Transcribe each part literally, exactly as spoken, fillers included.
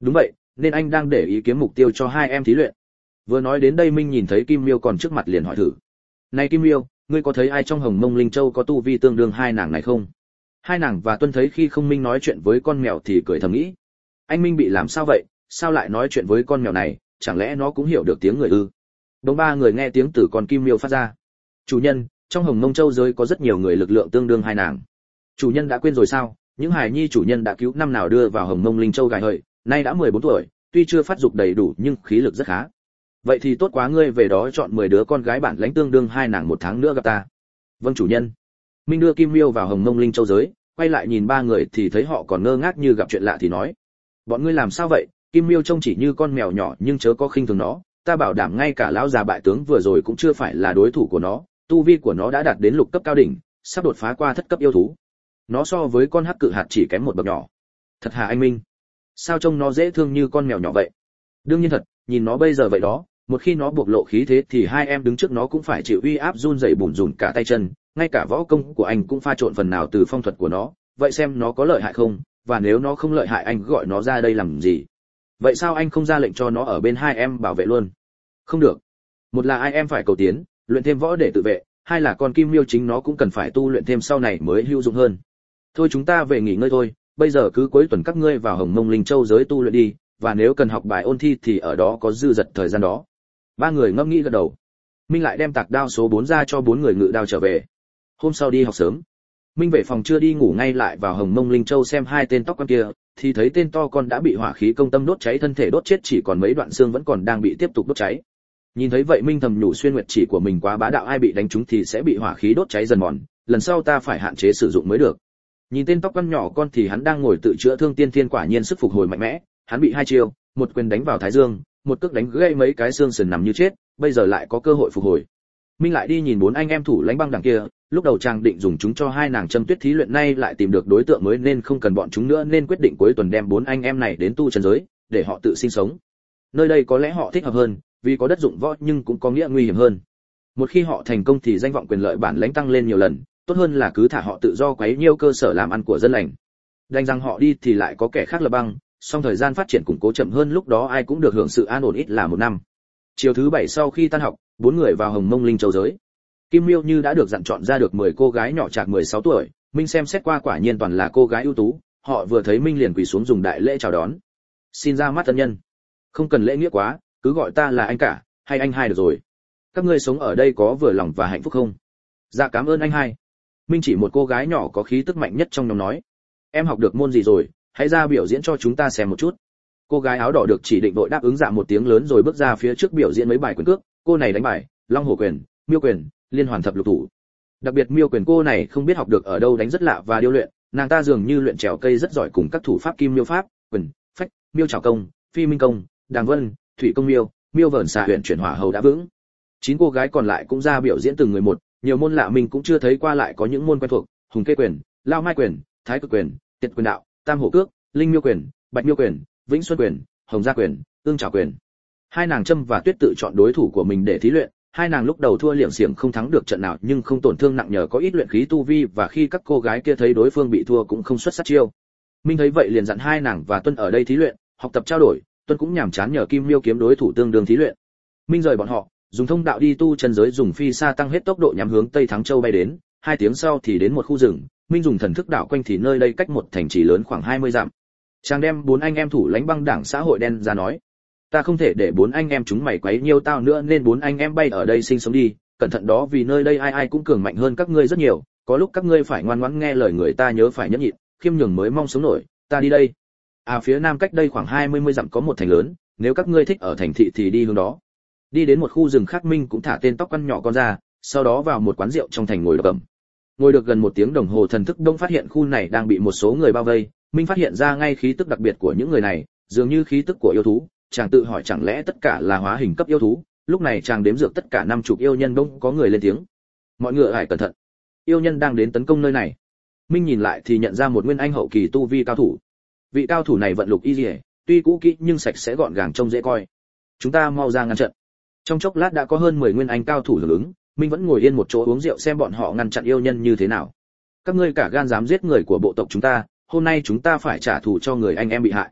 Đúng vậy, nên anh đang để ý kiếm mục tiêu cho hai em thí luyện. Vừa nói đến đây Minh nhìn thấy Kim Miêu còn trước mặt liền hỏi thử. Này Kim Miêu, ngươi có thấy ai trong Hồng Mông Linh Châu có tu vi tương đương hai nàng này không? Hai nàng và Tuân thấy khi không Minh nói chuyện với con mèo thì cười thầm nghĩ. Anh Minh bị làm sao vậy, sao lại nói chuyện với con mèo này, chẳng lẽ nó cũng hiểu được tiếng người ư? Đông ba người nghe tiếng từ con Kim Miêu phát ra. Chủ nhân, trong Hồng Mông Châu giới có rất nhiều người lực lượng tương đương hai nàng. Chủ nhân đã quên rồi sao? Những hài nhi chủ nhân đã cứu năm nào đưa vào Hồng Mông Linh Châu gài hợi, nay đã mười bốn tuổi, tuy chưa phát dục đầy đủ nhưng khí lực rất khá. Vậy thì tốt quá, ngươi về đó chọn mười đứa con gái bản lãnh tương đương hai nàng một tháng nữa gặp ta. Vâng chủ nhân. Minh đưa Kim Miêu vào Hồng Mông Linh Châu giới, quay lại nhìn ba người thì thấy họ còn ngơ ngác như gặp chuyện lạ thì nói: bọn ngươi làm sao vậy? Kim Miêu trông chỉ như con mèo nhỏ nhưng chớ có khinh thường nó, ta bảo đảm ngay cả lão già bại tướng vừa rồi cũng chưa phải là đối thủ của nó, tu vi của nó đã đạt đến lục cấp cao đỉnh, sắp đột phá qua thất cấp yêu thú. Nó so với con hắc cự hạt chỉ kém một bậc nhỏ. Thật hả anh Minh? Sao trông nó dễ thương như con mèo nhỏ vậy? Đương nhiên thật, nhìn nó bây giờ vậy đó, một khi nó bộc lộ khí thế thì hai em đứng trước nó cũng phải chịu uy áp run rẩy bủn rủn cả tay chân, ngay cả võ công của anh cũng pha trộn phần nào từ phong thuật của nó, vậy xem nó có lợi hại không, và nếu nó không lợi hại anh gọi nó ra đây làm gì? Vậy sao anh không ra lệnh cho nó ở bên hai em bảo vệ luôn? Không được. Một là ai em phải cầu tiến, luyện thêm võ để tự vệ, hai là con Kim Miêu chính nó cũng cần phải tu luyện thêm sau này mới hữu dụng hơn. Thôi chúng ta về nghỉ ngơi thôi, bây giờ cứ cuối tuần các ngươi vào Hồng Mông Linh Châu giới tu luyện đi, và nếu cần học bài ôn thi thì ở đó có dư dật thời gian đó. Ba người ngẫm nghĩ gật đầu. Minh lại đem tạc đao số bốn ra cho bốn người ngự đao trở về. Hôm sau đi học sớm, Minh về phòng chưa đi ngủ ngay lại vào Hồng Mông Linh Châu xem hai tên tóc con kia, thì thấy tên to con đã bị hỏa khí công tâm đốt cháy thân thể đốt chết, chỉ còn mấy đoạn xương vẫn còn đang bị tiếp tục đốt cháy. Nhìn thấy vậy Minh thầm nhủ xuyên nguyệt chỉ của mình quá bá đạo, ai bị đánh trúng thì sẽ bị hỏa khí đốt cháy dần mòn, lần sau ta phải hạn chế sử dụng mới được. Nhìn tên tóc con nhỏ con thì hắn đang ngồi tự chữa thương tiên thiên, quả nhiên sức phục hồi mạnh mẽ, hắn bị hai chiêu, một quyền đánh vào thái dương, một cước đánh gãy mấy cái xương sườn nằm như chết, bây giờ lại có cơ hội phục hồi. Minh lại đi nhìn bốn anh em thủ lãnh băng đằng kia, lúc đầu chàng định dùng chúng cho hai nàng châm tuyết thí luyện, nay lại tìm được đối tượng mới nên không cần bọn chúng nữa, nên quyết định cuối tuần đem bốn anh em này đến tu chân giới, để họ tự sinh sống. Nơi đây có lẽ họ thích hợp hơn, vì có đất dụng võ nhưng cũng có nghĩa nguy hiểm hơn. Một khi họ thành công thì danh vọng quyền lợi bản lãnh tăng lên nhiều lần, tốt hơn là cứ thả họ tự do quấy nhiêu cơ sở làm ăn của dân lành. Đành rằng họ đi thì lại có kẻ khác lập băng, song thời gian phát triển củng cố chậm hơn, lúc đó ai cũng được hưởng sự an ổn ít là một năm. Chiều thứ bảy sau khi tan học, bốn người vào Hồng Mông Linh Châu giới. Kim Miêu như đã được dặn chọn ra được mười cô gái nhỏ chạc mười sáu tuổi, Minh xem xét qua quả nhiên toàn là cô gái ưu tú, họ vừa thấy Minh liền quỳ xuống dùng đại lễ chào đón. Xin ra mắt tân nhân. Không cần lễ nghĩa quá, cứ gọi ta là anh cả, hay anh hai được rồi. Các ngươi sống ở đây có vừa lòng và hạnh phúc không? Dạ cảm ơn anh hai. Minh chỉ một cô gái nhỏ có khí tức mạnh nhất trong nhóm nói. Em học được môn gì rồi, hãy ra biểu diễn cho chúng ta xem một chút. Cô gái áo đỏ được chỉ định vội đáp ứng dạ một tiếng lớn rồi bước ra phía trước biểu diễn mấy bài quyền cước. Cô này đánh bài long hổ quyền, miêu quyền, liên hoàn thập lục thủ. Đặc biệt miêu quyền cô này không biết học được ở đâu đánh rất lạ và điêu luyện, nàng ta dường như luyện trèo cây rất giỏi cùng các thủ pháp kim miêu pháp, quyền, phách, miêu trảo công, phi minh công, đàng vân, thủy công miêu, miêu vờn xạ huyện chuyển hỏa hầu đã vững. Chín cô gái còn lại cũng ra biểu diễn từng người một, nhiều môn lạ mình cũng chưa thấy qua, lại có những môn quen thuộc, hùng kê quyền, lao mai quyền, thái cực quyền, tiệt quyền đạo, tam hổ cước, linh miêu quyền, bạch miêu quyền, vĩnh xuân quyền, hồng gia quyền, ương trảo quyền. Hai nàng Trâm và Tuyết tự chọn đối thủ của mình để thí luyện. Hai nàng lúc đầu thua liệng xiềng không thắng được trận nào nhưng không tổn thương nặng nhờ có ít luyện khí tu vi, và khi các cô gái kia thấy đối phương bị thua cũng không xuất sát chiêu. Minh thấy vậy liền dặn hai nàng và Tuân ở đây thí luyện, học tập trao đổi. Tuân cũng nhàm chán nhờ Kim Miêu kiếm đối thủ tương đương thí luyện. Minh rời bọn họ, dùng thông đạo đi tu chân giới, dùng phi sa tăng hết tốc độ nhắm hướng Tây Thắng Châu bay đến. Hai tiếng sau thì đến một khu rừng, Minh dùng thần thức đảo quanh thì nơi đây cách một thành trì lớn khoảng hai mươi dặm. Chàng đem bốn anh em thủ lãnh băng đảng xã hội đen ra nói: ta không thể để bốn anh em chúng mày quấy nhiêu tao nữa, nên bốn anh em bay ở đây sinh sống đi, cẩn thận đó, vì nơi đây ai ai cũng cường mạnh hơn các ngươi rất nhiều, có lúc các ngươi phải ngoan ngoãn nghe lời người ta, nhớ phải nhẫn nhịn, khiêm nhường mới mong sống nổi. Ta đi đây. À phía nam cách đây khoảng hai mươi dặm có một thành lớn, nếu các ngươi thích ở thành thị thì đi hướng đó. Đi đến một khu rừng khác, Minh cũng thả tên tóc căn nhỏ con ra, sau đó vào một quán rượu trong thành ngồi độc ẩm. Ngồi được gần một tiếng đồng hồ, thần thức đông phát hiện khu này đang bị một số người bao vây. Minh phát hiện ra ngay khí tức đặc biệt của những người này, dường như khí tức của yêu thú. Chàng tự hỏi chẳng lẽ tất cả là hóa hình cấp yêu thú. Lúc này chàng đếm dược tất cả năm chục yêu nhân, bỗng có người lên tiếng: mọi người hãy cẩn thận, yêu nhân đang đến tấn công nơi này. Minh nhìn lại thì nhận ra một nguyên anh hậu kỳ tu vi cao thủ. Vị cao thủ này vận lục y liễu, tuy cũ kỹ nhưng sạch sẽ gọn gàng, trông dễ coi. Chúng ta mau ra ngăn trận. Trong chốc lát đã có hơn mười nguyên anh cao thủ hưởng ứng. Minh vẫn ngồi yên một chỗ uống rượu xem bọn họ ngăn chặn yêu nhân như thế nào. Các ngươi cả gan dám giết người của bộ tộc chúng ta, hôm nay chúng ta phải trả thù cho người anh em bị hại.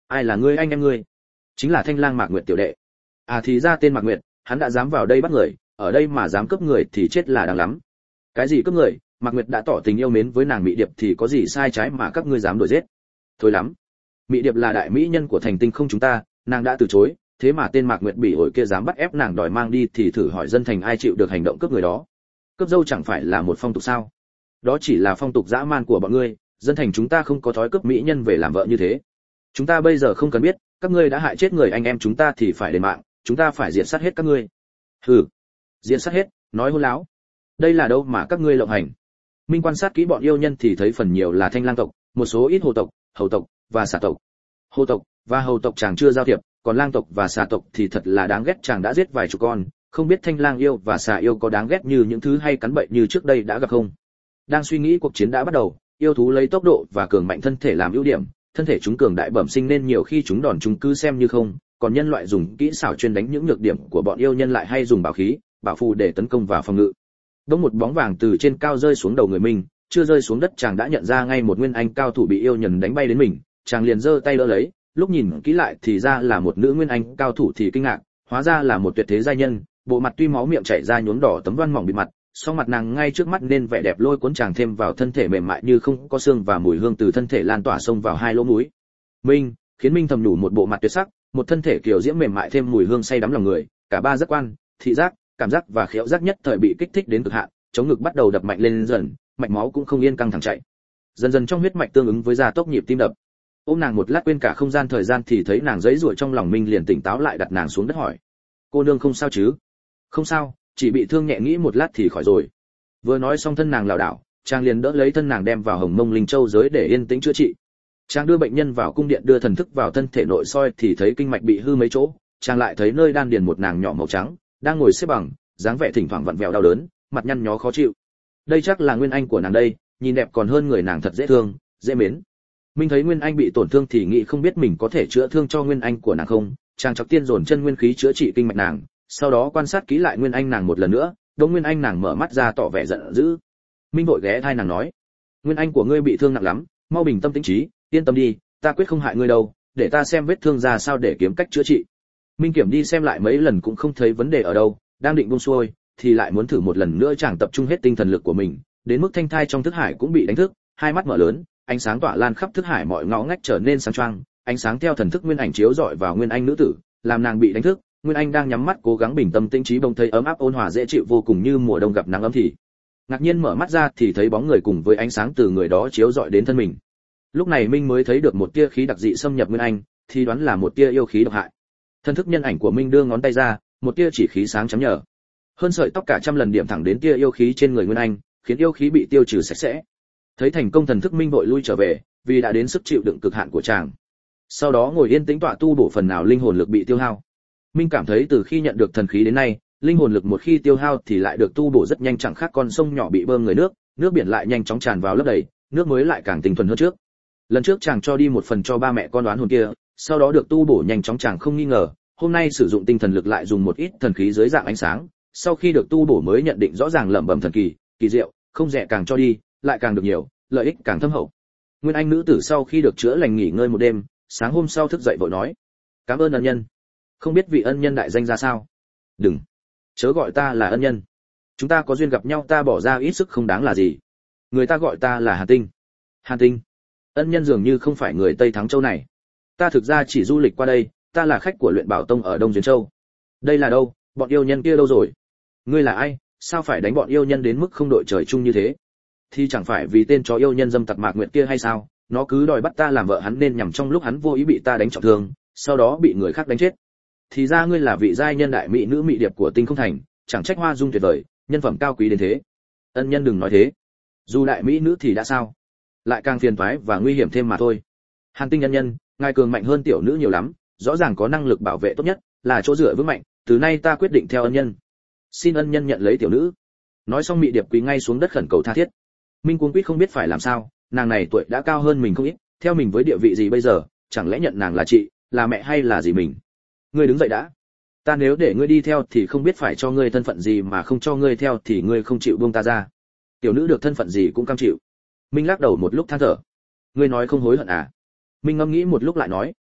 Ai là ngươi anh em ngươi? Chính là Thanh Lang Mạc Nguyệt tiểu đệ. À thì ra tên Mạc Nguyệt, hắn đã dám vào đây bắt người, ở đây mà dám cướp người thì chết là đáng lắm. Cái gì cướp người? Mạc Nguyệt đã tỏ tình yêu mến với nàng Mị Điệp thì có gì sai trái mà các ngươi dám đuổi giết? Thôi lắm. Mị Điệp là đại mỹ nhân của thành tinh không chúng ta, nàng đã từ chối, thế mà tên Mạc Nguyệt bỉ ổi kia dám bắt ép nàng đòi mang đi thì thử hỏi dân thành ai chịu được hành động cướp người đó? Cướp dâu chẳng phải là một phong tục sao? Đó chỉ là phong tục dã man của bọn ngươi, dân thành chúng ta không có thói cướp mỹ nhân về làm vợ như thế. Chúng ta bây giờ không cần biết, các ngươi đã hại chết người anh em chúng ta thì phải đền mạng, chúng ta phải diệt sát hết các ngươi. Hừ, diệt sát hết, nói hỗn láo. Đây là đâu mà các ngươi lộng hành? Minh quan sát kỹ bọn yêu nhân thì thấy phần nhiều là Thanh Lang tộc, một số ít hồ tộc, hầu tộc và xà tộc. Hồ tộc và hầu tộc chàng chưa giao thiệp, còn lang tộc và xà tộc thì thật là đáng ghét, chàng đã giết vài chục con, không biết Thanh Lang yêu và xà yêu có đáng ghét như những thứ hay cắn bậy như trước đây đã gặp không? Đang suy nghĩ, cuộc chiến đã bắt đầu, yêu thú lấy tốc độ và cường mạnh thân thể làm ưu điểm, thân thể chúng cường đại bẩm sinh nên nhiều khi chúng đòn chúng cứ xem như không, còn nhân loại dùng kỹ xảo chuyên đánh những nhược điểm của bọn yêu nhân lại hay dùng bảo khí, bảo phù để tấn công và phòng ngự. Đống một bóng vàng từ trên cao rơi xuống đầu người mình, chưa rơi xuống đất chàng đã nhận ra ngay một nguyên anh cao thủ bị yêu nhân đánh bay đến mình, chàng liền giơ tay đỡ lấy, lúc nhìn kỹ lại thì ra là một nữ nguyên anh cao thủ thì kinh ngạc, hóa ra là một tuyệt thế giai nhân, bộ mặt tuy máu miệng chảy ra nhuốm đỏ tấm văn mỏng bịt mặt, song mặt nàng ngay trước mắt nên vẻ đẹp lôi cuốn chàng thêm vào thân thể mềm mại như không có xương và mùi hương từ thân thể lan tỏa xông vào hai lỗ mũi. Minh, khiến Minh thầm đủ một bộ mặt tuyệt sắc, một thân thể kiều diễm mềm mại thêm mùi hương say đắm lòng người, cả ba giác quan, thị giác, cảm giác và khiếu giác nhất thời bị kích thích đến cực hạn, chống ngực bắt đầu đập mạnh lên dần, mạch máu cũng không yên căng thẳng chạy. Dần dần trong huyết mạch tương ứng với gia tốc nhịp tim đập. Ôm nàng một lát quên cả không gian thời gian thì thấy nàng giãy giụa trong lòng, Minh liền tỉnh táo lại đặt nàng xuống đất hỏi: "Cô nương không sao chứ?" "Không sao, chỉ bị thương nhẹ, nghĩ một lát thì khỏi rồi." Vừa nói xong thân nàng lảo đảo, chàng liền đỡ lấy thân nàng đem vào Hồng Mông Linh Châu giới để yên tĩnh chữa trị. Chàng đưa bệnh nhân vào cung điện, đưa thần thức vào thân thể nội soi thì thấy kinh mạch bị hư mấy chỗ, chàng lại thấy nơi đan điền một nàng nhỏ màu trắng đang ngồi xếp bằng, dáng vẻ thỉnh thoảng vặn vẹo đau đớn, mặt nhăn nhó khó chịu. Đây chắc là nguyên anh của nàng đây, nhìn đẹp còn hơn người nàng thật dễ thương, dễ mến. Minh thấy nguyên anh bị tổn thương thì nghĩ không biết mình có thể chữa thương cho nguyên anh của nàng không, chàng chọc tiên dồn chân nguyên khí chữa trị kinh mạch nàng, sau đó quan sát kỹ lại nguyên anh nàng một lần nữa, đống nguyên anh nàng mở mắt ra tỏ vẻ giận dữ. Minh vội ghé tai nàng nói: "Nguyên anh của ngươi bị thương nặng lắm, mau bình tâm tĩnh trí, yên tâm đi, ta quyết không hại ngươi đâu, để ta xem vết thương ra sao để kiếm cách chữa trị." Minh kiểm đi xem lại mấy lần cũng không thấy vấn đề ở đâu, đang định buông xuôi thì lại muốn thử một lần nữa, chàng tập trung hết tinh thần lực của mình, đến mức thanh thai trong thức hải cũng bị đánh thức, hai mắt mở lớn, ánh sáng tỏa lan khắp thức hải, mọi ngõ ngách trở nên sáng choang, ánh sáng theo thần thức nguyên ảnh chiếu rọi vào nguyên anh nữ tử, làm nàng bị đánh thức. Nguyên anh đang nhắm mắt cố gắng bình tâm tĩnh trí, bỗng thấy ấm áp ôn hòa dễ chịu vô cùng như mùa đông gặp nắng ấm thì ngạc nhiên mở mắt ra thì thấy bóng người cùng với ánh sáng từ người đó chiếu rọi đến thân mình. Lúc này Minh mới thấy được một tia khí đặc dị xâm nhập nguyên anh, thì đoán là một tia yêu khí độc hại. Thân thức nhân ảnh của Minh đưa ngón tay ra, một tia chỉ khí sáng chấm nhờ hơn sợi tóc cả trăm lần điểm thẳng đến tia yêu khí trên người nguyên anh, khiến yêu khí bị tiêu trừ sạch sẽ. Thấy thành công, thần thức Minh vội lui trở về, vì đã đến sức chịu đựng cực hạn của chàng. Sau đó ngồi yên tĩnh tọa tu bổ phần nào linh hồn lực bị tiêu hao. Minh cảm thấy từ khi nhận được thần khí đến nay, linh hồn lực một khi tiêu hao thì lại được tu bổ rất nhanh, chẳng khác con sông nhỏ bị bơm người nước, nước biển lại nhanh chóng tràn vào lấp đầy, nước mới lại càng tinh thuần hơn trước. Lần trước chàng cho đi một phần cho ba mẹ con đoán hồn kia, sau đó được tu bổ nhanh chóng, chàng không nghi ngờ, hôm nay sử dụng tinh thần lực lại dùng một ít thần khí dưới dạng ánh sáng, sau khi được tu bổ mới nhận định rõ ràng lẩm bẩm thần kỳ, kỳ diệu, không rẻ càng cho đi, lại càng được nhiều, lợi ích càng thâm hậu. Nguyên anh nữ tử sau khi được chữa lành nghỉ ngơi một đêm, sáng hôm sau thức dậy vội nói: "Cảm ơn ân nhân. Không biết vị ân nhân đại danh ra sao?" "Đừng, chớ gọi ta là ân nhân. Chúng ta có duyên gặp nhau, ta bỏ ra ít sức không đáng là gì. Người ta gọi ta là Hàn Tinh." "Hàn Tinh? Ân nhân dường như không phải người Tây Thắng Châu này. Ta thực ra chỉ du lịch qua đây, ta là khách của Luyện Bảo Tông ở Đông Duyên Châu." "Đây là đâu? Bọn yêu nhân kia đâu rồi?" "Ngươi là ai, sao phải đánh bọn yêu nhân đến mức không đội trời chung như thế?" "Thì chẳng phải vì tên chó yêu nhân dâm tặc Mạc Nguyệt kia hay sao, nó cứ đòi bắt ta làm vợ hắn nên nhằm trong lúc hắn vô ý bị ta đánh trọng thương, sau đó bị người khác đánh chết. Thì ra ngươi là vị giai nhân đại mỹ nữ Mị Điệp của Tinh Không Thành, chẳng trách hoa dung tuyệt vời, nhân phẩm cao quý đến thế." "Ân nhân đừng nói thế. Dù đại mỹ nữ thì đã sao, lại càng phiền toái và nguy hiểm thêm mà thôi. Hàn Tinh ân nhân, ngài cường mạnh hơn tiểu nữ nhiều lắm, rõ ràng có năng lực bảo vệ tốt nhất, là chỗ dựa vững mạnh, từ nay ta quyết định theo ân nhân. Xin ân nhân nhận lấy tiểu nữ." Nói xong Mị Điệp quỳ ngay xuống đất khẩn cầu tha thiết. Minh cuống quýt không biết phải làm sao, nàng này tuổi đã cao hơn mình không ít, theo mình với địa vị gì bây giờ, chẳng lẽ nhận nàng là chị, là mẹ hay là gì mình? "Ngươi đứng dậy đã. Ta nếu để ngươi đi theo thì không biết phải cho ngươi thân phận gì, mà không cho ngươi theo thì ngươi không chịu buông ta ra. Tiểu nữ được thân phận gì cũng cam chịu." Minh lắc đầu một lúc than thở. "Ngươi nói không hối hận à?" Minh ngẫm nghĩ một lúc lại nói: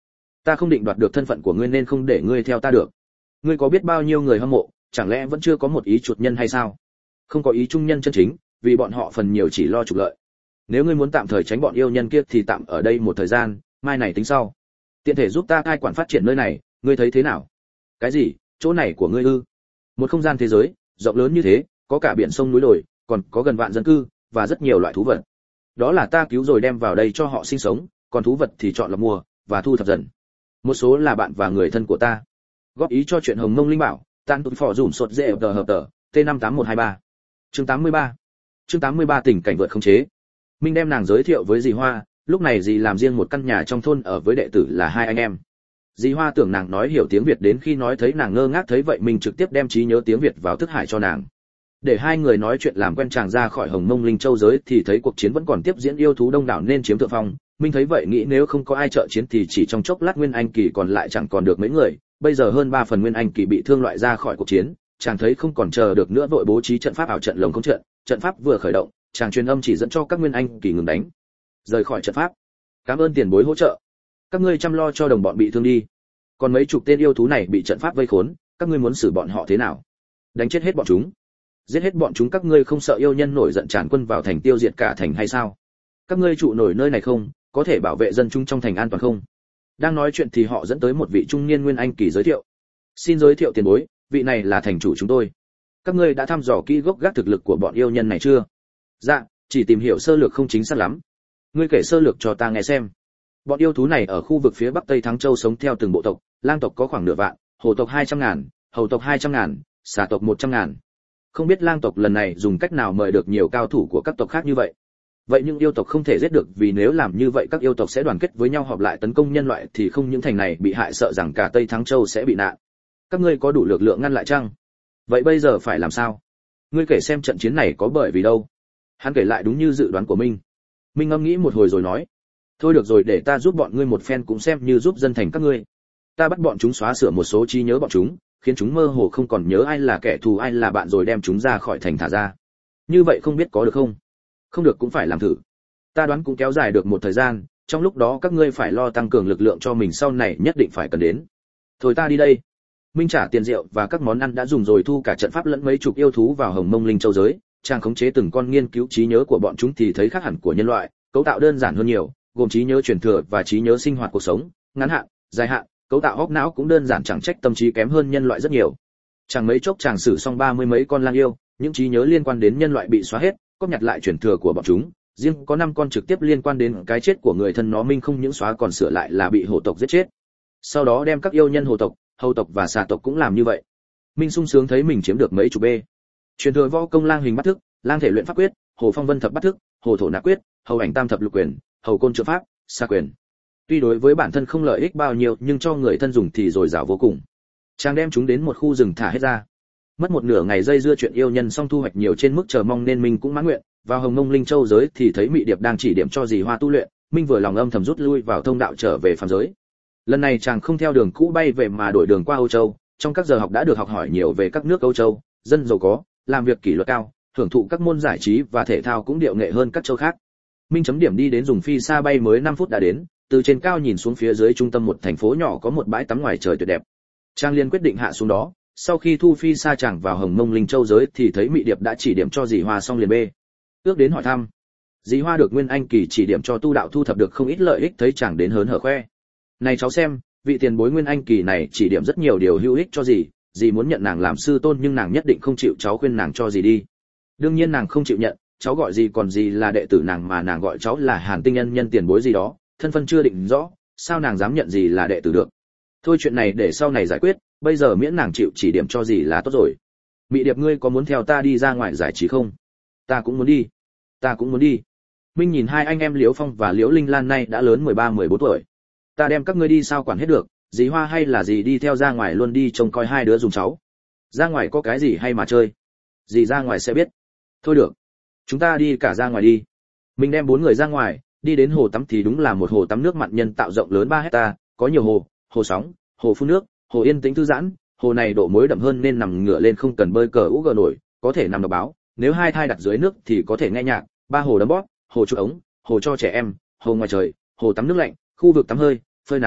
Ta không định đoạt được thân phận của ngươi nên không để ngươi theo ta được. Ngươi có biết bao nhiêu người hâm mộ, chẳng lẽ vẫn chưa có một ý chuột nhân hay sao? Không có ý trung nhân chân chính, vì bọn họ phần nhiều chỉ lo trục lợi. Nếu ngươi muốn tạm thời tránh bọn yêu nhân kia thì tạm ở đây một thời gian, mai này tính sau. Tiện thể giúp ta cai quản phát triển nơi này, ngươi thấy thế nào? Cái gì? Chỗ này của ngươi ư? Một không gian thế giới, rộng lớn như thế, có cả biển sông núi đồi, còn có gần vạn dân cư và rất nhiều loại thú vật. Đó là ta cứu rồi đem vào đây cho họ sinh sống, còn thú vật thì chọn lọc mua và thu thập dần. Một số là bạn và người thân của ta. Góp ý cho chuyện Hồng Mông Linh Bảo, tan tụi phò dùm sột dễ tờ hợp tờ, T năm tám một hai ba. Chương tám mươi ba. Chương tám mươi ba tình cảnh vượt khống chế. Minh đem nàng giới thiệu với dì Hoa, lúc này dì làm riêng một căn nhà trong thôn ở với đệ tử là hai anh em. Dì Hoa tưởng nàng nói hiểu tiếng Việt, đến khi nói thấy nàng ngơ ngác thấy vậy mình trực tiếp đem trí nhớ tiếng Việt vào thức hải cho nàng. Để hai người nói chuyện làm quen, chàng ra khỏi Hồng Mông Linh Châu giới thì thấy cuộc chiến vẫn còn tiếp diễn, yêu thú đông đảo nên chiếm thượng phong. Minh thấy vậy nghĩ nếu không có ai trợ chiến thì chỉ trong chốc lát Nguyên Anh kỳ còn lại chẳng còn được mấy người, bây giờ hơn ba phần Nguyên Anh kỳ bị thương loại ra khỏi cuộc chiến, chàng thấy không còn chờ được nữa vội bố trí trận pháp ảo trận lồng không trận, trận pháp vừa khởi động, chàng truyền âm chỉ dẫn cho các Nguyên Anh kỳ ngừng đánh, rời khỏi trận pháp. Cảm ơn tiền bối hỗ trợ. Các ngươi chăm lo cho đồng bọn bị thương đi. Còn mấy chục tên yêu thú này bị trận pháp vây khốn, các ngươi muốn xử bọn họ thế nào? Đánh chết hết bọn chúng. Giết hết bọn chúng, các ngươi không sợ yêu nhân nổi giận tràn quân vào thành tiêu diệt cả thành hay sao? Các ngươi trụ nổi nơi này không? Có thể bảo vệ dân chúng trong thành an toàn không? Đang nói chuyện thì họ dẫn tới một vị trung niên Nguyên Anh kỳ giới thiệu. Xin giới thiệu tiền bối, vị này là thành chủ chúng tôi. Các ngươi đã thăm dò kỹ gốc gác thực lực của bọn yêu nhân này chưa? Dạ, chỉ tìm hiểu sơ lược không chính xác lắm. Ngươi kể sơ lược cho ta nghe xem. Bọn yêu thú này ở khu vực phía bắc tây Thắng Châu sống theo từng bộ tộc, lang tộc có khoảng nửa vạn, hổ tộc hai trăm ngàn, hầu tộc hai trăm ngàn, xà tộc một trăm ngàn. Không biết lang tộc lần này dùng cách nào mời được nhiều cao thủ của các tộc khác như vậy. Vậy nhưng yêu tộc không thể giết được, vì nếu làm như vậy các yêu tộc sẽ đoàn kết với nhau họp lại tấn công nhân loại thì không những thành này bị hại, sợ rằng cả Tây Thắng Châu sẽ bị nạn. Các ngươi có đủ lực lượng ngăn lại chăng? Vậy bây giờ phải làm sao? Ngươi kể xem trận chiến này có bởi vì đâu? Hắn kể lại đúng như dự đoán của Minh. Minh ngẫm nghĩ một hồi rồi nói: thôi được rồi, để ta giúp bọn ngươi một phen cũng xem như giúp dân thành các ngươi. Ta bắt bọn chúng xóa sửa một số trí nhớ bọn chúng, khiến chúng mơ hồ không còn nhớ ai là kẻ thù ai là bạn, rồi đem chúng ra khỏi thành thả ra. Như vậy không biết có được không? Không được cũng phải làm thử. Ta đoán cũng kéo dài được một thời gian, trong lúc đó các ngươi phải lo tăng cường lực lượng cho mình, sau này nhất định phải cần đến. Thôi ta đi đây. Minh trả tiền rượu và các món ăn đã dùng rồi, thu cả trận pháp lẫn mấy chục yêu thú vào Hồng Mông Linh Châu giới, chàng khống chế từng con nghiên cứu trí nhớ của bọn chúng thì thấy khác hẳn của nhân loại, cấu tạo đơn giản hơn nhiều, gồm trí nhớ truyền thừa và trí nhớ sinh hoạt cuộc sống, ngắn hạn, dài hạn, cấu tạo óc não cũng đơn giản, chẳng trách tâm trí kém hơn nhân loại rất nhiều. Chẳng mấy chốc chàng xử xong ba mươi mấy con lang yêu, những trí nhớ liên quan đến nhân loại bị xóa hết, cóp nhặt lại truyền thừa của bọn chúng, riêng có năm con trực tiếp liên quan đến cái chết của người thân nó Minh không những xóa còn sửa lại là bị hổ tộc giết chết. Sau đó đem các yêu nhân hổ tộc, hầu tộc và xà tộc cũng làm như vậy. Minh sung sướng thấy mình chiếm được mấy chục bê. Truyền thừa võ công lang hình bắt thức, lang thể luyện pháp quyết, hồ phong vân thập bắt thức, hồ thổ nạp quyết, hầu ảnh tam thập lục quyền, hầu côn trượng pháp, xa quyền. Tuy đối với bản thân không lợi ích bao nhiêu nhưng cho người thân dùng thì dồi dào vô cùng. Chàng đem chúng đến một khu rừng thả hết ra. Mất một nửa ngày dây dưa chuyện yêu nhân xong thu hoạch nhiều trên mức chờ mong nên Minh cũng mãn nguyện. Vào Hồng Mông Linh Châu giới thì thấy Mị Điệp đang chỉ điểm cho dì Hoa tu luyện, Minh vừa lòng âm thầm rút lui vào thông đạo trở về phàm giới. Lần này chàng không theo đường cũ bay về mà đổi đường qua Âu Châu, trong các giờ học đã được học hỏi nhiều về các nước Âu Châu, dân giàu có, làm việc kỷ luật cao, hưởng thụ các môn giải trí và thể thao cũng điệu nghệ hơn các châu khác. Minh chấm điểm đi đến dùng phi xa bay mới năm phút đã đến, từ trên cao nhìn xuống phía dưới trung tâm một thành phố nhỏ có một bãi tắm ngoài trời tuyệt đẹp. Trang Liên quyết định hạ xuống đó, sau khi thu phi xa chàng vào Hồng Mông Linh Châu giới thì thấy Mị Điệp đã chỉ điểm cho dì Hoa xong liền bê. Ước đến hỏi thăm. Dì Hoa được Nguyên Anh kỳ chỉ điểm cho tu đạo thu thập được không ít lợi ích, thấy chàng đến hớn hở khoe. Này cháu xem, vị tiền bối Nguyên Anh kỳ này chỉ điểm rất nhiều điều hữu ích cho dì, dì muốn nhận nàng làm sư tôn nhưng nàng nhất định không chịu cháu khuyên nàng cho dì đi. Đương nhiên nàng không chịu nhận, cháu gọi gì còn gì là đệ tử nàng mà nàng gọi cháu là Hàn Tinh Nhân nhân tiền bối gì đó, thân phân chưa định rõ, sao nàng dám nhận gì là đệ tử được. Thôi chuyện này để sau này giải quyết, bây giờ miễn nàng chịu chỉ điểm cho gì là tốt rồi. Mị Điệp ngươi có muốn theo ta đi ra ngoài giải trí không? Ta cũng muốn đi. Ta cũng muốn đi. Minh nhìn hai anh em Liễu Phong và Liễu Linh Lan nay đã lớn mười ba mười bốn tuổi. Ta đem các ngươi đi sao quản hết được, dì Hoa hay là dì đi theo ra ngoài luôn đi trông coi hai đứa dùng cháu. Ra ngoài có cái gì hay mà chơi? Dì ra ngoài sẽ biết. Thôi được. Chúng ta đi cả ra ngoài đi. Mình đem bốn người ra ngoài, đi đến hồ tắm thì đúng là một hồ tắm nước mặn nhân tạo rộng lớn ba hecta, có nhiều hồ, hồ sóng, hồ phun nước, hồ yên tĩnh thư giãn, hồ này độ muối đậm hơn nên nằm ngửa lên không cần bơi cờ ú gờ nổi, có thể nằm đọc báo, nếu hai thai đặt dưới nước thì có thể nghe nhạc, ba hồ đấm bóp, hồ chụp ống, hồ cho trẻ em, hồ ngoài trời, hồ tắm nước lạnh, khu vực tắm hơi, phơi nắng,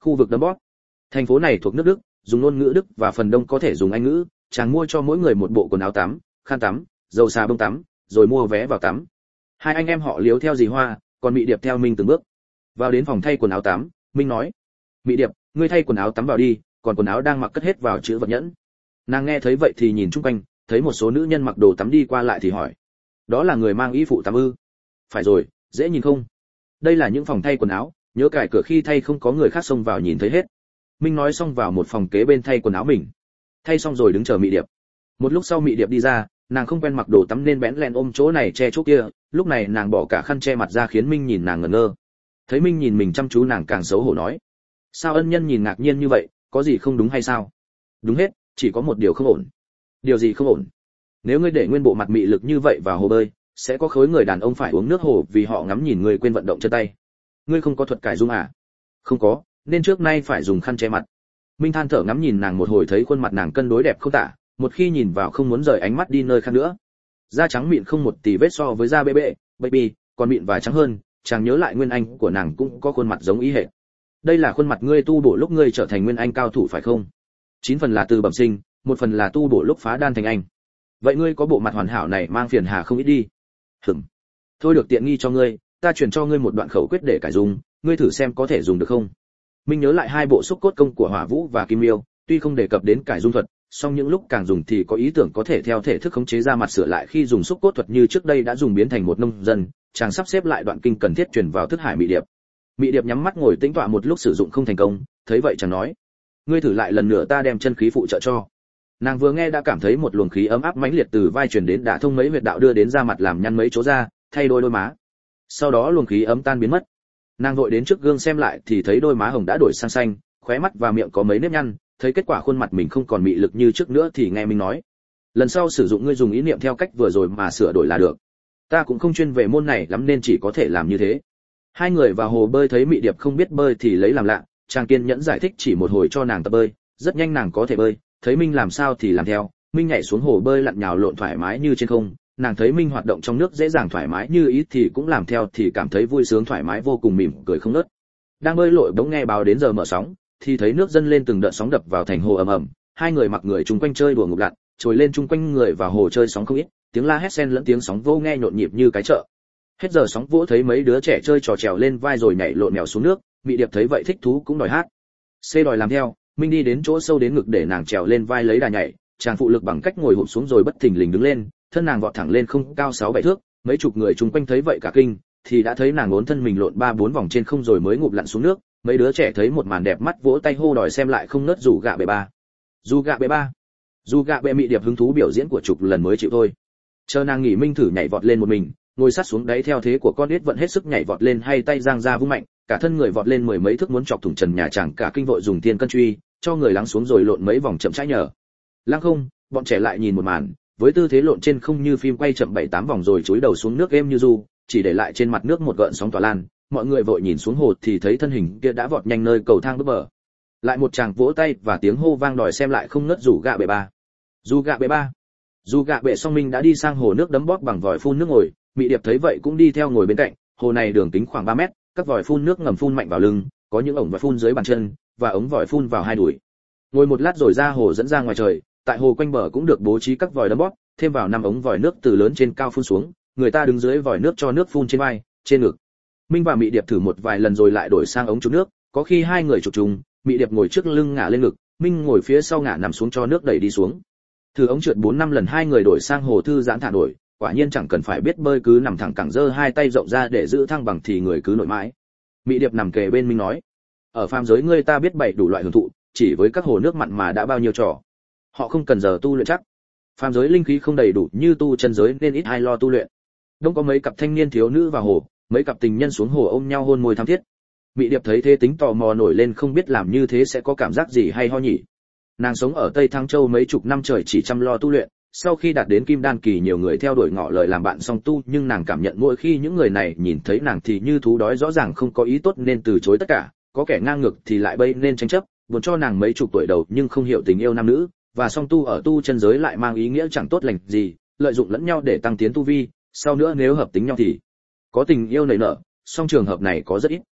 khu vực đấm bóp. Thành phố này thuộc nước Đức, dùng ngôn ngữ Đức và phần đông có thể dùng Anh ngữ, chàng mua cho mỗi người một bộ quần áo tắm, khăn tắm, dầu xà bông tắm, rồi mua vé vào tắm. Hai anh em họ Liếu theo dì Hoa, còn Mị Điệp theo Minh từng bước. Vào đến phòng thay quần áo tắm, Minh nói: "Mị Điệp, ngươi thay quần áo tắm vào đi, còn quần áo đang mặc cất hết vào chữ vật nhẫn." Nàng nghe thấy vậy thì nhìn chung quanh, thấy một số nữ nhân mặc đồ tắm đi qua lại thì hỏi: "Đó là người mang y phụ tắm ư?" "Phải rồi, dễ nhìn không? Đây là những phòng thay quần áo, nhớ cài cửa khi thay không có người khác xông vào nhìn thấy hết." Minh nói xong vào một phòng kế bên thay quần áo mình. Thay xong rồi đứng chờ Mị Điệp. Một lúc sau Mị Điệp đi ra, nàng không quen mặc đồ tắm nên bẽn lẽn ôm chỗ này che chỗ kia, lúc này nàng bỏ cả khăn che mặt ra khiến Minh nhìn nàng ngẩn ngơ. Thấy Minh nhìn mình chăm chú nàng càng xấu hổ nói: "Sao ân nhân nhìn ngạc nhiên như vậy, có gì không đúng hay sao?" "Đúng hết, chỉ có một điều không ổn." "Điều gì không ổn?" "Nếu ngươi để nguyên bộ mặt mị lực như vậy vào hồ bơi, sẽ có khối người đàn ông phải uống nước hồ vì họ ngắm nhìn ngươi quên vận động chân tay. Ngươi không có thuật cải dung à?" "Không có, nên trước nay phải dùng khăn che mặt." Minh than thở ngắm nhìn nàng một hồi thấy khuôn mặt nàng cân đối đẹp không tả, một khi nhìn vào không muốn rời ánh mắt đi nơi khác nữa. Da trắng mịn không một tì vết so với da bê bê, baby, còn mịn và trắng hơn, chàng nhớ lại Nguyên Anh của nàng cũng có khuôn mặt giống ý hệ. Đây là khuôn mặt ngươi tu bổ lúc ngươi trở thành Nguyên Anh cao thủ phải không? Chín phần là từ bẩm sinh, một phần là tu bổ lúc phá đan thành anh. Vậy ngươi có bộ mặt hoàn hảo này mang phiền hà không ít đi. Hửm. Thôi được tiện nghi cho ngươi, ta truyền cho ngươi một đoạn khẩu quyết để cải dùng, ngươi thử xem có thể dùng được không. Minh nhớ lại hai bộ xúc cốt công của Hỏa Vũ và Kim Miêu, tuy không đề cập đến cải dung thuật, song những lúc càng dùng thì có ý tưởng có thể theo thể thức khống chế ra mặt sửa lại khi dùng xúc cốt thuật như trước đây đã dùng biến thành một nông dân, chàng sắp xếp lại đoạn kinh cần thiết truyền vào thức hải Mị Điệp. Mị Điệp nhắm mắt ngồi tĩnh tọa một lúc sử dụng không thành công, thấy vậy chàng nói: "Ngươi thử lại lần nữa, ta đem chân khí phụ trợ cho." Nàng vừa nghe đã cảm thấy một luồng khí ấm áp mãnh liệt từ vai truyền đến đả thông mấy huyệt đạo đưa đến da mặt làm nhăn mấy chỗ da, thay đôi đôi má. Sau đó luồng khí ấm tan biến mất. Nàng vội đến trước gương xem lại thì thấy đôi má hồng đã đổi sang xanh, khóe mắt và miệng có mấy nếp nhăn, thấy kết quả khuôn mặt mình không còn mị lực như trước nữa thì nghe Minh nói: "Lần sau sử dụng ngươi dùng ý niệm theo cách vừa rồi mà sửa đổi là được. Ta cũng không chuyên về môn này lắm nên chỉ có thể làm như thế." Hai người vào hồ bơi thấy Mị Điệp không biết bơi thì lấy làm lạ, chàng kiên nhẫn giải thích chỉ một hồi cho nàng tập bơi, rất nhanh nàng có thể bơi, thấy Minh làm sao thì làm theo. Minh nhảy xuống hồ bơi lặn nhào lộn thoải mái như trên không, nàng thấy Minh hoạt động trong nước dễ dàng thoải mái như ý thì cũng làm theo thì cảm thấy vui sướng thoải mái vô cùng, mỉm cười không ngớt. Đang bơi lội bỗng nghe báo đến giờ mở sóng, thì thấy nước dâng lên từng đợt sóng đập vào thành hồ ầm ầm, hai người mặc người chung quanh chơi đùa ngục lặn, trồi lên chung quanh người vào hồ chơi sóng không ít, tiếng la hét xen lẫn tiếng sóng vỗ nghe nhộn nhịp như cái chợ. Hết giờ sóng vỗ thấy mấy đứa trẻ chơi trò trèo lên vai rồi nhảy lộn mèo xuống nước, Mị Điệp thấy vậy thích thú cũng đòi hát. Xê đòi làm theo, Minh đi đến chỗ sâu đến ngực để nàng trèo lên vai lấy đà nhảy, chàng phụ lực bằng cách ngồi hụp xuống rồi bất thình lình đứng lên, thân nàng vọt thẳng lên không cao sáu bảy thước, mấy chục người chung quanh thấy vậy cả kinh, thì đã thấy nàng uốn thân mình lộn ba bốn vòng trên không rồi mới ngụp lặn xuống nước. Mấy đứa trẻ thấy một màn đẹp mắt vỗ tay hô đòi xem lại không ngớt rủ gạ bệ ba. Dù gạ bệ ba. Dù gạ bệ. Mị Điệp hứng thú biểu diễn của chục lần mới chịu thôi. Chờ nàng nghỉ, Minh thử nhảy vọt lên một mình, ngồi sát xuống đáy theo thế của con nít vận hết sức nhảy vọt lên, hay tay giang ra vung mạnh, cả thân người vọt lên mười mấy thước muốn chọc thủng trần nhà, chàng cả kinh vội dùng thiên cân truy, cho người lắng xuống rồi lộn mấy vòng chậm rãi nhờ. Lăng không, bọn trẻ lại nhìn một màn, với tư thế lộn trên không như phim quay chậm bảy tám vòng rồi chúi đầu xuống nước êm như du, chỉ để lại trên mặt nước một gợn sóng tỏa lan. Mọi người vội nhìn xuống hồ thì thấy thân hình kia đã vọt nhanh nơi cầu thang bước bờ. Lại một tràng vỗ tay và tiếng hô vang đòi xem lại không ngớt rủ gạ bệ ba. Dù gạ bệ ba. Dù gạ bệ xong Minh đã đi sang hồ nước đấm bóp bằng vòi phun nước ngồi, Mị Điệp thấy vậy cũng đi theo ngồi bên cạnh. Hồ này đường kính khoảng ba mét, các vòi phun nước ngầm phun mạnh vào lưng, có những ống vòi phun dưới bàn chân và ống vòi phun vào hai đùi. Ngồi một lát rồi ra hồ dẫn ra ngoài trời, tại hồ quanh bờ cũng được bố trí các vòi đấm bóp, thêm vào năm ống vòi nước từ lớn trên cao phun xuống, người ta đứng dưới vòi nước cho nước phun trên vai, trên ngực. Minh và Mị Điệp thử một vài lần rồi lại đổi sang ống chụp nước, có khi hai người chụp chung, Mị Điệp ngồi trước lưng ngả lên ngực, Minh ngồi phía sau ngả nằm xuống cho nước đẩy đi xuống. Thử ống trượt bốn năm lần hai người đổi sang hồ thư giãn thả nổi, quả nhiên chẳng cần phải biết bơi, cứ nằm thẳng cẳng giơ hai tay rộng ra để giữ thăng bằng thì người cứ nổi mãi. Mị Điệp nằm kề bên Minh nói: "Ở phàm giới ngươi ta biết bày đủ loại hưởng thụ, chỉ với các hồ nước mặn mà đã bao nhiêu trò. Họ không cần giờ tu luyện chắc. Phàm giới linh khí không đầy đủ như tu chân giới nên ít ai lo tu luyện." Đông có mấy cặp thanh niên thiếu nữ vào hồ, mấy cặp tình nhân xuống hồ ôm nhau hôn môi tham thiết. Mị Điệp thấy thế tính tò mò nổi lên, không biết làm như thế sẽ có cảm giác gì hay ho nhỉ. Nàng sống ở Tây Thăng Châu mấy chục năm trời chỉ chăm lo tu luyện, sau khi đạt đến kim đan kỳ nhiều người theo đuổi ngỏ lời làm bạn song tu, nhưng nàng cảm nhận mỗi khi những người này nhìn thấy nàng thì như thú đói, rõ ràng không có ý tốt nên từ chối tất cả, có kẻ ngang ngược thì lại bây nên tranh chấp, buồn cho nàng mấy chục tuổi đầu nhưng không hiểu tình yêu nam nữ, và song tu ở tu chân giới lại mang ý nghĩa chẳng tốt lành gì, lợi dụng lẫn nhau để tăng tiến tu vi, sau nữa nếu hợp tính nhau thì có tình yêu nảy nở, song trường hợp này có rất ít.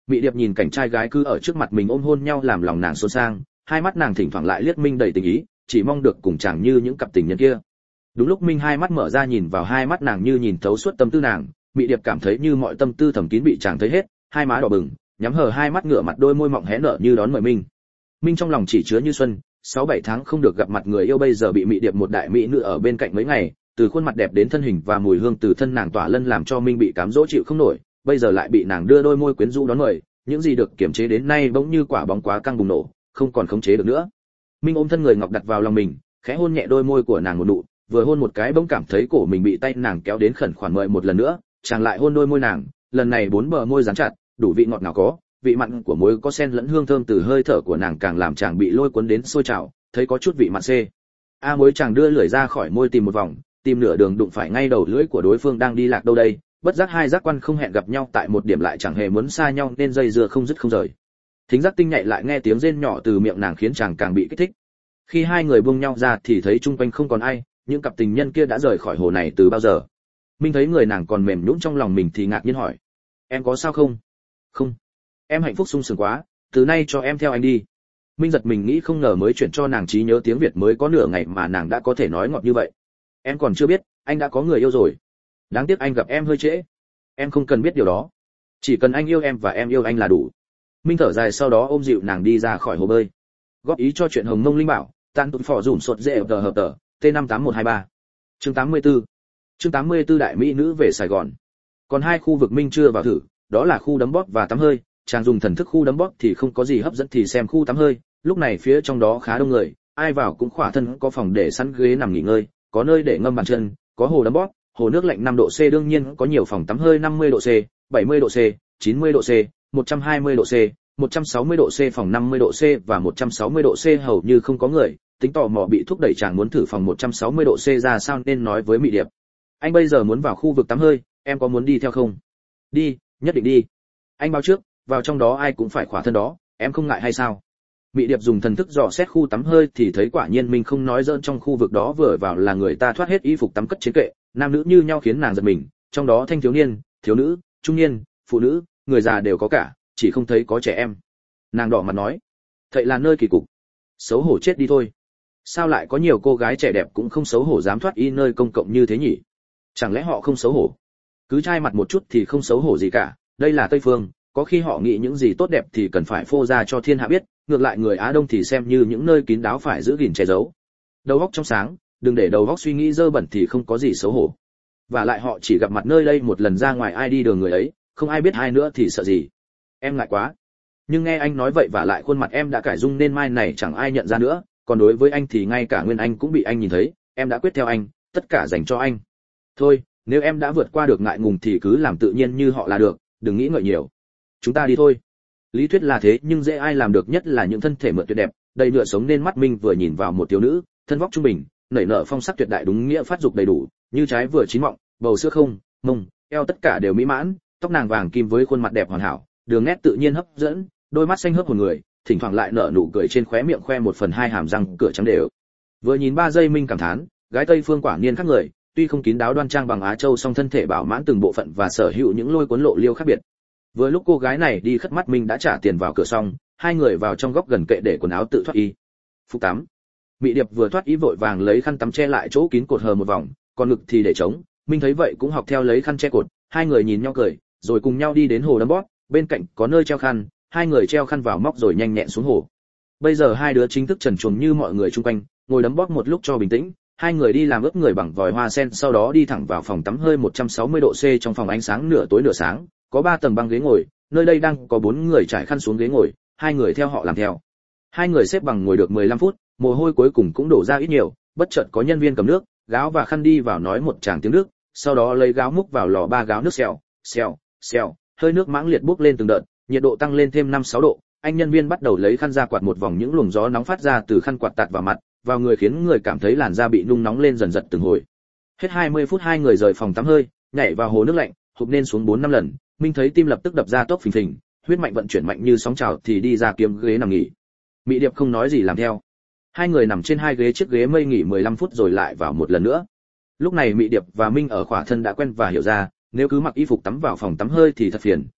Mị Điệp nhìn cảnh trai gái cứ ở trước mặt mình ôm hôn nhau làm lòng nàng xôn xang, hai mắt nàng thỉnh thoảng lại liếc Minh đầy tình ý, chỉ mong được cùng chàng như những cặp tình nhân kia. Đúng lúc Minh hai mắt mở ra nhìn vào hai mắt nàng như nhìn thấu suốt tâm tư nàng, Mị Điệp cảm thấy như mọi tâm tư thầm kín bị chàng thấy hết, hai má đỏ bừng, nhắm hờ hai mắt ngửa mặt đôi môi mọng hé nở như đón mời Minh. Minh trong lòng chỉ chứa như xuân, sáu bảy tháng không được gặp mặt người yêu bây giờ bị Mị Điệp một đại mỹ nữ ở bên cạnh mấy ngày, từ khuôn mặt đẹp đến thân hình và mùi hương từ thân nàng tỏa lân làm cho Minh bị cám dỗ chịu không nổi, bây giờ lại bị nàng đưa đôi môi quyến rũ đón mời, những gì được kiềm chế đến nay bỗng như quả bóng quá căng bùng nổ, không còn khống chế được nữa. Minh ôm thân người ngọc đặt vào lòng mình, khẽ hôn nhẹ đôi môi của nàng một nụ, vừa hôn một cái bỗng cảm thấy cổ mình bị tay nàng kéo đến khẩn khoản mời một lần nữa, chàng lại hôn đôi môi nàng, lần này bốn bờ môi dán chặt, đủ vị ngọt ngào có, vị mặn của muối có xen lẫn hương thơm từ hơi thở của nàng càng làm chàng bị lôi cuốn đến sôi trào, thấy có chút vị mặn xê. A muối chàng đưa lưỡi ra khỏi môi tìm một vòng, tìm nửa đường đụng phải ngay đầu lưỡi của đối phương đang đi lạc đâu đây, bất giác hai giác quan không hẹn gặp nhau tại một điểm lại chẳng hề muốn xa nhau nên dây dưa không dứt không rời. Thính giác tinh nhạy lại nghe tiếng rên nhỏ từ miệng nàng khiến chàng càng bị kích thích. Khi hai người buông nhau ra thì thấy chung quanh không còn ai, những cặp tình nhân kia đã rời khỏi hồ này từ bao giờ. Minh thấy người nàng còn mềm nhũn trong lòng mình thì ngạc nhiên hỏi: "Em có sao không?" "Không, em hạnh phúc sung sướng quá, từ nay cho em theo anh đi." Minh giật mình nghĩ không ngờ mới chuyển cho nàng trí nhớ tiếng Việt mới có nửa ngày mà nàng đã có thể nói ngọt như vậy. "Em còn chưa biết, anh đã có người yêu rồi. Đáng tiếc anh gặp em hơi trễ. Em không cần biết điều đó. Chỉ cần anh yêu em và em yêu anh là đủ." Minh thở dài sau đó ôm dịu nàng đi ra khỏi hồ bơi. Góp ý cho chuyện Hồng Mông Linh Bảo, tan tụt phò dùm sột dễ tờ hợp tờ, T năm tám một hai ba. Chương tám mươi tư. Chương tám mươi tư đại mỹ nữ về Sài Gòn. Còn hai khu vực Minh chưa vào thử, đó là khu đấm bóp và tắm hơi, chàng dùng thần thức khu đấm bóp thì không có gì hấp dẫn thì xem khu tắm hơi, lúc này phía trong đó khá đông người, ai vào cũng khỏa thân, có phòng để sẵn ghế nằm nghỉ ngơi, có nơi để ngâm bàn chân, có hồ đấm bóp, hồ nước lạnh năm độ C, đương nhiên có nhiều phòng tắm hơi năm mươi độ C, bảy mươi độ C, chín mươi độ C, một trăm hai mươi độ C, một trăm sáu mươi độ C, phòng năm mươi độ C và một trăm sáu mươi độ C hầu như không có người, tính tò mò bị thúc đẩy chàng muốn thử phòng một trăm sáu mươi độ C ra sao nên nói với Mị Điệp: "Anh bây giờ muốn vào khu vực tắm hơi, em có muốn đi theo không?" "Đi, nhất định đi. Anh báo trước, vào trong đó ai cũng phải khỏa thân đó, em không ngại hay sao?" Mị Điệp dùng thần thức dò xét khu tắm hơi thì thấy quả nhiên mình không nói dỡn, trong khu vực đó vừa vào là người ta thoát hết y phục tắm cất trên kệ, nam nữ như nhau khiến nàng giật mình, trong đó thanh thiếu niên, thiếu nữ, trung niên, phụ nữ, người già đều có cả, chỉ không thấy có trẻ em. Nàng đỏ mặt nói: "Vậy là nơi kỳ cục. Xấu hổ chết đi thôi. Sao lại có nhiều cô gái trẻ đẹp cũng không xấu hổ dám thoát y nơi công cộng như thế nhỉ? Chẳng lẽ họ không xấu hổ? Cứ trai mặt một chút thì không xấu hổ gì cả, đây là Tây phương, có khi họ nghĩ những gì tốt đẹp thì cần phải phô ra cho thiên hạ biết, ngược lại người Á Đông thì xem như những nơi kín đáo phải giữ gìn che giấu. Đầu óc trong sáng, đừng để đầu óc suy nghĩ dơ bẩn thì không có gì xấu hổ. Và lại họ chỉ gặp mặt nơi đây một lần, ra ngoài ai đi đường người ấy, không ai biết ai nữa thì sợ gì. Em ngại quá." Nhưng nghe anh nói vậy và lại khuôn mặt em đã cải dung nên mai này chẳng ai nhận ra nữa, còn đối với anh thì ngay cả Nguyên Anh cũng bị anh nhìn thấy, em đã quyết theo anh, tất cả dành cho anh. Thôi, nếu em đã vượt qua được ngại ngùng thì cứ làm tự nhiên như họ là được, đừng nghĩ ngợi nhiều. Chúng ta đi thôi. Lý thuyết là thế nhưng dễ ai làm được, nhất là những thân thể mượt tuyệt đẹp, đầy nửa sống nên mắt Minh vừa nhìn vào một thiếu nữ, thân vóc trung bình, nảy nở phong sắc tuyệt đại đúng nghĩa phát dục đầy đủ, như trái vừa chín mọng, bầu sữa không, mông, eo tất cả đều mỹ mãn, tóc nàng vàng kim với khuôn mặt đẹp hoàn hảo, đường nét tự nhiên hấp dẫn, đôi mắt xanh hớp hồn người, thỉnh thoảng lại nở nụ cười trên khóe miệng khoe một phần hai hàm răng cửa trắng đều. Vừa nhìn ba giây Minh cảm thán, gái Tây phương quả nhiên khác người, tuy không kín đáo đoan trang bằng Á Châu song thân thể bảo mãn từng bộ phận và sở hữu những lôi cuốn lộ liêu khác biệt. Vừa lúc cô gái này đi khất mắt Minh đã trả tiền vào cửa xong, hai người vào trong góc gần kệ để quần áo tự thoát y. Phục tắm. Mị Điệp vừa thoát y vội vàng lấy khăn tắm che lại chỗ kín cột hờ một vòng, còn ngực thì để trống. Minh thấy vậy cũng học theo lấy khăn che cột, hai người nhìn nhau cười, rồi cùng nhau đi đến hồ đấm bóp, bên cạnh có nơi treo khăn, hai người treo khăn vào móc rồi nhanh nhẹn xuống hồ. Bây giờ hai đứa chính thức trần truồng như mọi người chung quanh, ngồi đấm bóp một lúc cho bình tĩnh, hai người đi làm ướp người bằng vòi hoa sen, sau đó đi thẳng vào phòng tắm hơi một trăm sáu mươi độ C. Trong phòng ánh sáng nửa tối nửa sáng, có ba tầng băng ghế ngồi, nơi đây đang có bốn người trải khăn xuống ghế ngồi, hai người theo họ làm theo. Hai người xếp bằng ngồi được mười lăm phút, mồ hôi cuối cùng cũng đổ ra ít nhiều, bất chợt có nhân viên cầm nước, gáo và khăn đi vào nói một tràng tiếng nước, sau đó lấy gáo múc vào lò ba gáo nước xèo, xèo, xèo, hơi nước mãng liệt bốc lên từng đợt, nhiệt độ tăng lên thêm năm sáu độ. Anh nhân viên bắt đầu lấy khăn ra quạt một vòng những luồng gió nóng phát ra từ khăn quạt tạt vào mặt, vào người khiến người cảm thấy làn da bị nung nóng lên dần dần từng hồi. Hết hai mươi phút hai người rời phòng tắm hơi, nhảy vào hồ nước lạnh, hụp nên xuống bốn năm lần. Minh thấy tim lập tức đập ra tốc phình phình, huyết mạnh vận chuyển mạnh như sóng trào thì đi ra kiếm ghế nằm nghỉ. Mị Điệp không nói gì làm theo. Hai người nằm trên hai ghế, chiếc ghế mây nghỉ mười lăm phút rồi lại vào một lần nữa. Lúc này Mị Điệp và Minh ở khỏa thân đã quen và hiểu ra, nếu cứ mặc y phục tắm vào phòng tắm hơi thì thật phiền,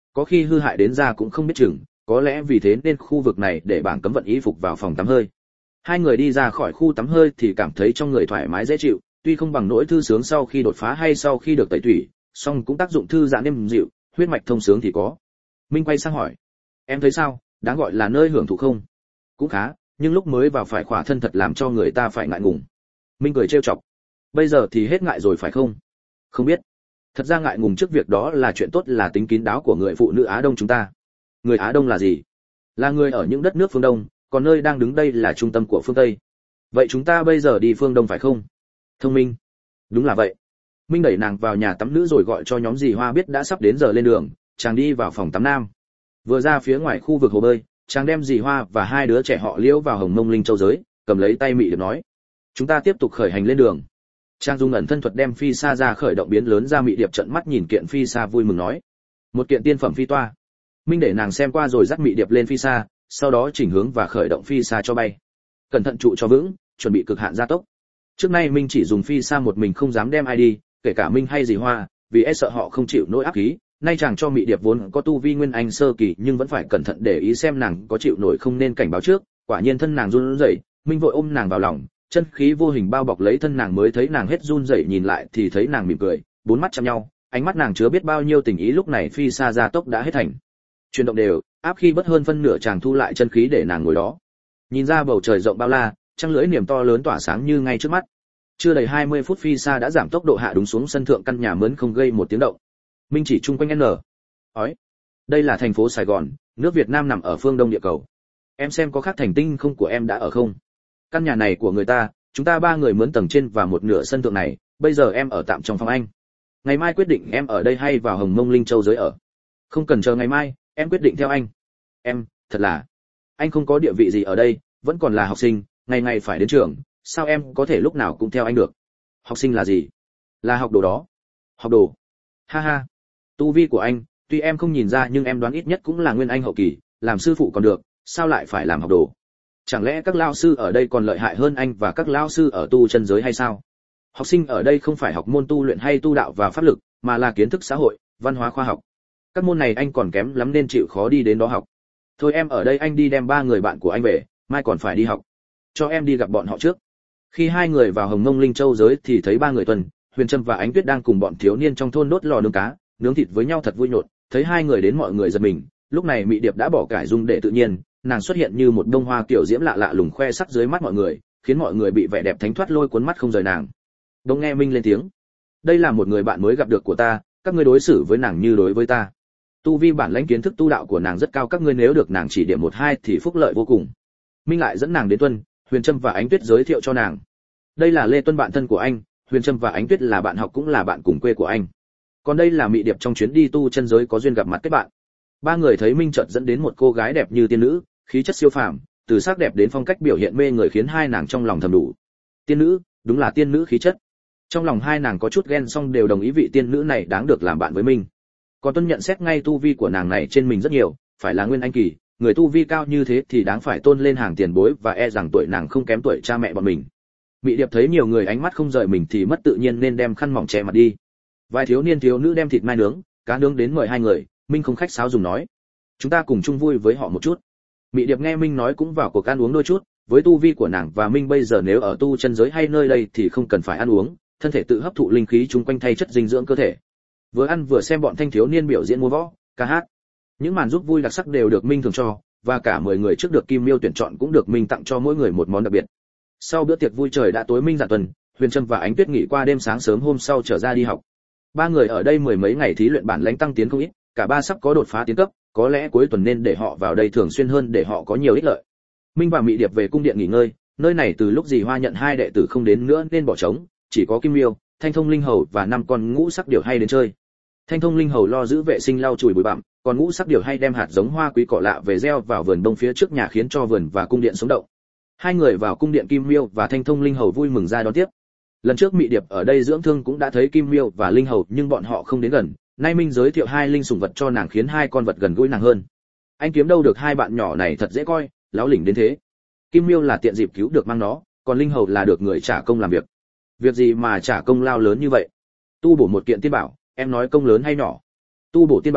có khi hư hại đến da cũng không biết chừng, có lẽ vì thế nên khu vực này để bảng cấm vận y phục vào phòng tắm hơi. Hai người đi ra khỏi khu tắm hơi thì cảm thấy trong người thoải mái dễ chịu, tuy không bằng nỗi thư sướng sau khi đột phá hay sau khi được tẩy tủy, song cũng tác dụng thư giãn êm dịu, huyết mạch thông sướng thì có. Minh quay sang hỏi, em thấy sao, đáng gọi là nơi hưởng thụ không? Cũng khá, nhưng lúc mới vào phải khỏa thân thật làm cho người ta phải ngại ngùng. Minh cười trêu chọc, bây giờ thì hết ngại rồi phải không? Không biết. Thật ra ngại ngùng trước việc đó là chuyện tốt, là tính kín đáo của người phụ nữ Á Đông chúng ta. Người Á Đông là gì? Là người ở những đất nước phương Đông, còn nơi đang đứng đây là trung tâm của phương Tây. Vậy chúng ta bây giờ đi phương Đông phải không? Thông minh. Đúng là vậy. Minh đẩy nàng vào nhà tắm nữ rồi gọi cho nhóm dì Hoa biết đã sắp đến giờ lên đường, chàng đi vào phòng tắm nam. Vừa ra phía ngoài khu vực hồ bơi, chàng đem dì Hoa và hai đứa trẻ họ Liễu vào Hồng Mông Linh Châu giới, cầm lấy tay Mị Điệp nói: "Chúng ta tiếp tục khởi hành lên đường." Trang Dung ẩn thân thuật đem phi sa ra khởi động biến lớn ra. Mị Điệp trợn mắt nhìn kiện phi sa vui mừng nói: "Một kiện tiên phẩm phi toa." Minh để nàng xem qua rồi dắt Mị Điệp lên phi sa, sau đó chỉnh hướng và khởi động phi sa cho bay. Cẩn thận trụ cho vững, chuẩn bị cực hạn gia tốc. Trước nay Minh chỉ dùng phi sa một mình, không dám đem ai đi, kể cả Minh hay dì Hoa, vì e sợ họ không chịu nỗi áp khí. Nay chàng cho Mị Điệp vốn có tu vi nguyên anh sơ kỳ, nhưng vẫn phải cẩn thận để ý xem nàng có chịu nổi không nên cảnh báo trước. Quả nhiên thân nàng run rẩy, Minh vội ôm nàng vào lòng, chân khí vô hình bao bọc lấy thân nàng, mới thấy nàng hết run rẩy, nhìn lại thì thấy nàng mỉm cười, bốn mắt chạm nhau, ánh mắt nàng chứa biết bao nhiêu tình ý. Lúc này phi sa gia tốc đã hết thành chuyển động đều, áp khi bất hơn phân nửa, chàng thu lại chân khí để nàng ngồi đó, nhìn ra bầu trời rộng bao la, trăng lưỡi niềm to lớn tỏa sáng như ngay trước mắt. Chưa đầy hai mươi phút phi sa đã giảm tốc độ hạ đúng xuống sân thượng căn nhà mướn không gây một tiếng động. Minh chỉ chung quanh n ói, đây là thành phố Sài Gòn, nước Việt Nam nằm ở phương đông địa cầu. Em xem có khác thành tinh không của em đã ở không? Căn nhà này của người ta, chúng ta ba người mướn tầng trên và một nửa sân thượng này, bây giờ em ở tạm trong phòng anh. Ngày mai quyết định em ở đây hay vào Hồng Mông Linh Châu giới ở. Không cần chờ ngày mai, em quyết định theo anh. Em, thật là, anh không có địa vị gì ở đây, vẫn còn là học sinh, ngày ngày phải đến trường, sao em có thể lúc nào cũng theo anh được? Học sinh là gì? Là học đồ đó. Học đồ? Ha ha. Tu vi của anh, tuy em không nhìn ra nhưng em đoán ít nhất cũng là nguyên anh hậu kỳ, làm sư phụ còn được, sao lại phải làm học đồ? Chẳng lẽ các lao sư ở đây còn lợi hại hơn anh và các lao sư ở tu chân giới hay sao? Học sinh ở đây không phải học môn tu luyện hay tu đạo và pháp lực, mà là kiến thức xã hội, văn hóa khoa học. Các môn này anh còn kém lắm nên chịu khó đi đến đó học. Thôi em ở đây anh đi đem ba người bạn của anh về, mai còn phải đi học. Cho em đi gặp bọn họ trước. Khi hai người vào Hồng Mông Linh Châu giới thì thấy ba người Tuần, Huyền Trâm và Ánh Tuyết đang cùng bọn thiếu niên trong thôn đốt lò nướng cá, nướng thịt với nhau thật vui nhộn. Thấy hai người đến mọi người giật mình, lúc này Mị Điệp đã bỏ cải dung để tự nhiên, nàng xuất hiện như một bông hoa kiểu diễm lạ lạ lùng khoe sắc dưới mắt mọi người, khiến mọi người bị vẻ đẹp thánh thoát lôi cuốn mắt không rời nàng. Đông nghe Minh lên tiếng: "Đây là một người bạn mới gặp được của ta, các ngươi đối xử với nàng như đối với ta." Tu vi bản lãnh kiến thức tu đạo của nàng rất cao, các ngươi nếu được nàng chỉ điểm một hai thì phúc lợi vô cùng. Minh lại dẫn nàng đến Tuân, Huyền Trâm và Ánh Tuyết giới thiệu cho nàng. Đây là Lê Tuân, bạn thân của anh, Huyền Trâm và Ánh Tuyết là bạn học cũng là bạn cùng quê của anh. Còn đây là Mị Điệp trong chuyến đi tu chân giới có duyên gặp mặt kết bạn. Ba người thấy Minh chợt dẫn đến một cô gái đẹp như tiên nữ, khí chất siêu phàm, từ sắc đẹp đến phong cách biểu hiện mê người khiến hai nàng trong lòng thầm đủ. Tiên nữ, đúng là tiên nữ khí chất. Trong lòng hai nàng có chút ghen, song đều đồng ý vị tiên nữ này đáng được làm bạn với Minh. Còn Tuân nhận xét ngay tu vi của nàng này trên mình rất nhiều, phải là nguyên anh kỳ, người tu vi cao như thế thì đáng phải tôn lên hàng tiền bối, và e rằng tuổi nàng không kém tuổi cha mẹ bọn mình. Mị Điệp thấy nhiều người ánh mắt không rời mình thì mất tự nhiên nên đem khăn mỏng che mặt đi. Vài thiếu niên thiếu nữ đem thịt mai nướng, cá nướng đến mời hai người, Minh không khách sáo dùng nói: "Chúng ta cùng chung vui với họ một chút." Mị Điệp nghe Minh nói cũng vào cuộc ăn uống đôi chút, với tu vi của nàng và Minh bây giờ nếu ở tu chân giới hay nơi đây thì không cần phải ăn uống, thân thể tự hấp thụ linh khí chung quanh thay chất dinh dưỡng cơ thể. Vừa ăn vừa xem bọn thanh thiếu niên biểu diễn múa võ, ca hát. Những màn giúp vui đặc sắc đều được Minh thường cho, và cả mười người trước được Kim Miêu tuyển chọn cũng được Minh tặng cho mỗi người một món đặc biệt. Sau bữa tiệc vui trời đã tối, Minh dặn Tuần, Huyền Trâm và Ánh Tuyết nghỉ qua đêm, sáng sớm hôm sau trở ra đi học. Ba người ở đây mười mấy ngày thí luyện bản lãnh tăng tiến không ít, cả ba sắp có đột phá tiến cấp, có lẽ cuối tuần nên để họ vào đây thường xuyên hơn để họ có nhiều ích lợi. Minh và Mị Điệp về cung điện nghỉ ngơi, nơi này từ lúc dì Hoa nhận hai đệ tử không đến nữa nên bỏ trống, chỉ có Kim Miêu, Thanh Thông Linh Hầu và năm con ngũ sắc điểu hay đến chơi. Thanh Thông Linh Hầu lo giữ vệ sinh lau chùi bụi bặm, còn ngũ sắc điểu hay đem hạt giống hoa quý cỏ lạ về gieo vào vườn đông phía trước nhà khiến cho vườn và cung điện sống động. Hai người vào cung điện, Kim Miêu và Thanh Thông Linh Hầu vui mừng ra đón tiếp. Lần trước Mị Điệp ở đây dưỡng thương cũng đã thấy Kim Miêu và Linh Hầu nhưng bọn họ không đến gần, nay Minh giới thiệu hai linh sủng vật cho nàng khiến hai con vật gần gũi nàng hơn. Anh kiếm đâu được hai bạn nhỏ này thật dễ coi, láo lỉnh đến thế. Kim Miêu là tiện dịp cứu được mang nó, còn Linh Hầu là được người trả công làm việc. Việc gì mà trả công lao lớn như vậy? Tu bổ một kiện tiên bảo, em nói công lớn hay nhỏ? Tu bổ tiên bảo,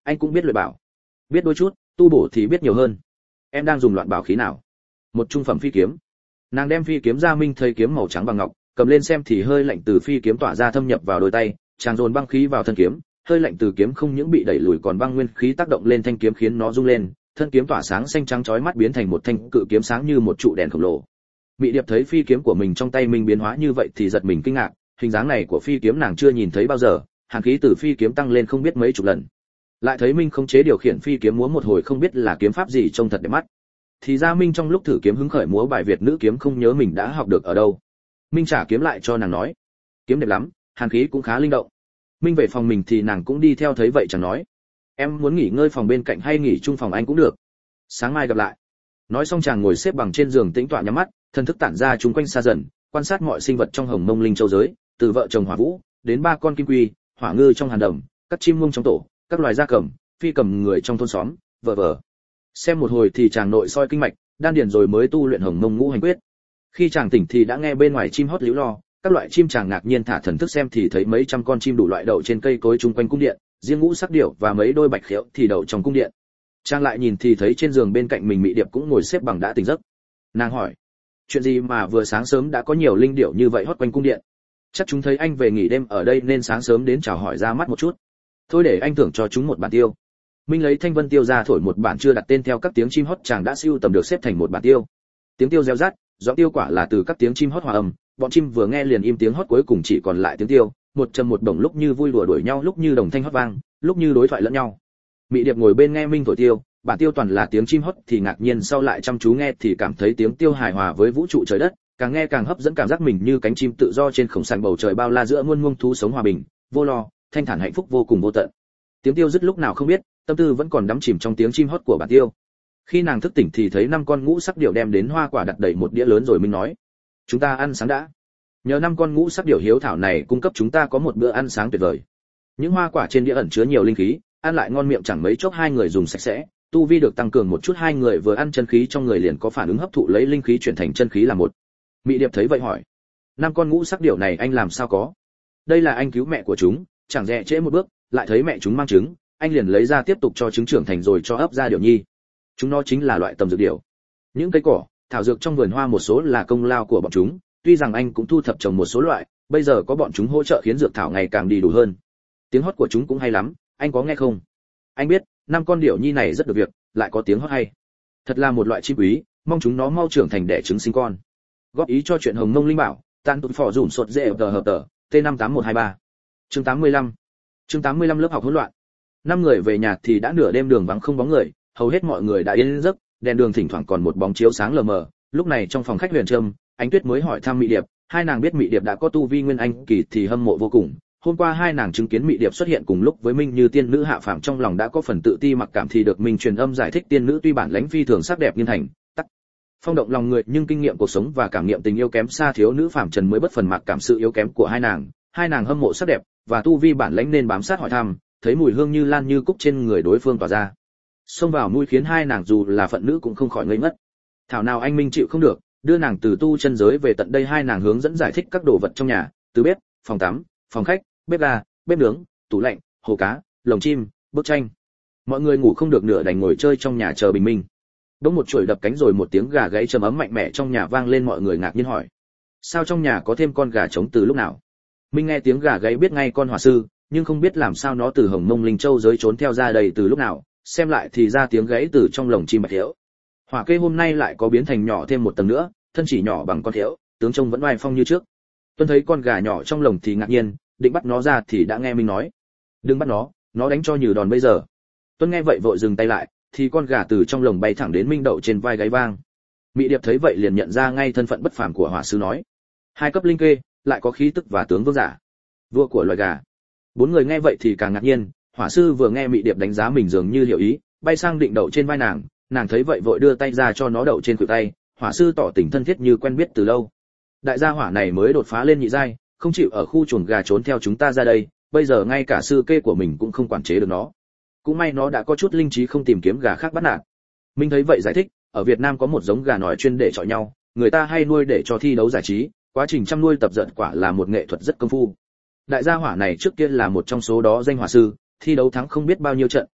anh cũng biết luyện bảo. Biết đôi chút, tu bổ thì biết nhiều hơn. Em đang dùng loạn bảo khí nào? Một trung phẩm phi kiếm. Nàng đem phi kiếm ra, Minh thấy kiếm màu trắng bằng ngọc, cầm lên xem thì hơi lạnh từ phi kiếm tỏa ra thâm nhập vào đôi tay, chàng dồn băng khí vào thân kiếm, hơi lạnh từ kiếm không những bị đẩy lùi còn băng nguyên khí tác động lên thanh kiếm khiến nó rung lên, thân kiếm tỏa sáng xanh trắng chói mắt biến thành một thanh cự kiếm sáng như một trụ đèn khổng lồ. Mị Điệp thấy phi kiếm của mình trong tay mình biến hóa như vậy thì giật mình kinh ngạc, hình dáng này của phi kiếm nàng chưa nhìn thấy bao giờ, hàn khí từ phi kiếm tăng lên không biết mấy chục lần. Lại thấy Minh khống chế điều khiển phi kiếm múa một hồi không biết là kiếm pháp gì trông thật đẹp mắt. Thì ra Minh trong lúc thử kiếm hứng khởi múa bài Việt nữ kiếm không nhớ mình đã học được ở đâu. Minh trả kiếm lại cho nàng nói, kiếm đẹp lắm, hàn khí cũng khá linh động. Minh về phòng mình thì nàng cũng đi theo, thấy vậy chẳng nói, em muốn nghỉ ngơi phòng bên cạnh hay nghỉ chung phòng anh cũng được, sáng mai gặp lại. Nói xong chàng ngồi xếp bằng trên giường tĩnh tọa nhắm mắt, thần thức tản ra chung quanh xa dần, quan sát mọi sinh vật trong Hồng Mông Linh Châu giới, từ vợ chồng Hỏa Vũ đến ba con kim quy, hỏa ngư trong hàn đầm, các chim muông trong tổ, các loài gia cầm, phi cầm người trong thôn xóm, vờ vờ. Xem một hồi thì chàng nội soi kinh mạch, đan điền rồi mới tu luyện Hồng Mông Ngũ Hành Quyết. Khi chàng tỉnh thì đã nghe bên ngoài chim hót líu lo, các loại chim chàng ngạc nhiên thả thần thức xem thì thấy mấy trăm con chim đủ loại đậu trên cây cối chung quanh cung điện, riêng ngũ sắc điểu và mấy đôi bạch khiếu thì đậu trong cung điện. Chàng lại nhìn thì thấy trên giường bên cạnh mình Mị Điệp cũng ngồi xếp bằng đã tỉnh giấc. Nàng hỏi, chuyện gì mà vừa sáng sớm đã có nhiều linh điểu như vậy hót quanh cung điện? Chắc chúng thấy anh về nghỉ đêm ở đây nên sáng sớm đến chào hỏi ra mắt một chút. Thôi để anh thưởng cho chúng một bản tiêu. Minh lấy thanh vân tiêu ra thổi một bản chưa đặt tên theo các tiếng chim hót, chàng đã siêu tầm được xếp thành một bản tiêu. Tiếng tiêu reo rát, giọng tiêu quả là từ các tiếng chim hót hòa âm, bọn chim vừa nghe liền im tiếng hót, cuối cùng chỉ còn lại tiếng tiêu, một trầm một bổng, lúc như vui đùa đuổi nhau, lúc như đồng thanh hót vang, lúc như đối thoại lẫn nhau. Mị Điệp ngồi bên nghe Minh thổi tiêu, bản tiêu toàn là tiếng chim hót thì ngạc nhiên, sau lại chăm chú nghe thì cảm thấy tiếng tiêu hài hòa với vũ trụ trời đất, càng nghe càng hấp dẫn, cảm giác mình như cánh chim tự do trên khổng sành bầu trời bao la giữa muôn muông thú sống hòa bình, vô lo, thanh thản hạnh phúc vô cùng vô tận. Tiếng tiêu dứt lúc nào không biết, tâm tư vẫn còn đắm chìm trong tiếng chim hót của bản tiêu. Khi nàng thức tỉnh thì thấy năm con ngũ sắc điểu đem đến hoa quả đặt đầy một đĩa lớn rồi Minh nói, chúng ta ăn sáng đã. Nhờ năm con ngũ sắc điểu hiếu thảo này cung cấp chúng ta có một bữa ăn sáng tuyệt vời. Những hoa quả trên đĩa ẩn chứa nhiều linh khí, ăn lại ngon miệng, chẳng mấy chốc hai người dùng sạch sẽ, tu vi được tăng cường một chút, hai người vừa ăn chân khí trong người liền có phản ứng hấp thụ lấy linh khí chuyển thành chân khí là một. Mị Điệp thấy vậy hỏi, năm con ngũ sắc điểu này anh làm sao có? Đây là anh cứu mẹ của chúng, chẳng dè trễ một bước, lại thấy mẹ chúng mang trứng, anh liền lấy ra tiếp tục cho trứng trưởng thành rồi cho ấp ra điểu nhi. Chúng nó chính là loại tầm dược điểu. Những cây cỏ, thảo dược trong vườn hoa một số là công lao của bọn chúng, tuy rằng anh cũng thu thập trồng một số loại, bây giờ có bọn chúng hỗ trợ khiến dược thảo ngày càng đầy đủ hơn. Tiếng hót của chúng cũng hay lắm, anh có nghe không? Anh biết, năm con điểu nhi này rất được việc, lại có tiếng hót hay. Thật là một loại chim quý, mong chúng nó mau trưởng thành đẻ trứng sinh con. Góp ý cho chuyện Hồng Mông Linh Bảo, tan tụt phò dùm sột dễ tờ hợp tờ, T năm tám một hai ba. Chương tám mươi lăm. Chương tám mươi lăm lớp học hỗn loạn. Năm người về nhà thì đã nửa đêm, đường vắng không bóng người, hầu hết mọi người đã yên giấc, đèn đường thỉnh thoảng còn một bóng chiếu sáng lờ mờ. Lúc này trong phòng khách Huyền Trâm, Ánh Tuyết mới hỏi thăm Mị Điệp, hai nàng biết Mị Điệp đã có tu vi nguyên anh kỳ thì hâm mộ vô cùng. Hôm qua hai nàng chứng kiến Mị Điệp xuất hiện cùng lúc với Minh như tiên nữ hạ phàm, trong lòng đã có phần tự ti mặc cảm, thì được Minh truyền âm giải thích tiên nữ tuy bản lãnh phi thường sắc đẹp nghiên thành, tắc phong động lòng người, nhưng kinh nghiệm cuộc sống và cảm nghiệm tình yêu kém xa thiếu nữ phàm trần mới bất phần mặc cảm sự yếu kém của hai nàng. Hai nàng hâm mộ sắc đẹp và tu vi bản lãnh nên bám sát hỏi thăm, thấy mùi hương như lan như cúc trên người đối phương tỏa ra, xông vào mũi khiến hai nàng dù là phận nữ cũng không khỏi ngây ngất. Thảo nào anh Minh chịu không được, đưa nàng từ tu chân giới về tận đây. Hai nàng hướng dẫn giải thích các đồ vật trong nhà, từ bếp, phòng tắm, phòng khách, bếp ga, bếp nướng, tủ lạnh, hồ cá, lồng chim, bức tranh. Mọi người ngủ không được nửa đành ngồi chơi trong nhà chờ bình minh. Đống một chuỗi đập cánh rồi một tiếng gà gáy trầm ấm mạnh mẽ trong nhà vang lên, mọi người ngạc nhiên hỏi, sao trong nhà có thêm con gà trống từ lúc nào? Minh nghe tiếng gà gáy biết ngay con hỏa sư, nhưng không biết làm sao nó từ Hồng Mông Linh Châu giới trốn theo ra đây từ lúc nào, xem lại thì ra tiếng gáy từ trong lồng chim bạch thiểu. Hỏa kê hôm nay lại có biến thành nhỏ thêm một tầng nữa, thân chỉ nhỏ bằng con thiểu, tướng trông vẫn oai phong như trước. Tuân thấy con gà nhỏ trong lồng thì ngạc nhiên, định bắt nó ra thì đã nghe Minh nói, đừng bắt nó, nó đánh cho như đòn bây giờ. Tuân nghe vậy vội dừng tay lại, thì con gà từ trong lồng bay thẳng đến Minh đậu trên vai gáy vang. Mị Điệp thấy vậy liền nhận ra ngay thân phận bất phàm của hỏa sư, nói, hai cấp linh kê, lại có khí tức và tướng vương giả, vua của loài gà. Bốn người nghe vậy thì càng ngạc nhiên, hỏa sư vừa nghe Mị Điệp đánh giá mình dường như hiểu ý, bay sang định đậu trên vai nàng, nàng thấy vậy vội đưa tay ra cho nó đậu trên khuỷu tay. Hỏa sư tỏ tình thân thiết như quen biết từ lâu. Đại gia hỏa này mới đột phá lên nhị giai, không chịu ở khu chuồng gà trốn theo chúng ta ra đây, bây giờ ngay cả sư kê của mình cũng không quản chế được nó. Cũng may nó đã có chút linh trí, không tìm kiếm gà khác bắt nạt. Minh thấy vậy giải thích, ở Việt Nam có một giống gà nòi chuyên để chọi nhau, người ta hay nuôi để cho thi đấu giải trí, quá trình chăm nuôi tập dượt quả là một nghệ thuật rất công phu. Đại gia hỏa này trước kia là một trong số đó danh hỏa sư, thi đấu thắng không biết bao nhiêu trận,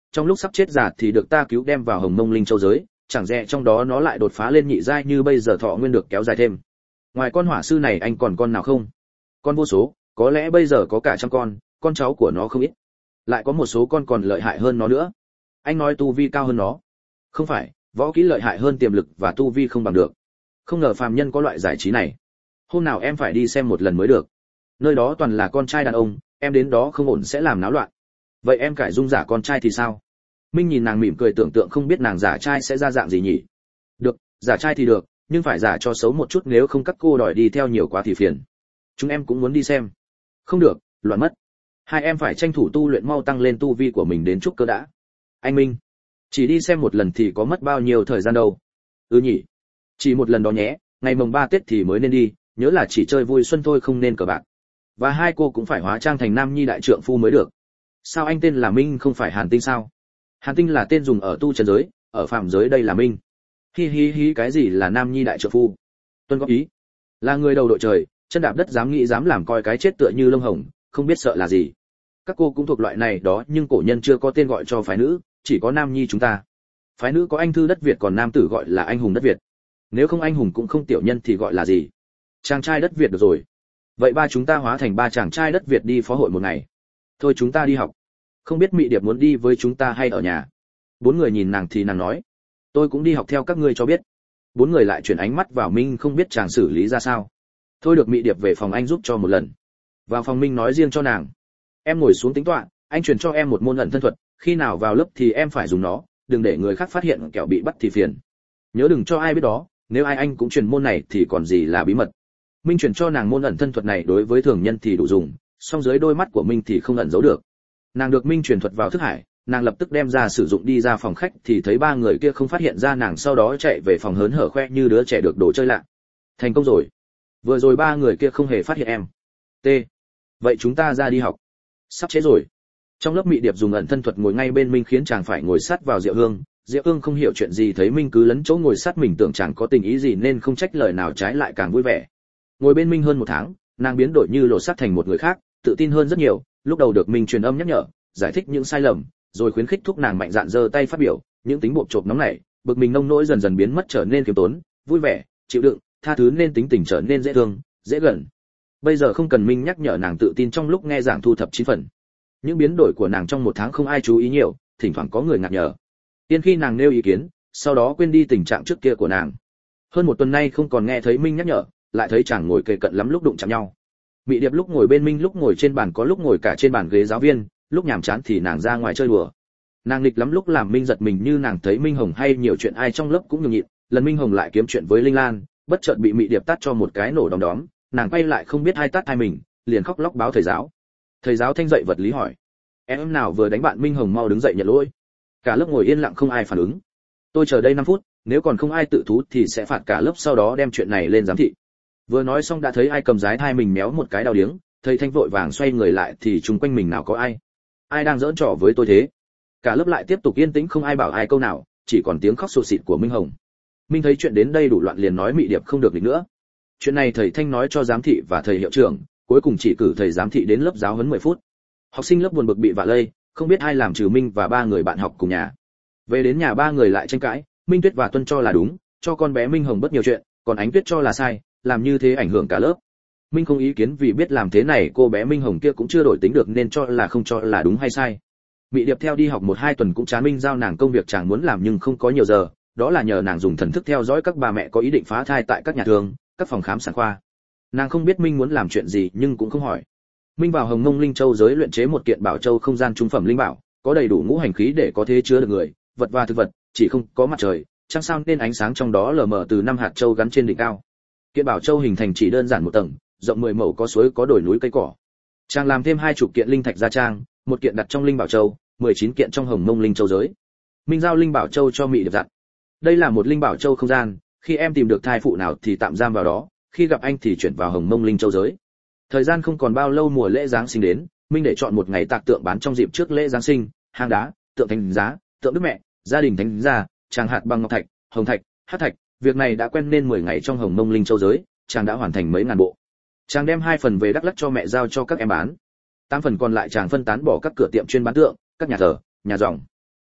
trong lúc sắp chết già thì được ta cứu đem vào Hồng Mông Linh Châu giới, chẳng dè trong đó nó lại đột phá lên nhị giai như bây giờ thọ nguyên được kéo dài thêm. Ngoài con hỏa sư này anh còn con nào không? Con vô số, có lẽ bây giờ có cả trăm con, con cháu của nó không ít. Lại có một số con còn lợi hại hơn nó nữa. Anh nói tu vi cao hơn nó. Không phải, võ kỹ lợi hại hơn tiềm lực và tu vi không bằng được. Không ngờ phàm nhân có loại giải trí này. Hôm nào em phải đi xem một lần mới được. Nơi đó toàn là con trai đàn ông, em đến đó không ổn sẽ làm náo loạn. Vậy em cải dung giả con trai thì sao? Minh nhìn nàng mỉm cười tưởng tượng không biết nàng giả trai sẽ ra dạng gì nhỉ. Được, giả trai thì được, nhưng phải giả cho xấu một chút nếu không các cô đòi đi theo nhiều quá thì phiền. Chúng em cũng muốn đi xem. Không được, loạn mất. Hai em phải tranh thủ tu luyện mau tăng lên tu vi của mình đến trúc cơ đã. Anh Minh, chỉ đi xem một lần thì có mất bao nhiêu thời gian đâu. Ừ nhỉ, chỉ một lần đó nhé, ngày mồng ba Tết thì mới nên đi, nhớ là chỉ chơi vui xuân thôi không nên cờ bạc. Và hai cô cũng phải hóa trang thành nam nhi đại trượng phu mới được. Sao anh tên là Minh không phải Hàn Tinh sao? Hàn Tinh là tên dùng ở tu trần giới, ở phàm giới đây là Minh. Hi hi hi, cái gì là nam nhi đại trượng phu? Tuân góp ý. Là người đầu đội trời, chân đạp đất dám nghĩ dám làm coi cái chết tựa như lông hồng, không biết sợ là gì. Các cô cũng thuộc loại này đó, nhưng cổ nhân chưa có tên gọi cho phái nữ, chỉ có nam nhi chúng ta. Phái nữ có anh thư đất Việt, còn nam tử gọi là anh hùng đất Việt. Nếu không anh hùng cũng không tiểu nhân thì gọi là gì? Chàng trai đất Việt được rồi. Vậy ba chúng ta hóa thành ba chàng trai đất Việt đi phó hội một ngày. Thôi chúng ta đi học. Không biết Mị Điệp muốn đi với chúng ta hay ở nhà? Bốn người nhìn nàng thì nàng nói, tôi cũng đi học theo các ngươi cho biết. Bốn người lại chuyển ánh mắt vào Minh không biết chàng xử lý ra sao. Thôi được, Mị Điệp về phòng anh giúp cho một lần. Vào phòng Minh nói riêng cho nàng, em ngồi xuống tính toán, anh truyền cho em một môn ẩn thân thuật, khi nào vào lớp thì em phải dùng nó, đừng để người khác phát hiện kẻo bị bắt thì phiền. Nhớ đừng cho ai biết đó, nếu ai anh cũng truyền môn này thì còn gì là bí mật. Minh truyền cho nàng môn ẩn thân thuật này đối với thường nhân thì đủ dùng, song dưới đôi mắt của Minh thì không ẩn giấu được. Nàng được Minh truyền thuật vào thức hải, nàng lập tức đem ra sử dụng, đi ra phòng khách thì thấy ba người kia không phát hiện ra nàng, sau đó chạy về phòng hớn hở khoe như đứa trẻ được đồ chơi lạ. Thành công rồi. Vừa rồi ba người kia không hề phát hiện em. T. Vậy chúng ta ra đi học. Sắp trễ rồi. Trong lớp Mị Điệp dùng ẩn thân thuật ngồi ngay bên Minh khiến chàng phải ngồi sát vào Diệu Hương. Diệu Hương không hiểu chuyện gì thấy Minh cứ lấn chỗ ngồi sát mình, tưởng chàng có tình ý gì nên không trách lời nào, trái lại càng vui vẻ. Ngồi bên Minh hơn một tháng, nàng biến đổi như lột xác thành một người khác, tự tin hơn rất nhiều. Lúc đầu được Minh truyền âm nhắc nhở, giải thích những sai lầm, rồi khuyến khích thúc nàng mạnh dạn giơ tay phát biểu, những tính bộp chộp nóng nảy, bực mình nông nỗi dần dần biến mất, trở nên khiêm tốn, vui vẻ, chịu đựng, tha thứ, nên tính tình trở nên dễ thương, dễ gần. Bây giờ không cần Minh nhắc nhở, nàng tự tin trong lúc nghe giảng thu thập chín phần. Những biến đổi của nàng trong một tháng không ai chú ý nhiều, thỉnh thoảng có người ngạc nhở. Tiên khi nàng nêu ý kiến, sau đó quên đi tình trạng trước kia của nàng. Hơn một tuần nay không còn nghe thấy Minh nhắc nhở, lại thấy chàng ngồi kề cận lắm lúc đụng chạm nhau. Mị Điệp lúc ngồi bên Minh, lúc ngồi trên bàn, có lúc ngồi cả trên bàn ghế giáo viên, lúc nhàm chán thì nàng ra ngoài chơi đùa. Nàng nghịch lắm lúc làm Minh giật mình, như nàng thấy Minh Hồng hay nhiều chuyện ai trong lớp cũng nhường nhịn. Lần Minh Hồng lại kiếm chuyện với Linh Lan, bất chợt bị Mị Điệp tát cho một cái nổ đom đóm, nàng quay lại không biết ai tát ai mình, liền khóc lóc báo thầy giáo. Thầy giáo thanh dậy vật lý hỏi, em nào vừa đánh bạn Minh Hồng, mau đứng dậy nhận lỗi. Cả lớp ngồi yên lặng không ai phản ứng. Tôi chờ đây năm phút, nếu còn không ai tự thú thì sẽ phạt cả lớp, sau đó đem chuyện này lên giám thị. Vừa nói xong đã thấy ai cầm giái thai mình méo một cái đau điếng, thầy thanh vội vàng xoay người lại thì chung quanh mình nào có ai. Ai đang giỡn trò với tôi thế? Cả lớp lại tiếp tục yên tĩnh, không ai bảo ai câu nào, chỉ còn tiếng khóc sụt sịt của Minh Hồng. Minh thấy chuyện đến đây đủ loạn, liền nói Mị Điệp không được nghịch nữa. Chuyện này thầy thanh nói cho giám thị và thầy hiệu trưởng, cuối cùng chỉ cử thầy giám thị đến lớp giáo huấn mười phút. Học sinh lớp buồn bực bị vạ lây, không biết ai làm, trừ Minh và ba người bạn học cùng nhà. Về đến nhà ba người lại tranh cãi, Minh Tuyết và Tuân cho là đúng, cho con bé Minh Hồng bớt nhiều chuyện, còn Ánh Tuyết cho là sai, làm như thế ảnh hưởng cả lớp. Minh không ý kiến vì biết làm thế này cô bé Minh Hồng kia cũng chưa đổi tính được, nên cho là không cho là đúng hay sai. Mị Điệp theo đi học một hai tuần cũng chán Minh giao nàng công việc chàng muốn làm nhưng không có nhiều giờ, đó là nhờ nàng dùng thần thức theo dõi các bà mẹ có ý định phá thai tại các nhà thương, các phòng khám sản khoa. Nàng không biết Minh muốn làm chuyện gì nhưng cũng không hỏi. Minh vào Hồng Mông Linh Châu giới luyện chế một kiện bảo châu không gian trung phẩm linh bảo, có đầy đủ ngũ hành khí để có thể chứa được người, vật và thực vật, chỉ không có mặt trời, trăng sao nên ánh sáng trong đó lờ mờ từ năm hạt châu gắn trên đỉnh cao. Kiện bảo châu hình thành chỉ đơn giản một tầng, rộng mười mẫu, có suối, có đồi núi cây cỏ. Chàng làm thêm hai chục kiện linh thạch gia trang, một kiện đặt trong linh bảo châu, mười chín kiện trong Hồng Mông Linh Châu giới. Minh giao linh bảo châu cho Mị Điệp dặn, đây là một linh bảo châu không gian, khi em tìm được thai phụ nào thì tạm giam vào đó, khi gặp anh thì chuyển vào Hồng Mông Linh Châu giới. Thời gian không còn bao lâu, mùa lễ giáng sinh đến, Minh để chọn một ngày tạc tượng bán trong dịp trước lễ giáng sinh, hang đá, tượng thánh giá, tượng Đức Mẹ, gia đình thánh gia, tràng hạt bằng ngọc thạch, hồng thạch, hắc thạch, việc này đã quen nên mười ngày trong Hồng Mông Linh Châu giới, chàng đã hoàn thành mấy ngàn bộ. Chàng đem hai phần về Đắk Lắk cho mẹ giao cho các em bán, tám phần còn lại chàng phân tán bỏ các cửa tiệm chuyên bán tượng, các nhà thờ, nhà dòng.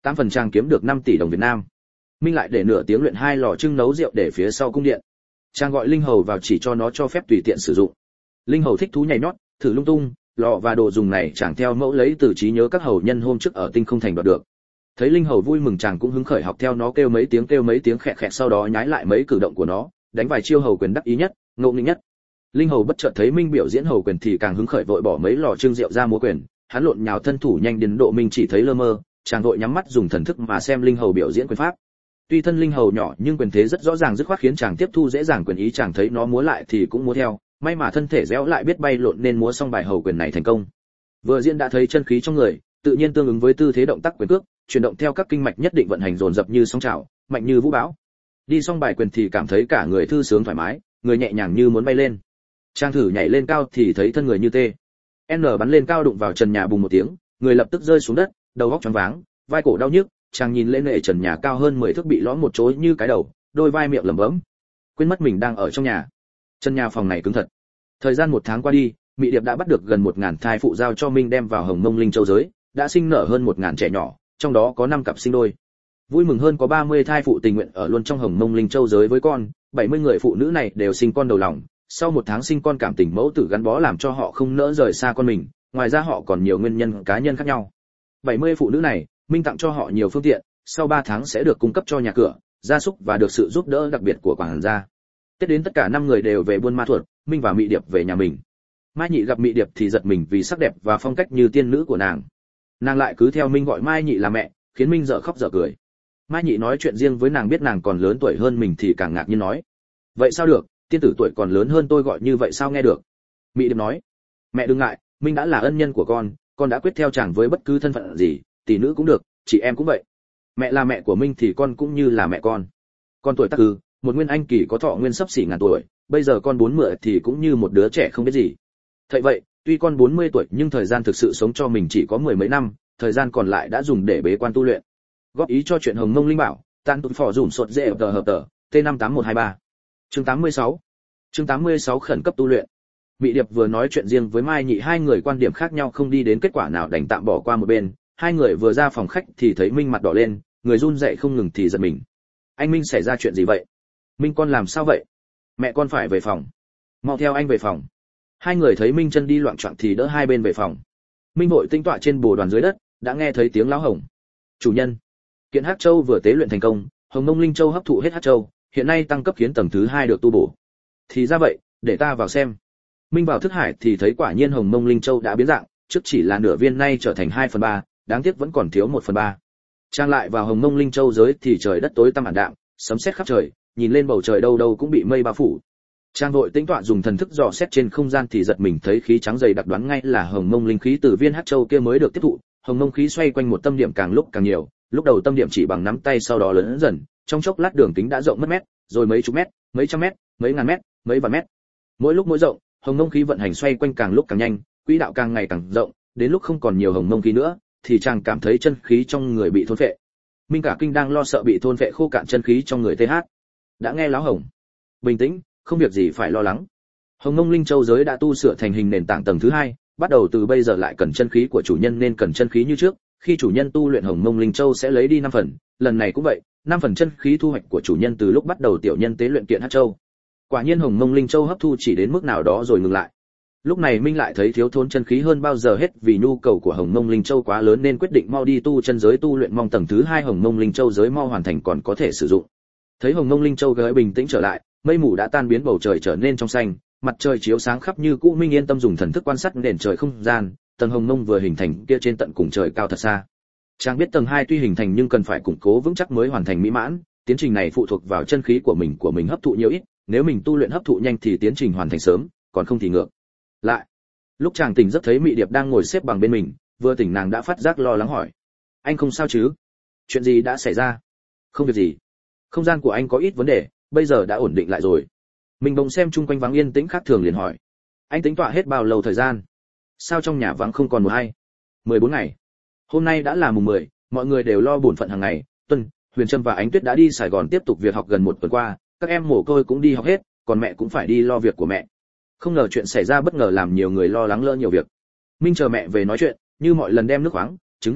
tám phần trang kiếm được năm tỷ đồng Việt Nam. Minh lại để nửa tiếng luyện hai lò trưng nấu rượu để phía sau cung điện. Trang gọi linh hầu vào chỉ cho nó cho phép tùy tiện sử dụng. Linh hầu thích thú nhảy nhót, thử lung tung, lọ và đồ dùng này chàng theo mẫu lấy từ trí nhớ các hầu nhân hôm trước ở Tinh Không Thành đoạt được. Thấy linh hầu vui mừng chàng cũng hứng khởi học theo nó kêu mấy tiếng kêu mấy tiếng khẹt khẹt sau đó nhái lại mấy cử động của nó, đánh vài chiêu hầu quyền đắc ý nhất, ngộ nghĩnh nhất. Linh hầu bất chợt thấy Minh biểu diễn hầu quyền thì càng hứng khởi vội bỏ mấy lò trưng rượu ra múa quyền, hắn lộn nhào thân thủ nhanh đến độ Minh chỉ thấy lơ mơ, chàng vội nhắm mắt dùng thần thức mà xem linh hầu biểu diễn quyền pháp. Tuy thân linh hầu nhỏ nhưng quyền thế rất rõ ràng dứt khoát khiến chàng tiếp thu dễ dàng quyền ý, chàng thấy nó múa lại thì cũng múa theo, may mà thân thể réo lại biết bay lộn nên múa xong bài hầu quyền này thành công. Vừa diễn đã thấy chân khí trong người, tự nhiên tương ứng với tư thế động tác quyền cước, chuyển động theo các kinh mạch nhất định vận hành dồn dập như sóng trào, mạnh như vũ bão. Đi xong bài quyền thì cảm thấy cả người thư sướng thoải mái, người nhẹ nhàng như muốn bay lên. Trang thử nhảy lên cao thì thấy thân người như tê. N bắn lên cao đụng vào trần nhà bùng một tiếng, người lập tức rơi xuống đất, đầu óc choáng váng, vai cổ đau nhức, chàng nhìn lên nệ trần nhà cao hơn mười thước bị lõm một chỗ như cái đầu, đôi vai miệng lẩm bẩm, quên mất mình đang ở trong nhà. Chân nhà phòng này cứng thật. Thời gian một tháng qua đi, Mị Điệp đã bắt được gần một ngàn thai phụ giao cho Minh đem vào Hồng Mông Linh Châu giới, đã sinh nở hơn một ngàn trẻ nhỏ, trong đó có năm cặp sinh đôi. Vui mừng hơn có ba mươi thai phụ tình nguyện ở luôn trong Hồng Mông Linh Châu giới với con, bảy mươi người phụ nữ này đều sinh con đầu lòng, sau một tháng sinh con cảm tình mẫu tử gắn bó làm cho họ không nỡ rời xa con mình, ngoài ra họ còn nhiều nguyên nhân cá nhân khác nhau. bảy mươi phụ nữ này, Minh tặng cho họ nhiều phương tiện, sau ba tháng sẽ được cung cấp cho nhà cửa, gia súc và được sự giúp đỡ đặc biệt của quản gia. Tết đến tất cả năm người đều về Buôn Ma Thuột, Minh và Mị Điệp về nhà mình. Mai Nhị gặp Mị Điệp thì giật mình vì sắc đẹp và phong cách như tiên nữ của nàng. Nàng lại cứ theo Minh gọi Mai Nhị là mẹ, khiến Minh dở khóc dở cười. Mai Nhị nói chuyện riêng với nàng biết nàng còn lớn tuổi hơn mình thì càng ngạc nhiên nói: "Vậy sao được, tiên tử tuổi còn lớn hơn tôi gọi như vậy sao nghe được?" Mị Điệp nói: "Mẹ đừng ngại, Minh đã là ân nhân của con, con đã quyết theo chàng với bất cứ thân phận gì, tỷ nữ cũng được, chị em cũng vậy. Mẹ là mẹ của Minh thì con cũng như là mẹ con. Con tuổi tác ư, một nguyên anh kỳ có thọ nguyên sắp xỉ ngàn tuổi, bây giờ con bốn mươi thì cũng như một đứa trẻ không biết gì. Vậy vậy, tuy con bốn mươi tuổi nhưng thời gian thực sự sống cho mình chỉ có mười mấy năm, thời gian còn lại đã dùng để bế quan tu luyện." Góp ý cho chuyện Hồng Mông Linh Bảo, tan tụt phò dùm sột dễ tờ hợp tờ, T năm tám một hai ba. Chương tám mươi sáu. Chương tám mươi sáu khẩn cấp tu luyện. Mị Điệp vừa nói chuyện riêng với Mai Nhị, hai người quan điểm khác nhau không đi đến kết quả nào đành tạm bỏ qua một bên. Hai người vừa ra phòng khách thì thấy Minh mặt đỏ lên, người run rẩy không ngừng thì giật mình. "Anh Minh xảy ra chuyện gì vậy?" "Minh con làm sao vậy?" "Mẹ con phải về phòng." "Mau theo anh về phòng." Hai người thấy Minh chân đi loạng choạng thì đỡ hai bên về phòng. Minh vội tinh tọa trên bồ đoàn dưới đất, đã nghe thấy tiếng lão hồng. "Chủ nhân, kiện Hắc Châu vừa tế luyện thành công, Hồng Mông Linh Châu hấp thụ hết Hắc Châu, hiện nay tăng cấp khiến tầng thứ hai được tu bổ." "Thì ra vậy, để ta vào xem." Minh vào thức hải thì thấy quả nhiên Hồng Mông Linh Châu đã biến dạng, trước chỉ là nửa viên nay trở thành hai phần ba, đáng tiếc vẫn còn thiếu một phần ba. Trang lại vào Hồng Mông Linh Châu giới thì trời đất tối tăm ảm đạm, sấm sét khắp trời, nhìn lên bầu trời đâu đâu cũng bị mây bao phủ. Trang vội tĩnh tọa dùng thần thức dò xét trên không gian thì giật mình thấy khí trắng dày đặc, đoán ngay là Hồng Mông linh khí từ viên Hắc Châu kia mới được tiếp thụ. Hồng Mông khí xoay quanh một tâm điểm càng lúc càng nhiều, lúc đầu tâm điểm chỉ bằng nắm tay sau đó lớn dần, trong chốc lát đường kính đã rộng mất mét, rồi mấy chục mét, mấy trăm mét, mấy ngàn mét, mấy vạn mét. Mỗi lúc mỗi rộng, Hồng Mông khí vận hành xoay quanh càng lúc càng nhanh, quỹ đạo càng ngày càng rộng, đến lúc không còn nhiều Hồng Mông khí nữa, thì chàng cảm thấy chân khí trong người bị thôn phệ. Minh cả kinh đang lo sợ bị thôn phệ khô cạn chân khí trong người tê hát. Đã nghe láo hồng. Bình tĩnh, không việc gì phải lo lắng. Hồng Mông Linh Châu giới đã tu sửa thành hình nền tảng tầng thứ hai, bắt đầu từ bây giờ lại cần chân khí của chủ nhân nên cần chân khí như trước. Khi chủ nhân tu luyện Hồng Mông Linh Châu sẽ lấy đi năm phần, lần này cũng vậy, năm phần chân khí thu hoạch của chủ nhân từ lúc bắt đầu tiểu nhân tế luyện kiện Hắc Châu. Quả nhiên Hồng Mông Linh Châu hấp thu chỉ đến mức nào đó rồi ngừng lại. Lúc này Minh lại thấy thiếu thốn chân khí hơn bao giờ hết, vì nhu cầu của Hồng Mông Linh Châu quá lớn nên quyết định mau đi tu chân giới tu luyện, mong tầng thứ hai Hồng Mông Linh Châu giới mau hoàn thành còn có thể sử dụng. Thấy Hồng Mông Linh Châu gới bình tĩnh trở lại, mây mù đã tan biến, bầu trời trở nên trong xanh, mặt trời chiếu sáng khắp như cũ. Minh yên tâm dùng thần thức quan sát nền trời không gian, tầng Hồng Mông vừa hình thành kia trên tận cùng trời cao thật xa. Chàng biết tầng hai tuy hình thành nhưng cần phải củng cố vững chắc mới hoàn thành mỹ mãn, tiến trình này phụ thuộc vào chân khí của mình của mình hấp thụ nhiều ít, nếu mình tu luyện hấp thụ nhanh thì tiến trình hoàn thành sớm, còn không thì ngược lại. Lúc chàng tỉnh giấc thấy Mị Điệp đang ngồi xếp bằng bên mình, vừa tỉnh nàng đã phát giác lo lắng hỏi: "Anh không sao chứ? Chuyện gì đã xảy ra?" "Không việc gì. Không gian của anh có ít vấn đề, bây giờ đã ổn định lại rồi." Mình bỗng xem chung quanh vắng yên tĩnh khác thường liền hỏi: "Anh tính tọa hết bao lâu thời gian? Sao trong nhà vắng không còn một ai?" mười bốn ngày. Hôm nay đã là mùng mười, mọi người đều lo bổn phận hàng ngày. Tuân, Huyền Trâm và Ánh Tuyết đã đi Sài Gòn tiếp tục việc học gần một tuần qua, các em mồ côi cũng đi học hết, còn mẹ cũng phải đi lo việc của mẹ. Không ngờ chuyện xảy ra bất ngờ làm nhiều người lo lắng lỡ nhiều việc. Minh chờ mẹ về nói chuyện, như mọi lần đem nước khoáng, trứng gà,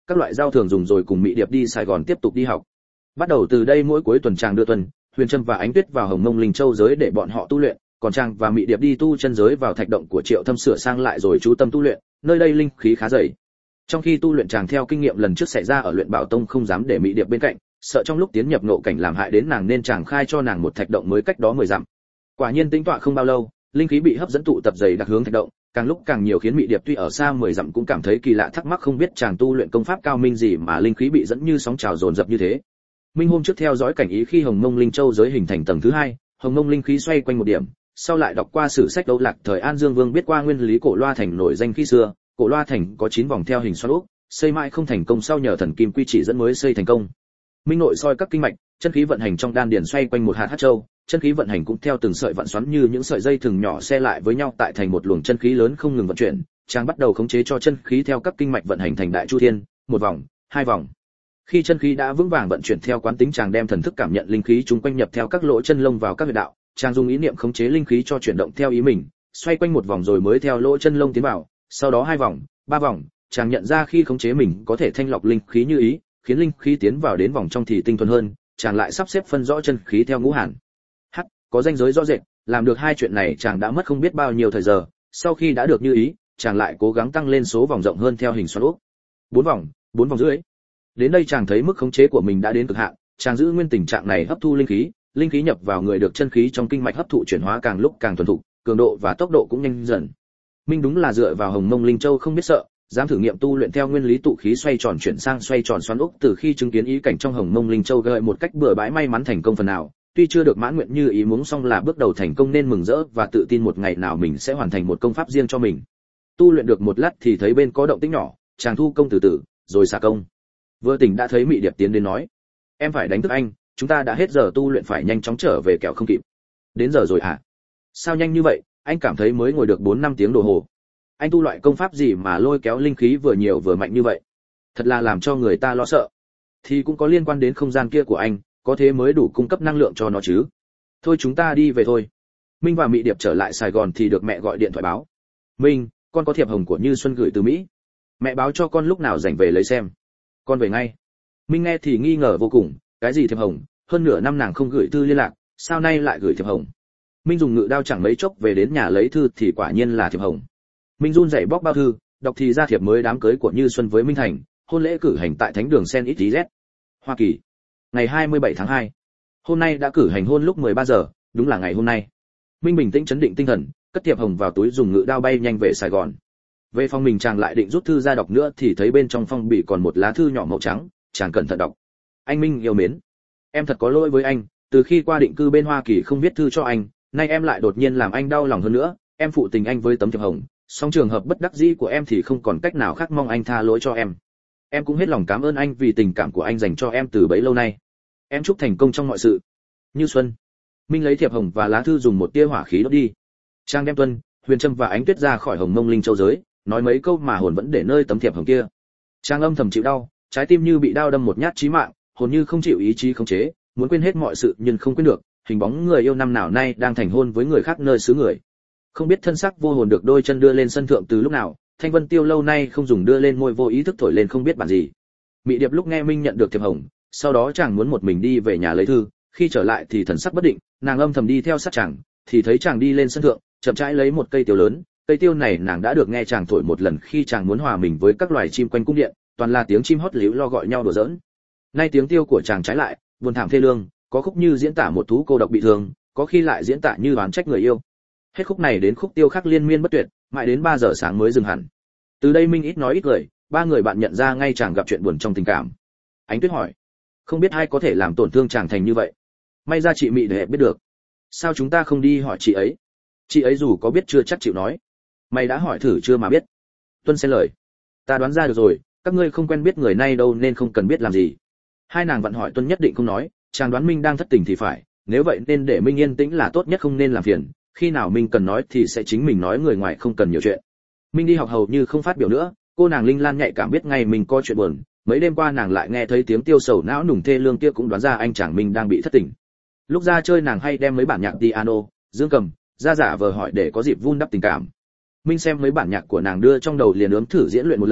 các loại giao thường dùng rồi cùng Mị Điệp đi Sài Gòn tiếp tục đi học. Bắt đầu từ đây mỗi cuối tuần chàng đưa tuần, Huyền Trâm và Ánh Tuyết vào Hồng Mông Linh Châu giới để bọn họ tu luyện, còn chàng và Mị Điệp đi tu chân giới vào thạch động của Triệu Thâm sửa sang lại rồi chú tâm tu luyện, nơi đây linh khí khá dày. Trong khi tu luyện chàng theo kinh nghiệm lần trước xảy ra ở Luyện Bảo Tông không dám để Mị Điệp bên cạnh, sợ trong lúc tiến nhập ngộ cảnh làm hại đến nàng nên chàng khai cho nàng một thạch động mới cách đó mười dặm. Quả nhiên tĩnh tọa không bao lâu, linh khí bị hấp dẫn tụ tập dày đặc hướng thạch động, càng lúc càng nhiều khiến Mị Điệp tuy ở xa mười dặm cũng cảm thấy kỳ lạ, thắc mắc không biết chàng tu luyện công pháp cao minh gì mà linh khí bị dẫn như sóng trào dồn dập như thế. Minh hôm trước theo dõi cảnh ý khi Hồng Mông Linh Châu giới hình thành tầng thứ hai, Hồng Mông linh khí xoay quanh một điểm, sau lại đọc qua sử sách Đấu Lạc thời An Dương Vương biết qua nguyên lý Cổ Loa Thành nổi danh khi xưa, Cổ Loa Thành có chín vòng theo hình xoắn ốc, xây mãi không thành công, sau nhờ thần kim quy chỉ dẫn mới xây thành công. Minh nội soi các kinh mạch, chân khí vận hành trong đan điền xoay quanh một hạt hắc châu, chân khí vận hành cũng theo từng sợi vặn xoắn như những sợi dây thừng nhỏ xe lại với nhau tại thành một luồng chân khí lớn không ngừng vận chuyển, chàng bắt đầu khống chế cho chân khí theo các kinh mạch vận hành thành đại chu thiên, một vòng, hai vòng. Khi chân khí đã vững vàng vận chuyển theo quán tính, chàng đem thần thức cảm nhận linh khí chúng quanh nhập theo các lỗ chân lông vào các huyệt đạo, chàng dùng ý niệm khống chế linh khí cho chuyển động theo ý mình, xoay quanh một vòng rồi mới theo lỗ chân lông tiến vào, sau đó hai vòng, ba vòng, chàng nhận ra khi khống chế mình có thể thanh lọc linh khí như ý, khiến linh khí tiến vào đến vòng trong thì tinh thuần hơn, chàng lại sắp xếp phân rõ chân khí theo ngũ hàn. Hắc, có ranh giới rõ rệt, làm được hai chuyện này chàng đã mất không biết bao nhiêu thời giờ, sau khi đã được như ý, chàng lại cố gắng tăng lên số vòng rộng hơn theo hình xoắn ốc. Bốn vòng, bốn vòng rưỡi. Đến đây chàng thấy mức khống chế của mình đã đến cực hạn, chàng giữ nguyên tình trạng này hấp thu linh khí, linh khí nhập vào người được chân khí trong kinh mạch hấp thụ chuyển hóa càng lúc càng thuần thục, cường độ và tốc độ cũng nhanh dần. Minh đúng là dựa vào Hồng Mông Linh Châu không biết sợ, dám thử nghiệm tu luyện theo nguyên lý tụ khí xoay tròn chuyển sang xoay tròn xoắn ốc, từ khi chứng kiến ý cảnh trong Hồng Mông Linh Châu gợi một cách bừa bãi may mắn thành công phần nào, tuy chưa được mãn nguyện như ý muốn song là bước đầu thành công nên mừng rỡ và tự tin một ngày nào mình sẽ hoàn thành một công pháp riêng cho mình. Tu luyện được một lát thì thấy bên có động tĩnh nhỏ, chàng thu công từ từ, rồi xả công. Vừa tỉnh đã thấy Mị Điệp tiến đến nói: "Em phải đánh thức anh, chúng ta đã hết giờ tu luyện, phải nhanh chóng trở về kẻo không kịp." "Đến giờ rồi à? Sao nhanh như vậy, anh cảm thấy mới ngồi được bốn năm tiếng đồng hồ. Anh tu loại công pháp gì mà lôi kéo linh khí vừa nhiều vừa mạnh như vậy? Thật là làm cho người ta lo sợ." "Thì cũng có liên quan đến không gian kia của anh, có thế mới đủ cung cấp năng lượng cho nó chứ. Thôi chúng ta đi về thôi." Minh và Mị Điệp trở lại Sài Gòn thì được mẹ gọi điện thoại báo: "Minh, con có thiệp hồng của Như Xuân gửi từ Mỹ. Mẹ báo cho con lúc nào rảnh về lấy xem. Con về ngay." Minh nghe thì nghi ngờ vô cùng, cái gì thiệp hồng, hơn nửa năm nàng không gửi thư liên lạc, sao nay lại gửi thiệp hồng? Minh dùng ngự đao chẳng mấy chốc về đến nhà lấy thư thì quả nhiên là thiệp hồng. Minh run rẩy bóc bao thư, đọc thì ra thiệp mới đám cưới của Như Xuân với Minh Thành, hôn lễ cử hành tại Thánh đường Saint X, Hoa Kỳ. Ngày hai mươi bảy tháng hai. Hôm nay đã cử hành hôn lúc mười ba giờ, đúng là ngày hôm nay. Minh bình tĩnh trấn định tinh thần, cất thiệp hồng vào túi dùng ngự đao bay nhanh về Sài Gòn. Về phòng mình chàng lại định rút thư ra đọc nữa thì thấy bên trong phong bì còn một lá thư nhỏ màu trắng, chàng cẩn thận đọc. "Anh Minh yêu mến, em thật có lỗi với anh, từ khi qua định cư bên Hoa Kỳ không viết thư cho anh, nay em lại đột nhiên làm anh đau lòng hơn nữa, em phụ tình anh với tấm thiệp hồng, song trường hợp bất đắc dĩ của em thì không còn cách nào khác, mong anh tha lỗi cho em. Em cũng hết lòng cảm ơn anh vì tình cảm của anh dành cho em từ bấy lâu nay. Em chúc thành công trong mọi sự. Như Xuân." Minh lấy thiệp hồng và lá thư dùng một tia hỏa khí đốt đi. Trang đem Tuân, Huyền Trâm và Ánh Tuyết ra khỏi Hồng Mông Linh Châu giới, nói mấy câu mà hồn vẫn để nơi tấm thiệp hồng kia. Trang âm thầm chịu đau, trái tim như bị đao đâm một nhát chí mạng, hồn như không chịu ý chí khống chế, muốn quên hết mọi sự nhưng không quên được, hình bóng người yêu năm nào nay đang thành hôn với người khác nơi xứ người. Không biết thân xác vô hồn được đôi chân đưa lên sân thượng từ lúc nào, Thanh Vân Tiêu lâu nay không dùng đưa lên môi vô ý thức thổi lên không biết bản gì. Mị Điệp lúc nghe Minh nhận được thiệp hồng, sau đó chàng muốn một mình đi về nhà lấy thư, khi trở lại thì thần sắc bất định, nàng âm thầm đi theo sát chàng, thì thấy chàng đi lên sân thượng, chậm rãi lấy một cây tiêu lớn, cây tiêu này nàng đã được nghe chàng thổi một lần khi chàng muốn hòa mình với các loài chim quanh cung điện, toàn là tiếng chim hót líu lo gọi nhau đùa giỡn. Nay tiếng tiêu của chàng trái lại, buồn thảm thê lương, có khúc như diễn tả một thú cô độc bị thương, có khi lại diễn tả như oán trách người yêu. Hết khúc này đến khúc tiêu khác liên miên bất tuyệt, mãi đến ba giờ sáng mới dừng hẳn. Từ đây Minh ít nói ít cười, ba người bạn nhận ra ngay chàng gặp chuyện buồn trong tình cảm. Ánh Tuyết hỏi: "Không biết ai có thể làm tổn thương chàng thành như vậy? May ra chị Mị để biết được. Sao chúng ta không đi hỏi chị ấy? Chị ấy dù có biết chưa chắc chịu nói. Mày đã hỏi thử chưa mà biết?" Tuân xen lời: "Ta đoán ra được rồi, các ngươi không quen biết người này đâu nên không cần biết làm gì." Hai nàng vặn hỏi Tuân nhất định không nói, chàng đoán Minh đang thất tình thì phải, nếu vậy nên để Minh yên tĩnh là tốt nhất, không nên làm phiền, khi nào Minh cần nói thì sẽ chính mình nói, người ngoài không cần nhiều chuyện. Minh đi học hầu như không phát biểu nữa, cô nàng Linh Lan nhạy cảm biết ngay mình có chuyện buồn, mấy đêm qua nàng lại nghe thấy tiếng tiêu sầu não nùng thê lương kia cũng đoán ra anh chàng Minh đang bị thất tình. Lúc ra chơi nàng hay đem mấy bản nhạc piano, dương cầm, ra giả vờ hỏi để có dịp vun đắp tình cảm. Minh xem mấy bản nhạc của nàng đưa trong đầu liền ướm thử diễn luyện một lần,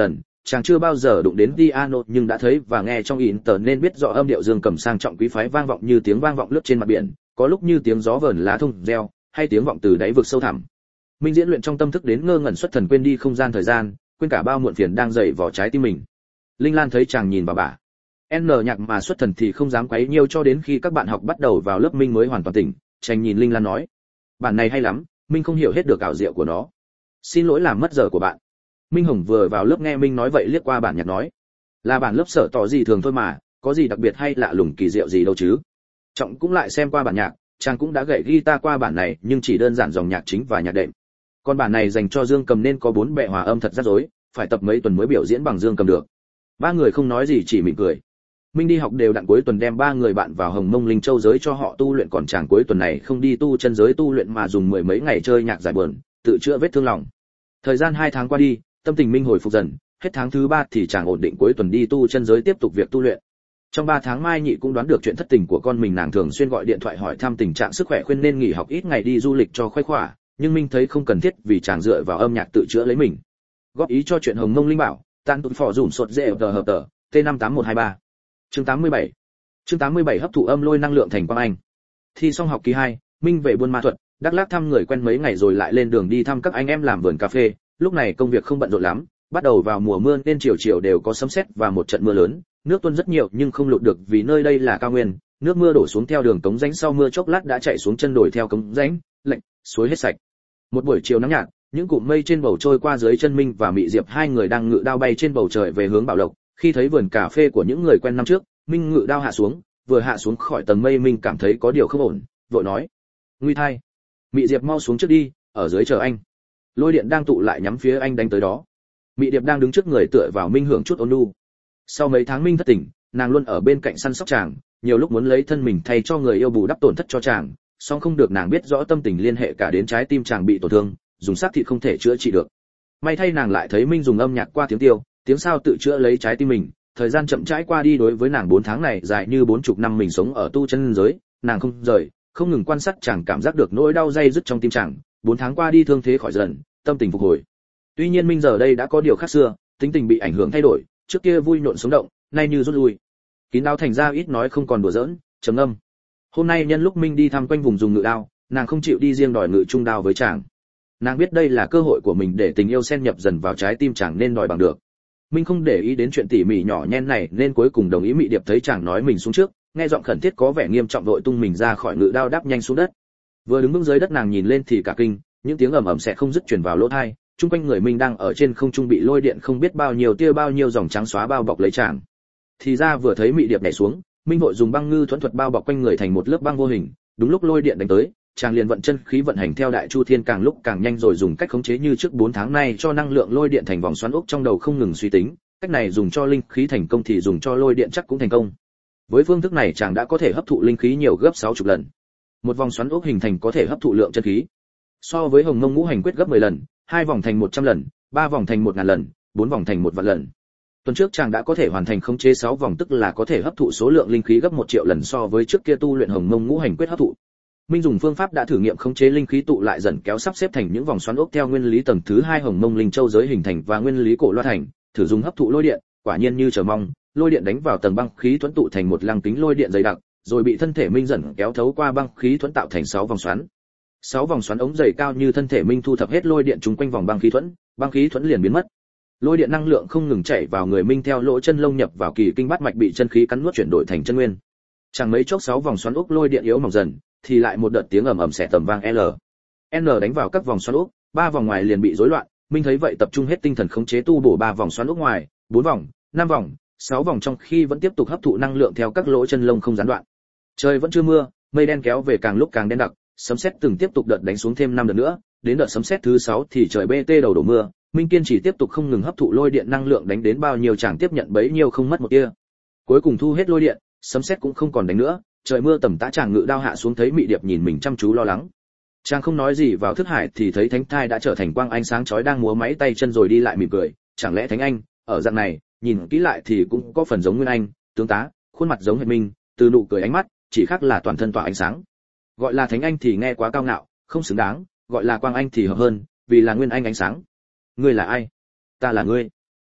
chàng chưa bao giờ đụng đến piano nhưng đã thấy và nghe trong Inter nên biết rõ âm điệu dương cầm sang trọng quý phái vang vọng như tiếng vang vọng lướt trên mặt biển, có lúc như tiếng gió vờn lá thông reo, hay tiếng vọng từ đáy vực sâu thẳm. Minh diễn luyện trong tâm thức đến ngơ ngẩn xuất thần, quên đi không gian thời gian, quên cả bao muộn phiền đang dậy vỏ trái tim mình. Linh Lan thấy chàng nhìn vào bà N nhạc mà xuất thần thì không dám quấy nhiêu cho đến khi các bạn học bắt đầu vào lớp Minh mới hoàn toàn tỉnh. Chàng nhìn Linh Lan nói, bản này hay lắm, Minh không hiểu hết được ảo diệu của nó. Xin lỗi làm mất giờ của bạn. Minh Hồng vừa vào lớp nghe Minh nói vậy liếc qua bản nhạc nói, là bản lớp sở tỏ gì thường thôi mà, có gì đặc biệt hay lạ lùng kỳ diệu gì đâu chứ. Trọng cũng lại xem qua bản nhạc, chàng cũng đã gậy guitar qua bản này nhưng chỉ đơn giản dòng nhạc chính và nhạc đệm. Còn bản này dành cho dương cầm nên có bốn bệ hòa âm thật rắc rối, phải tập mấy tuần mới biểu diễn bằng dương cầm được. Ba người không nói gì chỉ mỉm cười. Minh đi học đều đặn cuối tuần đem ba người bạn vào Hồng Mông Linh Châu giới cho họ tu luyện, còn chàng cuối tuần này không đi tu chân giới tu luyện mà dùng mười mấy ngày chơi nhạc giải buồn, tự chữa vết thương lòng. Thời gian hai tháng qua đi, tâm tình Minh hồi phục dần, hết tháng thứ ba thì chàng ổn định cuối tuần đi tu chân giới tiếp tục việc tu luyện. Trong ba tháng Mai Nhị cũng đoán được chuyện thất tình của con mình, nàng thường xuyên gọi điện thoại hỏi thăm tình trạng sức khỏe, khuyên nên nghỉ học ít ngày đi du lịch cho khuây khỏa, nhưng Minh thấy không cần thiết vì chàng dựa vào âm nhạc tự chữa lấy mình. Góp ý cho chuyện Hồng Mông Linh Bảo, tan tụt phò dùm sột dễ tờ hợp tờ, T năm tám một hai ba. Chương tám mươi bảy. Chương tám mươi bảy hấp thụ âm lôi năng lượng thành quang anh. Thi xong học kỳ hai, Minh về Buôn Ma Thuột, Đắk Lắk thăm người quen mấy ngày rồi lại lên đường đi thăm các anh em làm vườn cà phê. Lúc này công việc không bận rộn lắm, bắt đầu vào mùa mưa nên chiều chiều đều có sấm sét và một trận mưa lớn, nước tuôn rất nhiều nhưng không lụt được vì nơi đây là cao nguyên, nước mưa đổ xuống theo đường cống rãnh, sau mưa chốc lát đã chảy xuống chân đồi theo cống rãnh, lạnh, suối hết sạch. Một buổi chiều nắng nhạt, những cụm mây trên bầu trôi qua dưới chân Minh và Mị Diệp, hai người đang ngự đao bay trên bầu trời về hướng Bảo Lộc. Khi thấy vườn cà phê của những người quen năm trước, Minh ngự đao hạ xuống, vừa hạ xuống khỏi tầng mây Minh cảm thấy có điều không ổn, vội nói: "Nguy thai, Mị Diệp mau xuống trước đi, ở dưới chờ anh." Lôi điện đang tụ lại nhắm phía anh đánh tới đó. Mị Diệp đang đứng trước người tựa vào Minh hưởng chút ôn nhu. Sau mấy tháng Minh thất tình, nàng luôn ở bên cạnh săn sóc chàng, nhiều lúc muốn lấy thân mình thay cho người yêu bù đắp tổn thất cho chàng, song không được, nàng biết rõ tâm tình liên hệ cả đến trái tim chàng bị tổn thương, dùng xác thịt không thể chữa trị được. May thay nàng lại thấy Minh dùng âm nhạc qua tiếng tiêu, tiếng sao tự chữa lấy trái tim mình. Thời gian chậm rãi qua đi, đối với nàng bốn tháng này dài như bốn chục năm mình sống ở tu chân giới, nàng không rời, không ngừng quan sát chàng, cảm giác được nỗi đau dây dứt trong tim chàng. Bốn tháng qua đi, thương thế khỏi dần, tâm tình phục hồi. Tuy nhiên Minh giờ đây đã có điều khác xưa, tính tình bị ảnh hưởng thay đổi, trước kia vui nhộn sống động, nay như rút lui. Kín đáo thành ra ít nói không còn đùa giỡn, trầm ngâm. Hôm nay nhân lúc Minh đi thăm quanh vùng dùng ngự đao, nàng không chịu đi riêng đòi ngự trung đao với chàng. Nàng biết đây là cơ hội của mình để tình yêu xen nhập dần vào trái tim chàng nên đòi bằng được. Minh không để ý đến chuyện tỉ mỉ nhỏ nhen này nên cuối cùng đồng ý. Mị Điệp thấy chàng nói mình xuống trước, nghe giọng khẩn thiết có vẻ nghiêm trọng, đội tung mình ra khỏi ngự đao đáp nhanh xuống đất. Vừa đứng vững dưới đất nàng nhìn lên thì cả kinh, những tiếng ầm ầm sẽ không dứt truyền vào lỗ tai. Trung quanh người Minh đang ở trên không trung bị lôi điện không biết bao nhiêu tia bao nhiêu dòng trắng xóa bao bọc lấy chàng. Thì ra vừa thấy Mị Điệp nhảy xuống, Minh vội dùng băng ngư thuẫn thuật bao bọc quanh người thành một lớp băng vô hình. Đúng lúc lôi điện đánh tới, chàng liền vận chân khí vận hành theo đại chu thiên, càng lúc càng nhanh, rồi dùng cách khống chế như trước bốn tháng nay cho năng lượng lôi điện thành vòng xoắn ốc trong đầu không ngừng suy tính. Cách này dùng cho linh khí thành công thì dùng cho lôi điện chắc cũng thành công. Với phương thức này chàng đã có thể hấp thụ linh khí nhiều gấp sáu mươi lần. Một vòng xoắn ốc hình thành có thể hấp thụ lượng chân khí so với Hồng Mông Ngũ Hành Quyết gấp mười lần, hai vòng thành một trăm lần, ba vòng thành một nghìn lần, bốn vòng thành một vạn lần. Tuần trước chàng đã có thể hoàn thành khống chế sáu vòng, tức là có thể hấp thụ số lượng linh khí gấp một triệu lần so với trước kia tu luyện Hồng Mông Ngũ Hành Quyết hấp thụ. Minh dùng phương pháp đã thử nghiệm khống chế linh khí tụ lại dần kéo sắp xếp thành những vòng xoắn ốc theo nguyên lý tầng thứ hai Hồng Mông Linh Châu giới hình thành và nguyên lý cổ loa thành, thử dùng hấp thụ lôi điện, quả nhiên như chờ mong, lôi điện đánh vào tầng băng khí thuẫn tụ thành một lăng kính lôi điện dày đặc, rồi bị thân thể Minh dần kéo thấu qua băng khí thuẫn tạo thành sáu vòng xoắn. Sáu vòng xoắn ống dày cao như thân thể Minh thu thập hết lôi điện chúng quanh vòng băng khí thuẫn, băng khí thuẫn liền biến mất. Lôi điện năng lượng không ngừng chảy vào người Minh theo lỗ chân lông nhập vào kỳ kinh bát mạch, bị chân khí cắn nuốt chuyển đổi thành chân nguyên. Chẳng mấy chốc sáu vòng xoắn ốc lôi điện yếu mỏng dần, thì lại một đợt tiếng ầm ầm xẻ tầm vang L. N đánh vào các vòng xoắn ốc, ba vòng ngoài liền bị rối loạn. Minh thấy vậy tập trung hết tinh thần khống chế tu bổ ba vòng xoắn ốc ngoài, bốn vòng, năm vòng, sáu vòng, trong khi vẫn tiếp tục hấp thụ năng lượng theo các lỗ chân lông không gián đoạn. Trời vẫn chưa mưa, mây đen kéo về càng lúc càng đen đặc, sấm sét từng tiếp tục đợt đánh xuống thêm năm đợt nữa, đến đợt sấm sét thứ sáu thì trời bê tê đầu đổ mưa. Minh kiên trì tiếp tục không ngừng hấp thụ lôi điện, năng lượng đánh đến bao nhiêu chàng tiếp nhận bấy nhiêu, không mất một tia. Cuối cùng thu hết lôi điện, sấm sét cũng không còn đánh nữa, trời mưa tầm tã, chàng ngự đao hạ xuống thấy Mị Điệp nhìn mình chăm chú lo lắng. Chàng không nói gì, vào thức hải thì thấy Thánh Thai đã trở thành quang ánh sáng chói đang múa máy tay chân rồi đi lại mỉm cười. Chẳng lẽ Thánh Anh ở dạng này, nhìn kỹ lại thì cũng có phần giống Nguyên Anh, tướng tá, khuôn mặt giống hệt Minh, từ nụ cười ánh mắt, chỉ khác là toàn thân tỏa ánh sáng. Gọi là Thánh Anh thì nghe quá cao ngạo, không xứng đáng, gọi là Quang Anh thì hợp hơn, vì là Nguyên Anh ánh sáng. Ngươi là ai? Ta là ngươi.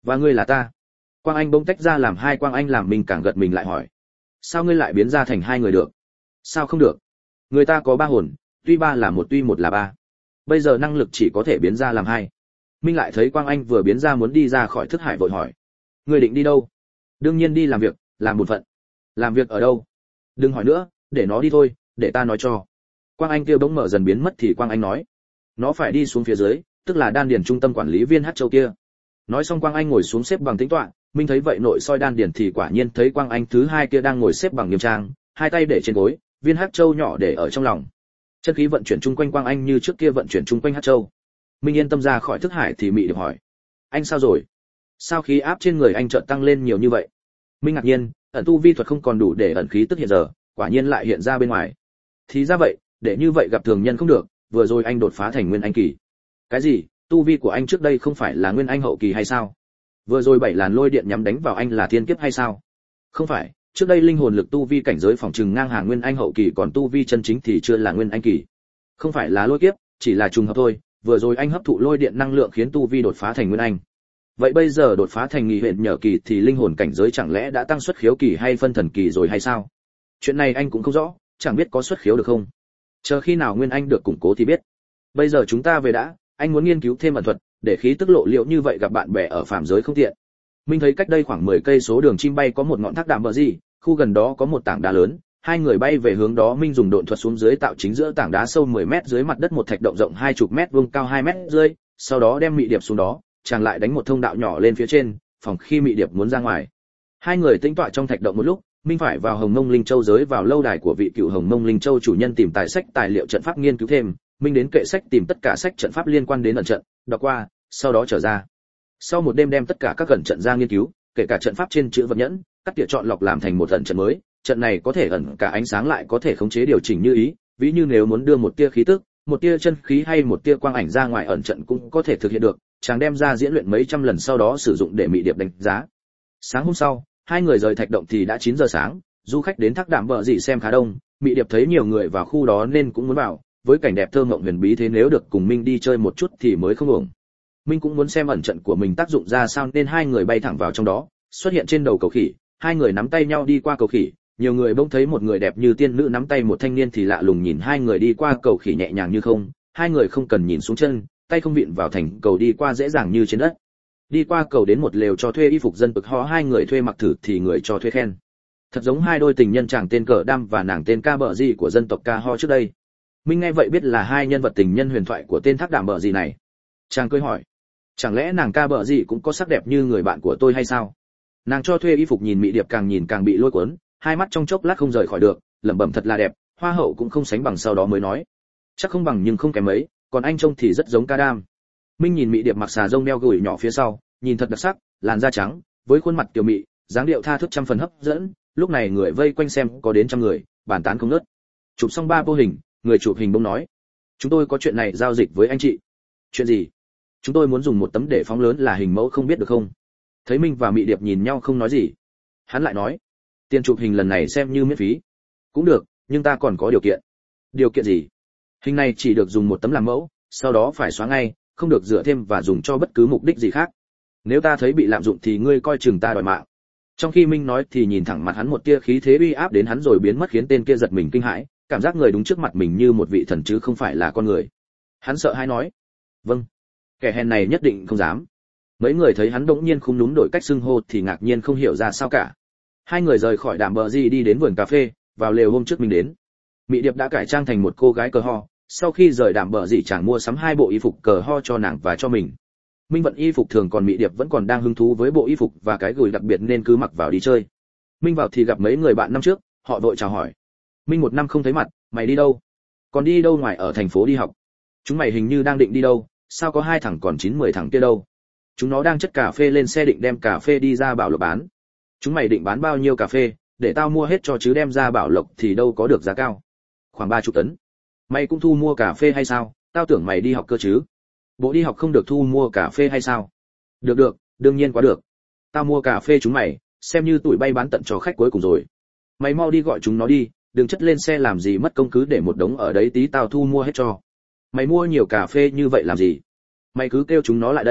Và ngươi là ta. Quang Anh bỗng tách ra làm hai Quang Anh làm mình càng gật mình lại hỏi. Sao ngươi lại biến ra thành hai người được? Sao không được? Người ta có ba hồn, tuy ba là một tuy một là ba. Bây giờ năng lực chỉ có thể biến ra làm hai. Minh lại thấy Quang Anh vừa biến ra muốn đi ra khỏi thức hải vội hỏi. Ngươi định đi đâu? Đương nhiên đi làm việc, làm một phận. Làm việc ở đâu? Đừng hỏi nữa, để nó đi thôi, để ta nói cho. Quang Anh kia bỗng mở dần biến mất thì Quang Anh nói. Nó phải đi xuống phía dưới, tức là đan điền trung tâm quản lý viên Hát Châu kia. Nói xong Quang Anh ngồi xuống xếp bằng tĩnh tọa, Minh thấy vậy nội soi đan điền thì quả nhiên thấy Quang Anh thứ hai kia đang ngồi xếp bằng nghiêm trang, hai tay để trên gối, viên Hát Châu nhỏ để ở trong lòng. Chân khí vận chuyển chung quanh Quang Anh như trước kia vận chuyển chung quanh Hát Châu. Minh yên tâm ra khỏi thức hải thì mị được hỏi: anh sao rồi? Sao khí áp trên người anh chợt tăng lên nhiều như vậy? Minh ngạc nhiên, ẩn tu vi thuật không còn đủ để ẩn khí tức hiện giờ, quả nhiên lại hiện ra bên ngoài. Thì ra vậy, để như vậy gặp thường nhân không được, vừa rồi anh đột phá thành nguyên anh kỳ. Cái gì? Tu vi của anh trước đây không phải là nguyên anh hậu kỳ hay sao? Vừa rồi bảy làn lôi điện nhắm đánh vào anh là thiên kiếp hay sao? Không phải, trước đây linh hồn lực tu vi cảnh giới phòng trừng ngang hàng nguyên anh hậu kỳ, còn tu vi chân chính thì chưa là nguyên anh kỳ. Không phải là lôi kiếp, chỉ là trùng hợp thôi, vừa rồi anh hấp thụ lôi điện năng lượng khiến tu vi đột phá thành nguyên anh. Vậy bây giờ đột phá thành nghi huyện nhờ kỳ thì linh hồn cảnh giới chẳng lẽ đã tăng xuất khiếu kỳ hay phân thần kỳ rồi hay sao? Chuyện này anh cũng không rõ, chẳng biết có xuất khiếu được không. Chờ khi nào nguyên anh được củng cố thì biết. Bây giờ chúng ta về đã, anh muốn nghiên cứu thêm ẩn thuật, để khí tức lộ liễu như vậy gặp bạn bè ở phàm giới không tiện. Minh thấy cách đây khoảng mười cây số đường chim bay có một ngọn thác đạm bờ gì, khu gần đó có một tảng đá lớn, hai người bay về hướng đó. Minh dùng độn thuật xuống dưới tạo chính giữa tảng đá sâu mười mét dưới mặt đất một thạch động rộng hai mươi mét vuông cao hai mét rưỡi, sau đó đem mị điệp xuống đó, chàng lại đánh một thông đạo nhỏ lên phía trên, phòng khi mị điệp muốn ra ngoài. Hai người tĩnh tọa trong thạch động một lúc, Minh phải vào Hồng Mông Linh Châu giới vào lâu đài của vị cựu Hồng Mông Linh Châu chủ nhân tìm tài sách tài liệu trận pháp nghiên cứu thêm. Minh đến kệ sách tìm tất cả sách trận pháp liên quan đến ẩn trận, đọc qua, sau đó trở ra. Sau một đêm đem tất cả các ẩn trận ra nghiên cứu, kể cả trận pháp trên chữ vật nhẫn, cắt tỉa chọn lọc làm thành một ẩn trận mới. Trận này có thể ẩn cả ánh sáng lại có thể khống chế điều chỉnh như ý, ví như nếu muốn đưa một tia khí tức, một tia chân khí hay một tia quang ảnh ra ngoài ẩn trận cũng có thể thực hiện được. Chàng đem ra diễn luyện mấy trăm lần sau đó sử dụng để mị điệp đánh giá. Sáng hôm sau, hai người rời thạch động thì đã chín giờ sáng, du khách đến thác đạm bờ dị xem khá đông, mị điệp thấy nhiều người vào khu đó nên cũng muốn vào, với cảnh đẹp thơ mộng huyền bí thế nếu được cùng Minh đi chơi một chút thì mới không uổng. Minh cũng muốn xem ẩn trận của mình tác dụng ra sao nên hai người bay thẳng vào trong đó, xuất hiện trên đầu cầu khỉ, hai người nắm tay nhau đi qua cầu khỉ, nhiều người bỗng thấy một người đẹp như tiên nữ nắm tay một thanh niên thì lạ lùng nhìn hai người đi qua cầu khỉ nhẹ nhàng như không, hai người không cần nhìn xuống chân, tay không vịn vào thành cầu đi qua dễ dàng như trên đất. Đi qua cầu đến một lều cho thuê y phục dân tộc ho, hai người thuê mặc thử thì người cho thuê khen. Thật giống hai đôi tình nhân chàng tên Cờ Đam và nàng tên Ca Bợ Gì của dân tộc Ca Ho trước đây. Minh nghe vậy biết là hai nhân vật tình nhân huyền thoại của tên thác đạm Bợ Gì này. Chàng cười hỏi, chẳng lẽ nàng Ca Bợ Gì cũng có sắc đẹp như người bạn của tôi hay sao? Nàng cho thuê y phục nhìn mị điệp càng nhìn càng bị lôi cuốn, hai mắt trong chốc lát không rời khỏi được, lẩm bẩm thật là đẹp, hoa hậu cũng không sánh bằng, sau đó mới nói, chắc không bằng nhưng không kém mấy, còn anh trông thì rất giống Ca Đam. Minh nhìn mị điệp mặc xà rông đeo gửi nhỏ phía sau, nhìn thật đặc sắc, làn da trắng, với khuôn mặt tiểu mị, dáng điệu tha thướt trăm phần hấp dẫn. Lúc này người vây quanh xem có đến trăm người, bàn tán không ngớt. Chụp xong ba bộ hình, người chụp hình bỗng nói, chúng tôi có chuyện này giao dịch với anh chị. Chuyện gì? Chúng tôi muốn dùng một tấm để phóng lớn là hình mẫu, không biết được không? Thấy Minh và mị điệp nhìn nhau không nói gì, hắn lại nói, tiền chụp hình lần này xem như miễn phí. Cũng được, nhưng ta còn có điều kiện. Điều kiện gì? Hình này chỉ được dùng một tấm làm mẫu, sau đó phải xóa ngay, không được rửa thêm và dùng cho bất cứ mục đích gì khác. Nếu ta thấy bị lạm dụng thì ngươi coi chừng ta đòi mạng. Trong khi Minh nói thì nhìn thẳng mặt hắn, một tia khí thế uy áp đến hắn rồi biến mất, khiến tên kia giật mình kinh hãi, cảm giác người đúng trước mặt mình như một vị thần chứ không phải là con người. Hắn sợ hãi nói, vâng, kẻ hèn này nhất định không dám. Mấy người thấy hắn đột nhiên không núm đổi cách xưng hô thì ngạc nhiên không hiểu ra sao cả. Hai người rời khỏi đạm bờ gì đi đến vườn cà phê, vào lều hôm trước Minh đến. Mị điệp đã cải trang thành một cô gái cờ ho, sau khi rời đạm bờ gì chàng mua sắm hai bộ y phục cờ ho cho nàng và cho mình. Minh vận y phục thường, còn mị điệp vẫn còn đang hứng thú với bộ y phục và cái gửi đặc biệt nên cứ mặc vào đi chơi. Minh vào thì gặp mấy người bạn năm trước, họ vội chào hỏi. Minh một năm không thấy mặt, mày đi đâu? Còn đi đâu ngoài ở thành phố đi học? Chúng mày hình như đang định đi đâu, sao có hai thằng còn chín mười thằng kia đâu? Chúng nó đang chất cà phê lên xe định đem cà phê đi ra Bảo Lộc bán. Chúng mày định bán bao nhiêu cà phê, để tao mua hết cho chứ đem ra Bảo Lộc thì đâu có được giá cao. Khoảng ba chục tấn. Mày cũng thu mua cà phê hay sao? Tao tưởng mày đi học cơ chứ. Bộ đi học không được thu mua cà phê hay sao? Được được, đương nhiên quá được. Tao mua cà phê chúng mày, xem như tụi bay bán tận cho khách cuối cùng rồi. Mày mau đi gọi chúng nó đi, đừng chất lên xe làm gì mất công, cứ để một đống ở đấy tí tao thu mua hết cho. Mày mua nhiều cà phê như vậy làm gì? Mày cứ kêu chúng nó lại đây,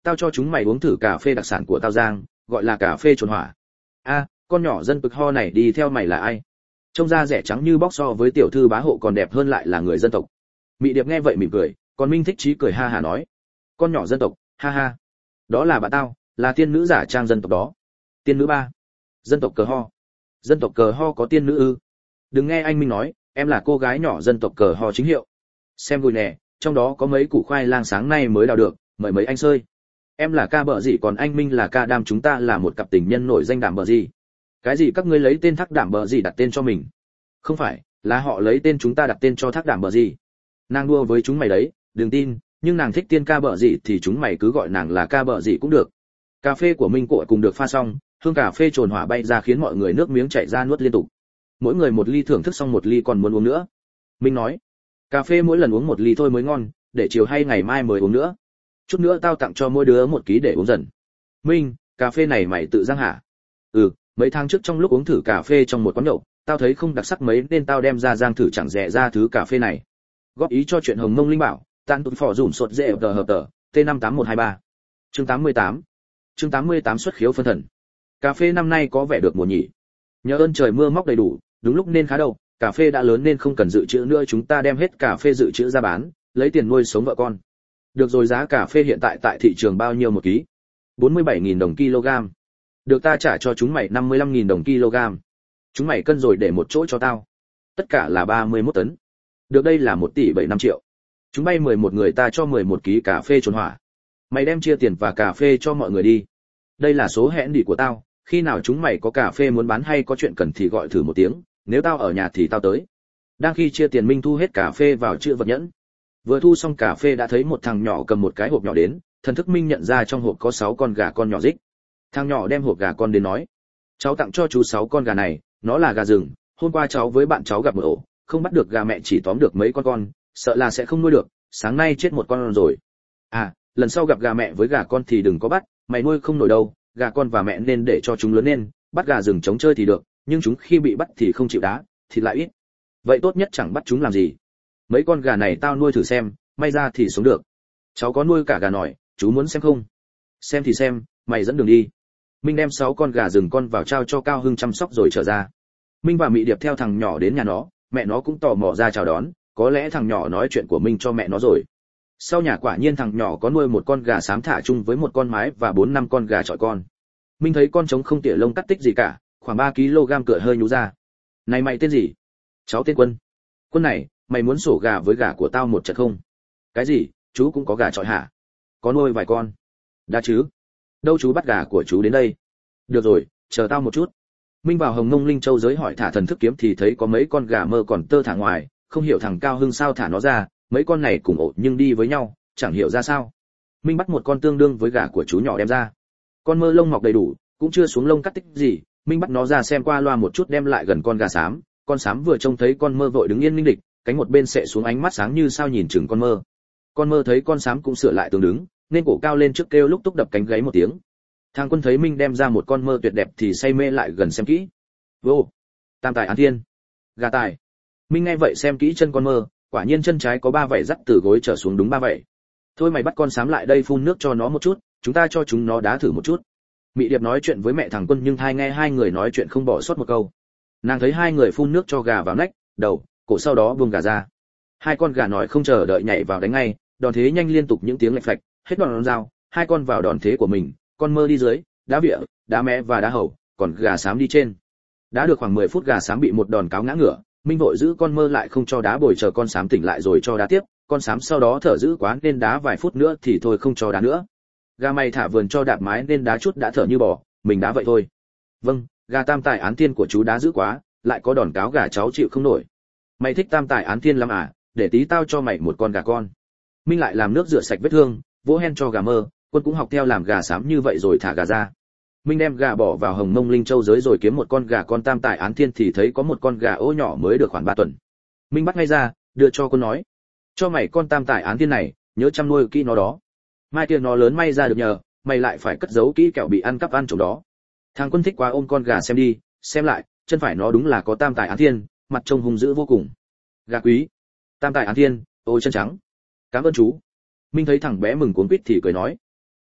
tao cho chúng mày uống thử cà phê đặc sản của tao Giang, gọi là cà phê trồn hỏa. A, con nhỏ dân tộc ho này đi theo mày là ai? Trông da rẻ trắng như bóc so với tiểu thư bá hộ còn đẹp hơn, lại là người dân tộc. Mị Điệp nghe vậy mỉm cười, còn Minh Thích Chí cười ha hà nói, con nhỏ dân tộc, ha ha, đó là bạn tao, là tiên nữ giả trang dân tộc đó. Tiên nữ ba, dân tộc cờ ho. Dân tộc cờ ho có tiên nữ ư? Đừng nghe anh Minh nói, em là cô gái nhỏ dân tộc cờ ho chính hiệu. Xem vui nè, trong đó có mấy củ khoai lang sáng nay mới đào được, mời mấy anh sơi. Em là ca bợ gì, còn anh Minh là ca đam, chúng ta là một cặp tình nhân nổi danh đảm bợ gì. Cái gì các ngươi lấy tên Thác Đảm bợ gì đặt tên cho mình? Không phải, là họ lấy tên chúng ta đặt tên cho Thác Đảm bợ gì. Nàng đua với chúng mày đấy, đừng tin, nhưng nàng thích tiên ca bợ gì thì chúng mày cứ gọi nàng là ca bợ gì cũng được. Cà phê của Minh cội cùng được pha xong, hương cà phê trồn hỏa bay ra khiến mọi người nước miếng chảy ra nuốt liên tục. Mỗi người một ly, thưởng thức xong một ly còn muốn uống nữa. Minh nói, cà phê mỗi lần uống một ly thôi mới ngon, để chiều hay ngày mai mới uống nữa. Chút nữa tao tặng cho mỗi đứa một ký để uống dần. Minh, cà phê này mày tự rang hả? Ừ, mấy tháng trước trong lúc uống thử cà phê trong một quán nhậu, tao thấy không đặc sắc mấy nên tao đem ra rang thử, chẳng rẻ ra thứ cà phê này. Góp ý cho chuyện Hồng Mông Linh Bảo, tan tụt phỏ dùm sột dễ tờ hợp tờ, T năm tám một hai ba. Chương tám mươi tám. Chương tám mươi tám xuất khiếu phân thần. Cà phê năm nay có vẻ được mùa nhỉ. Nhờ ơn trời mưa móc đầy đủ, đúng lúc nên khá đâu, cà phê đã lớn nên không cần dự trữ nữa, chúng ta đem hết cà phê dự trữ ra bán, lấy tiền nuôi sống vợ con. Được rồi, giá cà phê hiện tại tại thị trường bao nhiêu một ký? bốn mươi bảy nghìn đồng kg. Được, ta trả cho chúng mày năm mươi lăm nghìn đồng kg. Chúng mày cân rồi để một chỗ cho tao. Tất cả là ba mươi mốt tấn. Được, đây là một tỷ bảy năm triệu. Chúng bay mười một người, ta cho mười một ký cà phê trồn hỏa. Mày đem chia tiền và cà phê cho mọi người đi. Đây là số hẹn đi của tao, khi nào chúng mày có cà phê muốn bán hay có chuyện cần thì gọi thử một tiếng, nếu tao ở nhà thì tao tới. Đang khi chia tiền, Minh thu hết cà phê vào chữ vật nhẫn. Vừa thu xong cà phê đã thấy một thằng nhỏ cầm một cái hộp nhỏ đến, thần thức Minh nhận ra trong hộp có sáu con gà con nhỏ rích. Thằng nhỏ đem hộp gà con đến nói, cháu tặng cho chú sáu con gà này, nó là gà rừng, hôm qua cháu với bạn cháu gặp một ổ, không bắt được gà mẹ, chỉ tóm được mấy con con, sợ là sẽ không nuôi được, sáng nay chết một con rồi. À, lần sau gặp gà mẹ với gà con thì đừng có bắt, mày nuôi không nổi đâu, gà con và mẹ nên để cho chúng lớn lên, bắt gà rừng chống chơi thì được, nhưng chúng khi bị bắt thì không chịu đá, thịt lại ít. Vậy tốt nhất chẳng bắt chúng làm gì. Mấy con gà này tao nuôi thử xem, may ra thì sống được. Cháu có nuôi cả gà nòi, chú muốn xem không? Xem thì xem, mày dẫn đường đi. Minh đem sáu con gà rừng con vào trao cho Cao Hưng chăm sóc rồi trở ra. Minh và Mị Điệp theo thằng nhỏ đến nhà nó, mẹ nó cũng tò mò ra chào đón, có lẽ thằng nhỏ nói chuyện của Minh cho mẹ nó rồi. Sau nhà quả nhiên thằng nhỏ có nuôi một con gà xám thả chung với một con mái và bốn năm con gà chọi con. Minh thấy con trống không tỉa lông cắt tích gì cả, khoảng ba ki lô gam, cựa hơi nhú ra. Này mày tên gì? Cháu tên Quân. Quân này, mày muốn sổ gà với gà của tao một trận không? Cái gì? Chú cũng có gà chọi hả? Có nuôi vài con. Đã chứ. Đâu chú bắt gà của chú đến đây. Được rồi, chờ tao một chút. Minh vào Hồng Mông Linh Châu giới hỏi thả thần thức kiếm thì thấy có mấy con gà mơ còn tơ thả ngoài, không hiểu thằng Cao Hưng sao thả nó ra, mấy con này cùng ổ nhưng đi với nhau, chẳng hiểu ra sao. Minh bắt một con tương đương với gà của chú nhỏ đem ra. Con mơ lông mọc đầy đủ, cũng chưa xuống lông cắt tích gì, Minh bắt nó ra xem qua loa một chút đem lại gần con gà xám, con xám vừa trông thấy con mơ vội đứng yên ninh địch, cánh một bên sệ xuống, ánh mắt sáng như sao nhìn chừng con mơ. Con mơ thấy con xám cũng sửa lại tương đứng, nên cổ cao lên trước kêu lúc túc đập cánh gáy một tiếng. Thằng Quân thấy Minh đem ra một con mơ tuyệt đẹp thì say mê lại gần xem kỹ. Vô, tam tài án thiên, gà tài. Minh nghe vậy xem kỹ chân con mơ, quả nhiên chân trái có ba vảy dắt từ gối trở xuống đúng ba vảy. Thôi mày bắt con xám lại đây phun nước cho nó một chút, chúng ta cho chúng nó đá thử một chút. Mị Điệp nói chuyện với mẹ thằng Quân nhưng thai nghe hai người nói chuyện không bỏ sót một câu. Nàng thấy hai người phun nước cho gà vào nách, đầu, cổ, sau đó buông gà ra. Hai con gà nói không chờ đợi nhảy vào đánh ngay, đòn thế nhanh liên tục những tiếng lạch phạch, hết đòn dao, hai con vào đòn thế của mình, con mơ đi dưới, đá vịa, đá mé và đá hầu, còn gà xám đi trên. Đã được khoảng mười phút gà xám bị một đòn cáo ngã ngửa, Minh vội giữ con mơ lại không cho đá, bồi chờ con xám tỉnh lại rồi cho đá tiếp, con xám sau đó thở dữ quá nên đá vài phút nữa thì thôi không cho đá nữa. Gà mày thả vườn cho đạp mái nên đá chút đã thở như bò, mình đá vậy thôi. Vâng, gà tam tài án thiên của chú đá dữ quá, lại có đòn cáo gà cháu chịu không nổi. Mày thích tam tài án thiên lắm à, để tí tao cho mày một con gà con. Minh lại làm nước rửa sạch vết thương, vỗ hen cho gà mơ, Quân cũng học theo làm gà xám như vậy rồi thả gà ra. Minh đem gà bỏ vào Hồng Mông Linh Châu giới rồi kiếm một con gà con tam tài án thiên thì thấy có một con gà ô nhỏ mới được khoảng ba tuần. Minh bắt ngay ra, đưa cho Quân nói: "Cho mày con tam tài án thiên này, nhớ chăm nuôi kỹ nó đó. Mai kia nó lớn may ra được nhờ, mày lại phải cất giấu kỹ kẻo bị ăn cắp ăn trộm đó." Thằng Quân thích quá ôm con gà xem đi, xem lại, chân phải nó đúng là có tam tài án thiên, mặt trông hung dữ vô cùng. Gà quý, tam tài án thiên, ôi chân trắng. Cảm ơn chú. Minh thấy thằng bé mừng cuống quýt thì cười nói: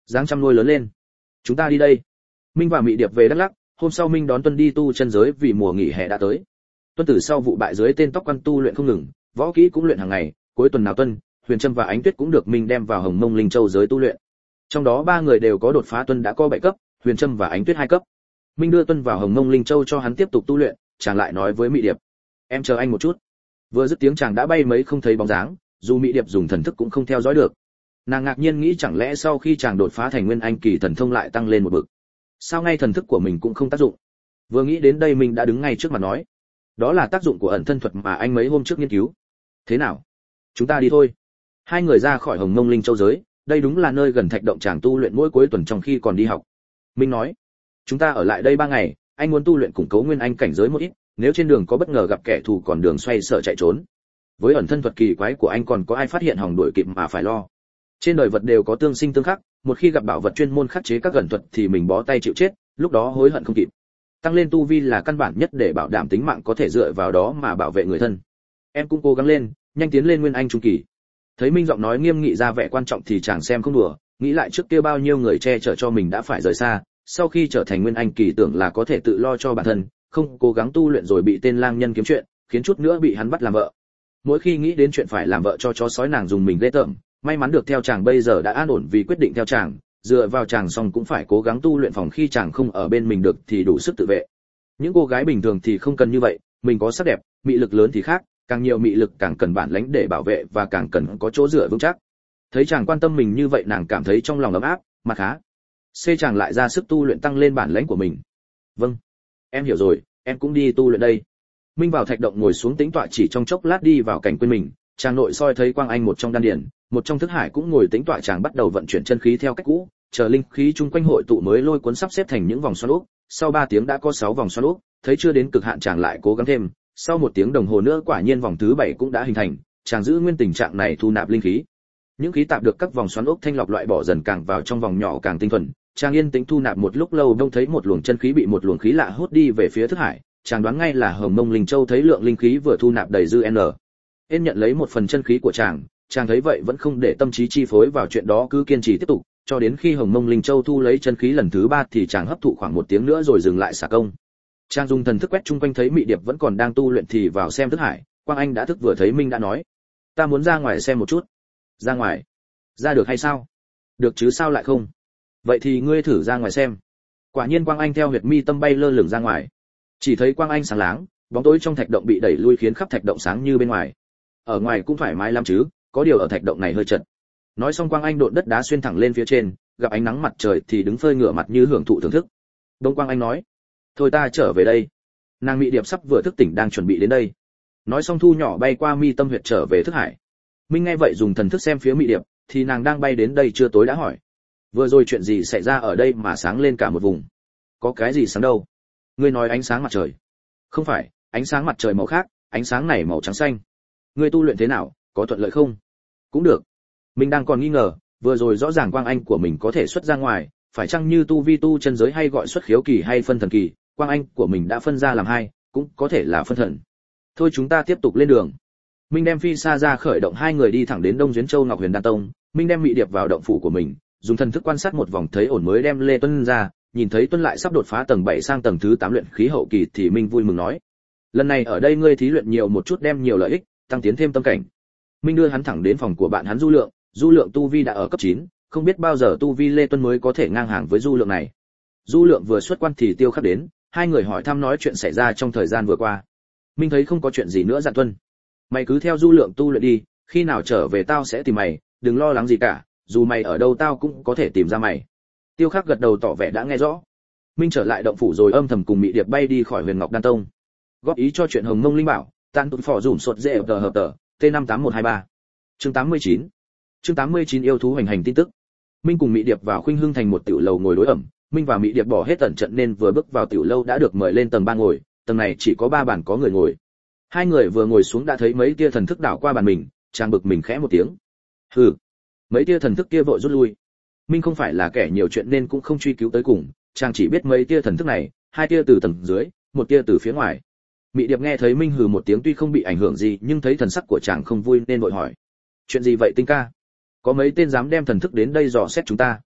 dáng chăm nuôi lớn lên. Chúng ta đi đây. Minh và Mị Điệp về Đắk Lắk, hôm sau Minh đón Tuân đi tu chân giới vì mùa nghỉ hè đã tới. Tuân từ sau vụ bại dưới tên tóc quan tu luyện không ngừng, võ kỹ cũng luyện hàng ngày, cuối tuần nào Tuân, Huyền Trâm và Ánh Tuyết cũng được Minh đem vào Hồng Mông Linh Châu giới tu luyện. Trong đó ba người đều có đột phá, Tuân đã có bảy cấp, Huyền Trâm và Ánh Tuyết hai cấp. Minh đưa Tuân vào Hồng Mông Linh Châu cho hắn tiếp tục tu luyện, chàng lại nói với Mị Điệp: "Em chờ anh một chút." Vừa dứt tiếng chàng đã bay mấy không thấy bóng dáng, dù Mị Điệp dùng thần thức cũng không theo dõi được. Nàng ngạc nhiên nghĩ chẳng lẽ sau khi chàng đột phá thành Nguyên Anh kỳ thần thông lại tăng lên một bậc. Sao ngay thần thức của mình cũng không tác dụng? Vừa nghĩ đến đây Minh đã đứng ngay trước mặt nói: "Đó là tác dụng của ẩn thân thuật mà anh mấy hôm trước nghiên cứu." "Thế nào? Chúng ta đi thôi." Hai người ra khỏi Hồng Mông Linh Châu giới, đây đúng là nơi gần thạch động chàng tu luyện mỗi cuối tuần trong khi còn đi học. Minh nói: "Chúng ta ở lại đây ba ngày, anh muốn tu luyện củng cố Nguyên Anh cảnh giới một ít, nếu trên đường có bất ngờ gặp kẻ thù còn đường xoay sợ chạy trốn. Với ẩn thân thuật kỳ quái của anh còn có ai phát hiện hòng đuổi kịp mà phải lo. Trên đời vật đều có tương sinh tương khắc, một khi gặp bảo vật chuyên môn khắc chế các gần thuật thì mình bó tay chịu chết, lúc đó hối hận không kịp. Tăng lên tu vi là căn bản nhất để bảo đảm tính mạng có thể dựa vào đó mà bảo vệ người thân. Em cũng cố gắng lên, nhanh tiến lên Nguyên Anh trung kỳ." Thấy Minh giọng nói nghiêm nghị ra vẻ quan trọng thì chàng xem không đùa, nghĩ lại trước kia bao nhiêu người che chở cho mình đã phải rời xa, sau khi trở thành Nguyên Anh kỳ tưởng là có thể tự lo cho bản thân, không cố gắng tu luyện rồi bị tên lang nhân kiếm chuyện, khiến chút nữa bị hắn bắt làm vợ. Mỗi khi nghĩ đến chuyện phải làm vợ cho chó sói nàng dùng mình ghê tởm, may mắn được theo chàng bây giờ đã an ổn vì quyết định theo chàng, dựa vào chàng xong cũng phải cố gắng tu luyện, phòng khi chàng không ở bên mình được thì đủ sức tự vệ. Những cô gái bình thường thì không cần như vậy, mình có sắc đẹp, mị lực lớn thì khác, càng nhiều mị lực càng cần bản lĩnh để bảo vệ và càng cần có chỗ dựa vững chắc. Thấy chàng quan tâm mình như vậy nàng cảm thấy trong lòng ấm áp, mặt khá. C chàng lại ra sức tu luyện tăng lên bản lĩnh của mình. "Vâng, em hiểu rồi, em cũng đi tu luyện đây." Minh vào thạch động ngồi xuống tĩnh tọa, chỉ trong chốc lát đi vào cảnh quên mình, chàng nội soi thấy quang anh một trong đan điển, một trong thức hải cũng ngồi tĩnh tọa, chàng bắt đầu vận chuyển chân khí theo cách cũ, chờ linh khí chung quanh hội tụ mới lôi cuốn sắp xếp thành những vòng xoắn ốc, sau ba tiếng đã có sáu vòng xoắn ốc, thấy chưa đến cực hạn chàng lại cố gắng thêm, sau một tiếng đồng hồ nữa quả nhiên vòng thứ bảy cũng đã hình thành, chàng giữ nguyên tình trạng này thu nạp linh khí. Những khí tạp được các vòng xoắn ốc thanh lọc loại bỏ dần, càng vào trong vòng nhỏ càng tinh thuần, chàng yên tĩnh thu nạp một lúc lâu đông thấy một luồng chân khí bị một luồng khí lạ hút đi về phía thức hải, chàng đoán ngay là Hồng Mông Linh Châu thấy lượng linh khí vừa thu nạp đầy dư n. Yên nhận lấy một phần chân khí của chàng, chàng thấy vậy vẫn không để tâm trí chi phối vào chuyện đó, cứ kiên trì tiếp tục, cho đến khi Hồng Mông Linh Châu thu lấy chân khí lần thứ ba thì chàng hấp thụ khoảng một tiếng nữa rồi dừng lại xả công. Chàng dùng thần thức quét chung quanh thấy Mị Điệp vẫn còn đang tu luyện thì vào xem thức hải, Quang Anh đã thức vừa thấy Minh đã nói: "Ta muốn ra ngoài xem một chút." "Ra ngoài? Ra được hay sao?" "Được chứ sao lại không." "Vậy thì ngươi thử ra ngoài xem." Quả nhiên Quang Anh theo huyệt mi tâm bay lơ lửng ra ngoài. Chỉ thấy Quang Anh sáng láng, bóng tối trong thạch động bị đẩy lui khiến khắp thạch động sáng như bên ngoài. "Ở ngoài cũng thoải mái lắm chứ, có điều ở thạch động này hơi chật." Nói xong Quang Anh độn đất đá xuyên thẳng lên phía trên, gặp ánh nắng mặt trời thì đứng phơi ngửa mặt như hưởng thụ thưởng thức. Đông Quang Anh nói: "Thôi ta trở về đây." Nàng Mị Điệp sắp vừa thức tỉnh đang chuẩn bị đến đây. Nói xong thu nhỏ bay qua mi tâm huyệt trở về thức hải. Minh nghe vậy dùng thần thức xem phía Mị Điệp, thì nàng đang bay đến đây chưa tối đã hỏi: "Vừa rồi chuyện gì xảy ra ở đây mà sáng lên cả một vùng?" "Có cái gì sáng đâu?" "Ngươi nói ánh sáng mặt trời." "Không phải, ánh sáng mặt trời màu khác, ánh sáng này màu trắng xanh." "Ngươi tu luyện thế nào, có thuận lợi không?" "Cũng được." Minh đang còn nghi ngờ, vừa rồi rõ ràng Quang Anh của mình có thể xuất ra ngoài, phải chăng như tu vi tu chân giới hay gọi xuất khiếu kỳ hay phân thần kỳ, Quang Anh của mình đã phân ra làm hai, cũng có thể là phân thần. "Thôi chúng ta tiếp tục lên đường." Minh đem Phi Sa ra khởi động, hai người đi thẳng đến Đông Duyến Châu Ngọc Huyền Đan Tông. Minh đem Mị Điệp vào động phủ của mình, dùng thần thức quan sát một vòng thấy ổn mới đem Lê Tuân ra, nhìn thấy Tuân lại sắp đột phá tầng bảy sang tầng thứ tám luyện khí hậu kỳ thì Minh vui mừng nói: "Lần này ở đây ngươi thí luyện nhiều một chút đem nhiều lợi ích, tăng tiến thêm tâm cảnh." Minh đưa hắn thẳng đến phòng của bạn hắn Du Lượng, Du Lượng tu vi đã ở cấp chín, không biết bao giờ tu vi Lê Tuân mới có thể ngang hàng với Du Lượng này. Du Lượng vừa xuất quan thì Tiêu Khắc đến, hai người hỏi thăm nói chuyện xảy ra trong thời gian vừa qua. Minh thấy không có chuyện gì nữa dặn Tuân: "Mày cứ theo Du Lượng tu luyện đi, khi nào trở về tao sẽ tìm mày, đừng lo lắng gì cả, dù mày ở đâu tao cũng có thể tìm ra mày." Tiêu Khắc gật đầu tỏ vẻ đã nghe rõ. Minh trở lại động phủ rồi âm thầm cùng Mị Điệp bay đi khỏi Huyền Ngọc Đan Tông. Góp ý cho chuyện Hồng Mông Linh Bảo, tan tụt phò dùm sột dễ tờ hợp tờ, T năm tám một hai ba. Chương tám mươi chín. Chương tám mươi chín yêu thú hành hành tin tức. Minh cùng Mị Điệp vào Khuynh Hưng thành một tiểu lầu ngồi đối ẩm. Minh và Mị Điệp bỏ hết tận trận nên vừa bước vào tiểu lâu đã được mời lên tầng ba ngồi, tầng này chỉ có ba bàn có người ngồi. Hai người vừa ngồi xuống đã thấy mấy tia thần thức đảo qua bàn mình, chàng bực mình khẽ một tiếng. "Hừ." Mấy tia thần thức kia vội rút lui. Minh không phải là kẻ nhiều chuyện nên cũng không truy cứu tới cùng, chàng chỉ biết mấy tia thần thức này, hai tia từ tầng dưới, một tia từ phía ngoài. Mị Điệp nghe thấy Minh hừ một tiếng tuy không bị ảnh hưởng gì nhưng thấy thần sắc của chàng không vui nên vội hỏi: "Chuyện gì vậy Tinh ca? Có mấy tên dám đem thần thức đến đây dò xét chúng ta?"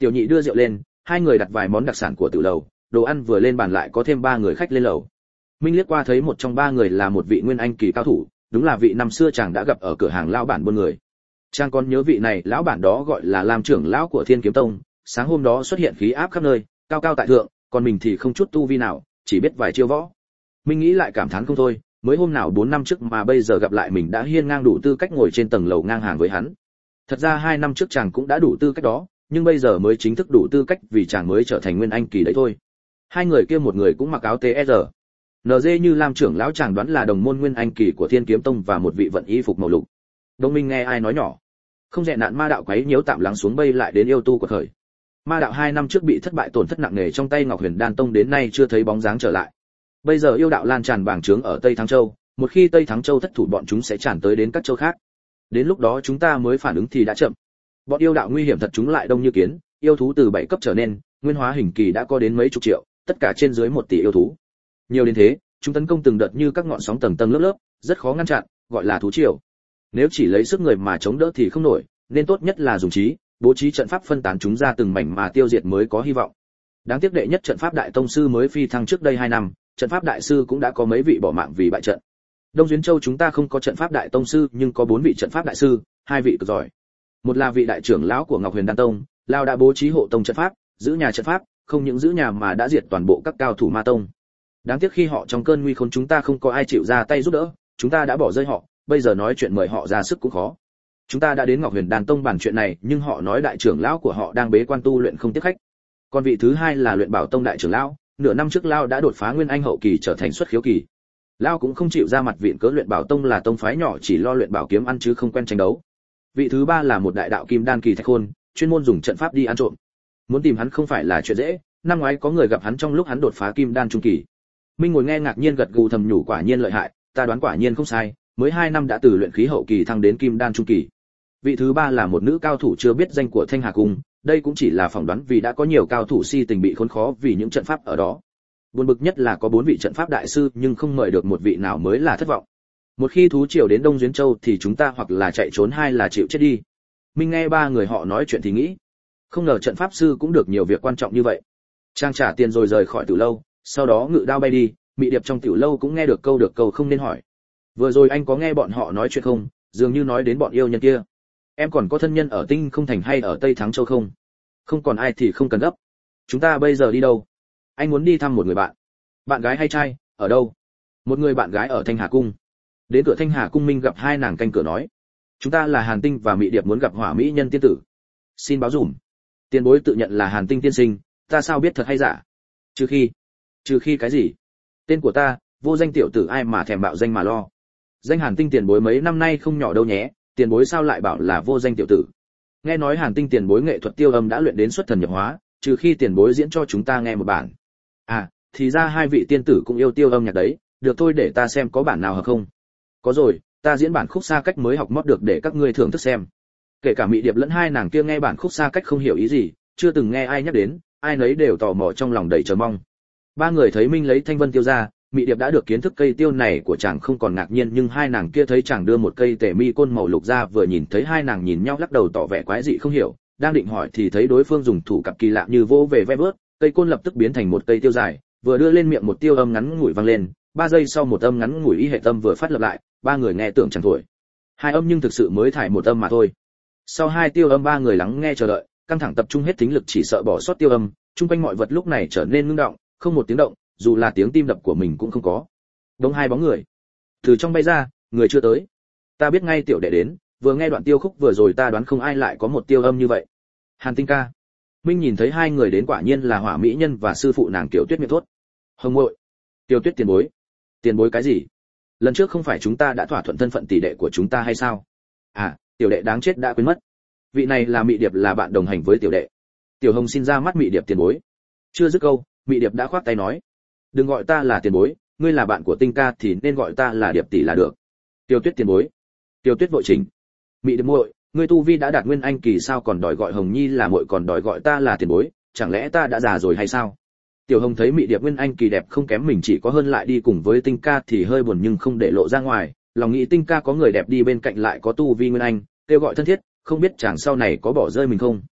Tiểu nhị đưa rượu lên, hai người đặt vài món đặc sản của tiểu lầu, đồ ăn vừa lên bàn lại có thêm ba người khách lên lầu. Minh liếc qua thấy một trong ba người là một vị nguyên anh kỳ cao thủ, đúng là vị năm xưa chàng đã gặp ở cửa hàng lão bản buôn người. Chàng còn nhớ vị này lão bản đó gọi là Lam trưởng lão của Thiên Kiếm Tông, sáng hôm đó xuất hiện khí áp khắp nơi, cao cao tại thượng, còn mình thì không chút tu vi nào, chỉ biết vài chiêu võ. Minh nghĩ lại cảm thán không thôi, mới hôm nào bốn năm trước mà bây giờ gặp lại mình đã hiên ngang đủ tư cách ngồi trên tầng lầu ngang hàng với hắn. Thật ra hai năm trước chàng cũng đã đủ tư cách đó, nhưng bây giờ mới chính thức đủ tư cách vì chàng mới trở thành nguyên anh kỳ đấy thôi. Hai người kia một người cũng mặc áo tê rờ en giê như Lam trưởng lão chàng đoán là đồng môn nguyên anh kỳ của Thiên Kiếm Tông và một vị vận y phục màu lục. Đông Minh nghe ai nói nhỏ, không dè nạn ma đạo quấy nhiễu tạm lắng xuống bây lại đến yêu tu của khởi. Ma đạo hai năm trước bị thất bại tổn thất nặng nề trong tay Ngọc Huyền Đan Tông đến nay chưa thấy bóng dáng trở lại. Bây giờ yêu đạo lan tràn bàng trướng ở Tây Thắng Châu, một khi Tây Thắng Châu thất thủ bọn chúng sẽ tràn tới đến các châu khác. Đến lúc đó chúng ta mới phản ứng thì đã chậm. Bọn yêu đạo nguy hiểm thật chúng lại đông như kiến, yêu thú từ bảy cấp trở nên, nguyên hóa hình kỳ đã có đến mấy chục triệu, tất cả trên dưới một tỷ yêu thú. Nhiều đến thế, chúng tấn công từng đợt như các ngọn sóng tầng tầng lớp lớp, rất khó ngăn chặn, gọi là thú triều. Nếu chỉ lấy sức người mà chống đỡ thì không nổi, nên tốt nhất là dùng trí, bố trí trận pháp phân tán chúng ra từng mảnh mà tiêu diệt mới có hy vọng. Đáng tiếc đệ nhất trận pháp đại tông sư mới phi thăng trước đây hai năm, trận pháp đại sư cũng đã có mấy vị bỏ mạng vì bại trận. Đông Duyên Châu chúng ta không có trận pháp đại tông sư, nhưng có bốn vị trận pháp đại sư, hai vị cực giỏi. Một là vị đại trưởng lão của Ngọc Huyền Đan Tông, lão đã bố trí hộ tông trận pháp, giữ nhà trận pháp, không những giữ nhà mà đã diệt toàn bộ các cao thủ ma tông. Đáng tiếc khi họ trong cơn nguy khốn chúng ta không có ai chịu ra tay giúp đỡ, chúng ta đã bỏ rơi họ, bây giờ nói chuyện mời họ ra sức cũng khó. Chúng ta đã đến Ngọc Huyền Đan Tông bàn chuyện này, nhưng họ nói đại trưởng lão của họ đang bế quan tu luyện không tiếp khách. Còn vị thứ hai là Luyện Bảo Tông đại trưởng lão, nửa năm trước lão đã đột phá nguyên anh hậu kỳ trở thành xuất khiếu kỳ. Lão cũng không chịu ra mặt viện cớ Luyện Bảo Tông là tông phái nhỏ chỉ lo luyện bảo kiếm ăn chứ không quen tranh đấu. Vị thứ ba là một đại đạo kim đan kỳ Thạch Khôn, chuyên môn dùng trận pháp đi ăn trộm. Muốn tìm hắn không phải là chuyện dễ, năm ngoái có người gặp hắn trong lúc hắn đột phá kim đan trung kỳ. Minh ngồi nghe ngạc nhiên gật gù thầm nhủ quả nhiên lợi hại, ta đoán quả nhiên không sai, mới hai năm đã từ luyện khí hậu kỳ thăng đến kim đan trung kỳ. Vị thứ ba là một nữ cao thủ chưa biết danh của Thanh Hà Cung, đây cũng chỉ là phỏng đoán vì đã có nhiều cao thủ si tình bị khốn khó vì những trận pháp ở đó. Buồn bực nhất là có bốn vị trận pháp đại sư nhưng không mời được một vị nào mới là thất vọng. Một khi thú triều đến Đông Duyên Châu thì chúng ta hoặc là chạy trốn hay là chịu chết đi. Minh nghe ba người họ nói chuyện thì nghĩ, không ngờ trận pháp sư cũng được nhiều việc quan trọng như vậy. Trang trả tiền rồi rời khỏi tiểu lâu, sau đó ngự đao bay đi, Mị Điệp trong tiểu lâu cũng nghe được câu được câu không nên hỏi. Vừa rồi anh có nghe bọn họ nói chuyện không, dường như nói đến bọn yêu nhân kia. Em còn có thân nhân ở Tinh Không Thành hay ở Tây Thắng Châu không? Không còn ai thì không cần gấp. Chúng ta bây giờ đi đâu? Anh muốn đi thăm một người bạn. Bạn gái hay trai, ở đâu? Một người bạn gái ở Thanh Hà Cung. Đến cửa Thanh Hà Cung Minh gặp hai nàng canh cửa nói, chúng ta là Hàn Tinh và Mị Điệp muốn gặp Hỏa Mỹ Nhân tiên tử. Xin báo dùm. Tiền bối tự nhận là Hàn Tinh tiên sinh, ta sao biết thật hay giả? Trừ khi, trừ khi cái gì? Tên của ta, vô danh tiểu tử ai mà thèm bạo danh mà lo. Danh Hàn Tinh tiền bối mấy năm nay không nhỏ đâu nhé, tiền bối sao lại bảo là vô danh tiểu tử? Nghe nói Hàn Tinh tiền bối nghệ thuật tiêu âm đã luyện đến xuất thần nhập hóa, trừ khi tiền bối diễn cho chúng ta nghe một bản. À, thì ra hai vị tiên tử cũng yêu tiêu âm nhạc đấy, được thôi để ta xem có bản nào hợp không. Có rồi, ta diễn bản khúc xa cách mới học mót được để các ngươi thưởng thức xem. Kể cả Mị Điệp lẫn hai nàng kia nghe bản khúc xa cách không hiểu ý gì, chưa từng nghe ai nhắc đến, ai nấy đều tò mò trong lòng đầy chờ mong. Ba người thấy Minh lấy thanh vân tiêu ra, Mị Điệp đã được kiến thức cây tiêu này của chàng không còn ngạc nhiên, nhưng hai nàng kia thấy chàng đưa một cây tể mi côn màu lục ra, vừa nhìn thấy hai nàng nhìn nhau lắc đầu tỏ vẻ quái dị không hiểu, đang định hỏi thì thấy đối phương dùng thủ cặp kỳ lạ như vô về ve vớt, cây côn lập tức biến thành một cây tiêu dài, vừa đưa lên miệng một tiêu âm ngắn ngủi vang lên, ba giây sau một âm ngắn ngủi y hệ tâm vừa phát lập lại, ba người nghe tưởng chẳng thổi hai âm nhưng thực sự mới thải một âm mà thôi. Sau hai tiêu âm ba người lắng nghe chờ đợi, căng thẳng tập trung hết thính lực chỉ sợ bỏ sót tiêu âm, chung quanh mọi vật lúc này trở nên ngưng động, không một tiếng động, dù là tiếng tim đập của mình cũng không có. Đông hai bóng người từ trong bay ra, người chưa tới. Ta biết ngay tiểu đệ đến, vừa nghe đoạn tiêu khúc vừa rồi ta đoán không ai lại có một tiêu âm như vậy. Hàn Tinh ca. Minh nhìn thấy hai người đến quả nhiên là Hỏa Mỹ Nhân và sư phụ nàng Tiểu Tuyết miệng thốt. Hồng muội, Tiểu Tuyết tiền bối. Tiền bối cái gì? Lần trước không phải chúng ta đã thỏa thuận thân phận tỷ đệ của chúng ta hay sao? À, tiểu đệ đáng chết đã quên mất. Vị này là Mị Điệp, là bạn đồng hành với tiểu đệ. Tiểu Hồng xin ra mắt Mị Điệp tiền bối. Chưa dứt câu, Mị Điệp đã khoác tay nói, đừng gọi ta là tiền bối, ngươi là bạn của Tinh ca thì nên gọi ta là Điệp tỷ là được. Tiểu Tuyết tiền bối. Tiểu Tuyết vội chỉnh. Mị Điệp muội, ngươi tu vi đã đạt nguyên anh kỳ sao còn đòi gọi Hồng Nhi là muội, còn đòi gọi ta là tiền bối, chẳng lẽ ta đã già rồi hay sao? Tiểu Hồng thấy Mị Điệp nguyên anh kỳ đẹp không kém mình, chỉ có hơn lại đi cùng với Tinh ca thì hơi buồn nhưng không để lộ ra ngoài, lòng nghĩ Tinh ca có người đẹp đi bên cạnh lại có tu vi nguyên anh, kêu gọi thân thiết, không biết chàng sau này có bỏ rơi mình không.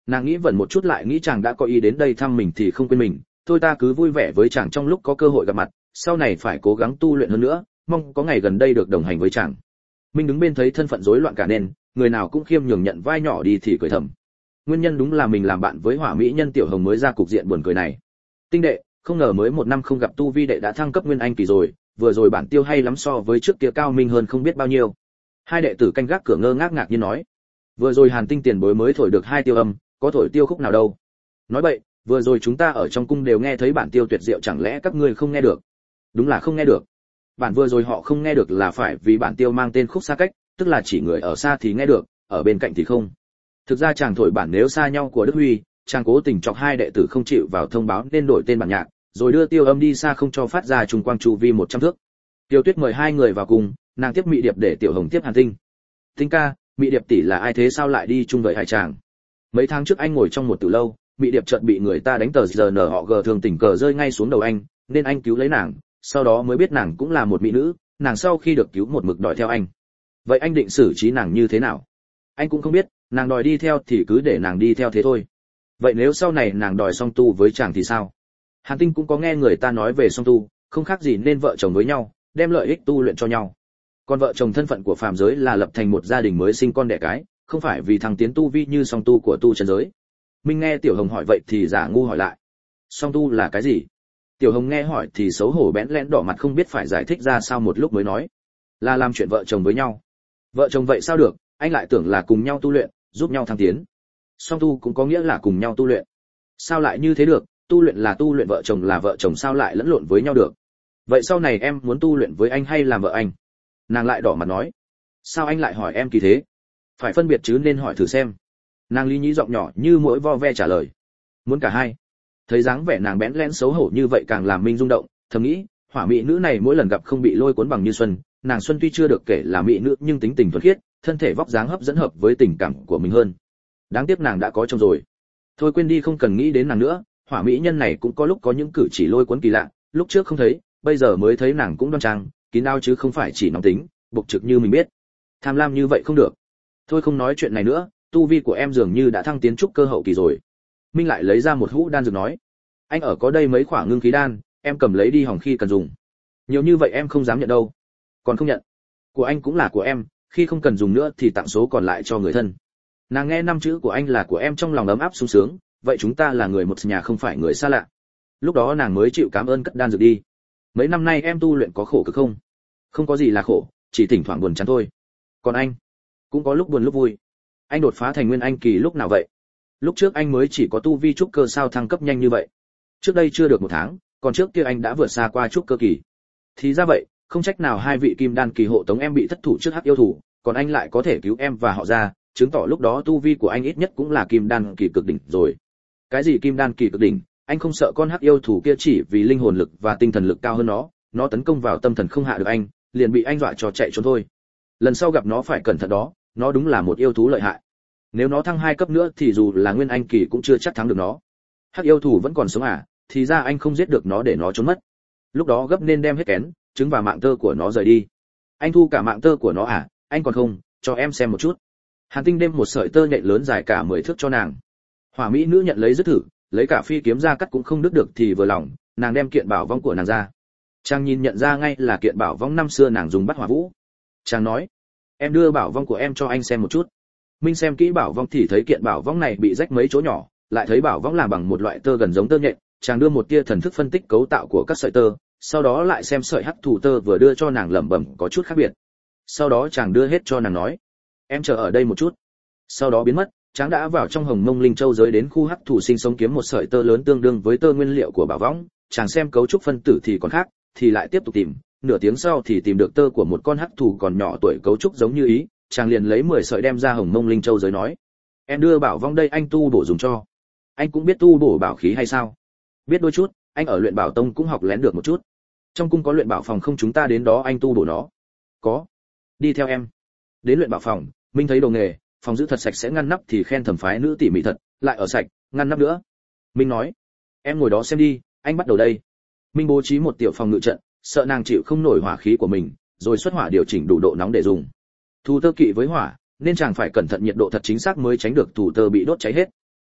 Nàng nghĩ vẩn một chút lại nghĩ chàng đã có ý đến đây thăm mình thì không quên mình, thôi ta cứ vui vẻ với chàng trong lúc có cơ hội gặp mặt, sau này phải cố gắng tu luyện hơn nữa, mong có ngày gần đây được đồng hành với chàng. Minh đứng bên thấy thân phận rối loạn cả nên, người nào cũng khiêm nhường nhận vai nhỏ đi thì cười thầm. Nguyên nhân đúng là mình làm bạn với hỏa mỹ nhân Tiểu Hồng mới ra cục diện buồn cười này. Tinh đệ, không ngờ mới một năm không gặp tu vi đệ đã thăng cấp nguyên anh kỳ rồi, vừa rồi bản tiêu hay lắm so với trước kia cao minh hơn không biết bao nhiêu. Hai đệ tử canh gác cửa ngơ ngác ngạc nhiên nói. Vừa rồi Hàn Tinh tiền bối mới thổi được hai tiêu âm, có thổi tiêu khúc nào đâu. Nói vậy, vừa rồi chúng ta ở trong cung đều nghe thấy bản tiêu tuyệt diệu, chẳng lẽ các ngươi không nghe được? Đúng là không nghe được. Bản vừa rồi họ không nghe được là phải vì bản tiêu mang tên khúc xa cách, tức là chỉ người ở xa thì nghe được, ở bên cạnh thì không. Thực ra chàng thổi bản nếu xa nhau của Đức Huy, chàng cố tình chọc hai đệ tử không chịu vào thông báo nên đổi tên bản nhạc, rồi đưa tiêu âm đi xa không cho phát ra trùng quang chu vi một trăm thước. Tiêu Tuyết mời hai người vào cùng, nàng tiếp Mị Điệp để Tiểu Hồng tiếp Hàn Tinh. Tinh ca, Mị Điệp tỷ là ai thế sao lại đi chung với hải chàng? Mấy tháng trước anh ngồi trong một tử lâu, Mị Điệp chợt bị người ta đánh tờ giờ nở họ gờ thường tình cờ rơi ngay xuống đầu anh, nên anh cứu lấy nàng, sau đó mới biết nàng cũng là một mỹ nữ, nàng sau khi được cứu một mực đòi theo anh. Vậy anh định xử trí nàng như thế nào? Anh cũng không biết, nàng đòi đi theo thì cứ để nàng đi theo thế thôi. Vậy nếu sau này nàng đòi song tu với chàng thì sao? Hàn Tinh cũng có nghe người ta nói về song tu, không khác gì nên vợ chồng với nhau, đem lợi ích tu luyện cho nhau. Còn vợ chồng thân phận của phàm giới là lập thành một gia đình mới sinh con đẻ cái, không phải vì thăng tiến tu vi như song tu của tu chân giới. Minh nghe Tiểu Hồng hỏi vậy thì giả ngu hỏi lại. Song tu là cái gì? Tiểu Hồng nghe hỏi thì xấu hổ bẽn lẽn đỏ mặt không biết phải giải thích ra sao, một lúc mới nói. Là làm chuyện vợ chồng với nhau. Vợ chồng vậy sao được, anh lại tưởng là cùng nhau tu luyện, giúp nhau thăng tiến. Song tu cũng có nghĩa là cùng nhau tu luyện. Sao lại như thế được, tu luyện là tu luyện, vợ chồng là vợ chồng, sao lại lẫn lộn với nhau được? Vậy sau này em muốn tu luyện với anh hay làm vợ anh? Nàng lại đỏ mặt nói. Sao anh lại hỏi em kỳ thế? Phải phân biệt chứ, nên hỏi thử xem. Nàng lý nhí giọng nhỏ như mũi vo ve trả lời. Muốn cả hai. Thấy dáng vẻ nàng bẽn lẽn xấu hổ như vậy càng làm Minh rung động, thầm nghĩ, hỏa mỹ nữ này mỗi lần gặp không bị lôi cuốn bằng Như Xuân, nàng Xuân tuy chưa được kể là mỹ nữ nhưng tính tình thuần khiết, thân thể vóc dáng hấp dẫn hợp với tình cảm của mình hơn. Đáng tiếc nàng đã có chồng rồi. Thôi quên đi, không cần nghĩ đến nàng nữa, hỏa mỹ nhân này cũng có lúc có những cử chỉ lôi cuốn kỳ lạ, lúc trước không thấy, bây giờ mới thấy nàng cũng đoan trang, kín đáo chứ không phải chỉ nóng tính, bộc trực như mình biết. Tham lam như vậy không được. Thôi không nói chuyện này nữa, tu vi của em dường như đã thăng tiến trúc cơ hậu kỳ rồi. Minh lại lấy ra một hũ đan dược nói, anh ở có đây mấy khỏa ngưng khí đan, em cầm lấy đi hỏng khi cần dùng. Nhiều như vậy em không dám nhận đâu. Còn không nhận? Của anh cũng là của em, khi không cần dùng nữa thì tặng số còn lại cho người thân. Nàng nghe năm chữ của anh là của em trong lòng ấm áp sung sướng, vậy chúng ta là người một nhà không phải người xa lạ. Lúc đó nàng mới chịu cảm ơn cất đan dược đi. Mấy năm nay em tu luyện có khổ cực không? Không có gì là khổ, chỉ thỉnh thoảng buồn chán thôi. Còn anh? Cũng có lúc buồn lúc vui. Anh đột phá thành nguyên anh kỳ lúc nào vậy? Lúc trước anh mới chỉ có tu vi trúc cơ, sao thăng cấp nhanh như vậy? Trước đây chưa được một tháng, còn trước kia anh đã vượt xa qua trúc cơ kỳ. Thì ra vậy, không trách nào hai vị kim đan kỳ hộ tống em bị thất thủ trước hắc yêu thủ, còn anh lại có thể cứu em và họ ra, chứng tỏ lúc đó tu vi của anh ít nhất cũng là kim đan kỳ cực đỉnh rồi. Cái gì kim đan kỳ cực đỉnh, anh không sợ con hắc yêu thủ kia chỉ vì linh hồn lực và tinh thần lực cao hơn nó, nó tấn công vào tâm thần không hạ được anh, liền bị anh dọa cho chạy trốn thôi. Lần sau gặp nó phải cẩn thận đó, nó đúng là một yêu thú lợi hại. Nếu nó thăng hai cấp nữa thì dù là nguyên anh kỳ cũng chưa chắc thắng được nó. Hắc yêu thủ vẫn còn sống à? Thì ra anh không giết được nó để nó trốn mất. Lúc đó gấp nên đem hết kén, trứng và mạng tơ của nó rời đi. Anh thu cả mạng tơ của nó à? Anh còn không, cho em xem một chút. Hàn Tinh đem một sợi tơ nhện lớn dài cả mười thước cho nàng. Hỏa mỹ nữ nhận lấy dứt thử, lấy cả phi kiếm ra cắt cũng không đứt được thì vừa lòng, nàng đem kiện bảo vong của nàng ra. Chàng nhìn nhận ra ngay là kiện bảo vong năm xưa nàng dùng bắt hỏa vũ. Chàng nói, em đưa bảo vong của em cho anh xem một chút. Minh xem kỹ bảo vong thì thấy kiện bảo vong này bị rách mấy chỗ nhỏ, lại thấy bảo vong làm bằng một loại tơ gần giống tơ nhện. Chàng đưa một tia thần thức phân tích cấu tạo của các sợi tơ, sau đó lại xem sợi hắc thủ tơ vừa đưa cho nàng lẩm bẩm có chút khác biệt. Sau đó chàng đưa hết cho nàng nói, em chờ ở đây một chút. Sau đó biến mất, chàng đã vào trong Hồng Mông Linh Châu giới đến khu hắc thủ sinh sống kiếm một sợi tơ lớn tương đương với tơ nguyên liệu của bảo võng. Chàng xem cấu trúc phân tử thì còn khác, thì lại tiếp tục tìm, nửa tiếng sau thì tìm được tơ của một con hắc thủ còn nhỏ tuổi cấu trúc giống như ý. Chàng liền lấy mười sợi đem ra Hồng Mông Linh Châu giới nói, em đưa bảo vong đây anh tu bổ dùng cho. Anh cũng biết tu bổ bảo khí hay sao? Biết đôi chút, anh ở luyện bảo tông cũng học lén được một chút. Trong cung có luyện bảo phòng không, chúng ta đến đó anh tu bổ nó. Có. Đi theo em. Đến luyện bảo phòng, Minh thấy đồ nghề, phòng giữ thật sạch sẽ ngăn nắp thì khen thẩm phái nữ tỉ mỉ thật, lại ở sạch, ngăn nắp nữa. Minh nói, em ngồi đó xem đi, anh bắt đầu đây. Minh bố trí một tiểu phòng ngự trận, sợ nàng chịu không nổi hỏa khí của mình, rồi xuất hỏa điều chỉnh đủ độ nóng để dùng. Thủ tơ kỵ với hỏa, nên chàng phải cẩn thận nhiệt độ thật chính xác mới tránh được thủ tơ bị đốt cháy hết.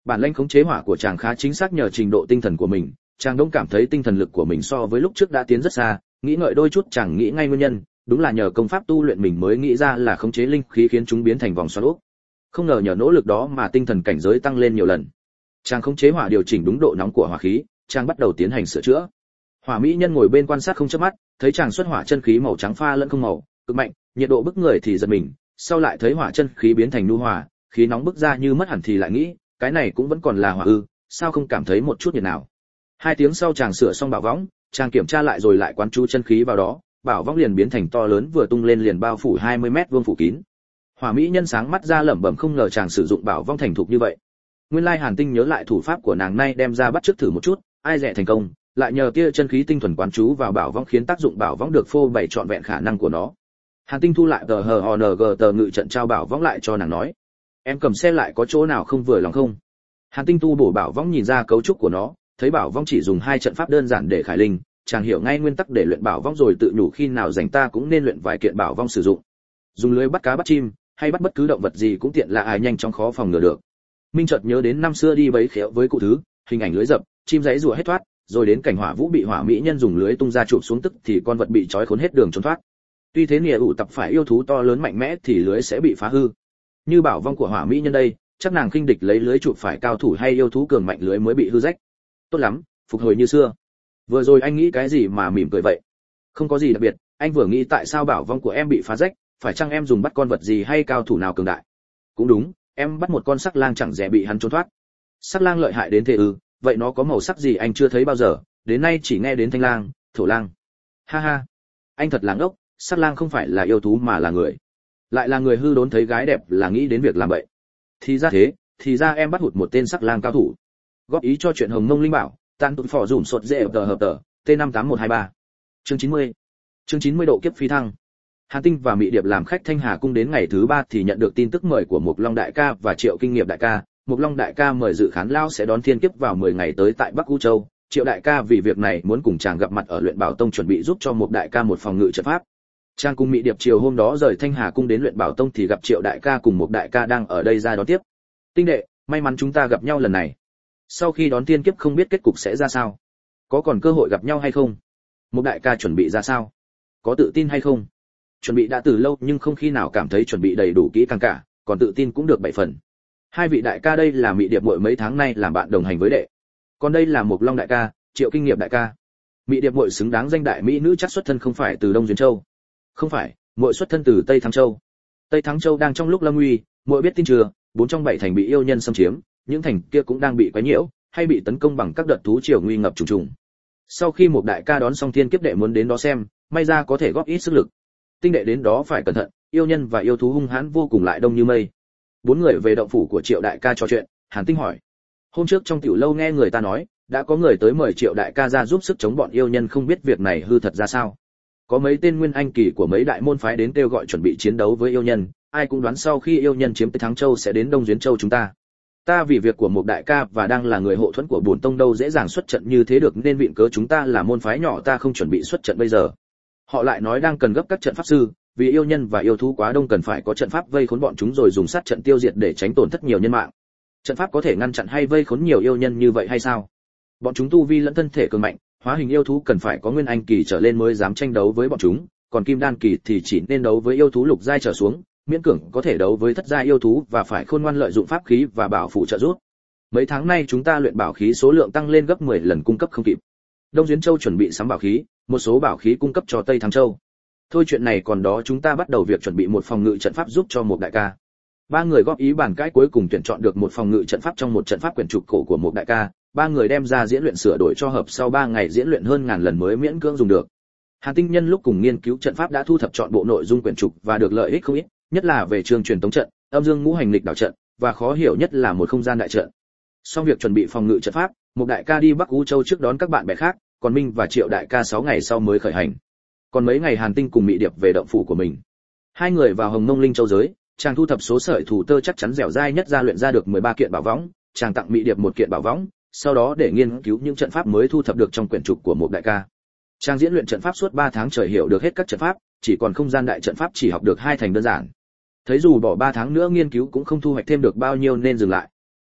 Bản lĩnh khống chế hỏa của chàng khá chính xác nhờ trình độ tinh thần của mình, chàng đông cảm thấy tinh thần lực của mình so với lúc trước đã tiến rất xa, nghĩ ngợi đôi chút chàng nghĩ ngay nguyên nhân, đúng là nhờ công pháp tu luyện mình mới nghĩ ra là khống chế linh khí khiến chúng biến thành vòng xoắn ốc. Không ngờ nhờ nỗ lực đó mà tinh thần cảnh giới tăng lên nhiều lần. Chàng khống chế hỏa điều chỉnh đúng độ nóng của hỏa khí, chàng bắt đầu tiến hành sửa chữa. Hỏa mỹ nhân ngồi bên quan sát không chớp mắt, thấy chàng xuất hỏa chân khí màu trắng pha lẫn không màu, cực mạnh, nhiệt độ bức người thì giật mình, sau lại thấy hỏa chân khí biến thành nhu hỏa, khí nóng bức ra như mất hẳn thì lại nghĩ, cái này cũng vẫn còn là hỏa ư, sao không cảm thấy một chút nhiệt nào. Hai tiếng sau chàng sửa xong bảo võng, chàng kiểm tra lại rồi lại quán chú chân khí vào đó, bảo võng liền biến thành to lớn vừa tung lên liền bao phủ hai mươi mét vuông phủ kín. Hỏa mỹ nhân sáng mắt ra lẩm bẩm không ngờ chàng sử dụng bảo võng thành thục như vậy. Nguyên lai Hàn Tinh nhớ lại thủ pháp của nàng nay đem ra bắt chước thử một chút, ai dè thành công, lại nhờ tia chân khí tinh thuần quán chú vào bảo võng khiến tác dụng bảo võng được phô bày trọn vẹn khả năng của nó. Hàn Tinh thu lại tờ hờ hờ ng tờ ngự trận trao bảo võng lại cho nàng nói, em cầm xem lại có chỗ nào không vừa lòng không. Hàn Tinh tu bổ bảo võng nhìn ra cấu trúc của nó, thấy bảo võng chỉ dùng hai trận pháp đơn giản để khải linh, chàng hiểu ngay nguyên tắc để luyện bảo võng rồi tự nhủ khi nào rảnh ta cũng nên luyện vài kiện bảo võng sử dụng. Dùng lưới bắt cá bắt chim, hay bắt bất cứ động vật gì cũng tiện là ai nhanh chóng khó phòng ngừa được. Minh chợt nhớ đến năm xưa đi bấy khéo với cụ thứ, hình ảnh lưới dập, chim giấy rùa hết thoát, rồi đến cảnh hỏa vũ bị hỏa mỹ nhân dùng lưới tung ra chụp xuống tức thì con vật bị trói khốn hết đường trốn thoát. Tuy thế nịa ủ tập phải yêu thú to lớn mạnh mẽ thì lưới sẽ bị phá hư. Như bảo vong của hỏa mỹ nhân đây, chắc nàng khinh địch lấy lưới chụp phải cao thủ hay yêu thú cường mạnh lưới mới bị hư rách. Tốt lắm, phục hồi như xưa. Vừa rồi anh nghĩ cái gì mà mỉm cười vậy? Không có gì đặc biệt, anh vừa nghĩ tại sao bảo vong của em bị phá rách, phải chăng em dùng bắt con vật gì hay cao thủ nào cường đại? Cũng đúng, em bắt một con sắc lang chẳng dè bị hắn trốn thoát. Sắc lang lợi hại đến thế ư? Vậy nó có màu sắc gì anh chưa thấy bao giờ, đến nay chỉ nghe đến thanh lang, thổ lang. Ha ha, anh thật làng ốc, sắc lang không phải là yêu thú mà là người. Lại là người hư đốn thấy gái đẹp là nghĩ đến việc làm vậy. Thì ra thế, thì ra em bắt hụt một tên sắc lang cao thủ. Góp ý cho chuyện Hồng Mông Linh Bảo, tan tụi phò dùm sột dễ tờ hợp tờ, T năm tám một hai ba. Chương chín mươi. Chương chín mươi độ kiếp phi thăng. Hàn Tinh và Mị Điệp làm khách Thanh Hà cung đến ngày thứ ba thì nhận được tin tức mời của Mục Long đại ca và Triệu Kinh Nghiệp đại ca. Mục Long đại ca mời dự khán lao sẽ đón thiên kiếp vào mười ngày tới tại Bắc U Châu. Triệu đại ca vì việc này muốn cùng chàng gặp mặt ở luyện bảo tông chuẩn bị giúp cho Mục đại ca một phòng ngự trận pháp. Chàng cùng Mị Điệp chiều hôm đó rời Thanh Hà cung đến luyện bảo tông thì gặp Triệu đại ca cùng Mục đại ca đang ở đây ra đón tiếp. Tinh đệ, may mắn chúng ta gặp nhau lần này. Sau khi đón thiên kiếp không biết kết cục sẽ ra sao, có còn cơ hội gặp nhau hay không? Mục đại ca chuẩn bị ra sao? Có tự tin hay không? Chuẩn bị đã từ lâu nhưng không khi nào cảm thấy chuẩn bị đầy đủ kỹ càng cả, còn tự tin cũng được bảy phần. Hai vị đại ca đây là Mị Điệp muội mấy tháng nay làm bạn đồng hành với đệ, còn đây là Mục Long đại ca, Triệu Kinh Nghiệp đại ca. Mị Điệp muội xứng đáng danh đại mỹ nữ chắc xuất thân không phải từ Đông Duyên Châu. Không phải, muội xuất thân từ Tây Thắng Châu. Tây Thắng Châu đang trong lúc lâm nguy, muội biết tin chưa, bốn trong bảy thành bị yêu nhân xâm chiếm, những thành kia cũng đang bị quấy nhiễu, hay bị tấn công bằng các đợt thú triều nguy ngập trùng trùng. Sau khi một đại ca đón xong thiên kiếp đệ muốn đến đó xem, may ra có thể góp ít sức lực. Tinh đệ đến đó phải cẩn thận, yêu nhân và yêu thú hung hãn vô cùng lại đông như mây. Bốn người về động phủ của Triệu đại ca trò chuyện, Hàn Tinh hỏi: hôm trước trong tiểu lâu nghe người ta nói, đã có người tới mời Triệu đại ca ra giúp sức chống bọn yêu nhân, không biết việc này hư thật ra sao? Có mấy tên nguyên anh kỳ của mấy đại môn phái đến kêu gọi chuẩn bị chiến đấu với yêu nhân, ai cũng đoán sau khi yêu nhân chiếm tới Thắng Châu sẽ đến Đông Duyên Châu chúng ta. Ta vì việc của một đại ca và đang là người hộ thuẫn của bổn tông đâu dễ dàng xuất trận như thế được, nên viện cớ chúng ta là môn phái nhỏ ta không chuẩn bị xuất trận bây giờ. Họ lại nói đang cần gấp các trận pháp sư, vì yêu nhân và yêu thú quá đông cần phải có trận pháp vây khốn bọn chúng rồi dùng sát trận tiêu diệt để tránh tổn thất nhiều nhân mạng. Trận pháp có thể ngăn chặn hay vây khốn nhiều yêu nhân như vậy hay sao? Bọn chúng tu vi lẫn thân thể cường mạnh, hóa hình yêu thú cần phải có nguyên anh kỳ trở lên mới dám tranh đấu với bọn chúng, còn kim đan kỳ thì chỉ nên đấu với yêu thú lục giai trở xuống, miễn cưỡng có thể đấu với thất giai yêu thú và phải khôn ngoan lợi dụng pháp khí và bảo phụ trợ giúp. Mấy tháng nay chúng ta luyện bảo khí số lượng tăng lên gấp mười lần cung cấp không kịp. Đông Duyên Châu chuẩn bị sắm bảo khí, một số bảo khí cung cấp cho Tây Thắng Châu. Thôi chuyện này còn đó, chúng ta bắt đầu việc chuẩn bị một phòng ngự trận pháp giúp cho một đại ca. Ba người góp ý bàn cãi cuối cùng tuyển chọn được một phòng ngự trận pháp trong một trận pháp quyển trục cổ của một đại ca, ba người đem ra diễn luyện sửa đổi cho hợp, sau ba ngày diễn luyện hơn ngàn lần mới miễn cưỡng dùng được. Hàn Tinh nhân lúc cùng nghiên cứu trận pháp đã thu thập chọn bộ nội dung quyển trục và được lợi ích không ít, nhất là về chương truyền tống trận, âm dương ngũ hành lịch đảo trận, và khó hiểu nhất là một không gian đại trận. Xong việc chuẩn bị phòng ngự trận pháp, một đại ca đi Bắc U Châu trước đón các bạn bè khác, còn Minh và Triệu đại ca sáu ngày sau mới khởi hành. Còn mấy ngày Hàn Tinh cùng Mị Điệp về động phủ của mình. Hai người vào Hồng Mông Linh Châu giới, chàng thu thập số sợi thủ tơ chắc chắn dẻo dai nhất ra luyện ra được mười ba kiện bảo võng, chàng tặng Mị Điệp một kiện bảo võng, sau đó để nghiên cứu những trận pháp mới thu thập được trong quyển trục của một đại ca. Chàng diễn luyện trận pháp suốt ba tháng trời, hiểu được hết các trận pháp, chỉ còn không gian đại trận pháp chỉ học được hai thành đơn giản. Thấy dù bỏ ba tháng nữa nghiên cứu cũng không thu hoạch thêm được bao nhiêu nên dừng lại.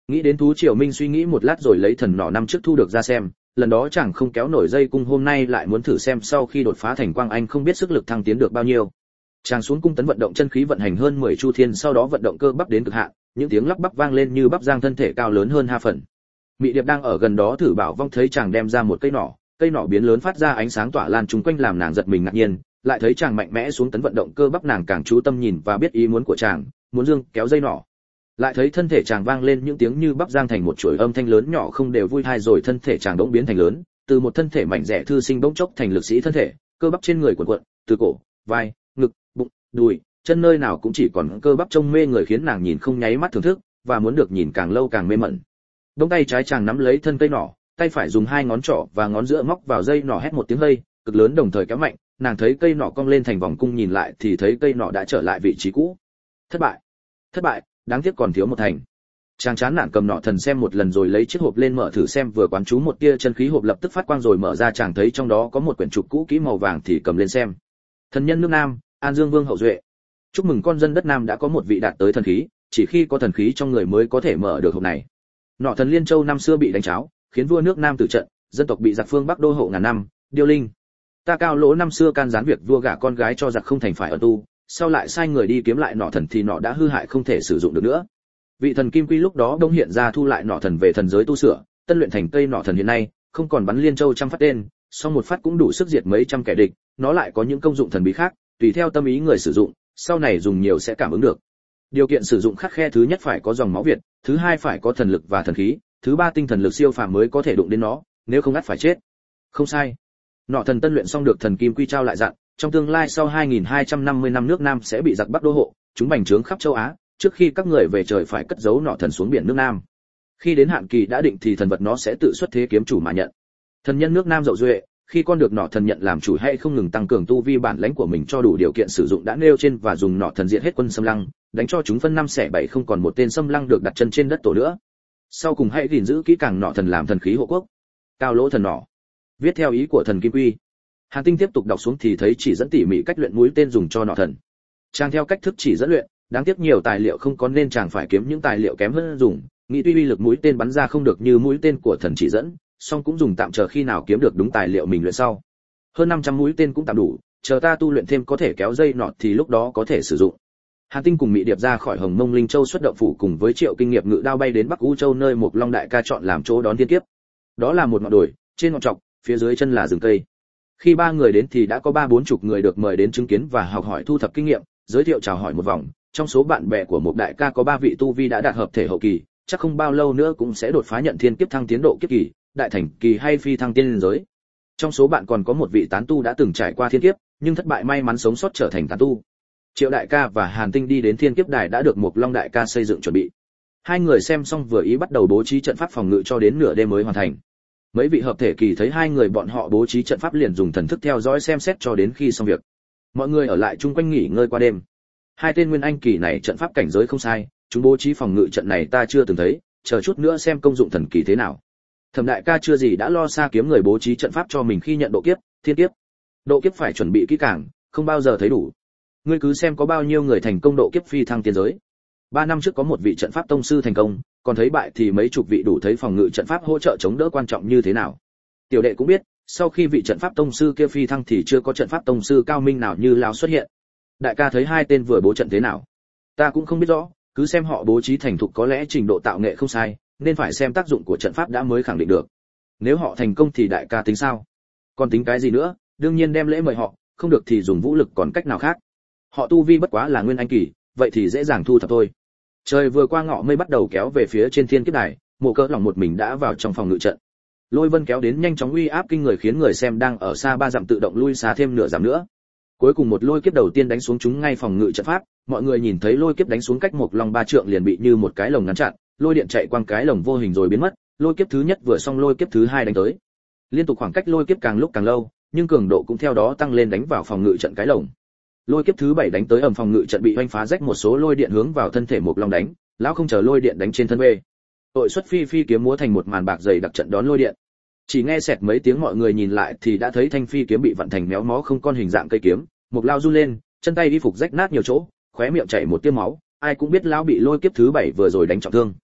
Nghĩ đến Thú Triều Minh suy nghĩ một lát rồi lấy thần nỏ năm trước thu được ra xem, lần đó chẳng không kéo nổi dây cung, hôm nay lại muốn thử xem sau khi đột phá thành quang anh không biết sức lực thăng tiến được bao nhiêu. Chàng xuống cung tấn vận động chân khí vận hành hơn mười chu thiên, sau đó vận động cơ bắp đến cực hạn, những tiếng lắp bắp vang lên như bắp giang, thân thể cao lớn hơn hai phần. Mị Điệp đang ở gần đó thử bảo vong thấy chàng đem ra một cây nỏ, cây nỏ biến lớn phát ra ánh sáng tỏa lan chung quanh làm nàng giật mình ngạc nhiên, lại thấy chàng mạnh mẽ xuống tấn vận động cơ bắp, nàng càng chú tâm nhìn và biết ý muốn của chàng, muốn dương kéo dây nỏ. Lại thấy thân thể chàng vang lên những tiếng như bắp giang thành một chuỗi âm thanh lớn nhỏ không đều vui tai, rồi thân thể chàng đống biến thành lớn, từ một thân thể mảnh rẻ thư sinh bỗng chốc thành lực sĩ thân thể, cơ bắp trên người cuộn cuộn, từ cổ, vai, ngực, bụng, đùi, chân nơi nào cũng chỉ còn cơ bắp trông mê người, khiến nàng nhìn không nháy mắt thưởng thức, và muốn được nhìn càng lâu càng mê mẩn. Đống tay trái chàng nắm lấy thân cây nỏ, tay phải dùng hai ngón trỏ và ngón giữa móc vào dây nỏ, hét một tiếng lây, cực lớn đồng thời kéo mạnh, nàng thấy cây nỏ cong lên thành vòng cung, nhìn lại thì thấy cây nỏ đã trở lại vị trí cũ. Thất bại, thất bại, đáng tiếc còn thiếu một thành. Chàng chán nản cầm nỏ thần xem một lần rồi lấy chiếc hộp lên mở thử xem, vừa quán chú một tia chân khí, hộp lập tức phát quang rồi mở ra, chàng thấy trong đó có một quyển trục cũ kỹ màu vàng thì cầm lên xem. Thần nhân nước Nam, An Dương Vương hậu duệ. Chúc mừng con dân đất Nam đã có một vị đạt tới thần khí, chỉ khi có thần khí trong người mới có thể mở được hộp này. Nỏ thần Liên Châu năm xưa bị đánh cháo, khiến vua nước Nam tử trận, dân tộc bị giặc phương Bắc đô hộ ngàn năm, điêu linh. Ta Cao Lỗ năm xưa can gián việc vua gả con gái cho giặc không thành phải ở tu, sau lại sai người đi kiếm lại nỏ thần thì nỏ đã hư hại không thể sử dụng được nữa. Vị thần Kim Quy lúc đó đông hiện ra thu lại nỏ thần về thần giới tu sửa, tân luyện thành cây nỏ thần hiện nay, không còn bắn Liên Châu trăm phát tên, song một phát cũng đủ sức diệt mấy trăm kẻ địch, nó lại có những công dụng thần bí khác, tùy theo tâm ý người sử dụng, sau này dùng nhiều sẽ cảm ứng được. Điều kiện sử dụng khắt khe: thứ nhất phải có dòng máu Việt, thứ hai phải có thần lực và thần khí, thứ ba tinh thần lực siêu phàm mới có thể đụng đến nó, nếu không ắt phải chết. Không sai. Nỏ thần tân luyện xong được thần Kim Quy trao lại dặn, trong tương lai sau hai nghìn hai trăm năm mươi năm nước Nam sẽ bị giặc Bắc đô hộ, chúng bành trướng khắp châu Á, trước khi các người về trời phải cất giấu nỏ thần xuống biển nước Nam. Khi đến hạn kỳ đã định thì thần vật nó sẽ tự xuất thế kiếm chủ mà nhận. Thần nhân nước Nam Dậu Duệ, khi con được nỏ thần nhận làm chủ hãy không ngừng tăng cường tu vi bản lãnh của mình cho đủ điều kiện sử dụng đã nêu trên, và dùng nỏ thần diệt hết quân Xâm Lăng, đánh cho chúng phân năm xẻ bảy, không còn một tên Xâm Lăng được đặt chân trên đất tổ nữa. Sau cùng hãy gìn giữ kỹ càng nỏ thần làm thần khí hộ quốc. Cao Lỗ thần nỏ. Viết theo ý của thần Kim Quy. Hàn Tinh tiếp tục đọc xuống thì thấy chỉ dẫn tỉ mỉ cách luyện mũi tên dùng cho nỏ thần. Chàng theo cách thức chỉ dẫn luyện, đáng tiếc nhiều tài liệu không có nên chàng phải kiếm những tài liệu kém hơn dùng, nghĩ tuy uy lực mũi tên bắn ra không được như mũi tên của thần chỉ dẫn, song cũng dùng tạm, chờ khi nào kiếm được đúng tài liệu mình luyện sau. Hơn năm trăm mũi tên cũng tạm đủ, chờ ta tu luyện thêm có thể kéo dây nọt thì lúc đó có thể sử dụng. Hàn Tinh cùng Mị Điệp ra khỏi Hồng Mông Linh Châu xuất động phủ, cùng với Triệu Kinh Nghiệm ngự đao bay đến Bắc U Châu nơi Mộc Long đại ca chọn làm chỗ đón thiên kiếp. Đó là một ngọn đồi, trên ngọn trọc, phía dưới chân là rừng cây. Khi ba người đến thì đã có ba bốn chục người được mời đến chứng kiến và học hỏi thu thập kinh nghiệm, giới thiệu chào hỏi một vòng. Trong số bạn bè của Mộc đại ca có ba vị tu vi đã đạt hợp thể hậu kỳ, chắc không bao lâu nữa cũng sẽ đột phá nhận thiên kiếp thăng tiến độ kiếp kỳ, đại thành kỳ hay phi thăng tiên giới. Trong số bạn còn có một vị tán tu đã từng trải qua thiên kiếp, nhưng thất bại may mắn sống sót trở thành tán tu. Triệu đại ca và Hàn Tinh đi đến thiên kiếp đài đã được Mộc Long đại ca xây dựng chuẩn bị. Hai người xem xong vừa ý bắt đầu bố trí trận pháp phòng ngự cho đến nửa đêm mới hoàn thành. Mấy vị hợp thể kỳ thấy hai người bọn họ bố trí trận pháp liền dùng thần thức theo dõi xem xét cho đến khi xong việc. Mọi người ở lại chung quanh nghỉ ngơi qua đêm. Hai tên nguyên anh kỳ này trận pháp cảnh giới không sai, chúng bố trí phòng ngự trận này ta chưa từng thấy, chờ chút nữa xem công dụng thần kỳ thế nào. Thẩm đại ca chưa gì đã lo xa kiếm người bố trí trận pháp cho mình khi nhận độ kiếp, thiên kiếp. Độ kiếp phải chuẩn bị kỹ càng, không bao giờ thấy đủ. Ngươi cứ xem có bao nhiêu người thành công độ kiếp phi thăng tiên giới. Ba năm trước có một vị trận pháp tông sư thành công, còn thấy bại thì mấy chục vị đủ thấy phòng ngự trận pháp hỗ trợ chống đỡ quan trọng như thế nào. Tiểu đệ cũng biết, sau khi vị trận pháp tông sư kia phi thăng thì chưa có trận pháp tông sư cao minh nào như lão xuất hiện. Đại ca thấy hai tên vừa bố trận thế nào? Ta cũng không biết rõ, cứ xem họ bố trí thành thục có lẽ trình độ tạo nghệ không sai, nên phải xem tác dụng của trận pháp đã mới khẳng định được. Nếu họ thành công thì đại ca tính sao? Còn tính cái gì nữa, đương nhiên đem lễ mời họ, không được thì dùng vũ lực, còn cách nào khác. Họ tu vi bất quá là nguyên anh kỳ, vậy thì dễ dàng thu thập thôi. Trời vừa qua ngọ mây bắt đầu kéo về phía trên thiên kiếp đài, Mộ Cỡ lòng một mình đã vào trong phòng ngự trận. Lôi vân kéo đến nhanh chóng uy áp kinh người khiến người xem đang ở xa ba dặm tự động lui xa thêm nửa dặm nữa. Cuối cùng một lôi kiếp đầu tiên đánh xuống chúng ngay phòng ngự trận pháp, mọi người nhìn thấy lôi kiếp đánh xuống cách Mộc Long ba trượng liền bị như một cái lồng ngăn chặn, lôi điện chạy quang cái lồng vô hình rồi biến mất, lôi kiếp thứ nhất vừa xong lôi kiếp thứ hai đánh tới. Liên tục khoảng cách lôi kiếp càng lúc càng lâu, nhưng cường độ cũng theo đó tăng lên đánh vào phòng ngự trận cái lồng. Lôi kiếp thứ bảy đánh tới ầm phòng ngự trận bị hoanh phá rách một số lôi điện hướng vào thân thể Mộc Long đánh, lão không chờ lôi điện đánh trên thân bê. Tội xuất phi phi kiếm múa thành một màn bạc dày đặc trận đón lôi điện. Chỉ nghe xẹt mấy tiếng mọi người nhìn lại thì đã thấy thanh phi kiếm bị vặn thành méo mó không con hình dạng cây kiếm, Mộc Lao run lên, chân tay y phục rách nát nhiều chỗ, khóe miệng chảy một tia máu, ai cũng biết lão bị lôi kiếp thứ bảy vừa rồi đánh trọng thương.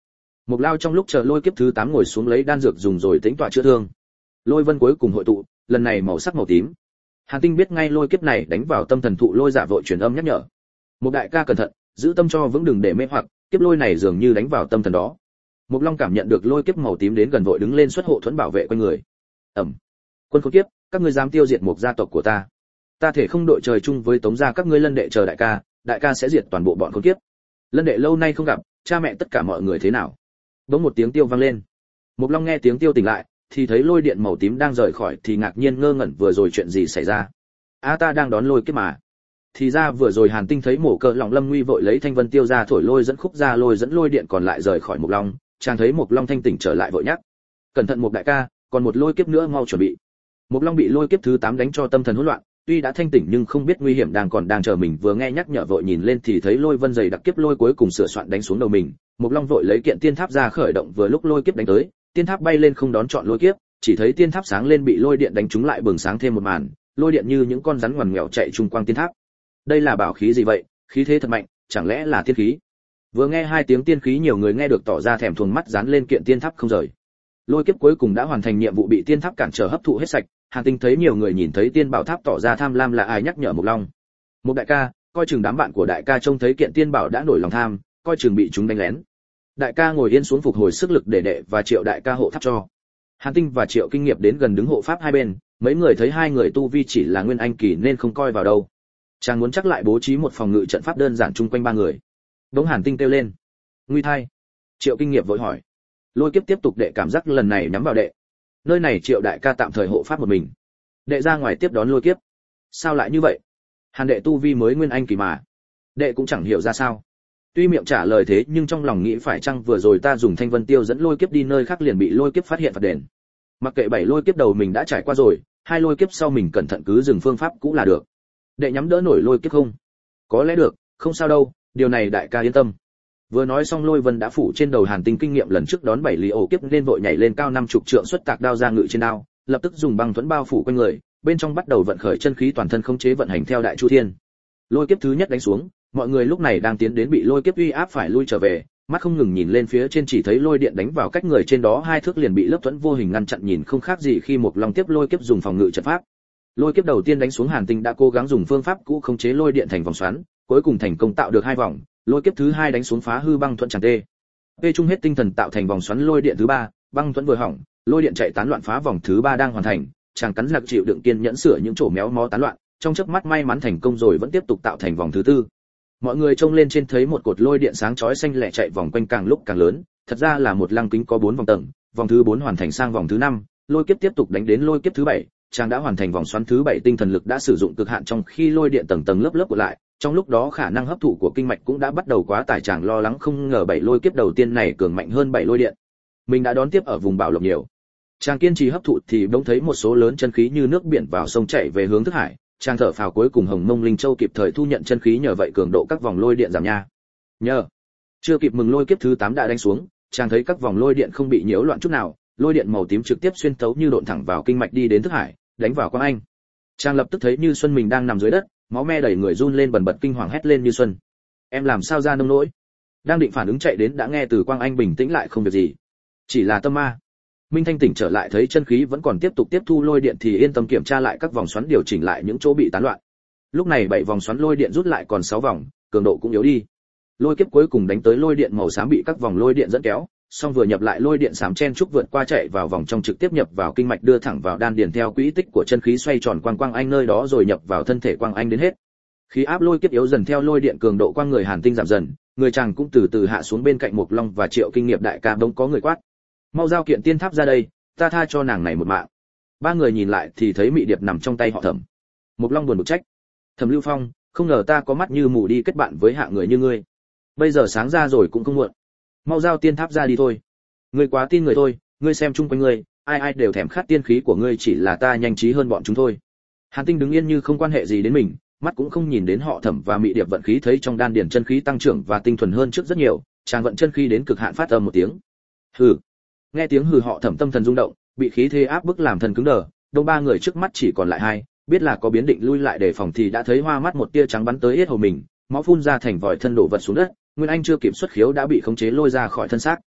Mục Lao trong lúc chờ lôi kiếp thứ tám ngồi xuống lấy đan dược dùng rồi tính tọa chữa thương. Lôi vân cuối cùng hội tụ, lần này màu sắc màu tím. Hàn Tinh biết ngay lôi kiếp này đánh vào tâm thần thụ lôi giả vội truyền âm nhắc nhở. Một đại ca cẩn thận, giữ tâm cho vững đừng để mê hoặc, kiếp lôi này dường như đánh vào tâm thần đó. Mục Long cảm nhận được lôi kiếp màu tím đến gần vội đứng lên xuất hộ thuẫn bảo vệ quanh người. Ầm. Quân khốn kiếp, các ngươi dám tiêu diệt một gia tộc của ta. Ta thể không đội trời chung với Tống gia các ngươi Lân đệ chờ đại ca, đại ca sẽ diệt toàn bộ bọn khốn kiếp. Lân đệ lâu nay không gặp, cha mẹ tất cả mọi người thế nào? Bỗng một tiếng tiêu vang lên. Mục Long nghe tiếng tiêu tỉnh lại, thì thấy lôi điện màu tím đang rời khỏi thì ngạc nhiên ngơ ngẩn vừa rồi chuyện gì xảy ra. A ta đang đón lôi kiếp mà. Thì ra vừa rồi Hàn Tinh thấy Mộ Cơ Lòng Lâm Nguy vội lấy thanh vân tiêu ra thổi lôi dẫn khúc ra lôi dẫn lôi điện còn lại rời khỏi Mục Long, chàng thấy Mục Long thanh tỉnh trở lại vội nhắc. Cẩn thận Mục đại ca, còn một lôi kiếp nữa mau chuẩn bị. Mục Long bị lôi kiếp thứ tám đánh cho tâm thần hỗn loạn, tuy đã thanh tỉnh nhưng không biết nguy hiểm đang còn đang chờ mình, vừa nghe nhắc nhở vội nhìn lên thì thấy lôi vân dày đặc kiếp lôi cuối cùng sửa soạn đánh xuống đầu mình. Mục Long vội lấy kiện tiên tháp ra khởi động, vừa lúc lôi kiếp đánh tới, tiên tháp bay lên không đón chọn lôi kiếp, chỉ thấy tiên tháp sáng lên bị lôi điện đánh trúng lại bừng sáng thêm một màn, lôi điện như những con rắn ngoằn ngoèo chạy trung quanh tiên tháp. Đây là bảo khí gì vậy, khí thế thật mạnh, chẳng lẽ là tiên khí? Vừa nghe hai tiếng tiên khí nhiều người nghe được tỏ ra thèm thuồng mắt dán lên kiện tiên tháp không rời. Lôi kiếp cuối cùng đã hoàn thành nhiệm vụ bị tiên tháp cản trở hấp thụ hết sạch, Hàn Tinh thấy nhiều người nhìn thấy tiên bảo tháp tỏ ra tham lam là ai nhắc nhở Mục Long. Một đại ca, coi chừng đám bạn của đại ca trông thấy kiện tiên bảo đã nổi lòng tham, coi chừng bị chúng đánh lén. Đại ca ngồi yên xuống phục hồi sức lực để đệ và Triệu đại ca hộ tháp cho. Hàn Tinh và Triệu Kinh Nghiệp đến gần đứng hộ pháp hai bên, mấy người thấy hai người tu vi chỉ là nguyên anh kỳ nên không coi vào đâu. Chàng muốn chắc lại bố trí một phòng ngự trận pháp đơn giản chung quanh ba người. Đống Hàn Tinh kêu lên. Nguy thai. Triệu Kinh Nghiệp vội hỏi. Lôi kiếp tiếp tục, đệ cảm giác lần này nhắm vào đệ. Nơi này Triệu đại ca tạm thời hộ pháp một mình. Đệ ra ngoài tiếp đón lôi kiếp. Sao lại như vậy? Hàn đệ tu vi mới nguyên anh kỳ mà. Đệ cũng chẳng hiểu ra sao. Tuy miệng trả lời thế nhưng trong lòng nghĩ phải chăng vừa rồi ta dùng thanh vân tiêu dẫn lôi kiếp đi nơi khác liền bị lôi kiếp phát hiện phạt đền. Mặc kệ bảy lôi kiếp đầu mình đã trải qua rồi, hai lôi kiếp sau mình cẩn thận cứ dừng phương pháp cũ là được. Đệ nhắm đỡ nổi lôi kiếp không? Có lẽ được, không sao đâu, điều này đại ca yên tâm. Vừa nói xong lôi vân đã phủ trên đầu Hàn Tinh kinh nghiệm lần trước đón bảy lý ổ kiếp nên vội nhảy lên cao năm chục trượng xuất tạc đao ra ngự trên đao, lập tức dùng băng thuẫn bao phủ quanh người, bên trong bắt đầu vận khởi chân khí toàn thân khống chế vận hành theo đại chu thiên. Lôi kiếp thứ nhất đánh xuống, mọi người lúc này đang tiến đến bị lôi kiếp uy áp phải lui trở về, mắt không ngừng nhìn lên phía trên chỉ thấy lôi điện đánh vào cách người trên đó hai thước liền bị lớp thuẫn vô hình ngăn chặn, nhìn không khác gì khi một Long tiếp lôi kiếp dùng phòng ngự trận pháp. Lôi kiếp đầu tiên đánh xuống Hàn Tinh đã cố gắng dùng phương pháp cũ khống chế lôi điện thành vòng xoắn, cuối cùng thành công tạo được hai vòng. Lôi kiếp thứ hai đánh xuống phá hư băng thuẫn chẳng tê. Tê chung hết tinh thần tạo thành vòng xoắn lôi điện thứ ba, băng thuẫn vừa hỏng, lôi điện chạy tán loạn phá vòng thứ ba đang hoàn thành, chàng cắn nặc chịu đựng kiên nhẫn sửa những chỗ méo mó tán loạn, trong chớp mắt may mắn thành công rồi vẫn tiếp tục tạo thành vòng thứ tư. Mọi người trông lên trên thấy một cột lôi điện sáng chói xanh lẻ chạy vòng quanh càng lúc càng lớn, thật ra là một lăng kính có bốn vòng tầng, vòng thứ bốn hoàn thành sang vòng thứ năm, lôi kiếp tiếp tục đánh đến lôi kiếp thứ bảy, chàng đã hoàn thành vòng xoắn thứ bảy, tinh thần lực đã sử dụng cực hạn trong khi lôi điện tầng tầng lớp lớp của lại, trong lúc đó khả năng hấp thụ của kinh mạch cũng đã bắt đầu quá tải, chàng lo lắng không ngờ bảy lôi kiếp đầu tiên này cường mạnh hơn bảy lôi điện. Mình đã đón tiếp ở vùng Bảo Lộc nhiều. Chàng kiên trì hấp thụ thì bỗng thấy một số lớn chân khí như nước biển vào sông chảy về hướng thức hải, chàng thở phào cuối cùng Hồng Mông Linh Châu kịp thời thu nhận chân khí, nhờ vậy cường độ các vòng lôi điện giảm nha. Nhờ. Chưa kịp mừng lôi kiếp thứ tám đã đánh xuống, chàng thấy các vòng lôi điện không bị nhiễu loạn chút nào, lôi điện màu tím trực tiếp xuyên thấu như độn thẳng vào kinh mạch đi đến thức hải, đánh vào Quang Anh. Chàng lập tức thấy Như Xuân mình đang nằm dưới đất, máu me đầy người run lên bần bật kinh hoàng hét lên Như Xuân, em làm sao ra nông nỗi? Đang định phản ứng chạy đến đã nghe từ Quang Anh bình tĩnh lại không việc gì, chỉ là tâm ma. Minh thanh tỉnh trở lại thấy chân khí vẫn còn tiếp tục tiếp thu lôi điện thì yên tâm kiểm tra lại các vòng xoắn, điều chỉnh lại những chỗ bị tán loạn. Lúc này bảy vòng xoắn lôi điện rút lại còn sáu vòng, cường độ cũng yếu đi. Lôi kiếp cuối cùng đánh tới lôi điện màu xám bị các vòng lôi điện dẫn kéo, xong vừa nhập lại lôi điện xám chen trúc vượt qua chạy vào vòng trong trực tiếp nhập vào kinh mạch đưa thẳng vào đan điền theo quỹ tích của chân khí xoay tròn quang Quang Anh nơi đó rồi nhập vào thân thể Quang Anh đến hết. Khí áp lôi kiếp yếu dần theo lôi điện cường độ quang người Hàn Tinh giảm dần, người chàng cũng từ từ hạ xuống bên cạnh Mộc Long và Triệu Kinh Nghiệp đại ca bỗng có người quát: mau giao kiện tiên tháp ra đây, ta tha cho nàng này một mạng. Ba người nhìn lại thì thấy Mị Điệp nằm trong tay họ Thẩm. Mộc Long buồn bực trách: Thẩm Lưu Phong, không ngờ ta có mắt như mù đi kết bạn với hạng người như ngươi. Bây giờ sáng ra rồi cũng không muộn, mau giao tiên tháp ra đi thôi. Ngươi quá tin người thôi, ngươi xem chung quanh ngươi, ai ai đều thèm khát tiên khí của ngươi, chỉ là ta nhanh trí hơn bọn chúng thôi. Hàn Tinh đứng yên như không quan hệ gì đến mình, mắt cũng không nhìn đến họ Thẩm và Mị Điệp vận khí, thấy trong đan điền chân khí tăng trưởng và tinh thuần hơn trước rất nhiều, chàng vận chân khí đến cực hạn phát âm một tiếng. Hừ. Nghe tiếng hừ họ Thẩm tâm thần rung động, bị khí thế áp bức làm thần cứng đờ, đông ba người trước mắt chỉ còn lại hai, biết là có biến định lui lại đề phòng thì đã thấy hoa mắt một tia trắng bắn tới yết hầu mình, máu phun ra thành vòi thân đổ vật xuống đất, Nguyên Anh chưa kịp xuất khiếu đã bị khống chế lôi ra khỏi thân xác.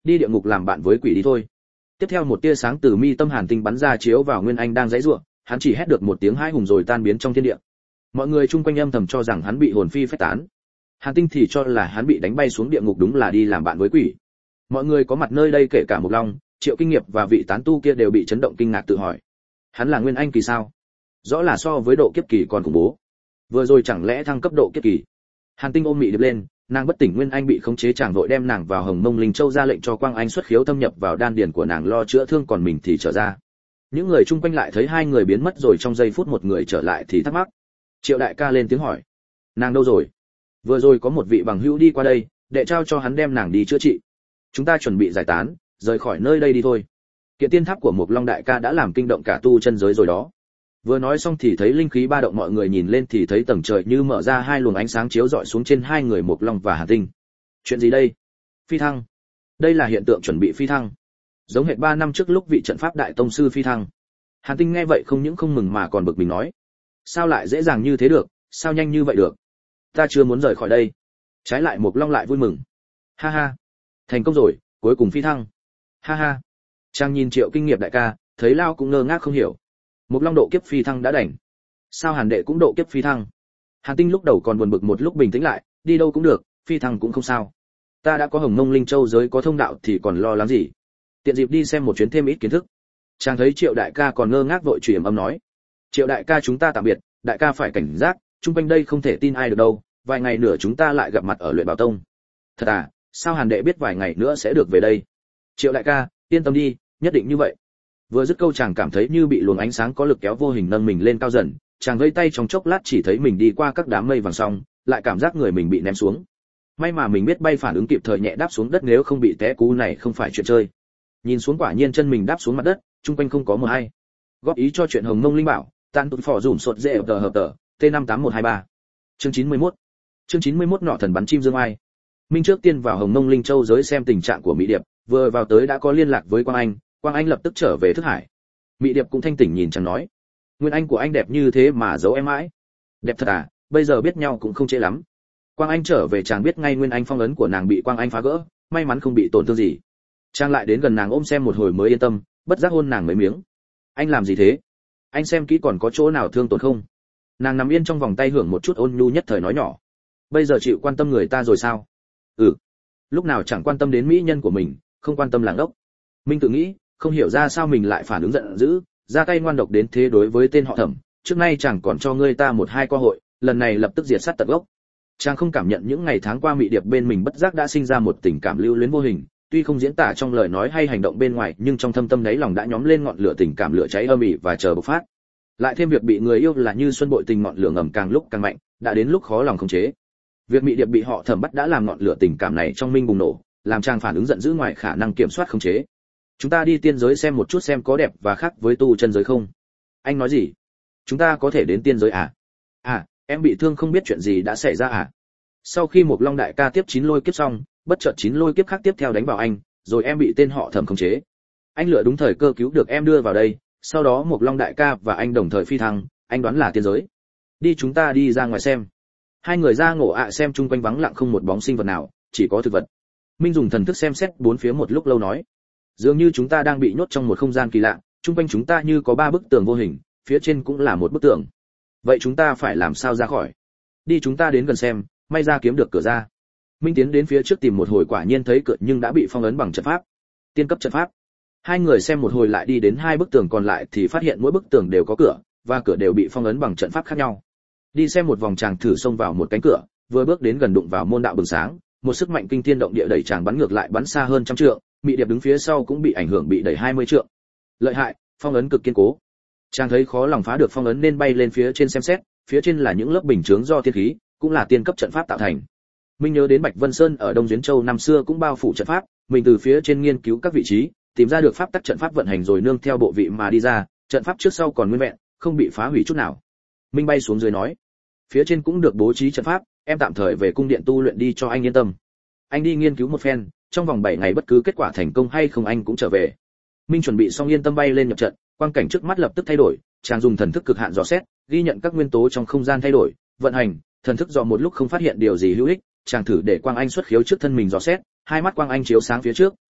đi địa ngục làm bạn với quỷ đi thôi. Tiếp theo một tia sáng từ mi tâm Hàn Tinh bắn ra chiếu vào Nguyên Anh đang giãy giụa, hắn chỉ hét được một tiếng hai hùng rồi tan biến trong thiên địa. Mọi người chung quanh âm thầm cho rằng hắn bị hồn phi phách tán. Hàn Tinh thì cho là hắn bị đánh bay xuống địa ngục, đúng là đi làm bạn với quỷ. Mọi người có mặt nơi đây kể cả Mục Long, Triệu Kinh Nghiệp và vị tán tu kia đều bị chấn động kinh ngạc tự hỏi. Hắn là Nguyên Anh kỳ sao? Rõ là so với độ kiếp kỳ còn khủng bố. Vừa rồi chẳng lẽ thăng cấp độ kiếp kỳ? Hàn Tinh ôm Mị Điệp lên, nàng bất tỉnh, Nguyên Anh bị khống chế, chàng vội đem nàng vào Hồng Mông Linh Châu, ra lệnh cho Quang Anh xuất khiếu thâm nhập vào đan điền của nàng lo chữa thương, còn mình thì trở ra. Những người chung quanh lại thấy hai người biến mất rồi trong giây phút một người trở lại thì thắc mắc. Triệu đại ca lên tiếng hỏi, nàng đâu rồi? Vừa rồi có một vị bằng hữu đi qua đây, đệ trao cho hắn đem nàng đi chữa trị. Chúng ta chuẩn bị giải tán, rời khỏi nơi đây đi thôi. Kiện tiên tháp của Mộc Long đại ca đã làm kinh động cả tu chân giới rồi đó. Vừa nói xong thì thấy linh khí ba động, mọi người nhìn lên thì thấy tầng trời như mở ra, hai luồng ánh sáng chiếu rọi xuống trên hai người Mộc Long và Hàn Tinh. Chuyện gì đây? Phi thăng. Đây là hiện tượng chuẩn bị phi thăng. Giống hệt ba năm trước lúc vị trận pháp đại tông sư phi thăng. Hàn Tinh nghe vậy không những không mừng mà còn bực mình nói: sao lại dễ dàng như thế được, sao nhanh như vậy được? Ta chưa muốn rời khỏi đây. Trái lại Mộc Long lại vui mừng. Ha ha, thành công rồi, cuối cùng phi thăng. Ha ha. Trang nhìn Triệu Kinh Nghiệp đại ca, thấy lao cũng ngơ ngác không hiểu. Mộc Long độ kiếp phi thăng đã đành, sao Hàn đệ cũng độ kiếp phi thăng? Hàn Tinh lúc đầu còn buồn bực, một lúc bình tĩnh lại, đi đâu cũng được, phi thăng cũng không sao. Ta đã có Hồng Mông Linh Châu giới có thông đạo thì còn lo lắng gì? Tiện dịp đi xem một chuyến thêm ít kiến thức. Chàng thấy Triệu đại ca còn ngơ ngác vội truyền âm nói: Triệu đại ca, chúng ta tạm biệt, đại ca phải cảnh giác, chung quanh đây không thể tin ai được đâu, vài ngày nữa chúng ta lại gặp mặt ở Luyện Bảo Tông. Thật à? Sao Hàn đệ biết vài ngày nữa sẽ được về đây? Triệu đại ca, yên tâm đi, nhất định như vậy. Vừa dứt câu chàng cảm thấy như bị luồng ánh sáng có lực kéo vô hình nâng mình lên cao dần, chàng vẫy tay trong chốc lát chỉ thấy mình đi qua các đám mây vàng xong, lại cảm giác người mình bị ném xuống. May mà mình biết bay, phản ứng kịp thời nhẹ đáp xuống đất, nếu không bị té cú này không phải chuyện chơi. Nhìn xuống quả nhiên chân mình đáp xuống mặt đất, chung quanh không có một ai. Góp ý cho chuyện Hồng Mông Linh Bảo, tan tụt phò dùm sột dễ tờ hợp tờ, T năm tám một hai ba. Chương chín mươi mốt. Chương chín mươi mốt nọ thần bắn chim dương ai. Minh trước tiên vào Hồng Mông Linh Châu giới xem tình trạng của Mỹ Điệp, vừa vào tới đã có liên lạc với Quang Anh, Quang Anh lập tức trở về thức hải. Mỹ Điệp cũng thanh tỉnh nhìn chàng nói: Nguyên Anh của anh đẹp như thế mà giấu em mãi. Đẹp thật à, bây giờ biết nhau cũng không trễ lắm. Quang Anh trở về chàng biết ngay Nguyên Anh phong ấn của nàng bị Quang Anh phá gỡ, may mắn không bị tổn thương gì. Chàng lại đến gần nàng ôm xem một hồi mới yên tâm, bất giác hôn nàng mấy miếng. Anh làm gì thế? Anh xem kỹ còn có chỗ nào thương tổn không? Nàng nằm yên trong vòng tay hưởng một chút ôn nhu, nhất thời nói nhỏ: Bây giờ chịu quan tâm người ta rồi sao? Ừ. Lúc nào chẳng quan tâm đến mỹ nhân của mình, không quan tâm làng ốc. Minh tự nghĩ, không hiểu ra sao mình lại phản ứng giận dữ, ra tay ngoan độc đến thế đối với tên họ Thẩm. Trước nay chẳng còn cho ngươi ta một hai cơ hội, lần này lập tức diệt sát tận gốc. Chàng không cảm nhận những ngày tháng qua Mị Điệp bên mình bất giác đã sinh ra một tình cảm lưu luyến vô hình, tuy không diễn tả trong lời nói hay hành động bên ngoài, nhưng trong thâm tâm đáy lòng đã nhóm lên ngọn lửa tình cảm lửa cháy âm ỉ và chờ bộc phát. Lại thêm việc bị người yêu là như xuân bội tình, ngọn lửa ngầm càng lúc càng mạnh, đã đến lúc khó lòng khống chế. Việc Mị Điệp bị họ Thẩm bắt đã làm ngọn lửa tình cảm này trong Minh bùng nổ, làm chàng phản ứng giận dữ ngoài khả năng kiểm soát khống chế. Chúng ta đi tiên giới xem một chút xem có đẹp và khác với tu chân giới không? Anh nói gì? Chúng ta có thể đến tiên giới à? À, em bị thương không biết chuyện gì đã xảy ra à? Sau khi một Long đại ca tiếp chín lôi kiếp xong, bất chợt chín lôi kiếp khác tiếp theo đánh vào anh, rồi em bị tên họ Thẩm khống chế. Anh lựa đúng thời cơ cứu được em đưa vào đây, sau đó một Long đại ca và anh đồng thời phi thăng, anh đoán là tiên giới. Đi, chúng ta đi ra ngoài xem. Hai người ra ngộ ạ, xem chung quanh vắng lặng không một bóng sinh vật nào, chỉ có thực vật. Minh dùng thần thức xem xét bốn phía một lúc lâu nói: Dường như chúng ta đang bị nhốt trong một không gian kỳ lạ, chung quanh chúng ta như có ba bức tường vô hình, phía trên cũng là một bức tường. Vậy chúng ta phải làm sao ra khỏi? Đi, chúng ta đến gần xem, may ra kiếm được cửa ra. Minh tiến đến phía trước tìm một hồi, quả nhiên thấy cửa nhưng đã bị phong ấn bằng trận pháp, tiên cấp trận pháp. Hai người xem một hồi lại đi đến hai bức tường còn lại thì phát hiện mỗi bức tường đều có cửa, và cửa đều bị phong ấn bằng trận pháp khác nhau. Đi xem một vòng, chàng thử xông vào một cánh cửa, vừa bước đến gần đụng vào môn đạo bừng sáng, một sức mạnh kinh thiên động địa đẩy chàng bắn ngược lại, bắn xa hơn trăm trượng. Mị Điệp đứng phía sau cũng bị ảnh hưởng, bị đẩy hai mươi trượng. Lợi hại, phong ấn cực kiên cố. Chàng thấy khó lòng phá được phong ấn nên bay lên phía trên xem xét, phía trên là những lớp bình chướng do tiên khí, cũng là tiên cấp trận pháp tạo thành. Minh nhớ đến Bạch Vân Sơn ở Đông Duyến Châu năm xưa cũng bao phủ trận pháp, mình từ phía trên nghiên cứu các vị trí, tìm ra được pháp tắc trận pháp vận hành rồi nương theo bộ vị mà đi ra, trận pháp trước sau còn nguyên vẹn, không bị phá hủy chút nào. Minh bay xuống dưới nói: Phía trên cũng được bố trí trận pháp, em tạm thời về cung điện tu luyện đi cho anh yên tâm. Anh đi nghiên cứu một phen, trong vòng bảy ngày bất cứ kết quả thành công hay không anh cũng trở về. Minh chuẩn bị xong yên tâm bay lên nhập trận, quang cảnh trước mắt lập tức thay đổi, chàng dùng thần thức cực hạn dò xét, ghi nhận các nguyên tố trong không gian thay đổi, vận hành, thần thức dò một lúc không phát hiện điều gì hữu ích, chàng thử để Quang Anh xuất khiếu trước thân mình dò xét, hai mắt Quang Anh chiếu sáng phía trước,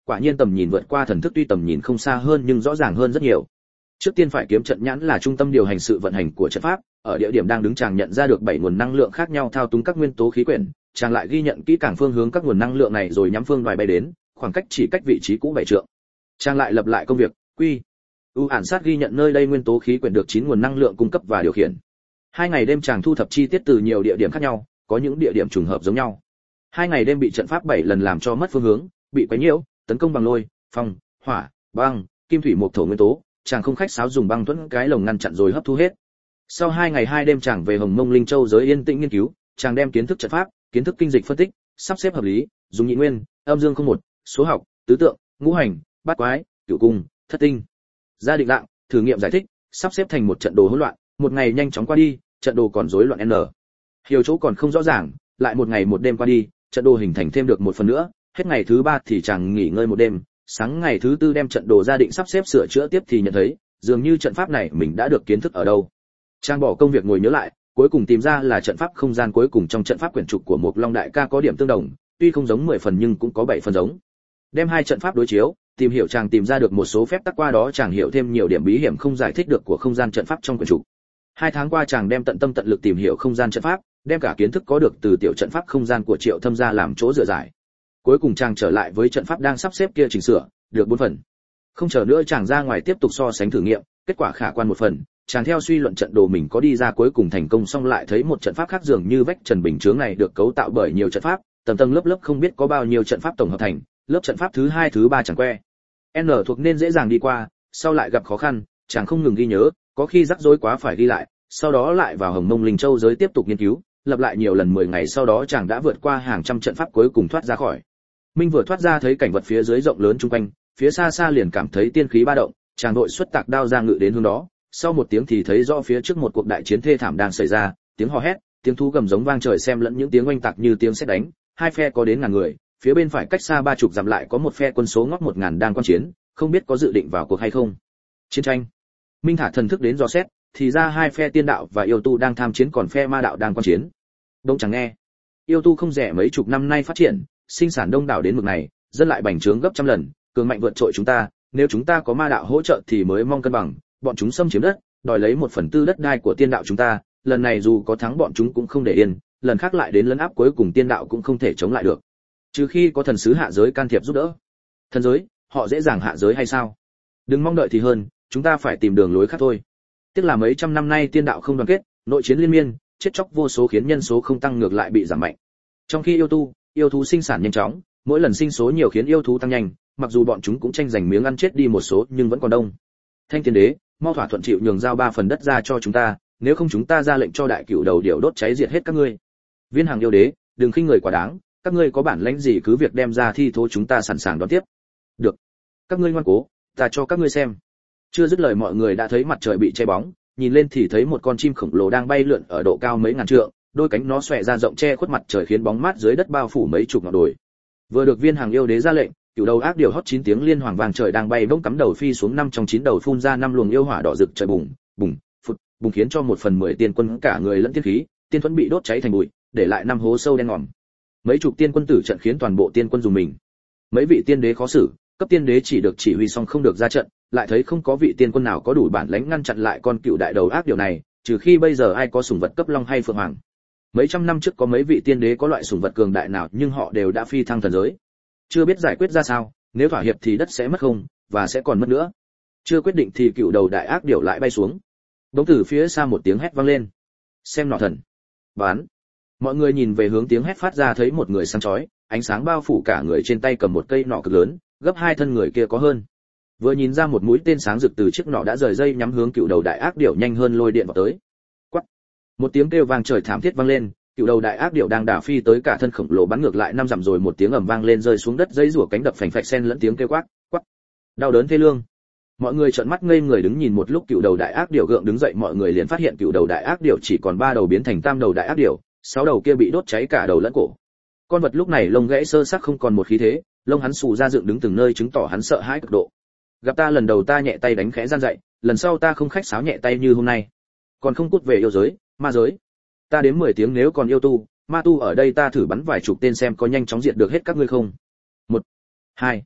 quả nhiên tầm nhìn vượt qua thần thức, tuy tầm nhìn không xa hơn nhưng rõ ràng hơn rất nhiều. Trước tiên phải kiếm trận nhãn là trung tâm điều hành sự vận hành của trận pháp, ở địa điểm đang đứng chàng nhận ra được bảy nguồn năng lượng khác nhau thao túng các nguyên tố khí quyển, chàng lại ghi nhận kỹ càng phương hướng các nguồn năng lượng này rồi nhắm phương đoài bay đến, khoảng cách chỉ cách vị trí cũ bảy trượng. Chàng lại lập lại công việc, quy u ản sát ghi nhận nơi đây nguyên tố khí quyển được chín nguồn năng lượng cung cấp và điều khiển. Hai ngày đêm chàng thu thập chi tiết từ nhiều địa điểm khác nhau, có những địa điểm trùng hợp giống nhau. Hai ngày đêm bị trận pháp bảy lần làm cho mất phương hướng, bị quấy nhiễu, tấn công bằng lôi, phong, hỏa, băng, kim thủy mộc thổ nguyên tố, chàng không khách sáo dùng băng thuẫn cái lồng ngăn chặn rồi hấp thu hết. Sau hai ngày hai đêm chàng về Hồng Mông Linh Châu giới yên tĩnh nghiên cứu, chàng đem kiến thức trận pháp, kiến thức kinh dịch phân tích, sắp xếp hợp lý, dùng nhị nguyên, âm dương không một, số học, tứ tượng, ngũ hành, bát quái, cửu cung, thất tinh. Gia định dạng, thử nghiệm giải thích, sắp xếp thành một trận đồ hỗn loạn, một ngày nhanh chóng qua đi, trận đồ còn rối loạn n. Hiểu chỗ còn không rõ ràng, lại một ngày một đêm qua đi, trận đồ hình thành thêm được một phần nữa, hết ngày thứ ba thì chàng nghỉ ngơi một đêm, sáng ngày thứ tư đem trận đồ gia định sắp xếp sửa chữa tiếp thì nhận thấy, dường như trận pháp này mình đã được kiến thức ở đâu. Chàng bỏ công việc ngồi nhớ lại, cuối cùng tìm ra là trận pháp không gian cuối cùng trong trận pháp quyển trục của Mộc Long đại ca có điểm tương đồng, tuy không giống mười phần nhưng cũng có bảy phần giống. Đem hai trận pháp đối chiếu, tìm hiểu chàng tìm ra được một số phép tắc, qua đó chàng hiểu thêm nhiều điểm bí hiểm không giải thích được của không gian trận pháp trong quyển trục. Hai tháng qua chàng đem tận tâm tận lực tìm hiểu không gian trận pháp, đem cả kiến thức có được từ tiểu trận pháp không gian của Triệu Thâm ra làm chỗ dựa giải. Cuối cùng chàng trở lại với trận pháp đang sắp xếp kia chỉnh sửa, được bốn phần. Không chờ nữa chàng ra ngoài tiếp tục so sánh thử nghiệm, kết quả khả quan một phần, chàng theo suy luận trận đồ mình có đi ra cuối cùng thành công, xong lại thấy một trận pháp khác dường như vách trần bình chướng này được cấu tạo bởi nhiều trận pháp, tầng tầng lớp lớp không biết có bao nhiêu trận pháp tổng hợp thành, lớp trận pháp thứ hai thứ ba chẳng que. N thuộc nên dễ dàng đi qua, sau lại gặp khó khăn, chàng không ngừng ghi nhớ, có khi rắc rối quá phải ghi lại, sau đó lại vào Hồng Mông Linh Châu giới tiếp tục nghiên cứu, lập lại nhiều lần. Mười ngày sau đó chàng đã vượt qua hàng trăm trận pháp cuối cùng thoát ra khỏi. Minh vừa thoát ra thấy cảnh vật phía dưới rộng lớn chung quanh, phía xa xa liền cảm thấy tiên khí ba động, chàng đội xuất tạc đao ra ngự đến hướng đó. Sau một tiếng thì thấy rõ phía trước một cuộc đại chiến thê thảm đang xảy ra, tiếng hò hét, tiếng thú gầm giống vang trời, xem lẫn những tiếng oanh tạc như tiếng sét đánh. Hai phe có đến ngàn người, phía bên phải cách xa ba chục dặm lại có một phe quân số ngót một ngàn đang quan chiến, không biết có dự định vào cuộc hay không. Chiến tranh. Minh thả thần thức đến dò xét, thì ra hai phe tiên đạo và yêu tu đang tham chiến, còn phe ma đạo đang quan chiến. Đông chẳng nghe. Yêu tu không rẻ mấy chục năm nay phát triển, sinh sản đông đảo đến mực này, dân lại bành trướng gấp trăm lần, cường mạnh vượt trội chúng ta, nếu chúng ta có ma đạo hỗ trợ thì mới mong cân bằng, bọn chúng xâm chiếm đất, đòi lấy một phần tư đất đai của tiên đạo chúng ta, lần này dù có thắng bọn chúng cũng không để yên, lần khác lại đến lấn áp, cuối cùng tiên đạo cũng không thể chống lại được. Trừ khi có thần sứ hạ giới can thiệp giúp đỡ. Thần giới, họ dễ dàng hạ giới hay sao? Đừng mong đợi thì hơn, chúng ta phải tìm đường lối khác thôi. Tiếc là mấy trăm năm nay tiên đạo không đoàn kết, nội chiến liên miên, chết chóc vô số khiến nhân số không tăng ngược lại bị giảm mạnh. Trong khi yêu tu, yêu thú sinh sản nhanh chóng, mỗi lần sinh số nhiều khiến yêu thú tăng nhanh, mặc dù bọn chúng cũng tranh giành miếng ăn chết đi một số nhưng vẫn còn đông. Thanh Tiên Đế, mau thỏa thuận chịu nhường giao ba phần đất ra cho chúng ta, nếu không chúng ta ra lệnh cho đại cửu đầu điểu đốt cháy diệt hết các ngươi. Viên Hàng yêu đế, đừng khinh người quá đáng, các ngươi có bản lãnh gì cứ việc đem ra thi thố, chúng ta sẵn sàng đón tiếp. Được, các ngươi ngoan cố, ta cho các ngươi xem. Chưa dứt lời mọi người đã thấy mặt trời bị che bóng, nhìn lên thì thấy một con chim khổng lồ đang bay lượn ở độ cao mấy ngàn trượng, đôi cánh nó xòe ra rộng che khuất mặt trời khiến bóng mát dưới đất bao phủ mấy chục ngọn đồi. Vừa được Viên Hàng yêu đế ra lệnh, cửu đầu ác điều hót chín tiếng liên hoàng vàng trời đang bay bỗng cắm đầu phi xuống, năm trong chín đầu phun ra năm luồng yêu hỏa đỏ rực trời bùng, bùng, phụt, bùng khiến cho một phần mười tiên quân cả người lẫn tiên khí, tiên thuẫn bị đốt cháy thành bụi, để lại năm hố sâu đen ngòm. Mấy chục tiên quân tử trận khiến toàn bộ tiên quân dùng mình. Mấy vị tiên đế khó xử, cấp tiên đế chỉ được chỉ huy xong không được ra trận, lại thấy không có vị tiên quân nào có đủ bản lãnh ngăn chặn lại con cựu đại đầu ác điều này, trừ khi bây giờ ai có sủng vật cấp long hay phượng hoàng. Mấy trăm năm trước có mấy vị tiên đế có loại sủng vật cường đại nào, nhưng họ đều đã phi thăng thần giới. Chưa biết giải quyết ra sao, nếu thỏa hiệp thì đất sẽ mất không, và sẽ còn mất nữa. Chưa quyết định thì cựu đầu đại ác điều lại bay xuống. Bỗng từ phía xa một tiếng hét vang lên. Xem nọ thần. Bán. Mọi người nhìn về hướng tiếng hét phát ra thấy một người sáng chói, ánh sáng bao phủ cả người, trên tay cầm một cây nọ cực lớn, gấp hai thân người kia có hơn. Vừa nhìn ra một mũi tên sáng rực từ chiếc nọ đã rời dây nhắm hướng cựu đầu đại ác điểu, nhanh hơn lôi điện vào tới. Quắc. Một tiếng kêu vang trời thảm thiết vang lên, cựu đầu đại ác điểu đang đả phi tới, cả thân khổng lồ bắn ngược lại năm dặm, rồi một tiếng ầm vang lên rơi xuống đất, dây rủa cánh đập phành phạch xen lẫn tiếng kêu quát, quắc. Đau đớn thê lương. Mọi người trợn mắt ngây người đứng nhìn một lúc, cựu đầu đại ác điểu gượng đứng dậy, mọi người liền phát hiện cựu đầu đại ác điểu chỉ còn ba đầu biến thành tam đầu đại ác điểu, sáu đầu kia bị đốt cháy cả đầu lẫn cổ. Con vật lúc này lông gãy sơ xác, không còn một khí thế, lông hắn xù ra dựng đứng từng nơi, chứng tỏ hắn sợ hãi cực độ. Gặp ta lần đầu ta nhẹ tay đánh khẽ gian dạy, lần sau ta không khách sáo nhẹ tay như hôm nay. Còn không cút về yêu giới, ma giới. Ta đếm mười tiếng nếu còn yêu tu, ma tu ở đây ta thử bắn vài chục tên xem có nhanh chóng diệt được hết các ngươi không. Một, hai,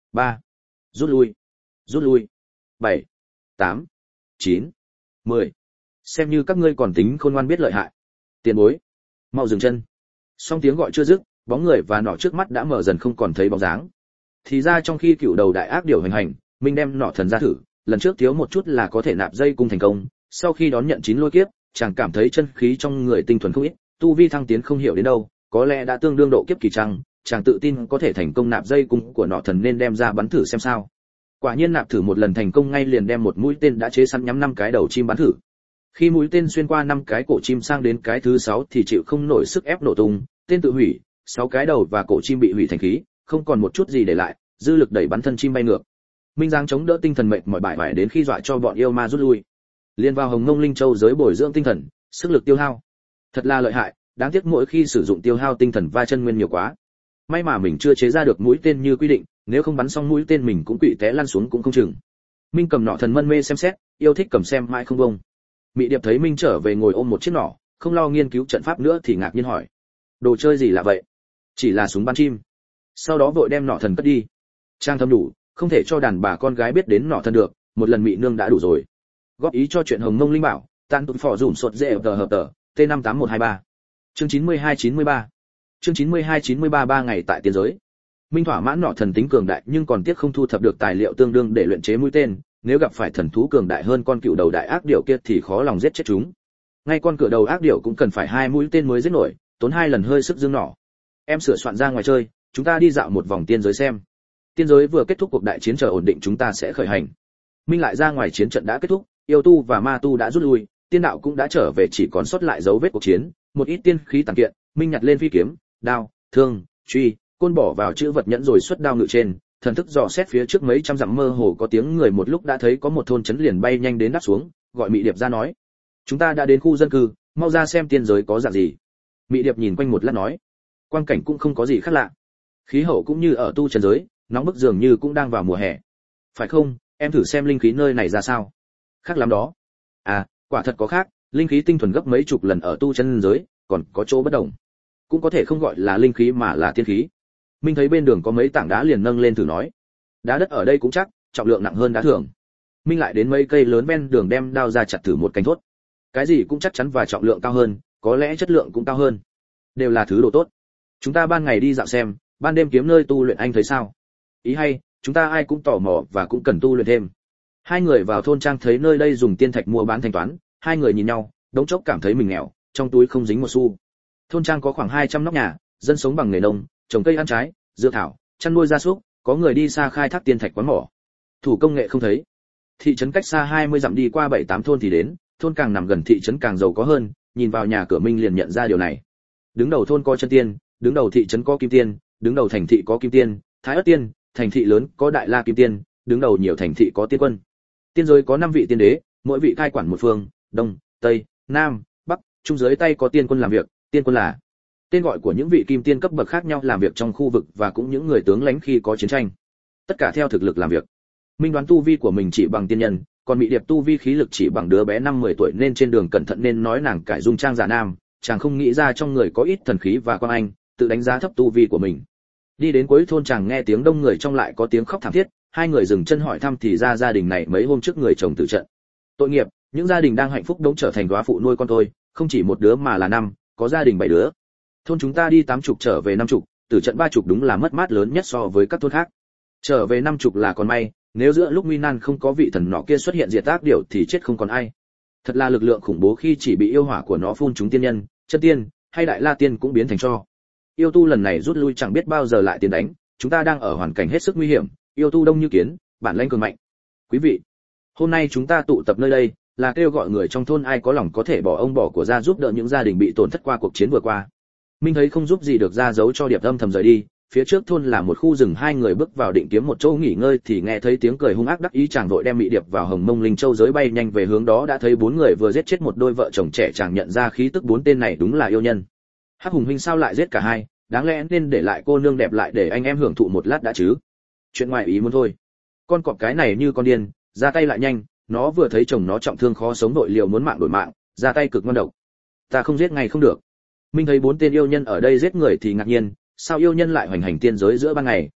ba, rút lui, rút lui, bảy, tám, chín, mười. Xem như các ngươi còn tính khôn ngoan biết lợi hại. Tiền bối, mau dừng chân. Song tiếng gọi chưa dứt, bóng người và nỏ trước mắt đã mờ dần không còn thấy bóng dáng. Thì ra trong khi cựu đầu đại ác điều hành hành, Minh đem nỏ thần ra thử, lần trước thiếu một chút là có thể nạp dây cung thành công, sau khi đón nhận chín lôi kiếp, chàng cảm thấy chân khí trong người tinh thuần không ít, tu vi thăng tiến không hiểu đến đâu, có lẽ đã tương đương độ kiếp kỳ trăng, chàng tự tin có thể thành công nạp dây cung của nỏ thần nên đem ra bắn thử xem sao. Quả nhiên nạp thử một lần thành công, ngay liền đem một mũi tên đã chế sẵn nhắm năm cái đầu chim bắn thử. Khi mũi tên xuyên qua năm cái cổ chim sang đến cái thứ sáu thì chịu không nổi sức ép nổ tung, tên tự hủy, sáu cái đầu và cổ chim bị hủy thành khí, không còn một chút gì để lại, dư lực đẩy bắn thân chim bay ngược. Minh Giang chống đỡ tinh thần mệt mỏi bại bại đến khi dọa cho bọn yêu ma rút lui. Liên vào Hồng Ngông Linh Châu giới bồi dưỡng tinh thần, sức lực tiêu hao. Thật là lợi hại, đáng tiếc mỗi khi sử dụng tiêu hao tinh thần và chân nguyên nhiều quá. May mà mình chưa chế ra được mũi tên như quy định, nếu không bắn xong mũi tên mình cũng quỵ té lăn xuống cũng không chừng. Minh cầm nỏ thần mân mê xem xét, yêu thích cầm xem mãi không bông. Mị Điệp thấy Minh trở về ngồi ôm một chiếc nỏ, không lo nghiên cứu trận pháp nữa thì ngạc nhiên hỏi: "Đồ chơi gì lạ vậy?" "Chỉ là súng bắn chim." Sau đó vội đem nỏ thần cất đi. Trang thâm đủ, không thể cho đàn bà con gái biết đến nỏ thần được, một lần Mị nương đã đủ rồi. Góp ý cho chuyện Hồng Mông Linh Bảo, tan tụt phò dùm sột dễ tờ hợp tờ, T năm tám một hai ba. Chương chín mươi hai chín mươi ba. Chương chín mươi hai chín mươi ba ba ngày tại tiên giới. Minh thỏa mãn nỏ thần tính cường đại nhưng còn tiếc không thu thập được tài liệu tương đương để luyện chế mũi tên, nếu gặp phải thần thú cường đại hơn con cựu đầu đại ác điểu kia thì khó lòng giết chết chúng. Ngay con cửa đầu ác điểu cũng cần phải hai mũi tên mới giết nổi, tốn hai lần hơi sức dương nỏ. Em sửa soạn ra ngoài chơi, chúng ta đi dạo một vòng tiên giới xem. Tiên giới vừa kết thúc cuộc đại chiến, chờ ổn định chúng ta sẽ khởi hành. Minh lại ra ngoài chiến trận đã kết thúc, yêu tu và ma tu đã rút lui, tiên đạo cũng đã trở về, chỉ còn sót lại dấu vết cuộc chiến, một ít tiên khí tàn kiện. Minh nhặt lên phi kiếm, đao, thương, truy, côn bỏ vào chữ vật nhẫn rồi xuất đao ngự trên, thần thức dò xét phía trước mấy trăm dặm mơ hồ có tiếng người, một lúc đã thấy có một thôn trấn liền bay nhanh đến đáp xuống, gọi Mị Điệp ra nói: "Chúng ta đã đến khu dân cư, mau ra xem tiên giới có dạng gì." Mị Điệp nhìn quanh một lát nói: "Quang cảnh cũng không có gì khác lạ, khí hậu cũng như ở tu trần giới, nóng bức dường như cũng đang vào mùa hè. Phải không, em thử xem linh khí nơi này ra sao?" "Khác lắm đó." "À, quả thật có khác, linh khí tinh thuần gấp mấy chục lần ở tu chân giới, còn có chỗ bất đồng. Cũng có thể không gọi là linh khí mà là tiên khí." Minh thấy bên đường có mấy tảng đá liền nâng lên thử nói: "Đá đất ở đây cũng chắc, trọng lượng nặng hơn đá thường." Minh lại đến mấy cây lớn ven đường đem đao ra chặt thử một cành thốt. Cái gì cũng chắc chắn và trọng lượng cao hơn, có lẽ chất lượng cũng cao hơn. Đều là thứ đồ tốt. Chúng ta ban ngày đi dạo xem, ban đêm kiếm nơi tu luyện, anh thấy sao? Ý hay, chúng ta ai cũng tò mò và cũng cần tu luyện thêm. Hai người vào thôn trang thấy nơi đây dùng tiên thạch mua bán thanh toán, hai người nhìn nhau, đống chốc cảm thấy mình nghèo, trong túi không dính một xu. Thôn trang có khoảng hai trăm nóc nhà, dân sống bằng nghề nông, trồng cây ăn trái, dưa thảo, chăn nuôi gia súc, có người đi xa khai thác tiên thạch quán mỏ. Thủ công nghệ không thấy. Thị trấn cách xa hai mươi dặm đi qua bảy tám thôn thì đến, thôn càng nằm gần thị trấn càng giàu có hơn, nhìn vào nhà cửa Minh liền nhận ra điều này. Đứng đầu thôn có chân tiên, đứng đầu thị trấn có kim tiên, đứng đầu thành thị có kim tiên, thái ất tiên, thành thị lớn có đại la kim tiên, đứng đầu nhiều thành thị có tiên quân. Tiên giới có năm vị tiên đế, mỗi vị cai quản một phương, đông, tây, nam, bắc, trung, dưới tay có tiên quân làm việc. Tiên quân là tên gọi của những vị kim tiên cấp bậc khác nhau làm việc trong khu vực và cũng những người tướng lãnh khi có chiến tranh. Tất cả theo thực lực làm việc. Minh đoán tu vi của mình chỉ bằng tiên nhân, còn Mị Điệp tu vi khí lực chỉ bằng đứa bé năm mười tuổi nên trên đường cẩn thận nên nói nàng cải dung trang giả nam, chàng không nghĩ ra trong người có ít thần khí và quang anh, tự đánh giá thấp tu vi của mình. Đi đến cuối thôn chàng nghe tiếng đông người trong lại có tiếng khóc thảm thiết, hai người dừng chân hỏi thăm thì ra gia đình này mấy hôm trước người chồng tử trận. Tội nghiệp, những gia đình đang hạnh phúc đống trở thành góa phụ nuôi con tôi, không chỉ một đứa mà là năm, có gia đình bảy đứa. Thôn chúng ta đi tám chục trở về năm chục, tử trận ba chục đúng là mất mát lớn nhất so với các thôn khác. Trở về năm chục là còn may, nếu giữa lúc nguy nan không có vị thần nọ kia xuất hiện diệt ác điểu thì chết không còn ai. Thật là lực lượng khủng bố, khi chỉ bị yêu hỏa của nó phun chúng tiên nhân, chân tiên hay đại la tiên cũng biến thành tro. Yêu tu lần này rút lui chẳng biết bao giờ lại tiến đánh, chúng ta đang ở hoàn cảnh hết sức nguy hiểm, yêu tu đông như kiến, bản lĩnh cường mạnh. Quý vị, hôm nay chúng ta tụ tập nơi đây là kêu gọi người trong thôn ai có lòng có thể bỏ ông bỏ của ra giúp đỡ những gia đình bị tổn thất qua cuộc chiến vừa qua. Minh thấy không giúp gì được ra dấu cho Điệp âm thầm rời đi. Phía trước thôn là một khu rừng, hai người bước vào định kiếm một chỗ nghỉ ngơi thì nghe thấy tiếng cười hung ác đắc ý, chàng vội đem Mị Điệp vào Hồng Mông Linh Châu giới bay nhanh về hướng đó, đã thấy bốn người vừa giết chết một đôi vợ chồng trẻ, chàng nhận ra khí tức bốn tên này đúng là yêu nhân. Hắc Hùng huynh sao lại giết cả hai, đáng lẽ nên để lại cô nương đẹp lại để anh em hưởng thụ một lát đã chứ. Chuyện ngoài ý muốn thôi. Con cọp cái này như con điên, ra tay lại nhanh, nó vừa thấy chồng nó trọng thương khó sống đội liều muốn mạng đổi mạng, ra tay cực ngon độc. Ta không giết ngay không được. Minh thấy bốn tên yêu nhân ở đây giết người thì ngạc nhiên, sao yêu nhân lại hoành hành tiên giới giữa ban ngày,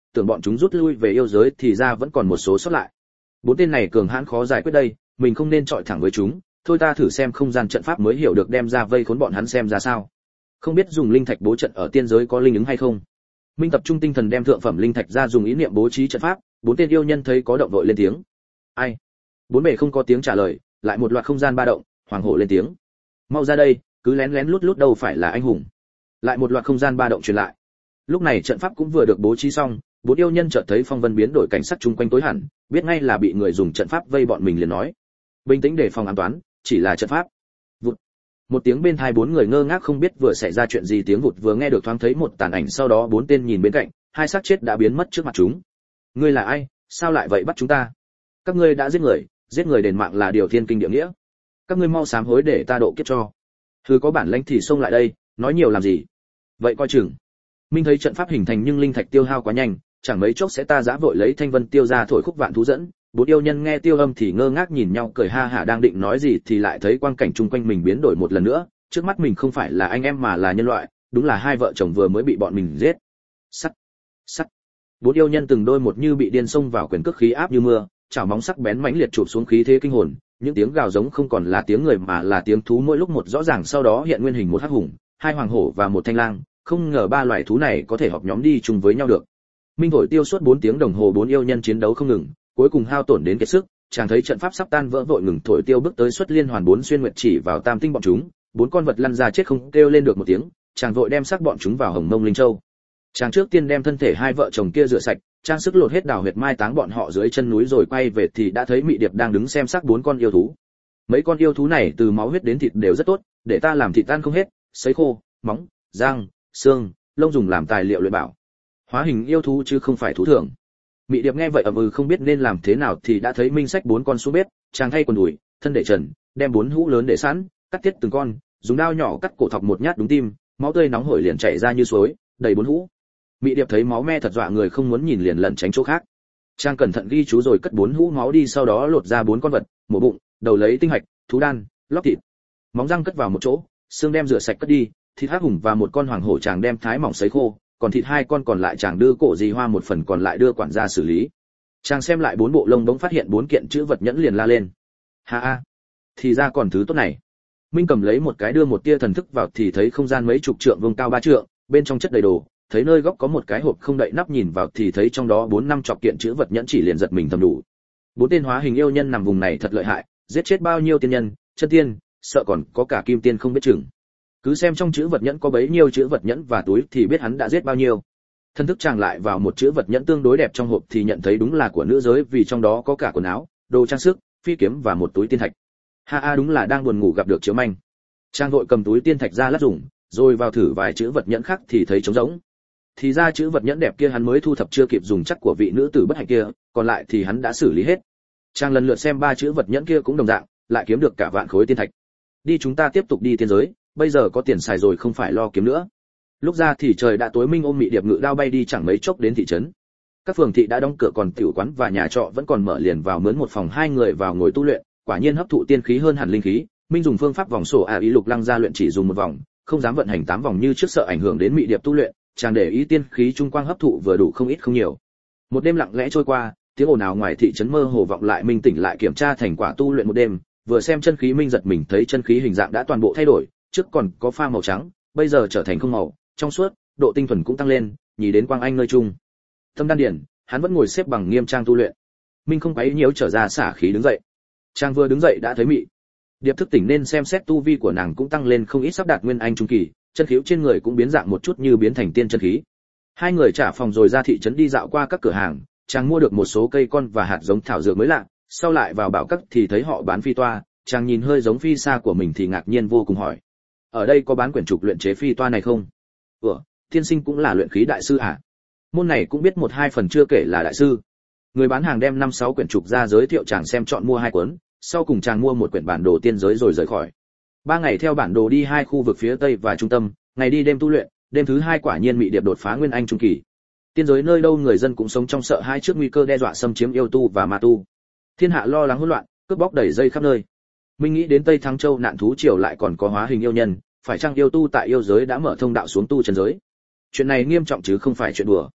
tưởng bọn chúng rút lui về yêu giới thì ra vẫn còn một số sót lại. Bốn tên này cường hãn khó giải quyết đây, mình không nên chọi thẳng với chúng, thôi ta thử xem không gian trận pháp mới hiểu được đem ra vây khốn bọn hắn xem ra sao. Không biết dùng linh thạch bố trận ở tiên giới có linh ứng hay không. Minh tập trung tinh thần đem thượng phẩm linh thạch ra dùng ý niệm bố trí trận pháp, bốn tên yêu nhân thấy có động vội lên tiếng. Ai? Bốn bề không có tiếng trả lời, lại một loạt không gian ba động, hoàng hổ lên tiếng. Mau ra đây, cứ lén lén lút lút đâu phải là anh hùng. Lại một loạt không gian ba động truyền lại. Lúc này trận pháp cũng vừa được bố trí xong, bốn yêu nhân chợt thấy phong vân biến đổi, cảnh sắc chung quanh tối hẳn, biết ngay là bị người dùng trận pháp vây bọn mình liền nói. Bình tĩnh để phòng an toàn, chỉ là trận pháp. Vụt. Một tiếng bên tai bốn người ngơ ngác không biết vừa xảy ra chuyện gì, tiếng vụt vừa nghe được thoáng thấy một tàn ảnh, sau đó bốn tên nhìn bên cạnh, hai xác chết đã biến mất trước mặt chúng. Ngươi là ai, sao lại vậy bắt chúng ta? Các ngươi đã giết người, giết người đền mạng là điều thiên kinh địa nghĩa. Các ngươi mau sám hối để ta độ kiếp cho. Thứ có bản lãnh thì xông lại đây, nói nhiều làm gì? Vậy coi chừng. Minh thấy trận pháp hình thành nhưng linh thạch tiêu hao quá nhanh, chẳng mấy chốc sẽ ta giã vội lấy thanh vân tiêu ra thổi khúc vạn thú dẫn. Bốn yêu nhân nghe tiêu âm thì ngơ ngác nhìn nhau cười ha hả, đang định nói gì thì lại thấy quang cảnh chung quanh mình biến đổi một lần nữa, trước mắt mình không phải là anh em mà là nhân loại, đúng là hai vợ chồng vừa mới bị bọn mình giết. Sắt, sắt. Bốn yêu nhân từng đôi một như bị điên xông vào, quyền cước khí áp như mưa, chảo móng sắc bén mãnh liệt chụp xuống khí thế kinh hồn, những tiếng gào giống không còn là tiếng người mà là tiếng thú mỗi lúc một rõ ràng, sau đó hiện nguyên hình một hắc hùng, hai hoàng hổ và một thanh lang, không ngờ ba loài thú này có thể họp nhóm đi chung với nhau được. Minh thổi tiêu suốt bốn tiếng đồng hồ, bốn yêu nhân chiến đấu không ngừng, cuối cùng hao tổn đến kiệt sức, chàng thấy trận pháp sắp tan vỡ vội ngừng thổi tiêu bước tới xuất liên hoàn bốn xuyên nguyệt chỉ vào tam tinh bọn chúng, bốn con vật lăn ra chết không kêu lên được một tiếng, chàng vội đem xác bọn chúng vào hồng mông linh châu. Chàng trước tiên đem thân thể hai vợ chồng kia rửa sạch, trang sức lột hết đào huyệt mai táng bọn họ dưới chân núi, rồi quay về thì đã thấy Mị Điệp đang đứng xem xác bốn con yêu thú. Mấy con yêu thú này từ máu huyết đến thịt đều rất tốt, để ta làm thịt tan không hết, sấy khô, móng, răng, xương, lông dùng làm tài liệu luyện bảo. Hóa hình yêu thú chứ không phải thú thường. Mị Điệp nghe vậy ậm ừ không biết nên làm thế nào thì đã thấy Minh xách bốn con xuống bếp, chàng thay quần đùi, thân để trần, đem bốn hũ lớn để sẵn, cắt tiết từng con, dùng dao nhỏ cắt cổ thọc một nhát đúng tim, máu tươi nóng hổi liền chảy ra như suối, đầy bốn hũ. Mị Điệp thấy máu me thật dọa người, không muốn nhìn liền lẩn tránh chỗ khác. Trang cẩn thận ghi chú rồi cất bốn hũ máu đi, sau đó lột ra bốn con vật, mổ bụng, đầu lấy tinh hạch, thú đan, lóc thịt, móng răng cất vào một chỗ, xương đem rửa sạch cất đi, thịt hắc hùng và một con hoàng hổ chàng đem thái mỏng sấy khô, còn thịt hai con còn lại chàng đưa cổ dì hoa một phần còn lại đưa quản gia xử lý. Chàng xem lại bốn bộ lông bỗng phát hiện bốn kiện chữ vật nhẫn liền la lên. Ha ha, thì ra còn thứ tốt này. Minh cầm lấy một cái đưa một tia thần thức vào thì thấy không gian mấy chục trượng vuông cao ba trượng, bên trong chất đầy đồ, thấy nơi góc có một cái hộp không đậy nắp, nhìn vào thì thấy trong đó bốn năm chọc kiện chữ vật nhẫn, chỉ liền giật mình thầm đủ. Bốn tên hóa hình yêu nhân nằm vùng này thật lợi hại, giết chết bao nhiêu tiên nhân, chân tiên, sợ còn có cả kim tiên không biết chừng. Cứ xem trong chữ vật nhẫn có bấy nhiêu chữ vật nhẫn và túi thì biết hắn đã giết bao nhiêu. Thân thức chàng lại vào một chữ vật nhẫn tương đối đẹp trong hộp thì nhận thấy đúng là của nữ giới, vì trong đó có cả quần áo, đồ trang sức, phi kiếm và một túi tiên thạch. Ha ha, đúng là đang buồn ngủ gặp được chiếu manh. Chàng vội cầm túi tiên thạch ra lắp dùng, rồi vào thử vài chữ vật nhẫn khác thì thấy trống rỗng. Thì ra chữ vật nhẫn đẹp kia hắn mới thu thập chưa kịp dùng chắc của vị nữ tử bất hạnh kia, còn lại thì hắn đã xử lý hết. Chàng lần lượt xem ba chữ vật nhẫn kia cũng đồng dạng, lại kiếm được cả vạn khối tiên thạch. Đi, chúng ta tiếp tục đi tiên giới, bây giờ có tiền xài rồi không phải lo kiếm nữa. Lúc ra thì trời đã tối. Minh ôm Mị Điệp ngự đao bay đi, chẳng mấy chốc đến thị trấn. Các phường thị đã đóng cửa, còn tiểu quán và nhà trọ vẫn còn mở, liền vào mướn một phòng, hai người vào ngồi tu luyện, quả nhiên hấp thụ tiên khí hơn hẳn linh khí. Minh dùng phương pháp vòng sổ à ý lục lăng ra luyện, chỉ dùng một vòng, không dám vận hành tám vòng như trước sợ ảnh hưởng đến Mị Điệp tu luyện, chàng để ý tiên khí trung quang hấp thụ vừa đủ, không ít không nhiều. Một đêm lặng lẽ trôi qua, tiếng ồn ào ngoài thị trấn mơ hồ vọng lại. Minh tỉnh lại kiểm tra thành quả tu luyện một đêm, vừa xem chân khí Minh giật mình thấy chân khí hình dạng đã toàn bộ thay đổi, trước còn có pha màu trắng, bây giờ trở thành không màu, trong suốt, độ tinh thuần cũng tăng lên, nhìn đến quang anh nơi trung tâm đan điển, hắn vẫn ngồi xếp bằng nghiêm trang tu luyện. Minh không quấy nhiễu, trở ra xả khí đứng dậy. Trang vừa đứng dậy đã thấy Mị Điệp thức tỉnh, nên xem xét tu vi của nàng cũng tăng lên không ít, sắp đạt nguyên anh trung kỳ, chân khí trên người cũng biến dạng một chút, như biến thành tiên chân khí. Hai người trả phòng rồi ra thị trấn đi dạo qua các cửa hàng, chàng mua được một số cây con và hạt giống thảo dược mới lạ, sau lại vào bảo các thì thấy họ bán phi toa, chàng nhìn hơi giống phi sa của mình thì ngạc nhiên vô cùng, hỏi: ở đây có bán quyển trục luyện chế phi toa này không? Ủa, tiên sinh cũng là luyện khí đại sư à? Môn này cũng biết một hai phần, chưa kể là đại sư. Người bán hàng đem năm sáu quyển trục ra giới thiệu chàng xem, chọn mua hai cuốn, sau cùng chàng mua một quyển bản đồ tiên giới rồi rời khỏi. Ba ngày theo bản đồ đi hai khu vực phía tây và trung tâm, ngày đi đêm tu luyện, đêm thứ hai quả nhiên Mị Điệp đột phá nguyên anh trung kỳ. Tiên giới nơi đâu người dân cũng sống trong sợ hãi trước nguy cơ đe dọa xâm chiếm yêu tu và ma tu. Thiên hạ lo lắng hỗn loạn, cướp bóc đẩy dây khắp nơi. Minh nghĩ đến Tây Thăng Châu nạn thú triều lại còn có hóa hình yêu nhân, phải chăng yêu tu tại yêu giới đã mở thông đạo xuống tu chân giới? Chuyện này nghiêm trọng chứ không phải chuyện đùa.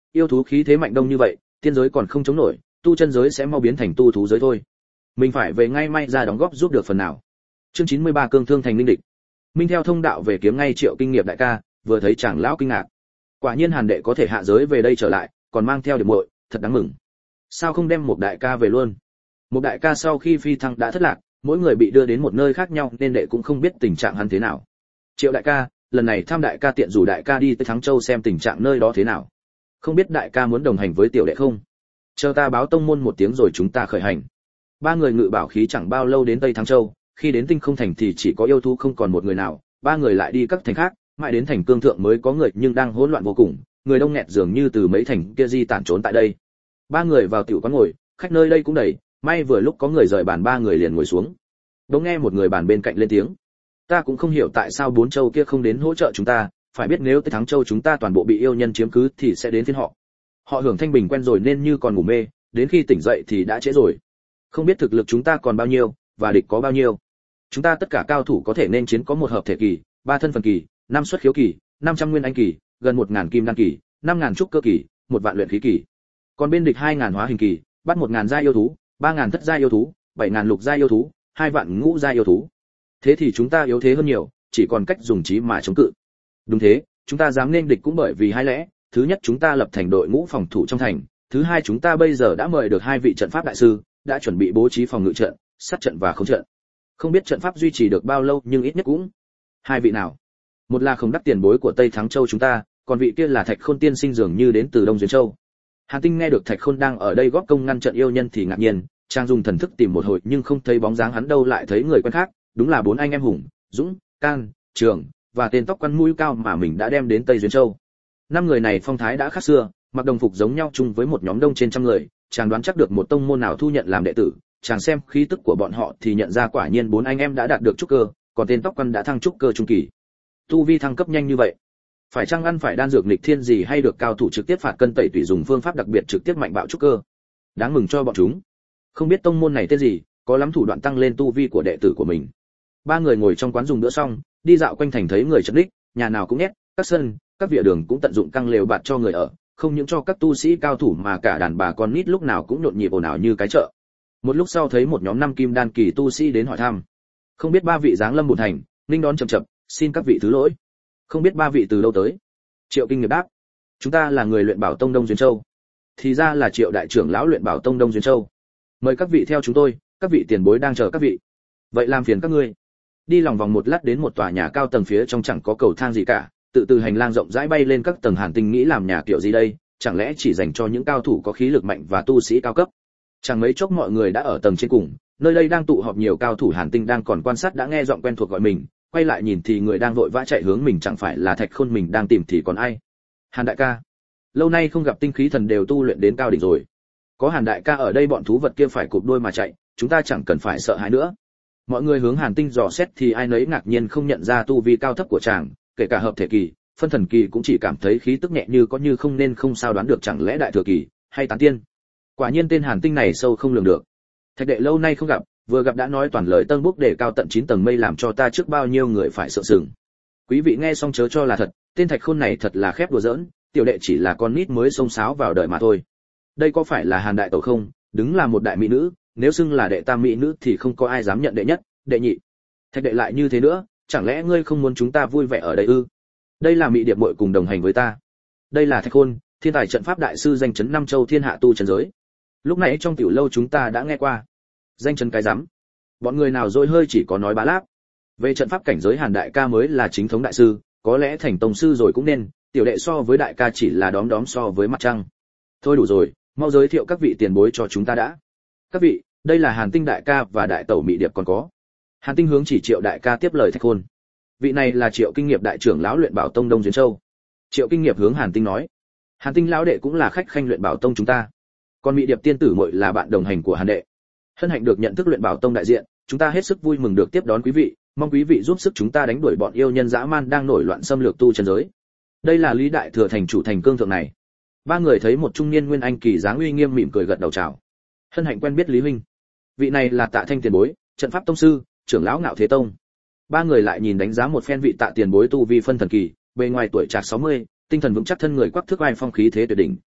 yêu thú khí thế mạnh đông như vậy, tiên giới còn không chống nổi, tu chân giới sẽ mau biến thành tu thú giới thôi. Mình phải về ngay may ra đóng góp giúp được phần nào. Chương chín mươi ba cương thương thành linh địch. Minh theo thông đạo về kiếm ngay Triệu Kinh Nghiệp đại ca, vừa thấy chàng lão kinh ngạc. Quả nhiên Hàn đệ có thể hạ giới về đây trở lại, còn mang theo điểm muội, thật đáng mừng. Sao không đem một đại ca về luôn? Một đại ca sau khi phi thăng đã thất lạc, mỗi người bị đưa đến một nơi khác nhau nên đệ cũng không biết tình trạng hắn thế nào. Triệu đại ca, lần này thăm đại ca tiện rủ đại ca đi tới Thắng Châu xem tình trạng nơi đó thế nào. Không biết đại ca muốn đồng hành với tiểu đệ không? Chờ ta báo tông môn một tiếng rồi chúng ta khởi hành. Ba người ngự bảo khí chẳng bao lâu đến Tây Thắng Châu, khi đến Tinh Không thành thì chỉ có yêu thú không còn một người nào, ba người lại đi các thành khác, mãi đến thành Cương Thượng mới có người nhưng đang hỗn loạn vô cùng, người đông nghẹt dường như từ mấy thành kia di tản trốn tại đây. Ba người vào tiểu quán ngồi, khách nơi đây cũng đầy, may vừa lúc có người rời bàn ba người liền ngồi xuống. Đống nghe một người bàn bên cạnh lên tiếng. Ta cũng không hiểu tại sao bốn châu kia không đến hỗ trợ chúng ta, phải biết nếu tới Thắng Châu chúng ta toàn bộ bị yêu nhân chiếm cứ thì sẽ đến phiên họ. Họ hưởng thanh bình quen rồi nên như còn ngủ mê, đến khi tỉnh dậy thì đã trễ rồi. Không biết thực lực chúng ta còn bao nhiêu và địch có bao nhiêu. Chúng ta tất cả cao thủ có thể nên chiến có một hợp thể kỳ, ba thân phần kỳ, năm xuất khiếu kỳ, năm trăm nguyên anh kỳ, gần một ngàn kim đan kỳ, năm ngàn trúc cơ kỳ, một vạn luyện khí kỳ. Còn bên địch hai ngàn hóa hình kỳ, bắt một ngàn giai yêu thú, ba ngàn thất giai yêu thú, bảy ngàn lục giai yêu thú, hai vạn ngũ giai yêu thú. Thế thì chúng ta yếu thế hơn nhiều, chỉ còn cách dùng trí mà chống cự. Đúng thế, chúng ta dám nên địch cũng bởi vì hai lẽ, thứ nhất chúng ta lập thành đội ngũ phòng thủ trong thành, thứ hai chúng ta bây giờ đã mời được hai vị trận pháp đại sư, đã chuẩn bị bố trí phòng ngự trận, sát trận và khống trận. Không biết trận pháp duy trì được bao lâu nhưng ít nhất cũng hai vị nào. Một là Không Đắc tiền bối của Tây Thắng Châu chúng ta, còn vị kia là Thạch Khôn tiên sinh dường như đến từ Đông Duyên Châu. Hàn Tinh nghe được Thạch Khôn đang ở đây góp công ngăn trận yêu nhân thì ngạc nhiên, trang dùng thần thức tìm một hồi nhưng không thấy bóng dáng hắn đâu, lại thấy người quen khác, đúng là bốn anh em Hùng, Dũng, Can, Trường và tên tóc quăn mũi cao mà mình đã đem đến Tây Duyên Châu. Năm người này phong thái đã khác xưa, mặc đồng phục giống nhau chung với một nhóm đông trên trăm người, chàng đoán chắc được một tông môn nào thu nhận làm đệ tử, chàng xem khí tức của bọn họ thì nhận ra quả nhiên bốn anh em đã đạt được trúc cơ, còn tên tóc quăn đã thăng trúc cơ trung kỳ. Tu vi thăng cấp nhanh như vậy, phải chăng ăn phải đan dược nghịch thiên gì hay được cao thủ trực tiếp phạt cân tẩy tủy dùng phương pháp đặc biệt trực tiếp mạnh bạo trúc cơ? Đáng mừng cho bọn chúng. Không biết tông môn này tên gì, có lắm thủ đoạn tăng lên tu vi của đệ tử của mình. Ba người ngồi trong quán dùng bữa xong, đi dạo quanh thành thấy người chật ních, nhà nào cũng nhét, các sân, các vỉa đường cũng tận dụng căng lều bạt cho người ở, không những cho các tu sĩ cao thủ mà cả đàn bà con nít lúc nào cũng nhộn nhịp ồn ào như cái chợ. Một lúc sau thấy một nhóm năm kim đan kỳ tu sĩ đến hỏi thăm. Không biết ba vị giáng lâm bổn thành, ninh đón chậm chậm, xin các vị thứ lỗi. Không biết ba vị từ đâu tới? Triệu Kinh Nghiệp đáp, chúng ta là người luyện bảo tông Đông Duyên Châu. Thì ra là Triệu đại trưởng lão luyện bảo tông Đông Duyên Châu. Mời các vị theo chúng tôi, các vị tiền bối đang chờ các vị. Vậy làm phiền các ngươi. Đi lòng vòng một lát đến một tòa nhà cao tầng, phía trong chẳng có cầu thang gì cả, tự từ hành lang rộng rãi bay lên các tầng. Hàn Tinh nghĩ làm nhà kiểu gì đây, chẳng lẽ chỉ dành cho những cao thủ có khí lực mạnh và tu sĩ cao cấp? Chẳng mấy chốc mọi người đã ở tầng trên cùng, nơi đây đang tụ họp nhiều cao thủ. Hàn Tinh đang còn quan sát đã nghe giọng quen thuộc gọi mình, quay lại nhìn thì người đang vội vã chạy hướng mình chẳng phải là Thạch Khôn mình đang tìm thì còn ai. Hàn đại ca, lâu nay không gặp, tinh khí thần đều tu luyện đến cao đỉnh rồi. Có Hàn đại ca ở đây bọn thú vật kia phải cụp đuôi mà chạy, chúng ta chẳng cần phải sợ hãi nữa. Mọi người hướng Hàn Tinh dò xét thì ai nấy ngạc nhiên không nhận ra tu vi cao thấp của chàng, kể cả hợp thể kỳ, phân thần kỳ cũng chỉ cảm thấy khí tức nhẹ như có như không nên không sao đoán được chẳng lẽ đại thừa kỳ hay tán tiên. Quả nhiên tên Hàn Tinh này sâu không lường được. Thạch đệ lâu nay không gặp, vừa gặp đã nói toàn lời tân bốc để cao tận chín tầng mây, làm cho ta trước bao nhiêu người phải sợ sừng. Quý vị nghe xong chớ cho là thật, tên Thạch Khôn này thật là khép đùa giỡn, tiểu đệ chỉ là con nít mới xông xáo vào đời mà thôi. Đây có phải là Hàn đại tẩu không? Đứng là một đại mỹ nữ, nếu xưng là đệ tam mỹ nữ thì không có ai dám nhận đệ nhất, đệ nhị. Thạch đệ lại như thế nữa, chẳng lẽ ngươi không muốn chúng ta vui vẻ ở đây ư? Đây là Mị Điệp muội cùng đồng hành với ta. Đây là Thạch Khôn, thiên tài trận pháp đại sư danh chấn năm châu thiên hạ tu chân giới. Lúc nãy trong tiểu lâu chúng ta đã nghe qua. Danh chấn cái rắm. Bọn người nào dối hơi chỉ có nói bá láp. Về trận pháp cảnh giới Hàn đại ca mới là chính thống đại sư, có lẽ thành tông sư rồi cũng nên, tiểu đệ so với đại ca chỉ là đóm đóm so với mặt trăng. Thôi đủ rồi, mau giới thiệu các vị tiền bối cho chúng ta đã. Các vị, đây là Hàn Tinh đại ca và đại tẩu Mị Điệp còn có. Hàn Tinh hướng chỉ Triệu đại ca tiếp lời Thạch Khôn. Vị này là Triệu Kinh Nghiệp đại trưởng lão luyện bảo tông Đông Duyên Châu. Triệu Kinh Nghiệp hướng Hàn Tinh nói, Hàn Tinh lão đệ cũng là khách khanh luyện bảo tông chúng ta. Còn Mị Điệp tiên tử muội là bạn đồng hành của Hàn đệ. Hân hạnh được nhận thức luyện bảo tông đại diện, chúng ta hết sức vui mừng được tiếp đón quý vị, mong quý vị giúp sức chúng ta đánh đuổi bọn yêu nhân dã man đang nổi loạn xâm lược tu chân giới. Đây là Lý đại thừa thành chủ thành Cương Thượng này. Ba người thấy một trung niên nguyên anh kỳ dáng uy nghiêm mỉm cười gật đầu chào. Hân hạnh quen biết Lý huynh. Vị này là Tạ Thanh tiền bối, trận pháp tông sư, trưởng lão Ngạo Thế Tông. Ba người lại nhìn đánh giá một phen vị Tạ tiền bối tu vi phân thần kỳ, bề ngoài tuổi trạc sáu mươi, tinh thần vững chắc, thân người quắc thước vai phong khí thế tuyệt đỉnh.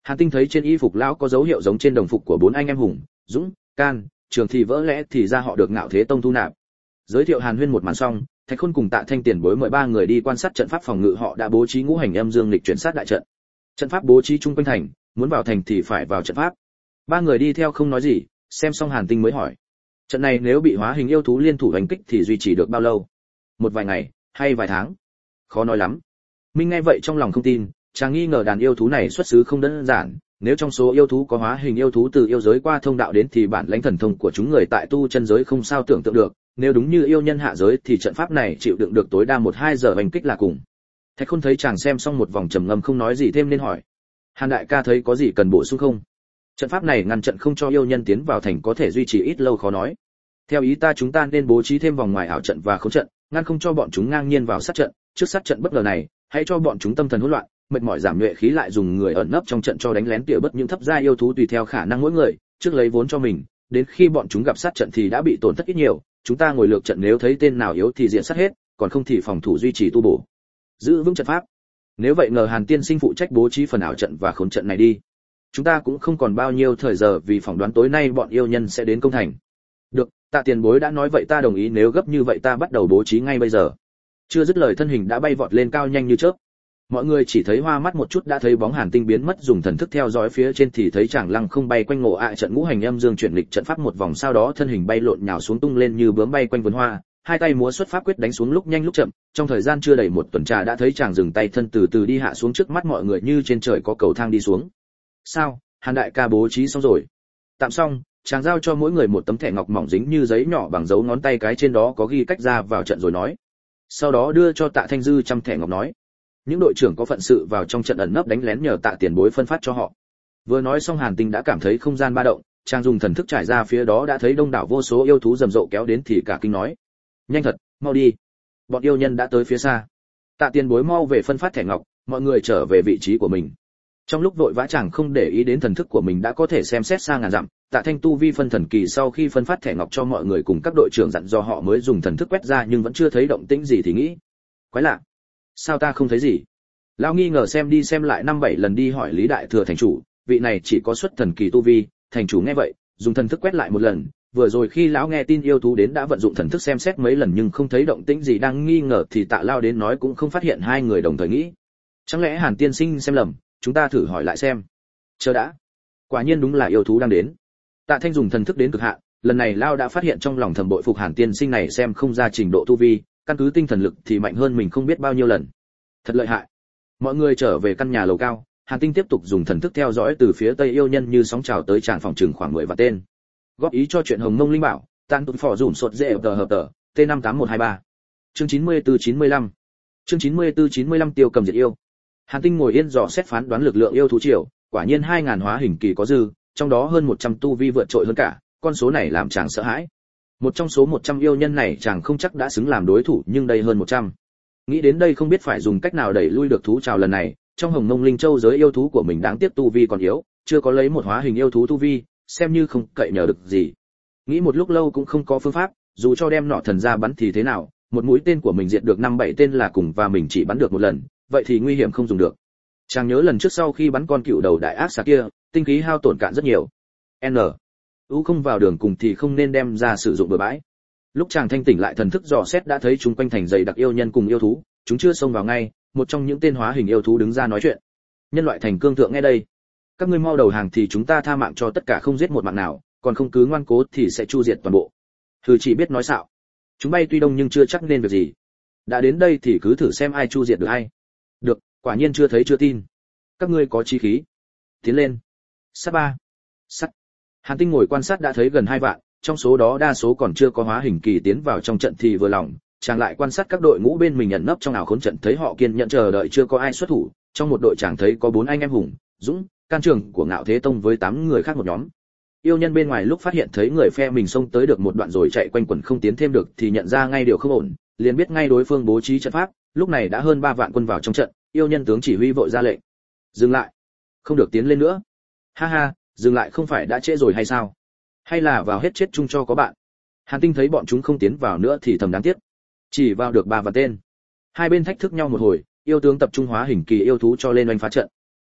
Hàn Tinh thấy trên y phục lão có dấu hiệu giống trên đồng phục của bốn anh em Hùng, Dũng, Can, Trường thì vỡ lẽ thì ra họ được Ngạo Thế Tông thu nạp. Giới thiệu Hàn Huyên một màn xong, Thạch Khôn cùng Tạ Thanh tiền bối mời ba người đi quan sát trận pháp phòng ngự, họ đã bố trí ngũ hành âm dương lịch chuyển sát đại trận. Trận pháp bố trí chung quanh thành, muốn vào thành thì phải vào trận pháp. Ba người đi theo không nói gì, xem xong Hàn Tinh mới hỏi: trận này nếu bị hóa hình yêu thú liên thủ đánh kích thì duy trì được bao lâu? Một vài ngày, hay vài tháng? Khó nói lắm. Minh nghe vậy trong lòng không tin, chàng nghi ngờ đàn yêu thú này xuất xứ không đơn giản, nếu trong số yêu thú có hóa hình yêu thú từ yêu giới qua thông đạo đến thì bản lãnh thần thông của chúng người tại tu chân giới không sao tưởng tượng được, nếu đúng như yêu nhân hạ giới thì trận pháp này chịu đựng được tối đa một hai giờ hành kích là cùng. Thạch Khôn thấy chàng xem xong một vòng trầm ngâm không nói gì thêm nên hỏi: Hàn đại ca thấy có gì cần bổ sung không? Trận pháp này ngăn trận không cho yêu nhân tiến vào thành có thể duy trì ít lâu khó nói. Theo ý ta chúng ta nên bố trí thêm vòng ngoài ảo trận và khống trận, ngăn không cho bọn chúng ngang nhiên vào sát trận. Trước sát trận bất ngờ này, hãy cho bọn chúng tâm thần hỗn loạn, mệt mỏi giảm nhuệ khí, lại dùng người ẩn nấp trong trận cho đánh lén tỉa bớt những thấp gia yêu thú tùy theo khả năng mỗi người, trước lấy vốn cho mình, đến khi bọn chúng gặp sát trận thì đã bị tổn thất ít nhiều, chúng ta ngồi lược trận, nếu thấy tên nào yếu thì diện sát hết, còn không thì phòng thủ duy trì tu bổ, giữ vững trận pháp. Nếu vậy ngờ Hàn tiên sinh phụ trách bố trí phần ảo trận và khốn trận này đi. Chúng ta cũng không còn bao nhiêu thời giờ vì phỏng đoán tối nay bọn yêu nhân sẽ đến công thành. Được, Tạ tiền bối đã nói vậy ta đồng ý, nếu gấp như vậy ta bắt đầu bố trí ngay bây giờ. Chưa dứt lời thân hình đã bay vọt lên cao nhanh như chớp. Mọi người chỉ thấy hoa mắt một chút đã thấy bóng Hàn Tinh biến mất, dùng thần thức theo dõi phía trên thì thấy chàng lăng không bay quanh ngộ ạ trận ngũ hành âm dương chuyển lịch trận pháp một vòng, sau đó thân hình bay lộn nhào xuống tung lên như bướm bay quanh vườn hoa, hai tay múa xuất pháp quyết đánh xuống lúc nhanh lúc chậm, trong thời gian chưa đầy một tuần trà đã thấy chàng dừng tay thân từ từ đi hạ xuống trước mắt mọi người như trên trời có cầu thang đi xuống. Sao, Hàn đại ca bố trí xong rồi? Tạm xong, chàng giao cho mỗi người một tấm thẻ ngọc mỏng dính như giấy nhỏ bằng dấu ngón tay cái, trên đó có ghi cách ra vào trận rồi nói. Sau đó đưa cho Tạ Thanh Dư trăm thẻ ngọc nói: những đội trưởng có phận sự vào trong trận ẩn nấp đánh lén nhờ Tạ tiền bối phân phát cho họ. Vừa nói xong Hàn Tinh đã cảm thấy không gian ba động, chàng dùng thần thức trải ra phía đó đã thấy đông đảo vô số yêu thú rầm rộ kéo đến thì cả kinh nói: nhanh thật, mau đi, bọn yêu nhân đã tới phía xa. Tạ tiền bối mau về phân phát thẻ ngọc, mọi người trở về vị trí của mình. Trong lúc vội vã chàng không để ý đến thần thức của mình đã có thể xem xét xa ngàn dặm. Tạ Thanh tu vi phân thần kỳ, sau khi phân phát thẻ ngọc cho mọi người cùng các đội trưởng dặn do họ mới dùng thần thức quét ra nhưng vẫn chưa thấy động tĩnh gì thì nghĩ: quái lạ, sao ta không thấy gì? Lão nghi ngờ xem đi xem lại năm bảy lần đi hỏi Lý Đại Thừa thành chủ, vị này chỉ có xuất thần kỳ tu vi. Thành chủ nghe vậy, dùng thần thức quét lại một lần, vừa rồi khi lão nghe tin yêu thú đến đã vận dụng thần thức xem xét mấy lần nhưng không thấy động tĩnh gì, đang nghi ngờ thì Tạ Lao đến nói cũng không phát hiện. Hai người đồng thời nghĩ: chẳng lẽ Hàn tiên sinh xem lầm, chúng ta thử hỏi lại xem. Chờ đã, quả nhiên đúng là yêu thú đang đến. Tạ Thanh dùng thần thức đến cực hạn, lần này Lao đã phát hiện, trong lòng thầm bội phục Hàn tiên sinh này, xem không ra trình độ tu vi, căn cứ tinh thần lực thì mạnh hơn mình không biết bao nhiêu lần. Thật lợi hại. Mọi người trở về căn nhà lầu cao, Hàn Tinh tiếp tục dùng thần thức theo dõi từ phía tây yêu nhân như sóng trào tới tràn phòng trừng khoảng mười vạn tên. Góp ý cho chuyện Hồng Mông Linh Bảo, tan tụt phò dùm sột dễ tờ hợp tờ, T năm tám một hai ba. Chương chín mươi tư chín mươi lăm. Chương chín mươi tư chín mươi lăm tiêu cầm diệt yêu. Hàn Tinh ngồi yên dò xét phán đoán lực lượng yêu thú triều, quả nhiên hai ngàn hóa hình kỳ có dư, trong đó hơn một trăm tu vi vượt trội hơn cả, con số này làm chàng sợ hãi. Một trong số một trăm yêu nhân này chàng không chắc đã xứng làm đối thủ, nhưng đây hơn một trăm. Nghĩ đến đây không biết phải dùng cách nào đẩy lui được thú trào lần này. Trong Hồng Mông Linh Châu giới yêu thú của mình đáng tiếc tu vi còn yếu, chưa có lấy một hóa hình yêu thú tu vi, xem như không cậy nhờ được gì. Nghĩ một lúc lâu cũng không có phương pháp, dù cho đem nọ thần ra bắn thì thế nào, một mũi tên của mình diệt được năm bảy tên là cùng, và mình chỉ bắn được một lần, vậy thì nguy hiểm không dùng được. Chàng nhớ lần trước sau khi bắn con cựu đầu đại ác xà kia, tinh khí hao tổn cạn rất nhiều. N. U không vào đường cùng thì không nên đem ra sử dụng bừa bãi. Lúc chàng thanh tỉnh lại thần thức dò xét đã thấy chúng quanh thành dày đặc yêu nhân cùng yêu thú, chúng chưa xông vào ngay, một trong những tên hóa hình yêu thú đứng ra nói chuyện. Nhân loại thành cương thượng nghe đây, các ngươi mau đầu hàng thì chúng ta tha mạng cho tất cả, không giết một mạng nào, còn không cứ ngoan cố thì sẽ chu diệt toàn bộ. Hừ, chỉ biết nói xạo. Chúng bay tuy đông nhưng chưa chắc nên việc gì. Đã đến đây thì cứ thử xem ai chu diệt được ai. Được, quả nhiên chưa thấy chưa tin. Các ngươi có chí khí. Tiến lên. Sắt ba. Sắt. Hàn Tinh ngồi quan sát đã thấy gần hai vạn, trong số đó đa số còn chưa có hóa hình kỳ tiến vào trong trận thì vừa lòng. Chàng lại quan sát các đội ngũ bên mình ẩn nấp trong ảo khốn trận, thấy họ kiên nhẫn chờ đợi chưa có ai xuất thủ. Trong một đội chàng thấy có bốn anh em Hùng, Dũng, Can Trường của Ngạo Thế Tông với tám người khác một nhóm. Yêu nhân bên ngoài lúc phát hiện thấy người phe mình xông tới được một đoạn rồi chạy quanh quẩn không tiến thêm được thì nhận ra ngay điều không ổn, liền biết ngay đối phương bố trí trận pháp. Lúc này đã hơn ba vạn quân vào trong trận, yêu nhân tướng chỉ huy vội ra lệnh: dừng lại, không được tiến lên nữa. Ha ha, dừng lại không phải đã trễ rồi hay sao? Hay là vào hết chết chung cho có bạn. Hàn Tinh thấy bọn chúng không tiến vào nữa thì thầm đáng tiếc, chỉ vào được ba vạn tên. Hai bên thách thức nhau một hồi, yêu tướng tập trung hóa hình kỳ yêu thú cho lên oanh phá trận.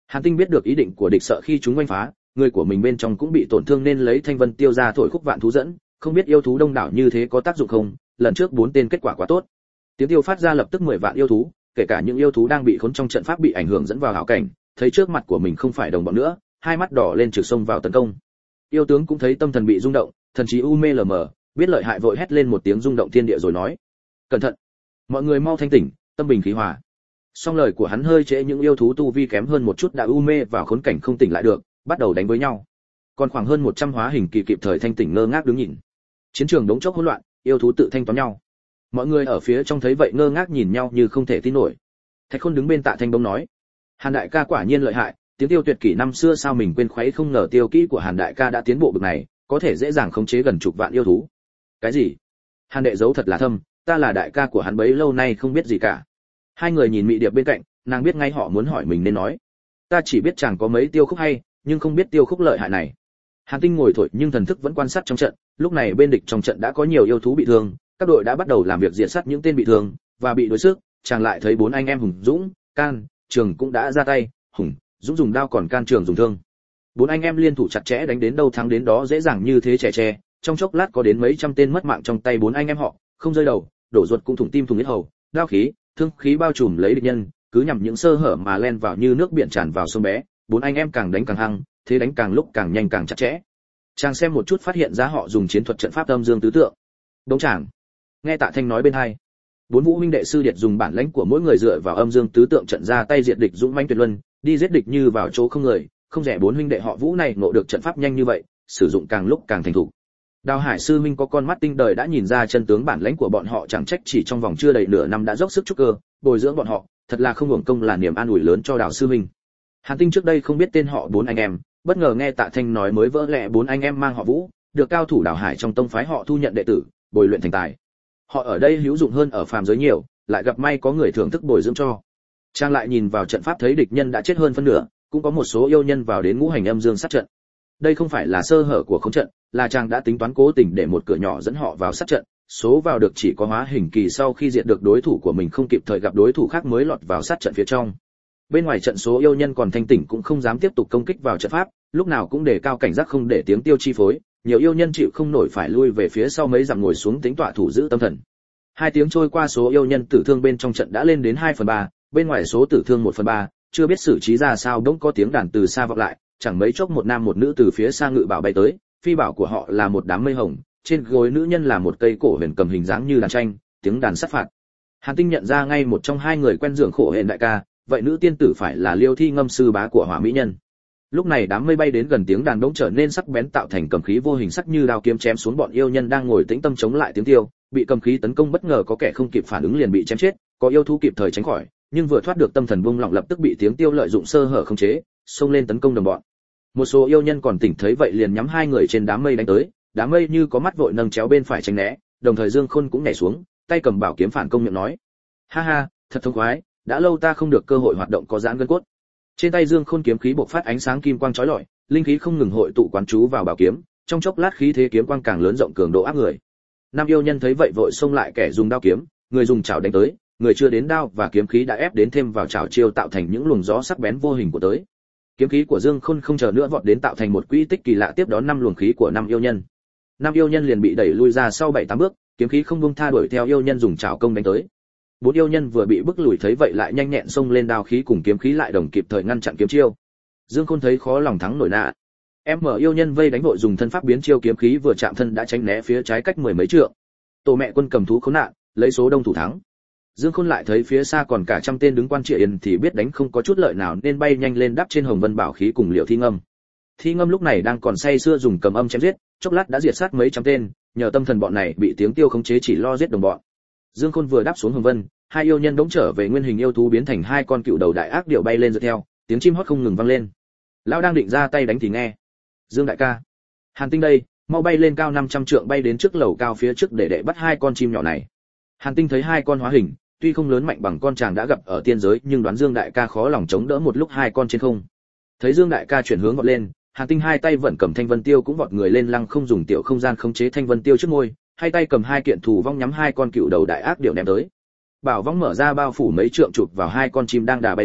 Hàn Tinh biết được ý định của địch, sợ khi chúng oanh phá, người của mình bên trong cũng bị tổn thương nên lấy Thanh Vân Tiêu ra thổi khúc vạn thú dẫn, không biết yêu thú đông đảo như thế có tác dụng không, lần trước bốn tên kết quả quá tốt. Tiếng tiêu phát ra lập tức mười vạn yêu thú, kể cả những yêu thú đang bị khốn trong trận pháp bị ảnh hưởng dẫn vào hảo cảnh, thấy trước mặt của mình không phải đồng bọn nữa, hai mắt đỏ lên trực xông vào tấn công. Yêu tướng cũng thấy tâm thần bị rung động, thần trí u mê lờ mờ, biết lợi hại vội hét lên một tiếng rung động thiên địa rồi nói: "Cẩn thận, mọi người mau thanh tỉnh, tâm bình khí hòa." Song lời của hắn hơi trễ, những yêu thú tu vi kém hơn một chút đã u mê vào khốn cảnh không tỉnh lại được, bắt đầu đánh với nhau. Còn khoảng hơn một trăm hóa hình kỳ kịp thời thanh tỉnh ngơ ngác đứng nhìn. Chiến trường đống chốc hỗn loạn, yêu thú tự thanh toán nhau. Mọi người ở phía trong thấy vậy ngơ ngác nhìn nhau như không thể tin nổi. Thạch Khôn đứng bên Tạ Thanh bỗng nói: "Hàn đại ca quả nhiên lợi hại, tiếng tiêu tuyệt kỹ năm xưa sao mình quên khuấy, không ngờ tiêu kỹ của Hàn đại ca đã tiến bộ bậc này, có thể dễ dàng khống chế gần chục vạn yêu thú." "Cái gì?" Hàn đệ giấu thật là thâm, ta là đại ca của hắn bấy lâu nay không biết gì cả. Hai người nhìn Mị Điệp bên cạnh, nàng biết ngay họ muốn hỏi mình nên nói. Ta chỉ biết chàng có mấy tiêu khúc hay, nhưng không biết tiêu khúc lợi hại này. Hàn Tinh ngồi thổi nhưng thần thức vẫn quan sát trong trận, lúc này bên địch trong trận đã có nhiều yêu thú bị thương, các đội đã bắt đầu làm việc diệt sát những tên bị thương và bị đối sức, chàng lại thấy bốn anh em Hùng, Dũng, Can, Trường cũng đã ra tay, Hùng, Dũng dùng đao còn Can, Trường dùng thương. Bốn anh em liên thủ chặt chẽ đánh đến đâu thắng đến đó dễ dàng như thế trẻ tre, trong chốc lát có đến mấy trăm tên mất mạng trong tay bốn anh em họ, không rơi đầu, đổ ruột cũng thủng tim thủng huyết hầu, đao khí, thương khí bao trùm lấy địch nhân, cứ nhằm những sơ hở mà len vào như nước biển tràn vào sông bé. Bốn anh em càng đánh càng hăng, thế đánh càng lúc càng nhanh càng chặt chẽ. Chàng xem một chút phát hiện ra họ dùng chiến thuật trận pháp âm dương tứ tượng. Đống chàng. Nghe Tạ Thanh nói bên hai, bốn vũ huynh đệ sư điệt dùng bản lãnh của mỗi người dựa vào âm dương tứ tượng trận ra tay diệt địch dũng mãnh tuyệt luân, đi giết địch như vào chỗ không người, không rẻ bốn huynh đệ họ Vũ này ngộ được trận pháp nhanh như vậy, sử dụng càng lúc càng thành thục. Đào Hải sư huynh có con mắt tinh đời đã nhìn ra chân tướng bản lãnh của bọn họ, chẳng trách chỉ trong vòng chưa đầy nửa năm đã dốc sức trúc cơ, bồi dưỡng bọn họ, thật là không hưởng công, là niềm an ủi lớn cho Đào sư huynh. Hàn Tinh trước đây không biết tên họ bốn anh em, bất ngờ nghe Tạ Thanh nói mới vỡ lẽ bốn anh em mang họ Vũ, được cao thủ Đào Hải trong tông phái họ thu nhận đệ tử, bồi luyện thành tài. Họ ở đây hữu dụng hơn ở phàm giới nhiều, lại gặp may có người thưởng thức bồi dưỡng cho. Trang lại nhìn vào trận pháp thấy địch nhân đã chết hơn phân nửa, cũng có một số yêu nhân vào đến ngũ hành âm dương sát trận. Đây không phải là sơ hở của khống trận, là chàng đã tính toán cố tình để một cửa nhỏ dẫn họ vào sát trận, số vào được chỉ có hóa hình kỳ sau khi diệt được đối thủ của mình không kịp thời gặp đối thủ khác mới lọt vào sát trận phía trong. Bên ngoài trận số yêu nhân còn thanh tỉnh cũng không dám tiếp tục công kích vào trận pháp, lúc nào cũng đề cao cảnh giác không để tiếng tiêu chi phối, nhiều yêu nhân chịu không nổi phải lui về phía sau mấy dặm ngồi xuống tính tọa thủ giữ tâm thần. Hai tiếng trôi qua số yêu nhân tử thương bên trong trận đã lên đến hai phần ba, bên ngoài số tử thương một phần ba, chưa biết xử trí ra sao bỗng có tiếng đàn từ xa vọng lại, chẳng mấy chốc một nam một nữ từ phía xa ngự bảo bay tới, phi bảo của họ là một đám mây hồng, trên gối nữ nhân là một cây cổ huyền cầm hình dáng như đàn tranh, tiếng đàn sát phạt. Hàn Tinh nhận ra ngay một trong hai người quen dưỡng khổ huyền đại ca, vậy nữ tiên tử phải là Liêu Thi Ngâm sư bá của Hỏa mỹ nhân. Lúc này đám mây bay đến gần, tiếng đàn bỗng trở nên sắc bén tạo thành cầm khí vô hình sắc như đao kiếm chém xuống bọn yêu nhân đang ngồi tĩnh tâm chống lại tiếng tiêu, bị cầm khí tấn công bất ngờ có kẻ không kịp phản ứng liền bị chém chết, có yêu thú kịp thời tránh khỏi, nhưng vừa thoát được tâm thần buông lỏng lập tức bị tiếng tiêu lợi dụng sơ hở khống chế, xông lên tấn công đồng bọn. Một số yêu nhân còn tỉnh thấy vậy liền nhắm hai người trên đám mây đánh tới, đám mây như có mắt vội nâng chéo bên phải tránh né, đồng thời Dương Khôn cũng nhảy xuống, tay cầm bảo kiếm phản công miệng nói: "Ha ha, thật thông khoái, đã lâu ta không được cơ hội hoạt động có giãn gân cốt." Trên tay Dương Khôn kiếm khí bộc phát ánh sáng kim quang chói lọi, linh khí không ngừng hội tụ quán chú vào bảo kiếm, trong chốc lát khí thế kiếm quang càng lớn rộng cường độ áp người. Nam yêu nhân thấy vậy vội xông lại, kẻ dùng đao kiếm, người dùng chảo đánh tới, người chưa đến đao và kiếm khí đã ép đến thêm vào chảo chiêu tạo thành những luồng gió sắc bén vô hình của tới. Kiếm khí của Dương Khôn không chờ nữa vọt đến tạo thành một quỹ tích kỳ lạ tiếp đón năm luồng khí của năm yêu nhân. Năm yêu nhân liền bị đẩy lui ra sau bảy tám bước, kiếm khí không buông tha đuổi theo yêu nhân dùng chảo công đánh tới. Bốn yêu nhân vừa bị bức lùi thấy vậy lại nhanh nhẹn xông lên, đao khí cùng kiếm khí lại đồng kịp thời ngăn chặn kiếm chiêu. Dương Khôn thấy khó lòng thắng nổi nạ. Em mở yêu nhân vây đánh vội dùng thân pháp biến chiêu, kiếm khí vừa chạm thân đã tránh né phía trái cách mười mấy trượng. Tổ mẹ quân cầm thú khốn nạn, lấy số đông thủ thắng. Dương Khôn lại thấy phía xa còn cả trăm tên đứng quan triệt yên thì biết đánh không có chút lợi nào nên bay nhanh lên đáp trên Hồng Vân bảo khí cùng Liễu Thi Ngâm. Thi Ngâm lúc này đang còn say sưa dùng cầm âm chém giết, chốc lát đã diệt sát mấy trăm tên, nhờ tâm thần bọn này bị tiếng tiêu khống chế chỉ lo giết đồng bọn. Dương Khôn vừa đáp xuống Hồng Vân, hai yêu nhân đống trở về nguyên hình yêu thú biến thành hai con cựu đầu đại ác điểu bay lên dựa theo, tiếng chim hót không ngừng vang lên. Lão đang định ra tay đánh thì nghe: "Dương đại ca, Hàn Tinh đây, mau bay lên cao năm trăm trượng bay đến trước lầu cao phía trước để đệ bắt hai con chim nhỏ này." Hàn Tinh thấy hai con hóa hình, tuy không lớn mạnh bằng con chàng đã gặp ở tiên giới, nhưng đoán Dương đại ca khó lòng chống đỡ một lúc hai con trên không. Thấy Dương đại ca chuyển hướng vọt lên, Hàn Tinh hai tay vẫn cầm thanh vân tiêu cũng vọt người lên lăng không dùng tiểu không gian khống chế thanh vân tiêu trước môi, hai tay cầm hai kiện thủ vong nhắm hai con cựu đầu đại ác điểu ném tới. Bảo vong mở ra bao phủ mấy trượng chụp vào hai con chim đang đà bay tới,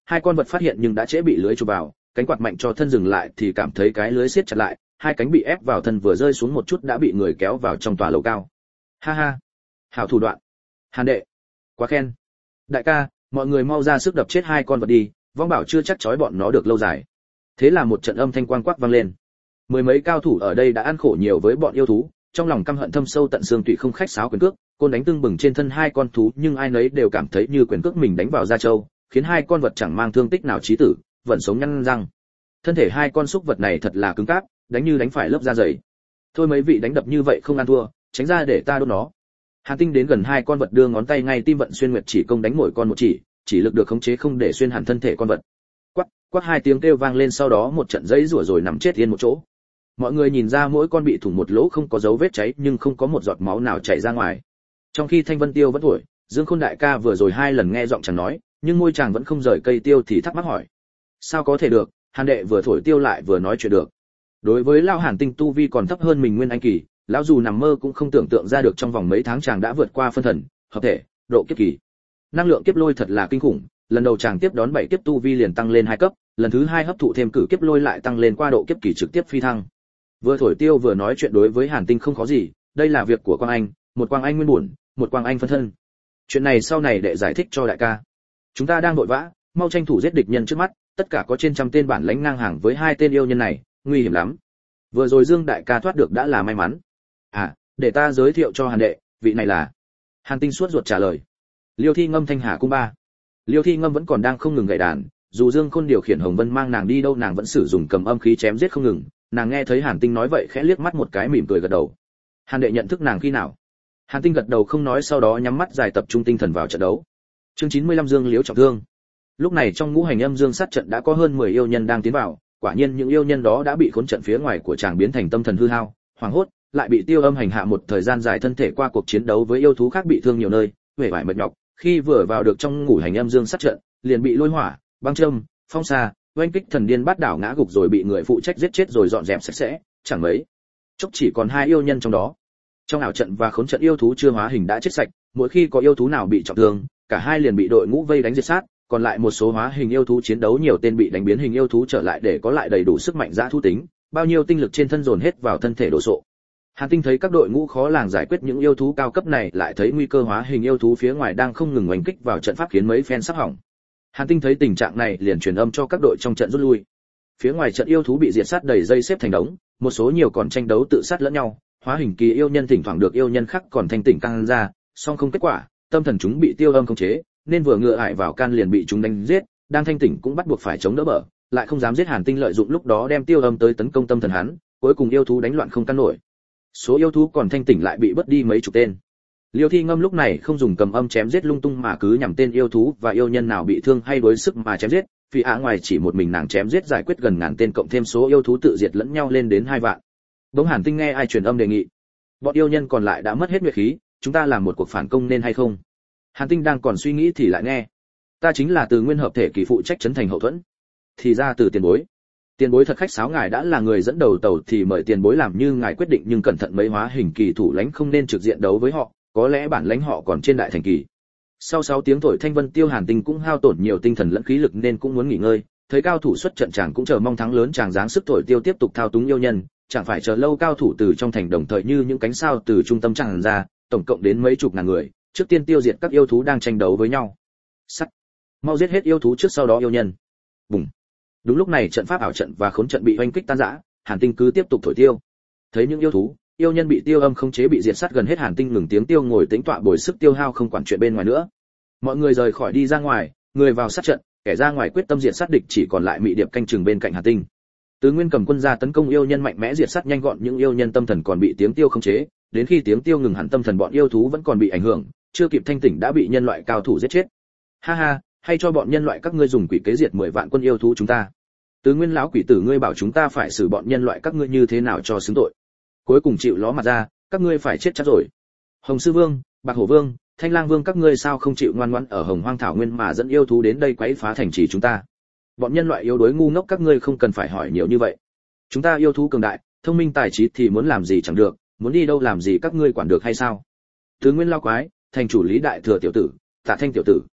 hai con vật phát hiện nhưng đã trễ bị lưới chụp vào, cánh quạt mạnh cho thân dừng lại thì cảm thấy cái lưới siết chặt lại, hai cánh bị ép vào thân vừa rơi xuống một chút đã bị người kéo vào trong tòa lầu cao. Ha ha, hảo thủ đoạn. Hàn đệ, quá khen. Đại ca, mọi người mau ra sức đập chết hai con vật đi, vong bảo chưa chắc trói bọn nó được lâu dài. Thế là một trận âm thanh quang quắc vang lên. Mười mấy cao thủ ở đây đã ăn khổ nhiều với bọn yêu thú, trong lòng căm hận thâm sâu tận xương tụy không khách sáo quyền cước, côn đánh tưng bừng trên thân hai con thú, nhưng ai nấy đều cảm thấy như quyền cước mình đánh vào da trâu, khiến hai con vật chẳng mang thương tích nào chí tử, vẫn sống nhăn răng. Thân thể hai con súc vật này thật là cứng cáp, đánh như đánh phải lớp da dày. Thôi mấy vị đánh đập như vậy không ăn thua, tránh ra để ta đốt nó. Hàn Tinh đến gần hai con vật đưa ngón tay ngay tim vận xuyên nguyệt chỉ công đánh mỗi con một chỉ, chỉ lực được khống chế không để xuyên hẳn thân thể con vật. Quắc, quắc hai tiếng kêu vang lên, sau đó một trận giấy rủa rồi nằm chết yên một chỗ. Mọi người nhìn ra mỗi con bị thủng một lỗ không có dấu vết cháy nhưng không có một giọt máu nào chảy ra ngoài. Trong khi Thanh Vân Tiêu vẫn thổi, Dương Khôn đại ca vừa rồi hai lần nghe giọng chàng nói, nhưng môi chàng vẫn không rời cây tiêu thì thắc mắc hỏi: sao có thể được, Hàn đệ vừa thổi tiêu lại vừa nói chuyện được? Đối với lão Hàn Tinh tu vi còn thấp hơn mình nguyên anh kỳ, lão dù nằm mơ cũng không tưởng tượng ra được trong vòng mấy tháng chàng đã vượt qua phân thần, hợp thể, độ kiếp kỳ. Năng lượng kiếp lôi thật là kinh khủng, lần đầu chàng tiếp đón bảy kiếp tu vi liền tăng lên hai cấp, lần thứ hai hấp thụ thêm cử kiếp lôi lại tăng lên qua độ kiếp kỳ trực tiếp phi thăng. Vừa thổi tiêu vừa nói chuyện đối với Hàn Tinh không khó gì, đây là việc của Quang Anh, một Quang Anh nguyên bổn, một Quang Anh phân thân. Chuyện này sau này để giải thích cho đại ca. Chúng ta đang vội vã, mau tranh thủ giết địch nhân trước mắt, tất cả có trên trăm tên bản lãnh ngang hàng với hai tên yêu nhân này, nguy hiểm lắm. Vừa rồi Dương đại ca thoát được đã là may mắn. À, để ta giới thiệu cho Hàn đệ, vị này là. Hàn Tinh suốt ruột trả lời. Liêu Thi Ngâm Thanh Hà cung ba. Liêu Thi Ngâm vẫn còn đang không ngừng gảy đàn, dù Dương Khôn điều khiển Hồng Vân mang nàng đi đâu nàng vẫn sử dụng cầm âm khí chém giết không ngừng. Nàng nghe thấy Hàn Tinh nói vậy khẽ liếc mắt một cái mỉm cười gật đầu. Hàn đệ nhận thức nàng khi nào? Hàn Tinh gật đầu không nói, sau đó nhắm mắt dài tập trung tinh thần vào trận đấu. Chương chín mươi lăm Dương Liễu trọng thương. Lúc này trong ngũ hành âm dương sát trận đã có hơn mười yêu nhân đang tiến vào, quả nhiên những yêu nhân đó đã bị khốn trận phía ngoài của chàng biến thành tâm thần hư hao, hoảng hốt, lại bị Tiêu Âm hành hạ một thời gian dài, thân thể qua cuộc chiến đấu với yêu thú khác bị thương nhiều nơi, vẻ vải mệt nhọc, khi vừa vào được trong ngũ hành âm dương sát trận, liền bị lôi hỏa, băng châm, phong sa, oanh kích thần điên bát đảo ngã gục rồi bị người phụ trách giết chết rồi dọn dẹp sạch sẽ, chẳng mấy chốc chỉ còn hai yêu nhân trong đó. Trong ảo trận và khốn trận yêu thú chưa hóa hình đã chết sạch, mỗi khi có yêu thú nào bị trọng thương, cả hai liền bị đội ngũ vây đánh diệt sát, còn lại một số hóa hình yêu thú chiến đấu nhiều tên bị đánh biến hình yêu thú trở lại để có lại đầy đủ sức mạnh dã thú tính, bao nhiêu tinh lực trên thân dồn hết vào thân thể đổ sộ. Hàn Tinh thấy các đội ngũ khó làng giải quyết những yêu thú cao cấp này, lại thấy nguy cơ hóa hình yêu thú phía ngoài đang không ngừng oanh kích vào trận pháp khiến mấy phen sắp hỏng. Hàn Tinh thấy tình trạng này liền truyền âm cho các đội trong trận rút lui. Phía ngoài trận yêu thú bị diệt sát đầy dây xếp thành đống, một số nhiều còn tranh đấu tự sát lẫn nhau, hóa hình kỳ yêu nhân thỉnh thoảng được yêu nhân khác còn thanh tỉnh căng ra, song không kết quả, tâm thần chúng bị Tiêu Âm khống chế, nên vừa ngựa ải vào can liền bị chúng đánh giết, đang thanh tỉnh cũng bắt buộc phải chống đỡ bờ, lại không dám giết Hàn Tinh, lợi dụng lúc đó đem Tiêu Âm tới tấn công tâm thần hắn, cuối cùng yêu thú đánh loạn không can nổi. Số yêu thú còn thanh tỉnh lại bị bớt đi mấy chục tên. Liêu Thi Ngâm lúc này không dùng cầm âm chém giết lung tung mà cứ nhằm tên yêu thú và yêu nhân nào bị thương hay đuối sức mà chém giết, vì ạ ngoài chỉ một mình nàng chém giết giải quyết gần ngàn tên, cộng thêm số yêu thú tự diệt lẫn nhau lên đến hai vạn. Bỗng Hàn Tinh nghe ai truyền âm đề nghị, bọn yêu nhân còn lại đã mất hết nhuệ khí, chúng ta làm một cuộc phản công nên hay không? Hàn Tinh đang còn suy nghĩ thì lại nghe, ta chính là Từ Nguyên hợp thể kỳ phụ trách trấn thành hậu thuẫn. Thì ra Từ tiền bối. Tiền bối thật khách sáo, ngài đã là người dẫn đầu tàu thì mời tiền bối làm như ngài quyết định, nhưng cẩn thận mấy hóa hình kỳ thủ lãnh không nên trực diện đấu với họ, có lẽ bản lãnh họ còn trên đại thành kỳ. Sau sáu tiếng thổi Thanh Vân Tiêu, Hàn Tinh cũng hao tổn nhiều tinh thần lẫn khí lực nên cũng muốn nghỉ ngơi, thấy cao thủ xuất trận chàng cũng chờ mong thắng lớn, chàng giáng sức thổi tiêu tiếp tục thao túng yêu nhân, chẳng phải chờ lâu cao thủ từ trong thành đồng thời như những cánh sao từ trung tâm tràn ra, tổng cộng đến mấy chục ngàn người, trước tiên tiêu diệt các yêu thú đang tranh đấu với nhau. Sắt, mau giết hết yêu thú trước, sau đó yêu nhân. Bùng. Đúng lúc này trận pháp ảo trận và khốn trận bị oanh kích tan rã, Hàn Tinh cứ tiếp tục thổi tiêu. Thấy những yêu thú, yêu nhân bị Tiêu Âm khống chế bị diệt sát gần hết, Hàn Tinh ngừng tiếng tiêu ngồi tĩnh tọa bồi sức tiêu hao, không quản chuyện bên ngoài nữa. Mọi người rời khỏi đi ra ngoài, người vào sát trận, kẻ ra ngoài quyết tâm diệt sát địch, chỉ còn lại Mị Điệp canh chừng bên cạnh Hàn Tinh. Tứ Nguyên cầm quân ra tấn công yêu nhân, mạnh mẽ diệt sát nhanh gọn những yêu nhân tâm thần còn bị tiếng tiêu khống chế, đến khi tiếng tiêu ngừng hẳn tâm thần bọn yêu thú vẫn còn bị ảnh hưởng, chưa kịp thanh tỉnh đã bị nhân loại cao thủ giết chết. Ha ha, hay cho bọn nhân loại các ngươi dùng quỷ kế diệt mười vạn quân yêu thú chúng ta. Tứ Nguyên lão quỷ tử, ngươi bảo chúng ta phải xử bọn nhân loại các ngươi như thế nào cho xứng tội? Cuối cùng chịu ló mặt ra, các ngươi phải chết chắc rồi. Hồng Sư Vương, Bạc Hổ Vương, Thanh Lang Vương, các ngươi sao không chịu ngoan ngoãn ở Hồng Hoang Thảo Nguyên mà dẫn yêu thú đến đây quấy phá thành trì chúng ta? Bọn nhân loại yếu đuối ngu ngốc, các ngươi không cần phải hỏi nhiều như vậy. Chúng ta yêu thú cường đại, thông minh tài trí thì muốn làm gì chẳng được, muốn đi đâu làm gì các ngươi quản được hay sao? Tứ Nguyên lao quái, thành chủ Lý Đại Thừa tiểu tử, Tạ Thanh tiểu tử.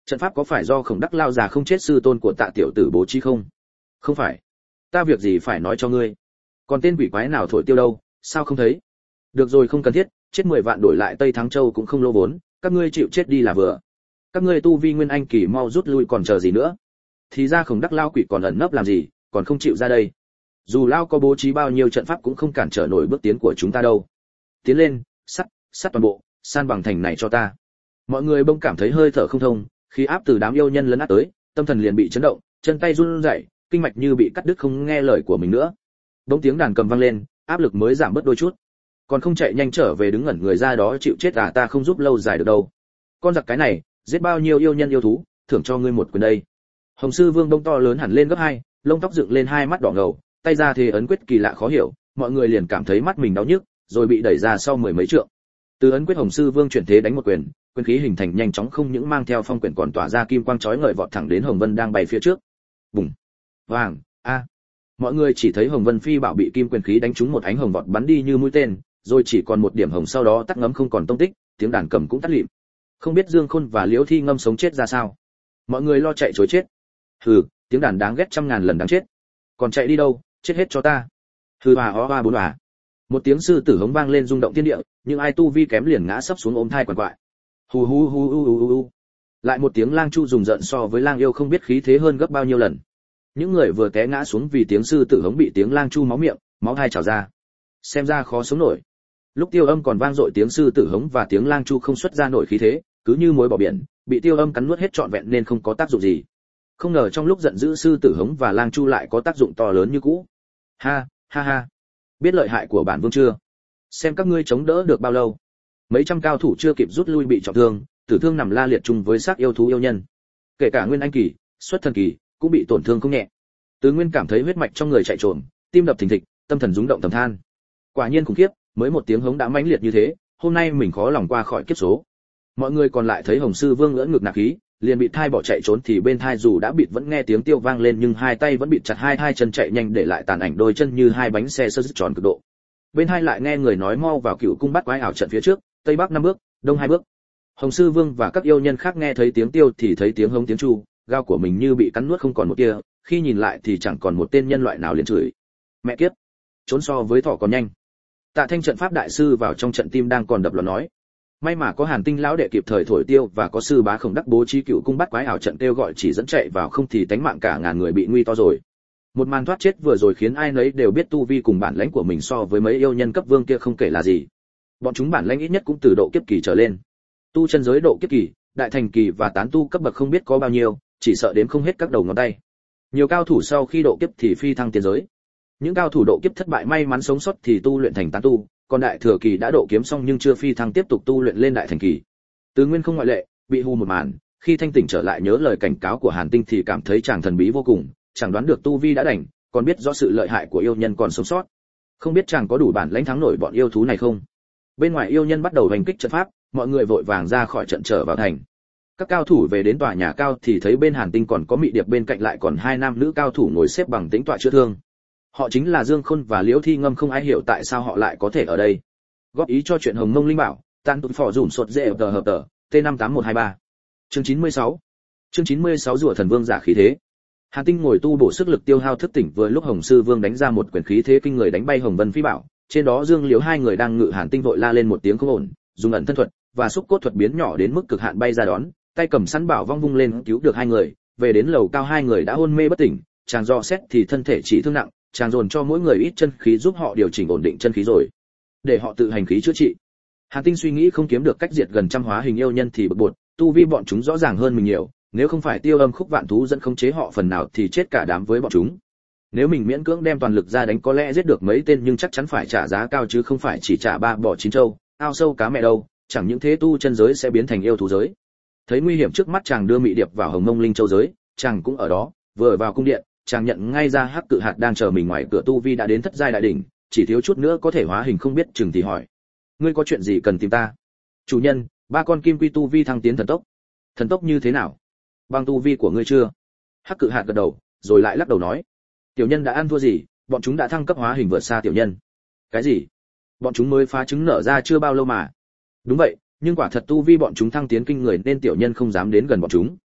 Trận pháp có phải do Khổng Đắc lao già không chết sư tôn của Tạ tiểu tử bố trí không? Không phải. Ta việc gì phải nói cho ngươi? Còn tên quỷ quái nào thổi tiêu đâu, sao không thấy? Được rồi, không cần thiết, chết mười vạn đổi lại Tây Thắng Châu cũng không lỗ vốn, các ngươi chịu chết đi là vừa. Các ngươi tu vi nguyên anh kỳ mau rút lui còn chờ gì nữa? Thì ra Khổng Đắc lao quỷ còn ẩn nấp làm gì, còn không chịu ra đây. Dù lao có bố trí bao nhiêu trận pháp cũng không cản trở nổi bước tiến của chúng ta đâu. Tiến lên, sắt, sắt toàn bộ, san bằng thành này cho ta. Mọi người bỗng cảm thấy hơi thở không thông, khí áp từ đám yêu nhân lấn át tới, tâm thần liền bị chấn động, chân tay run rẩy, kinh mạch như bị cắt đứt không nghe lời của mình nữa. Bỗng tiếng đàn cầm vang lên, áp lực mới giảm bớt đôi chút. Còn không chạy nhanh trở về đứng ngẩn người ra đó chịu chết à, ta không giúp lâu dài được đâu. Con giặc cái này, giết bao nhiêu yêu nhân yêu thú, thưởng cho ngươi một quyền đây. Hồng sư vương đông to lớn hẳn lên gấp hai, lông tóc dựng lên, hai mắt đỏ ngầu, tay ra thế ấn quyết kỳ lạ khó hiểu, mọi người liền cảm thấy mắt mình đau nhức, rồi bị đẩy ra sau mười mấy trượng. Từ ấn quyết Hồng sư vương chuyển thế đánh một quyền, quyền khí hình thành nhanh chóng, không những mang theo phong quyển còn tỏa ra kim quang chói ngời vọt thẳng đến Hồng Vân đang bay phía trước. Bùng, vàng, a. Mọi người chỉ thấy Hồng Vân phi bảo bị kim quyền khí đánh trúng một ánh hồng vọt bắn đi như mũi tên, rồi chỉ còn một điểm hồng sau đó tắt ngấm không còn tông tích, tiếng đàn cầm cũng tắt lịm. Không biết Dương Khôn và Liễu Thi Ngâm sống chết ra sao. Mọi người lo chạy trối chết. Hừ, tiếng đàn đáng ghét trăm ngàn lần đáng chết. Còn chạy đi đâu, chết hết cho ta. Hừ bà ó ba bốn bà. Một tiếng sư tử hống vang lên rung động thiên địa, nhưng ai tu vi kém liền ngã sấp xuống ôm thai quằn quại. Hù hù hù hù hù hù. Lại một tiếng lang chu rùng rợn so với lang yêu không biết khí thế hơn gấp bao nhiêu lần. Những người vừa té ngã xuống vì tiếng sư tử hống bị tiếng lang chu máu miệng, máu hai trào ra. Xem ra khó sống nổi. Lúc Tiêu Âm còn vang dội tiếng sư tử hống và tiếng lang chu không xuất ra nổi khí thế, cứ như muối bỏ biển, bị Tiêu Âm cắn nuốt hết trọn vẹn nên không có tác dụng gì. Không ngờ trong lúc giận dữ sư tử hống và lang chu lại có tác dụng to lớn như cũ. Ha, ha ha. Biết lợi hại của bản vương chưa? Xem các ngươi chống đỡ được bao lâu. Mấy trăm cao thủ chưa kịp rút lui bị trọng thương, tử thương nằm la liệt chung với xác yêu thú yêu nhân. Kể cả nguyên anh kỳ, xuất thần kỳ cũng bị tổn thương không nhẹ. Tứ Nguyên cảm thấy huyết mạch trong người chạy trộm, tim đập thình thịch, tâm thần rung động thầm than. Quả nhiên khủng khiếp, mới một tiếng hống đã mãnh liệt như thế, hôm nay mình khó lòng qua khỏi kiếp số. Mọi người còn lại thấy Hồng sư vương ưỡn ngực nạp khí, liền bị thai bỏ chạy trốn, thì bên thai dù đã bịt vẫn nghe tiếng tiêu vang lên, nhưng hai tay vẫn bịt chặt hai hai chân chạy nhanh để lại tàn ảnh đôi chân như hai bánh xe sơ dứt tròn cực độ. Bên hai lại nghe người nói mau vào Cựu cung bắt quái ảo trận phía trước, tây bắc năm bước, đông hai bước. Hồng sư vương và các yêu nhân khác nghe thấy tiếng tiêu thì thấy tiếng hống tiếng chu, gao của mình như bị cắn nuốt không còn một tia, khi nhìn lại thì chẳng còn một tên nhân loại nào liền chửi. Mẹ kiếp, trốn so với thỏ còn nhanh. Tạ Thanh trận pháp đại sư vào trong trận tim đang còn đập loạn nói. May mà có Hàn Tinh lão đệ kịp thời thổi tiêu và có sư bá Khổng Đắc bố trí Cựu cung bắt quái ảo trận kêu gọi chỉ dẫn chạy vào, không thì tánh mạng cả ngàn người bị nguy to rồi. Một màn thoát chết vừa rồi khiến ai nấy đều biết tu vi cùng bản lãnh của mình so với mấy yêu nhân cấp vương kia không kể là gì. Bọn chúng bản lãnh ít nhất cũng từ độ kiếp kỳ trở lên. Tu chân giới độ kiếp kỳ, đại thành kỳ và tán tu cấp bậc không biết có bao nhiêu, chỉ sợ đếm không hết các đầu ngón tay. Nhiều cao thủ sau khi độ kiếp thì phi thăng tiên giới. Những cao thủ độ kiếp thất bại may mắn sống sót thì tu luyện thành tán tu, còn đại thừa kỳ đã độ kiếm xong nhưng chưa phi thăng tiếp tục tu luyện lên đại thành kỳ. Tứ Nguyên không ngoại lệ, bị hù một màn, khi thanh tỉnh trở lại nhớ lời cảnh cáo của Hàn Tinh thì cảm thấy chàng thần bí vô cùng, chẳng đoán được tu vi đã đành, còn biết rõ sự lợi hại của yêu nhân còn sống sót. Không biết chàng có đủ bản lãnh thắng nổi bọn yêu thú này không? Bên ngoài yêu nhân bắt đầu hành kích trận pháp, mọi người vội vàng ra khỏi trận trở vào thành. Các cao thủ về đến tòa nhà cao thì thấy bên Hàn Tinh còn có Mị Điệp, bên cạnh lại còn hai nam nữ cao thủ ngồi xếp bằng tĩnh tọa chữa thương. Họ chính là Dương Khôn và Liễu Thi Ngâm, không ai hiểu tại sao họ lại có thể ở đây. Góp ý cho chuyện Hồng Mông Linh Bảo, tan tụt phò dùm sột dễ tờ hợp tờ, T năm tám một hai ba. Chương chín mươi sáu. Chương chín mươi sáu rùa thần vương giả khí thế. Hàn Tinh ngồi tu bổ sức lực tiêu hao thức tỉnh, vừa lúc Hồng sư vương đánh ra một quyền khí thế kinh người đánh bay Hồng Vân phi bảo, trên đó Dương Liễu hai người đang ngự Hàn Tinh vội la lên một tiếng không ổn, dùng ẩn thân thuật và xúc cốt thuật biến nhỏ đến mức cực hạn bay ra đón, tay cầm sẵn bảo vong vung lên cứu được hai người. Về đến lầu cao hai người đã hôn mê bất tỉnh, chàng dò xét thì thân thể chỉ thương nặng, chàng dồn cho mỗi người ít chân khí giúp họ điều chỉnh ổn định chân khí rồi để họ tự hành khí chữa trị. Hàn Tinh suy nghĩ không kiếm được cách diệt gần trăm hóa hình yêu nhân thì bực bội, tu vi bọn chúng rõ ràng hơn mình nhiều, nếu không phải Tiêu Âm Khúc Vạn Thú dẫn khống chế họ phần nào thì chết cả đám với bọn chúng. Nếu mình miễn cưỡng đem toàn lực ra đánh có lẽ giết được mấy tên, nhưng chắc chắn phải trả giá cao chứ không phải chỉ trả ba bò chín trâu, ao sâu cá mẹ đâu, chẳng những thế tu chân giới sẽ biến thành yêu thú giới. Thấy nguy hiểm trước mắt, chàng đưa Mị Điệp vào Hồng Mông Linh Châu giới, chàng cũng ở đó, vừa vào cung điện, chàng nhận ngay ra Hắc Cự Hạt đang chờ mình ngoài cửa, tu vi đã đến thất giai đại đỉnh, chỉ thiếu chút nữa có thể hóa hình không biết chừng, thì hỏi: "Ngươi có chuyện gì cần tìm ta?" "Chủ nhân, ba con kim quy tu vi thăng tiến thần tốc." "Thần tốc như thế nào? Bằng tu vi của ngươi chưa?" Hắc Cự Hạt gật đầu, rồi lại lắc đầu nói: "Tiểu nhân đã ăn thua gì, bọn chúng đã thăng cấp hóa hình vượt xa tiểu nhân." "Cái gì? Bọn chúng mới phá trứng nở ra chưa bao lâu mà." "Đúng vậy, nhưng quả thật tu vi bọn chúng thăng tiến kinh người nên tiểu nhân không dám đến gần bọn chúng."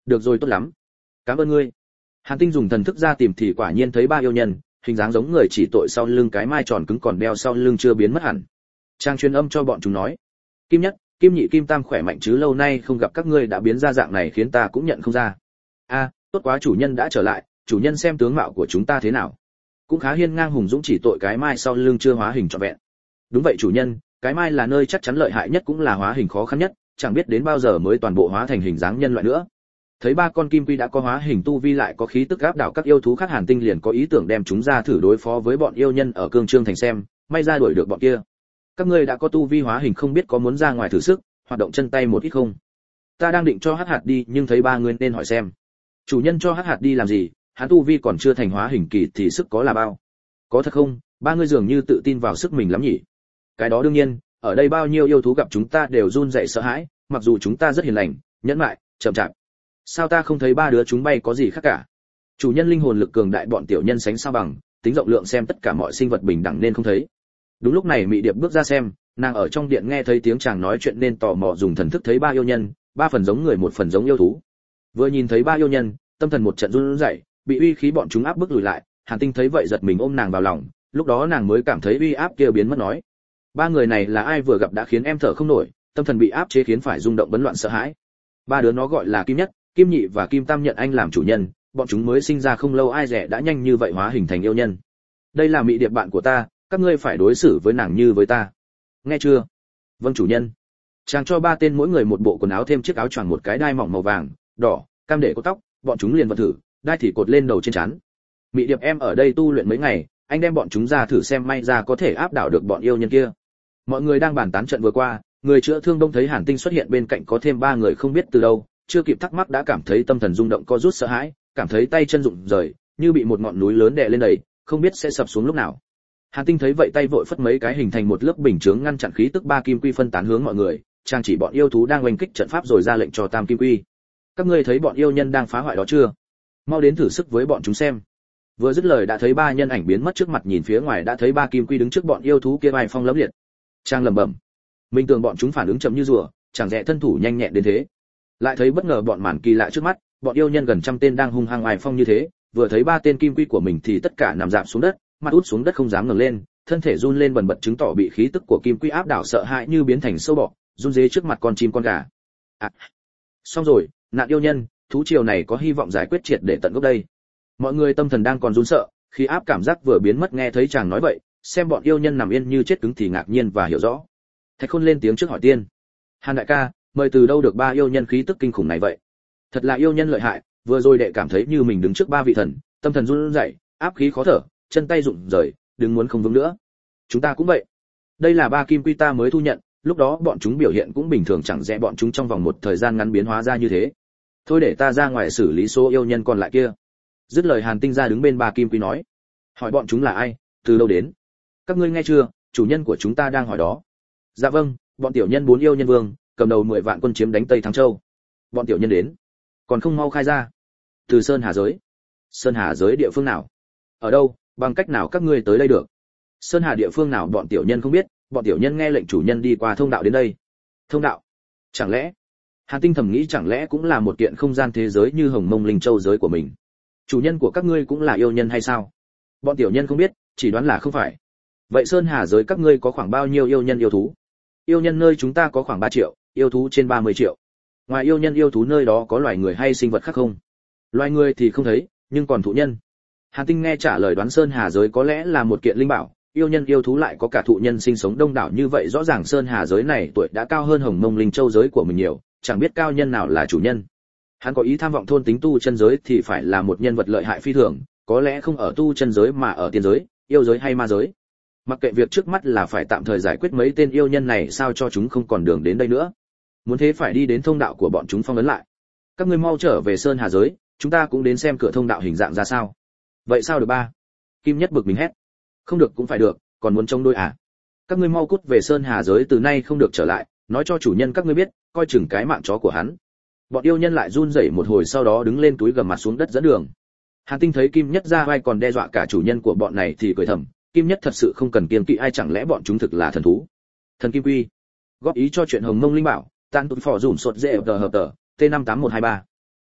được rồi, tốt lắm, cảm ơn ngươi. Hàn Tinh dùng thần thức ra tìm thì quả nhiên thấy ba yêu nhân, hình dáng giống người, chỉ tội sau lưng cái mai tròn cứng còn đeo sau lưng chưa biến mất hẳn. Trang truyền âm cho bọn chúng nói: Kim Nhất, Kim Nhị, Kim Tam khỏe mạnh chứ, lâu nay không gặp các ngươi đã biến ra dạng này khiến ta cũng nhận không ra. A, à, tốt quá, chủ nhân đã trở lại, chủ nhân xem tướng mạo của chúng ta thế nào? Cũng khá hiên ngang hùng dũng, chỉ tội cái mai sau lưng chưa hóa hình trọn vẹn. Đúng vậy chủ nhân, cái mai là nơi chắc chắn lợi hại nhất, cũng là hóa hình khó khăn nhất, chẳng biết đến bao giờ mới toàn bộ hóa thành hình dáng nhân loại nữa. Thấy ba con kim quy đã có hóa hình tu vi, lại có khí tức áp đảo các yêu thú khác, Hàn Tinh liền có ý tưởng đem chúng ra thử đối phó với bọn yêu nhân ở Cương Trương thành xem, may ra đuổi được bọn kia. Các ngươi đã có tu vi hóa hình, không biết có muốn ra ngoài thử sức, hoạt động chân tay một ít không? Ta đang định cho hắc hạt đi, nhưng thấy ba người nên hỏi xem. Chủ nhân cho hắc hạt đi làm gì? Hắn tu vi còn chưa thành hóa hình kỳ thì sức có là bao? Có thật không? Ba người dường như tự tin vào sức mình lắm nhỉ? Cái đó đương nhiên, ở đây bao nhiêu yêu thú gặp chúng ta đều run rẩy sợ hãi, mặc dù chúng ta rất hiền lành, nhẫn nại, chậm chạp. Sao ta không thấy ba đứa chúng bay có gì khác cả? Chủ nhân linh hồn lực cường đại, bọn tiểu nhân sánh sao bằng, tính rộng lượng xem tất cả mọi sinh vật bình đẳng nên không thấy. Đúng lúc này Mị Điệp bước ra xem, nàng ở trong điện nghe thấy tiếng chàng nói chuyện nên tò mò dùng thần thức thấy ba yêu nhân, ba phần giống người một phần giống yêu thú. Vừa nhìn thấy ba yêu nhân, tâm thần một trận run rẩy, bị uy khí bọn chúng áp bức lùi lại. Hàn Tinh thấy vậy giật mình ôm nàng vào lòng, lúc đó nàng mới cảm thấy uy áp kia biến mất, nói: ba người này là ai vừa gặp đã khiến em thở không nổi, tâm thần bị áp chế khiến phải rung động bấn loạn sợ hãi. Ba đứa nó gọi là Kim Nhất, Kim Nhị và Kim Tam, nhận anh làm chủ nhân, bọn chúng mới sinh ra không lâu, ai dè đã nhanh như vậy hóa hình thành yêu nhân. Đây là Mị Điệp bạn của ta, các ngươi phải đối xử với nàng như với ta, nghe chưa? Vâng chủ nhân. Chàng cho ba tên mỗi người một bộ quần áo, thêm chiếc áo choàng, một cái đai mỏng màu vàng, đỏ, cam để cột tóc, bọn chúng liền vật thử, đai thì cột lên đầu trên trán. Mị Điệp em ở đây tu luyện mấy ngày, anh đem bọn chúng ra thử xem, may ra có thể áp đảo được bọn yêu nhân kia. Mọi người đang bàn tán trận vừa qua, người chữa thương Đông thấy Hàn Tinh xuất hiện bên cạnh có thêm ba người không biết từ đâu, chưa kịp thắc mắc đã cảm thấy tâm thần rung động, co rút sợ hãi, cảm thấy tay chân rụng rời, như bị một ngọn núi lớn đè lên đầy, không biết sẽ sập xuống lúc nào. Hàn Tinh thấy vậy tay vội phất mấy cái, hình thành một lớp bình chướng ngăn chặn khí tức ba kim quy phân tán hướng mọi người, trang chỉ bọn yêu thú đang oanh kích trận pháp rồi ra lệnh cho tam kim quy: các ngươi thấy bọn yêu nhân đang phá hoại đó chưa? Mau đến thử sức với bọn chúng xem. Vừa dứt lời đã thấy ba nhân ảnh biến mất trước mặt, nhìn phía ngoài đã thấy ba kim quy đứng trước bọn yêu thú kia vai phong lẫm liệt. Trang lẩm bẩm, mình tưởng bọn chúng phản ứng chậm như rùa, chẳng dè thân thủ nhanh nhẹn đến thế. Lại thấy bất ngờ bọn màn kỳ lạ trước mắt, bọn yêu nhân gần trăm tên đang hung hăng oai phong như thế, vừa thấy ba tên kim quy của mình thì tất cả nằm rạp xuống đất, mặt út xuống đất không dám ngẩng lên, thân thể run lên bần bật, chứng tỏ bị khí tức của kim quy áp đảo, sợ hãi như biến thành sâu bọ, run rế trước mặt con chim con gà. À, xong rồi, nạn yêu nhân, thú triều này có hy vọng giải quyết triệt để tận gốc đây. Mọi người tâm thần đang còn run sợ, khi áp cảm giác vừa biến mất, nghe thấy chàng nói vậy, xem bọn yêu nhân nằm yên như chết cứng thì ngạc nhiên và hiểu rõ. Thạch Khôn lên tiếng trước hỏi tiên: Hàn đại ca, mời từ đâu được ba yêu nhân khí tức kinh khủng này vậy? Thật là yêu nhân lợi hại, vừa rồi đệ cảm thấy như mình đứng trước ba vị thần, tâm thần run rẩy, áp khí khó thở, chân tay rụng rời, đứng muốn không vững nữa. Chúng ta cũng vậy. Đây là ba kim quy ta mới thu nhận, lúc đó bọn chúng biểu hiện cũng bình thường, chẳng lẽ bọn chúng trong vòng một thời gian ngắn biến hóa ra như thế. Thôi để ta ra ngoài xử lý số yêu nhân còn lại kia. Dứt lời Hàn Tinh ra đứng bên ba kim quy nói: hỏi bọn chúng là ai, từ đâu đến? Các ngươi nghe chưa, chủ nhân của chúng ta đang hỏi đó. Dạ vâng, bọn tiểu nhân bốn yêu nhân vương, cầm đầu mười vạn quân chiếm đánh Tây Thắng Châu. Bọn tiểu nhân đến, còn không mau khai ra. Từ Sơn Hà giới. Sơn Hà giới địa phương nào? Ở đâu, bằng cách nào các ngươi tới đây được? Sơn Hà địa phương nào bọn tiểu nhân không biết, bọn tiểu nhân nghe lệnh chủ nhân đi qua thông đạo đến đây. Thông đạo? Chẳng lẽ? Hàn Tinh thầm nghĩ, chẳng lẽ cũng là một kiện không gian thế giới như Hồng Mông Linh Châu giới của mình? Chủ nhân của các ngươi cũng là yêu nhân hay sao? Bọn tiểu nhân không biết, chỉ đoán là không phải. Vậy Sơn Hà giới các ngươi có khoảng bao nhiêu yêu nhân yêu thú? Yêu nhân nơi chúng ta có khoảng ba triệu, yêu thú trên ba mươi triệu. Ngoài yêu nhân yêu thú nơi đó có loài người hay sinh vật khác không? Loài người thì không thấy, nhưng còn thụ nhân. Hàn Tinh nghe trả lời đoán Sơn Hà giới có lẽ là một kiện linh bảo, yêu nhân yêu thú lại có cả thụ nhân sinh sống đông đảo như vậy, rõ ràng Sơn Hà giới này tuổi đã cao hơn Hồng Mông Linh Châu giới của mình nhiều, chẳng biết cao nhân nào là chủ nhân. Hắn có ý tham vọng thôn tính tu chân giới thì phải là một nhân vật lợi hại phi thường, có lẽ không ở tu chân giới mà ở tiên giới, yêu giới hay ma giới. Mặc kệ việc trước mắt là phải tạm thời giải quyết mấy tên yêu nhân này sao cho chúng không còn đường đến đây nữa. Muốn thế phải đi đến thông đạo của bọn chúng phong ấn lại. Các ngươi mau trở về Sơn Hà giới, chúng ta cũng đến xem cửa thông đạo hình dạng ra sao. Vậy sao được ba? Kim Nhất bực mình hét. Không được cũng phải được, còn muốn chống đối à? Các ngươi mau cút về Sơn Hà giới, từ nay không được trở lại, nói cho chủ nhân các ngươi biết, coi chừng cái mạng chó của hắn. Bọn yêu nhân lại run rẩy một hồi, sau đó đứng lên túi gầm mặt xuống đất dẫn đường. Hàn Tinh thấy Kim Nhất ra vai còn đe dọa cả chủ nhân của bọn này thì cười thầm, Kim Nhất thật sự không cần kiêng kỵ ai, chẳng lẽ bọn chúng thực là thần thú? Thần Kim Quy. Góp ý cho chuyện Hồng Mông Linh Bảo, tan tụt phò dùn sột dễ tờ hợp tờ, T năm tám một hai ba.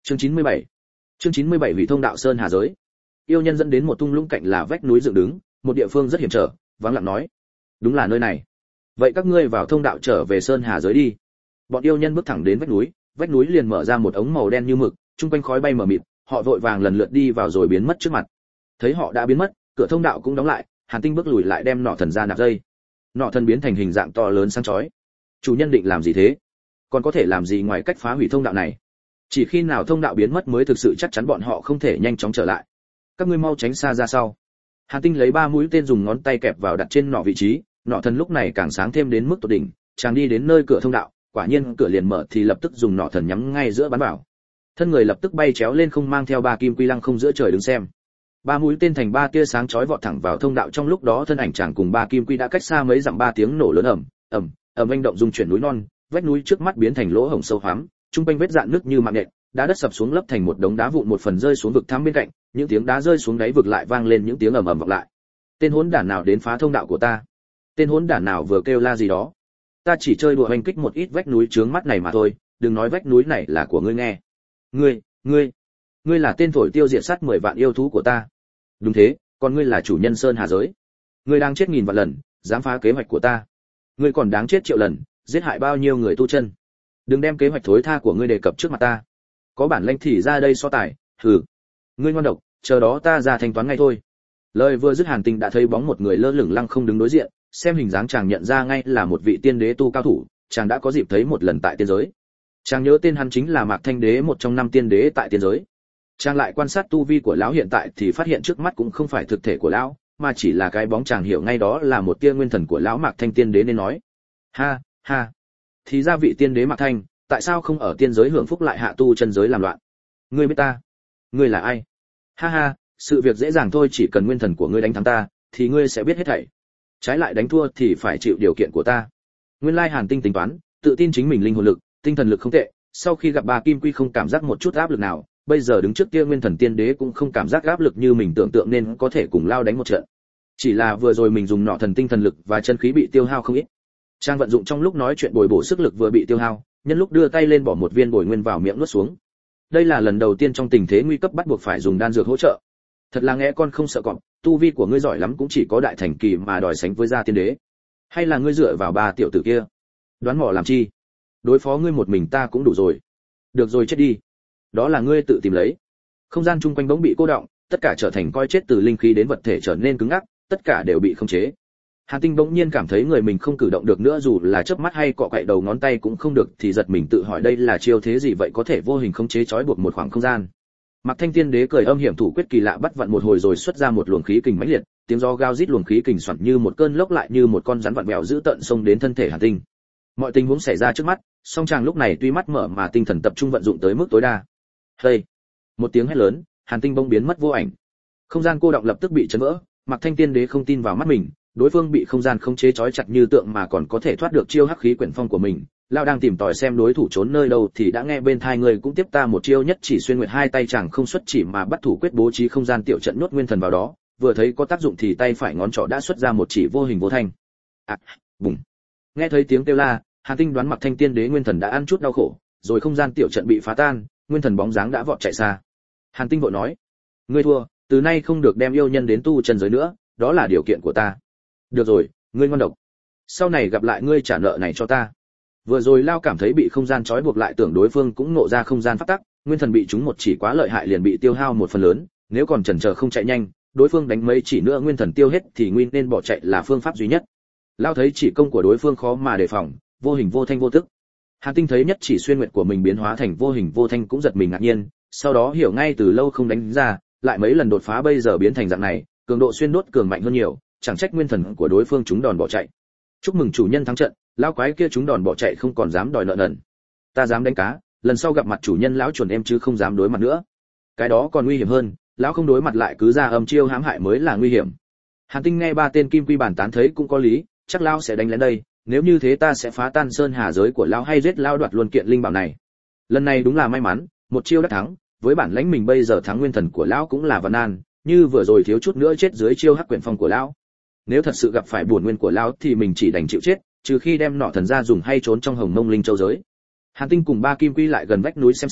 Chương chín mươi bảy. Chương chín mươi bảy hủy thông đạo sơn hà giới. Yêu nhân dẫn đến một thung lũng cạnh là vách núi dựng đứng, một địa phương rất hiểm trở, vắng lặng nói: "Đúng là nơi này. Vậy các ngươi vào thông đạo trở về sơn hà giới đi." Bọn yêu nhân bước thẳng đến vách núi, vách núi liền mở ra một ống màu đen như mực, trung quanh khói bay mờ mịt, họ vội vàng lần lượt đi vào rồi biến mất trước mặt. Thấy họ đã biến mất, cửa thông đạo cũng đóng lại, Hàn Tinh bước lùi lại đem nỏ thần ra nạp dây. Nỏ thần biến thành hình dạng to lớn sáng chói. Chủ nhân định làm gì thế? Còn có thể làm gì ngoài cách phá hủy thông đạo này? Chỉ khi nào thông đạo biến mất mới thực sự chắc chắn bọn họ không thể nhanh chóng trở lại. Các ngươi mau tránh xa ra sau. Hàn Tinh lấy ba mũi tên dùng ngón tay kẹp vào đặt trên nỏ vị trí, nỏ thần lúc này càng sáng thêm đến mức tột đỉnh, chàng đi đến nơi cửa thông đạo, quả nhiên cửa liền mở thì lập tức dùng nỏ thần nhắm ngay giữa bắn vào. Thân người lập tức bay chéo lên không mang theo ba kim quy lăng không giữa trời đứng xem. Ba mũi tên thành ba tia sáng chói vọt thẳng vào thông đạo, trong lúc đó thân ảnh chàng cùng ba kim quy đã cách xa mấy dặm, ba tiếng nổ lớn ầm, ầm, ầm vang động dung chuyển núi non, vách núi trước mắt biến thành lỗ hổng sâu hoắm, trung quanh vết rạn nứt như mạng nhện, đá đất sập xuống lấp thành một đống đá vụn, một phần rơi xuống vực thẳm bên cạnh, những tiếng đá rơi xuống đáy vực lại vang lên những tiếng ầm ầm vọng lại. Tên hỗn đản nào đến phá thông đạo của ta? Tên hỗn đản nào vừa kêu la gì đó? Ta chỉ chơi đùa hoành kích một ít vách núi chướng mắt này mà thôi, đừng nói vách núi này là của ngươi nghe. Ngươi, ngươi, ngươi là tên thổi tiêu diệt sát mười vạn yêu thú của ta. Đúng thế, còn ngươi là chủ nhân sơn hà giới. Ngươi đang chết nghìn vạn lần, dám phá kế hoạch của ta. Ngươi còn đáng chết triệu lần, giết hại bao nhiêu người tu chân. Đừng đem kế hoạch thối tha của ngươi đề cập trước mặt ta. Có bản lĩnh thì ra đây so tài, hừ. Ngươi ngoan độc, chờ đó ta ra thanh toán ngay thôi. Lời vừa dứt, Hàn Tinh đã thấy bóng một người lơ lửng lăng không đứng đối diện, xem hình dáng chàng nhận ra ngay là một vị tiên đế tu cao thủ, chàng đã có dịp thấy một lần tại tiên giới. Chàng nhớ tên hắn chính là Mạc Thanh Đế, một trong năm tiên đế tại tiên giới. Chàng lại quan sát tu vi của lão hiện tại thì phát hiện trước mắt cũng không phải thực thể của lão, mà chỉ là cái bóng, chàng hiểu ngay đó là một tia nguyên thần của lão Mạc Thanh tiên đế nên nói: "Ha, ha, thì ra vị tiên đế Mạc Thanh, tại sao không ở tiên giới hưởng phúc lại hạ tu chân giới làm loạn? Ngươi biết ta? Ngươi là ai?" "Ha ha, sự việc dễ dàng thôi, chỉ cần nguyên thần của ngươi đánh thắng ta, thì ngươi sẽ biết hết thảy. Trái lại đánh thua thì phải chịu điều kiện của ta." Nguyên lai Hàn Tinh tính toán, tự tin chính mình linh hồn lực, tinh thần lực không tệ, sau khi gặp bà Kim Quy không cảm giác một chút áp lực nào, bây giờ đứng trước kia nguyên thần tiên đế cũng không cảm giác áp lực như mình tưởng tượng, nên có thể cùng lao đánh một trận. Chỉ là vừa rồi mình dùng nọ thần tinh thần lực và chân khí bị tiêu hao không ít. Trang vận dụng trong lúc nói chuyện bồi bổ sức lực vừa bị tiêu hao, nhân lúc đưa tay lên bỏ một viên bồi nguyên vào miệng nuốt xuống. Đây là lần đầu tiên trong tình thế nguy cấp bắt buộc phải dùng đan dược hỗ trợ. Thật là nghe con không sợ cọp, tu vi của ngươi giỏi lắm cũng chỉ có đại thành kỳ mà đòi sánh với gia tiên đế. Hay là ngươi dựa vào ba tiểu tử kia? Đoán mò làm chi? Đối phó ngươi một mình ta cũng đủ rồi. Được rồi, chết đi. Đó là ngươi tự tìm lấy. Không gian chung quanh bỗng bị cô động, tất cả trở thành coi chết, từ linh khí đến vật thể trở nên cứng ngắc, tất cả đều bị khống chế. Hàn Tinh bỗng nhiên cảm thấy người mình không cử động được nữa, dù là chớp mắt hay cọ quậy đầu ngón tay cũng không được, thì giật mình tự hỏi đây là chiêu thế gì vậy, có thể vô hình khống chế trói buộc một khoảng không gian. Mạc Thanh tiên đế cười âm hiểm, thủ quyết kỳ lạ bắt vận một hồi rồi xuất ra một luồng khí kình mãnh liệt, tiếng gió gào rít, luồng khí kình xoắn như một cơn lốc, lại như một con rắn vặn vẹo dữ tợn xông đến thân thể Hàn Tinh. Mọi tình huống xảy ra trước mắt, song chàng lúc này tuy mắt mở mà tinh thần tập trung vận dụng tới mức tối đa. Hey! Một tiếng hét lớn, Hàn Tinh bỗng biến mất vô ảnh. Không gian cô động lập tức bị chấn vỡ, Mạc Thanh tiên đế không tin vào mắt mình, đối phương bị không gian khống chế trói chặt như tượng mà còn có thể thoát được chiêu hắc khí quyển phong của mình. Lão đang tìm tòi xem đối thủ trốn nơi đâu thì đã nghe bên tai người cũng tiếp ta một chiêu nhất chỉ xuyên nguyệt, hai tay chàng không xuất chỉ mà bắt thủ quyết bố trí không gian tiểu trận nhốt nguyên thần vào đó, vừa thấy có tác dụng thì tay phải ngón trỏ đã xuất ra một chỉ vô hình vô thanh. À, bùng. Nghe thấy tiếng kêu la, Hàn Tinh đoán Mạc Thanh tiên đế nguyên thần đã ăn chút đau khổ, rồi không gian tiểu trận bị phá tan, nguyên thần bóng dáng đã vọt chạy xa. Hàn Tinh vội nói: "Ngươi thua, từ nay không được đem yêu nhân đến tu chân giới nữa, đó là điều kiện của ta." "Được rồi, ngươi ngoan độc. Sau này gặp lại ngươi trả nợ này cho ta." Vừa rồi Lao cảm thấy bị không gian trói buộc lại, tưởng đối phương cũng nộ ra không gian pháp tắc, nguyên thần bị chúng một chỉ quá lợi hại liền bị tiêu hao một phần lớn, nếu còn chần chờ không chạy nhanh, đối phương đánh mấy chỉ nữa nguyên thần tiêu hết thì nguyên nên bỏ chạy là phương pháp duy nhất. Lao thấy chỉ công của đối phương khó mà đề phòng, vô hình vô thanh vô tức. Hàn Tinh thấy nhất chỉ xuyên nguyệt của mình biến hóa thành vô hình vô thanh cũng giật mình ngạc nhiên, sau đó hiểu ngay từ lâu không đánh ra, lại mấy lần đột phá bây giờ biến thành dạng này, cường độ xuyên đốt cường mạnh hơn nhiều, chẳng trách nguyên thần của đối phương chúng đòn bỏ chạy. Chúc mừng chủ nhân thắng trận, lão quái kia chúng đòn bỏ chạy không còn dám đòi nợ nần. Ta dám đánh cá, lần sau gặp mặt chủ nhân lão chuẩn em chứ không dám đối mặt nữa. Cái đó còn nguy hiểm hơn, lão không đối mặt lại cứ ra âm chiêu hãm hại mới là nguy hiểm. Hàn Tinh nghe ba tên kim quy bàn tán thấy cũng có lý, chắc lão sẽ đánh lén đây, nếu như thế ta sẽ phá tan sơn hà giới của lão hay giết lão đoạt luôn kiện linh bảo này. Lần này đúng là may mắn, một chiêu đã thắng, với bản lãnh mình bây giờ thắng nguyên thần của lão cũng là vấn nan, như vừa rồi thiếu chút nữa chết dưới chiêu hắc quyển phong của lão. Nếu thật sự gặp phải bổn nguyên của lão thì mình chỉ đành chịu chết, trừ khi đem nọ thần ra dùng hay trốn trong hồng mông linh châu giới. Hàn Tinh cùng ba kim quy lại gần vách núi xem xét,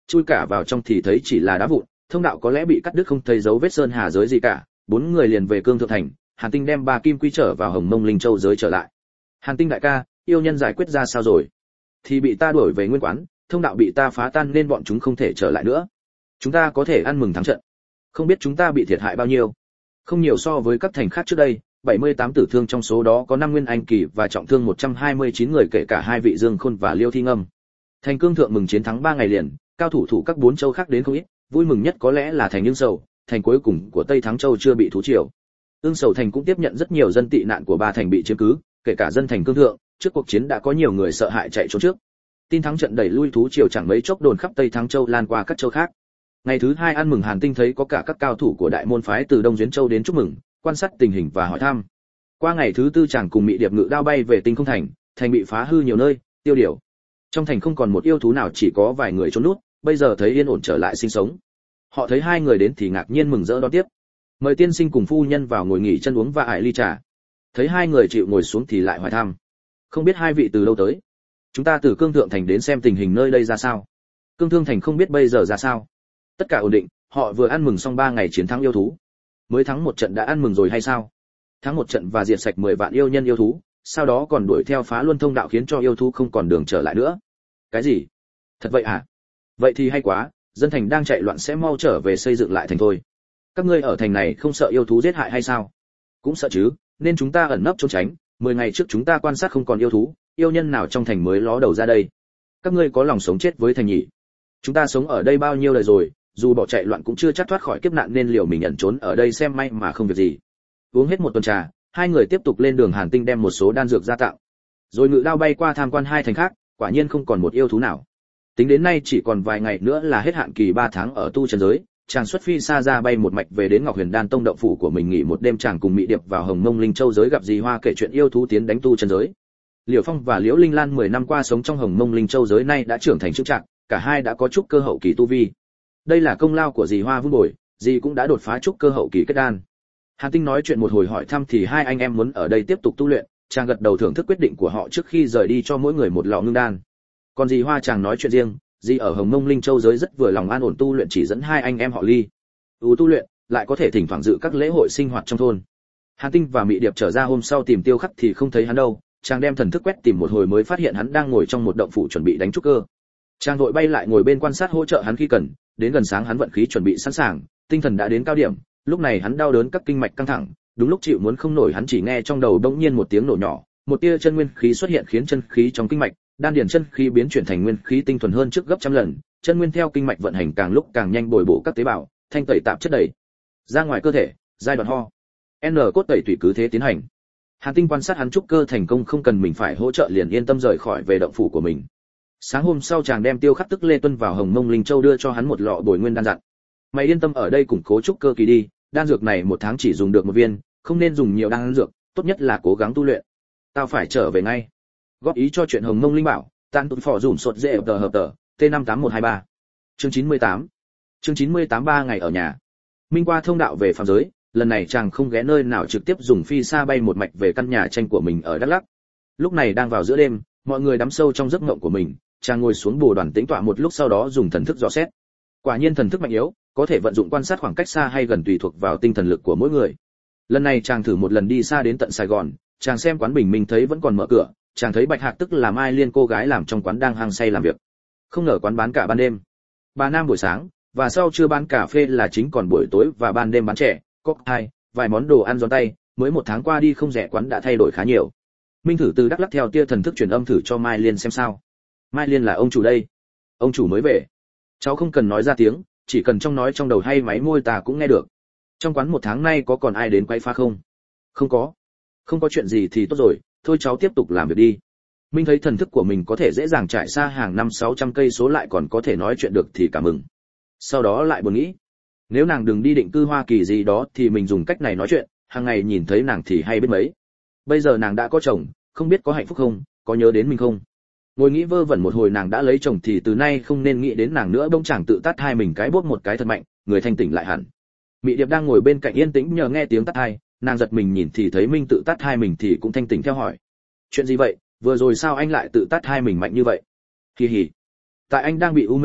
chui cả vào trong thì thấy chỉ là đá vụn, thông đạo có lẽ bị cắt đứt không thấy dấu vết sơn hà giới gì cả. Bốn người liền về Cương Thượng thành, Hàn Tinh đem ba kim quy trở vào Hồng Mông Linh Châu giới trở lại. Hàn Tinh đại ca, yêu nhân giải quyết ra sao rồi? Thì bị ta đuổi về nguyên quán, thông đạo bị ta phá tan nên bọn chúng không thể trở lại nữa. Chúng ta có thể ăn mừng thắng trận. Không biết chúng ta bị thiệt hại bao nhiêu? Không nhiều so với các thành khác trước đây, bảy mươi tám tử thương, trong số đó có năm nguyên anh kỳ và trọng thương một trăm hai mươi chín người, kể cả hai vị Dương Khôn và Liêu Thi Ngâm. Thành Cương Thượng mừng chiến thắng ba ngày liền, cao thủ thủ các bốn châu khác đến không ít, vui mừng nhất có lẽ là thành Ưng Sầu, thành cuối cùng của Tây Thắng Châu chưa bị thú triều. Ưng Sầu thành cũng tiếp nhận rất nhiều dân tị nạn của ba thành bị chiếm cứ, kể cả dân thành Cương Thượng, trước cuộc chiến đã có nhiều người sợ hãi chạy trốn trước. Tin thắng trận đẩy lui thú triều chẳng mấy chốc đồn khắp Tây Thắng Châu lan qua các châu khác. Ngày thứ hai ăn mừng, Hàn Tinh thấy có cả các cao thủ của đại môn phái từ Đông Duyến Châu đến chúc mừng, quan sát tình hình và hỏi thăm. Qua ngày thứ tư, chàng cùng Mị Điệp ngự đao bay về Tinh Không thành, thành bị phá hư nhiều nơi, tiêu điều. Trong thành không còn một yêu thú nào, chỉ có vài người trốn nút, bây giờ thấy yên ổn trở lại sinh sống. Họ thấy hai người đến thì ngạc nhiên mừng rỡ đón tiếp. Mời tiên sinh cùng phu nhân vào ngồi nghỉ chân uống và ải ly trà. Thấy hai người chịu ngồi xuống thì lại hỏi thăm. Không biết hai vị từ đâu tới? Chúng ta từ Cương Thượng thành đến xem tình hình nơi đây ra sao. Cương Thương thành không biết bây giờ ra sao. Tất cả ổn định, họ vừa ăn mừng xong ba ngày chiến thắng yêu thú. Mới thắng một trận đã ăn mừng rồi hay sao? Thắng một trận và diệt sạch mười vạn yêu nhân yêu thú, sau đó còn đuổi theo phá luân thông đạo khiến cho yêu thú không còn đường trở lại nữa. Cái gì? Thật vậy à? Vậy thì hay quá, dân thành đang chạy loạn sẽ mau trở về xây dựng lại thành thôi. Các ngươi ở thành này không sợ yêu thú giết hại hay sao? Cũng sợ chứ, nên chúng ta ẩn nấp trốn tránh. Mười ngày trước chúng ta quan sát không còn yêu thú, yêu nhân nào trong thành mới ló đầu ra đây. Các ngươi có lòng sống chết với thành nhỉ? Chúng ta sống ở đây bao nhiêu đời rồi, dù bỏ chạy loạn cũng chưa chắc thoát khỏi kiếp nạn, nên liều mình ẩn trốn ở đây xem may mà không việc gì. Uống hết một tuần trà, hai người tiếp tục lên đường. Hàn Tinh đem một số đan dược ra tặng, rồi ngự đao bay qua tham quan hai thành khác. Quả nhiên không còn một yêu thú nào. Tính đến nay chỉ còn vài ngày nữa là hết hạn kỳ ba tháng ở tu chân giới. Chàng xuất phi xa ra bay một mạch về đến Ngọc Huyền Đan Tông động phủ của mình nghỉ một đêm. Chàng cùng Mị Điệp vào Hồng Mông Linh Châu giới gặp dì Hoa kể chuyện yêu thú tiến đánh tu chân giới. Liễu Phong và Liễu Linh Lan mười năm qua sống trong Hồng Mông Linh Châu giới, nay đã trưởng thành trúc trạng, cả hai đã có trúc cơ hậu kỳ tu vi. Đây là công lao của dì Hoa vun bồi, dì cũng đã đột phá trúc cơ hậu kỳ kết đan. Hàn Tinh nói chuyện một hồi hỏi thăm thì hai anh em muốn ở đây tiếp tục tu luyện, chàng gật đầu thưởng thức quyết định của họ trước khi rời đi cho mỗi người một lọ ngưng đan. Còn dì Hoa chàng nói chuyện riêng, dì ở Hồng Mông Linh Châu giới rất vừa lòng an ổn tu luyện, chỉ dẫn hai anh em họ Ly ưu tu luyện, lại có thể thỉnh thoảng dự các lễ hội sinh hoạt trong thôn. Hàn Tinh và Mị Điệp trở ra hôm sau tìm Tiêu Khắc thì không thấy hắn đâu, chàng đem thần thức quét tìm một hồi mới phát hiện hắn đang ngồi trong một động phủ chuẩn bị đánh trúc cơ. Chàng vội bay lại ngồi bên quan sát hỗ trợ hắn khi cần. Đến gần sáng hắn vận khí chuẩn bị sẵn sàng, tinh thần đã đến cao điểm. Lúc này hắn đau đớn các kinh mạch căng thẳng, đúng lúc chịu muốn không nổi, hắn chỉ nghe trong đầu bỗng nhiên một tiếng nổ nhỏ, một tia chân nguyên khí xuất hiện khiến chân khí trong kinh mạch, đan điền chân khí biến chuyển thành nguyên khí tinh thuần hơn trước gấp trăm lần, chân nguyên theo kinh mạch vận hành càng lúc càng nhanh, bồi bổ các tế bào, thanh tẩy tạp chất đẩy ra ngoài cơ thể. Giai đoạn ho n cốt tẩy tùy cứ thế tiến hành. Hàn Tinh quan sát hắn trúc cơ thành công, không cần mình phải hỗ trợ liền yên tâm rời khỏi về động phủ của mình. Sáng hôm sau chàng đem Tiêu Khắc tức Lê Tuân vào Hồng Mông Linh Châu đưa cho hắn một lọ bồi nguyên đan dặn. Mày yên tâm ở đây củng cố trúc cơ kỳ đi, đan dược này một tháng chỉ dùng được một viên, không nên dùng nhiều đan dược, tốt nhất là cố gắng tu luyện. Tao phải trở về ngay. Góp ý cho chuyện Hồng Mông Linh Bảo, tan tụt phò dùm sột dễ tờ hợp tờ, T năm tám một hai ba. Chương chín mươi tám. Chương chín mươi tám, ba ngày ở nhà. Minh qua thông đạo về phàm giới, lần này chàng không ghé nơi nào, trực tiếp dùng phi xa bay một mạch về căn nhà tranh của mình ở Đắk Lắk. Lúc này đang vào giữa đêm, mọi người đắm sâu trong giấc mộng của mình, chàng ngồi xuống bồ đoàn tĩnh tọa một lúc, sau đó dùng thần thức dò xét. Quả nhiên thần thức mạnh yếu, có thể vận dụng quan sát khoảng cách xa hay gần tùy thuộc vào tinh thần lực của mỗi người. Lần này chàng thử một lần đi xa đến tận Sài Gòn, chàng xem quán Bình Minh thấy vẫn còn mở cửa, chàng thấy Bạch Hạc tức là Mai Liên cô gái làm trong quán đang hăng say làm việc. Không ngờ quán bán cả ban đêm. Bà Nam buổi sáng và sau trưa bán cà phê là chính, còn buổi tối và ban đêm bán chè, cocktail, vài món đồ ăn giòn tay. Mới một tháng qua đi không rẻ, quán đã thay đổi khá nhiều. Minh thử từ Đắk Lắk theo tia thần thức truyền âm thử cho Mai Liên xem sao. Mai Liên là ông chủ đây. Ông chủ mới về. Cháu không cần nói ra tiếng, chỉ cần trong nói trong đầu hay máy môi ta cũng nghe được. Trong quán một tháng nay có còn ai đến quay phá không? Không có. Không có chuyện gì thì tốt rồi, thôi cháu tiếp tục làm việc đi. Minh thấy thần thức của mình có thể dễ dàng trải xa hàng năm sáu trăm cây số lại còn có thể nói chuyện được thì cảm mừng. Sau đó lại buồn nghĩ, nếu nàng đừng đi định cư Hoa Kỳ gì đó thì mình dùng cách này nói chuyện, hàng ngày nhìn thấy nàng thì hay biết mấy. Bây giờ nàng đã có chồng, không biết có hạnh phúc không, có nhớ đến mình không. Ngồi nghĩ vơ vẩn một hồi, nàng đã lấy chồng thì từ nay không nên nghĩ đến nàng nữa. Bỗng chàng tự tát hai mình cái, bốp một cái thật mạnh, người thanh tỉnh lại hẳn. Mị Điệp đang ngồi bên cạnh yên tĩnh nhờ nghe tiếng tát hai, nàng giật mình nhìn thì thấy Minh tự tát hai mình thì cũng thanh tỉnh theo hỏi. Chuyện gì vậy, vừa rồi sao anh lại tự tát hai mình mạnh như vậy? Kỳ hỉ. Tại anh đang bị u mê,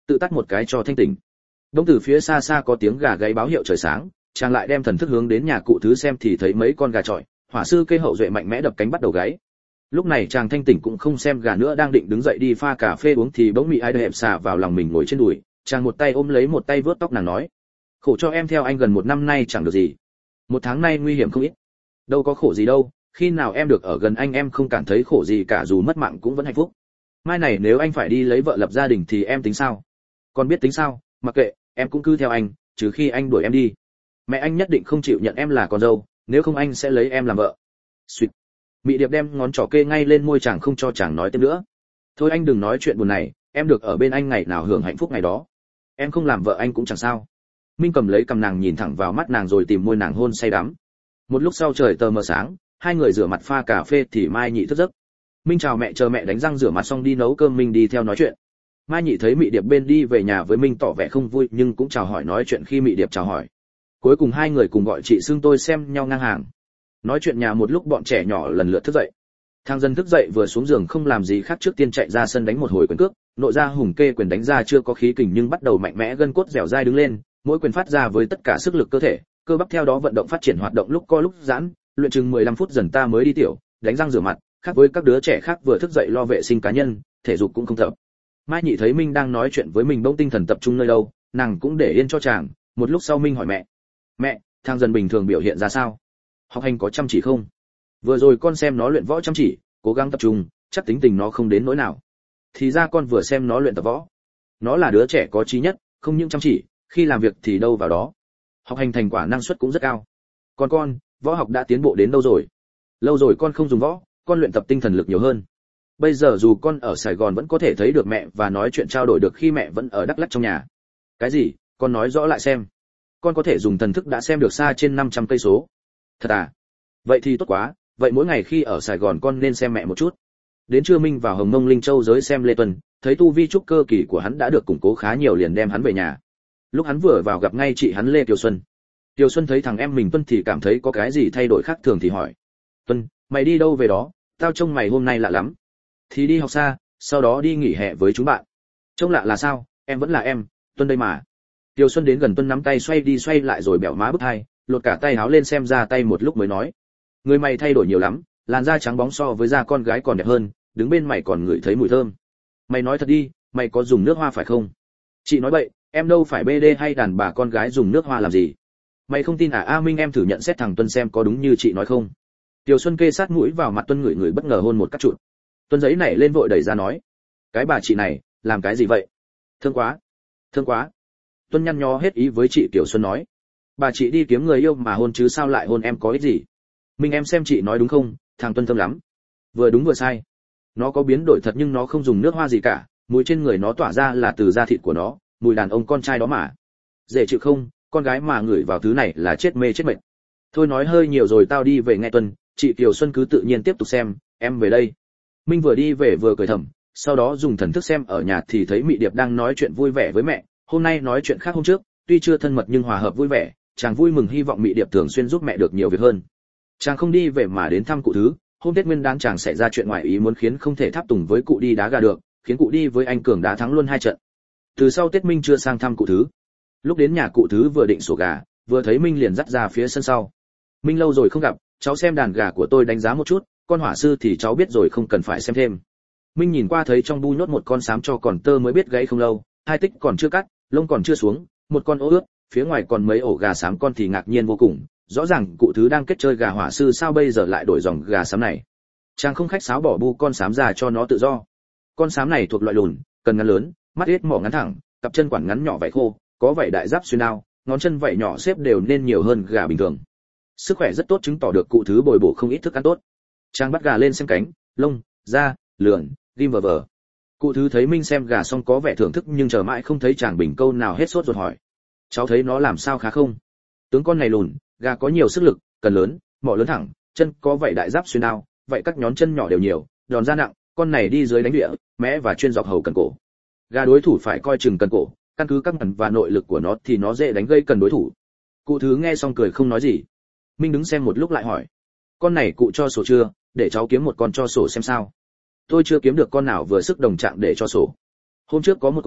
tự tắt một cái cho thanh tỉnh. Đông từ phía xa xa có tiếng gà gáy báo hiệu trời sáng, chàng lại đem thần thức hướng đến nhà cụ thứ xem thì thấy mấy con gà trọi, hỏa sư kê hậu duệ mạnh mẽ đập cánh bắt đầu gáy. Lúc này chàng thanh tỉnh cũng không xem gà nữa, đang định đứng dậy đi pha cà phê uống thì bỗng bị ai đệm xà vào lòng mình ngồi trên đùi, chàng một tay ôm lấy một tay vớt tóc nàng nói: khổ cho em theo anh gần một năm nay chẳng được gì, một tháng nay nguy hiểm không ít. Đâu có khổ gì đâu, khi nào em được ở gần anh em không cảm thấy khổ gì cả, dù mất mạng cũng vẫn hạnh phúc. Mai này nếu anh phải đi lấy vợ lập gia đình thì em tính sao? Con biết tính sao, mặc kệ, em cũng cứ theo anh, trừ khi anh đuổi em đi. Mẹ anh nhất định không chịu nhận em là con dâu, nếu không anh sẽ lấy em làm vợ. Xuyệt. Mị Điệp đem ngón trỏ kê ngay lên môi chàng, không cho chàng nói tiếp nữa. Thôi anh đừng nói chuyện buồn này, em được ở bên anh ngày nào hưởng hạnh phúc ngày đó. Em không làm vợ anh cũng chẳng sao. Minh cầm lấy cằm nàng nhìn thẳng vào mắt nàng rồi tìm môi nàng hôn say đắm. Một lúc sau trời tờ mờ sáng, hai người rửa mặt pha cà phê thì Mai Nhị thức giấc. Minh chào mẹ chờ mẹ đánh răng rửa mặt xong đi nấu cơm, Minh đi theo nói chuyện. Mai Nhị thấy Mị Điệp bên đi về nhà với Minh tỏ vẻ không vui nhưng cũng chào hỏi nói chuyện khi Mị Điệp chào hỏi. Cuối cùng hai người cùng gọi chị xưng tôi xem nhau ngang hàng. Nói chuyện nhà một lúc bọn trẻ nhỏ lần lượt thức dậy. Thang Dân thức dậy vừa xuống giường không làm gì khác trước tiên chạy ra sân đánh một hồi quyền cước, nội ra hùng kê quyền đánh ra chưa có khí kình nhưng bắt đầu mạnh mẽ, gân cốt dẻo dai đứng lên, mỗi quyền phát ra với tất cả sức lực cơ thể, cơ bắp theo đó vận động phát triển hoạt động lúc co lúc giãn, luyện chừng mười lăm phút dần ta mới đi tiểu, đánh răng rửa mặt, khác với các đứa trẻ khác vừa thức dậy lo vệ sinh cá nhân, thể dục cũng không tập. Mai Nhị thấy Minh đang nói chuyện với mình bỗng tinh thần tập trung nơi đâu, nàng cũng để yên cho chàng. Một lúc sau Minh hỏi mẹ: mẹ, Thang Dân bình thường biểu hiện ra sao? Học hành có chăm chỉ không? Vừa rồi con xem nó luyện võ chăm chỉ, cố gắng tập trung, chắc tính tình nó không đến nỗi nào. Thì ra con vừa xem nó luyện tập võ. Nó là đứa trẻ có trí nhất, không những chăm chỉ, khi làm việc thì đâu vào đó. Học hành thành quả năng suất cũng rất cao. Còn con, võ học đã tiến bộ đến đâu rồi? Lâu rồi con không dùng võ, con luyện tập tinh thần lực nhiều hơn. Bây giờ dù con ở Sài Gòn vẫn có thể thấy được mẹ và nói chuyện trao đổi được khi mẹ vẫn ở Đắk Lắk trong nhà. Cái gì? Con nói rõ lại xem. Con có thể dùng thần thức đã xem được xa trên năm trăm cây số. Thật à? Vậy thì tốt quá, vậy mỗi ngày khi ở Sài Gòn con nên xem mẹ một chút. Đến trưa Minh vào Hồng Mông Linh Châu giới xem Lê Tuần, thấy tu vi trúc cơ kỳ của hắn đã được củng cố khá nhiều liền đem hắn về nhà. Lúc hắn vừa vào gặp ngay chị hắn Lê Kiều Xuân. Kiều Xuân thấy thằng em mình Tuân thì cảm thấy có cái gì thay đổi khác thường thì hỏi: Tuân, mày đi đâu về đó, tao trông mày hôm nay lạ lắm. Thì đi học xa, sau đó đi nghỉ hè với chúng bạn. Trông lạ là sao, em vẫn là em, Tuân đây mà. Kiều Xuân đến gần Tuân nắm tay xoay đi xoay lại rồi bẻo má bứt hai, lột cả tay áo lên xem ra tay một lúc mới nói: người mày thay đổi nhiều lắm, làn da trắng bóng so với da con gái còn đẹp hơn, đứng bên mày còn ngửi thấy mùi thơm. Mày nói thật đi, mày có dùng nước hoa phải không? Chị nói bậy, em đâu phải bê đê hay đàn bà con gái dùng nước hoa làm gì. Mày không tin à? A Minh, em thử nhận xét thằng Tuân xem có đúng như chị nói không. Kiều Xuân kê sát mũi vào mặt Tuân, ngửi ngửi bất ngờ hôn một cắt trụn. Tuân giấy nảy lên vội đẩy ra nói: cái bà chị này làm cái gì vậy? Thương quá, thương quá. Tuân nhăn nhó hết ý với chị Kiều Xuân nói: bà chị đi kiếm người yêu mà hôn chứ sao lại hôn em có ích gì. Minh, em xem chị nói đúng không? Thằng Tuân thơm lắm, vừa đúng vừa sai. Nó có biến đổi thật nhưng nó không dùng nước hoa gì cả, mùi trên người nó tỏa ra là từ da thịt của nó, mùi đàn ông con trai đó mà. Dễ chịu không? Con gái mà ngửi vào thứ này là chết mê chết mệt. Thôi nói hơi nhiều rồi, tao đi về nghe. Tuân, chị Kiều Xuân cứ tự nhiên tiếp tục xem, em về đây. Minh vừa đi về vừa cười thầm, sau đó dùng thần thức xem ở nhà thì thấy Mị Điệp đang nói chuyện vui vẻ với mẹ. Hôm nay nói chuyện khác hôm trước, tuy chưa thân mật nhưng hòa hợp vui vẻ, chàng vui mừng hy vọng Mị Điệp thường xuyên giúp mẹ được nhiều việc hơn. Chàng không đi về mà đến thăm cụ Thứ. Hôm Tết Nguyên Đán chàng xảy ra chuyện ngoại ý muốn khiến không thể tháp tùng với cụ đi đá gà được, khiến cụ đi với anh Cường đá thắng luôn hai trận. Từ sau Tết Minh chưa sang thăm cụ Thứ. Lúc đến nhà cụ Thứ vừa định sổ gà, vừa thấy Minh liền dắt ra phía sân sau. Minh, lâu rồi không gặp, cháu xem đàn gà của tôi đánh giá một chút, con hỏa sư thì cháu biết rồi không cần phải xem thêm. Minh nhìn qua thấy trong bu nhốt một con sám cho còn tơ mới biết gãy không lâu, hai tích còn chưa cắt, lông còn chưa xuống, một con ố ướt, phía ngoài còn mấy ổ gà xám con thì ngạc nhiên vô cùng. Rõ ràng cụ Thứ đang kết chơi gà hỏa sư, sao bây giờ lại đổi dòng gà xám này. Chàng không khách sáo bỏ bu con xám ra cho nó tự do. Con xám này thuộc loại lùn, cần ngắn lớn, mắt ít mỏ ngắn thẳng, cặp chân quản ngắn nhỏ vảy khô, có vảy đại giáp xuyên ao, ngón chân vảy nhỏ xếp đều nên nhiều hơn gà bình thường. Sức khỏe rất tốt, chứng tỏ được cụ Thứ bồi bổ không ít thức ăn tốt. Chàng bắt gà lên xem cánh, lông, da, lườn, ghim vờ vờ. Cụ Thứ thấy Minh xem gà xong có vẻ thưởng thức nhưng chờ mãi không thấy chàng bình câu nào hết, sốt ruột hỏi: cháu thấy nó làm sao khá không? Tướng con này lùn, gà có nhiều sức lực, cần lớn, mỏ lớn thẳng, chân có vảy đại giáp xuyên ao, vậy các nhón chân nhỏ đều nhiều, đòn da nặng, con này đi dưới đánh địa, mẽ và chuyên dọc hầu cần cổ. Gà đối thủ phải coi chừng cần cổ, căn cứ các mẩn và nội lực của nó thì nó dễ đánh gây cần đối thủ. Cụ Thứ nghe xong cười không nói gì. Minh đứng xem một lúc lại hỏi: con này cụ cho sổ chưa, để cháu kiếm một con cho sổ xem sao. Tôi chưa kiếm được con nào vừa sức đồng trạng để cho sổ. Hôm trước có một con,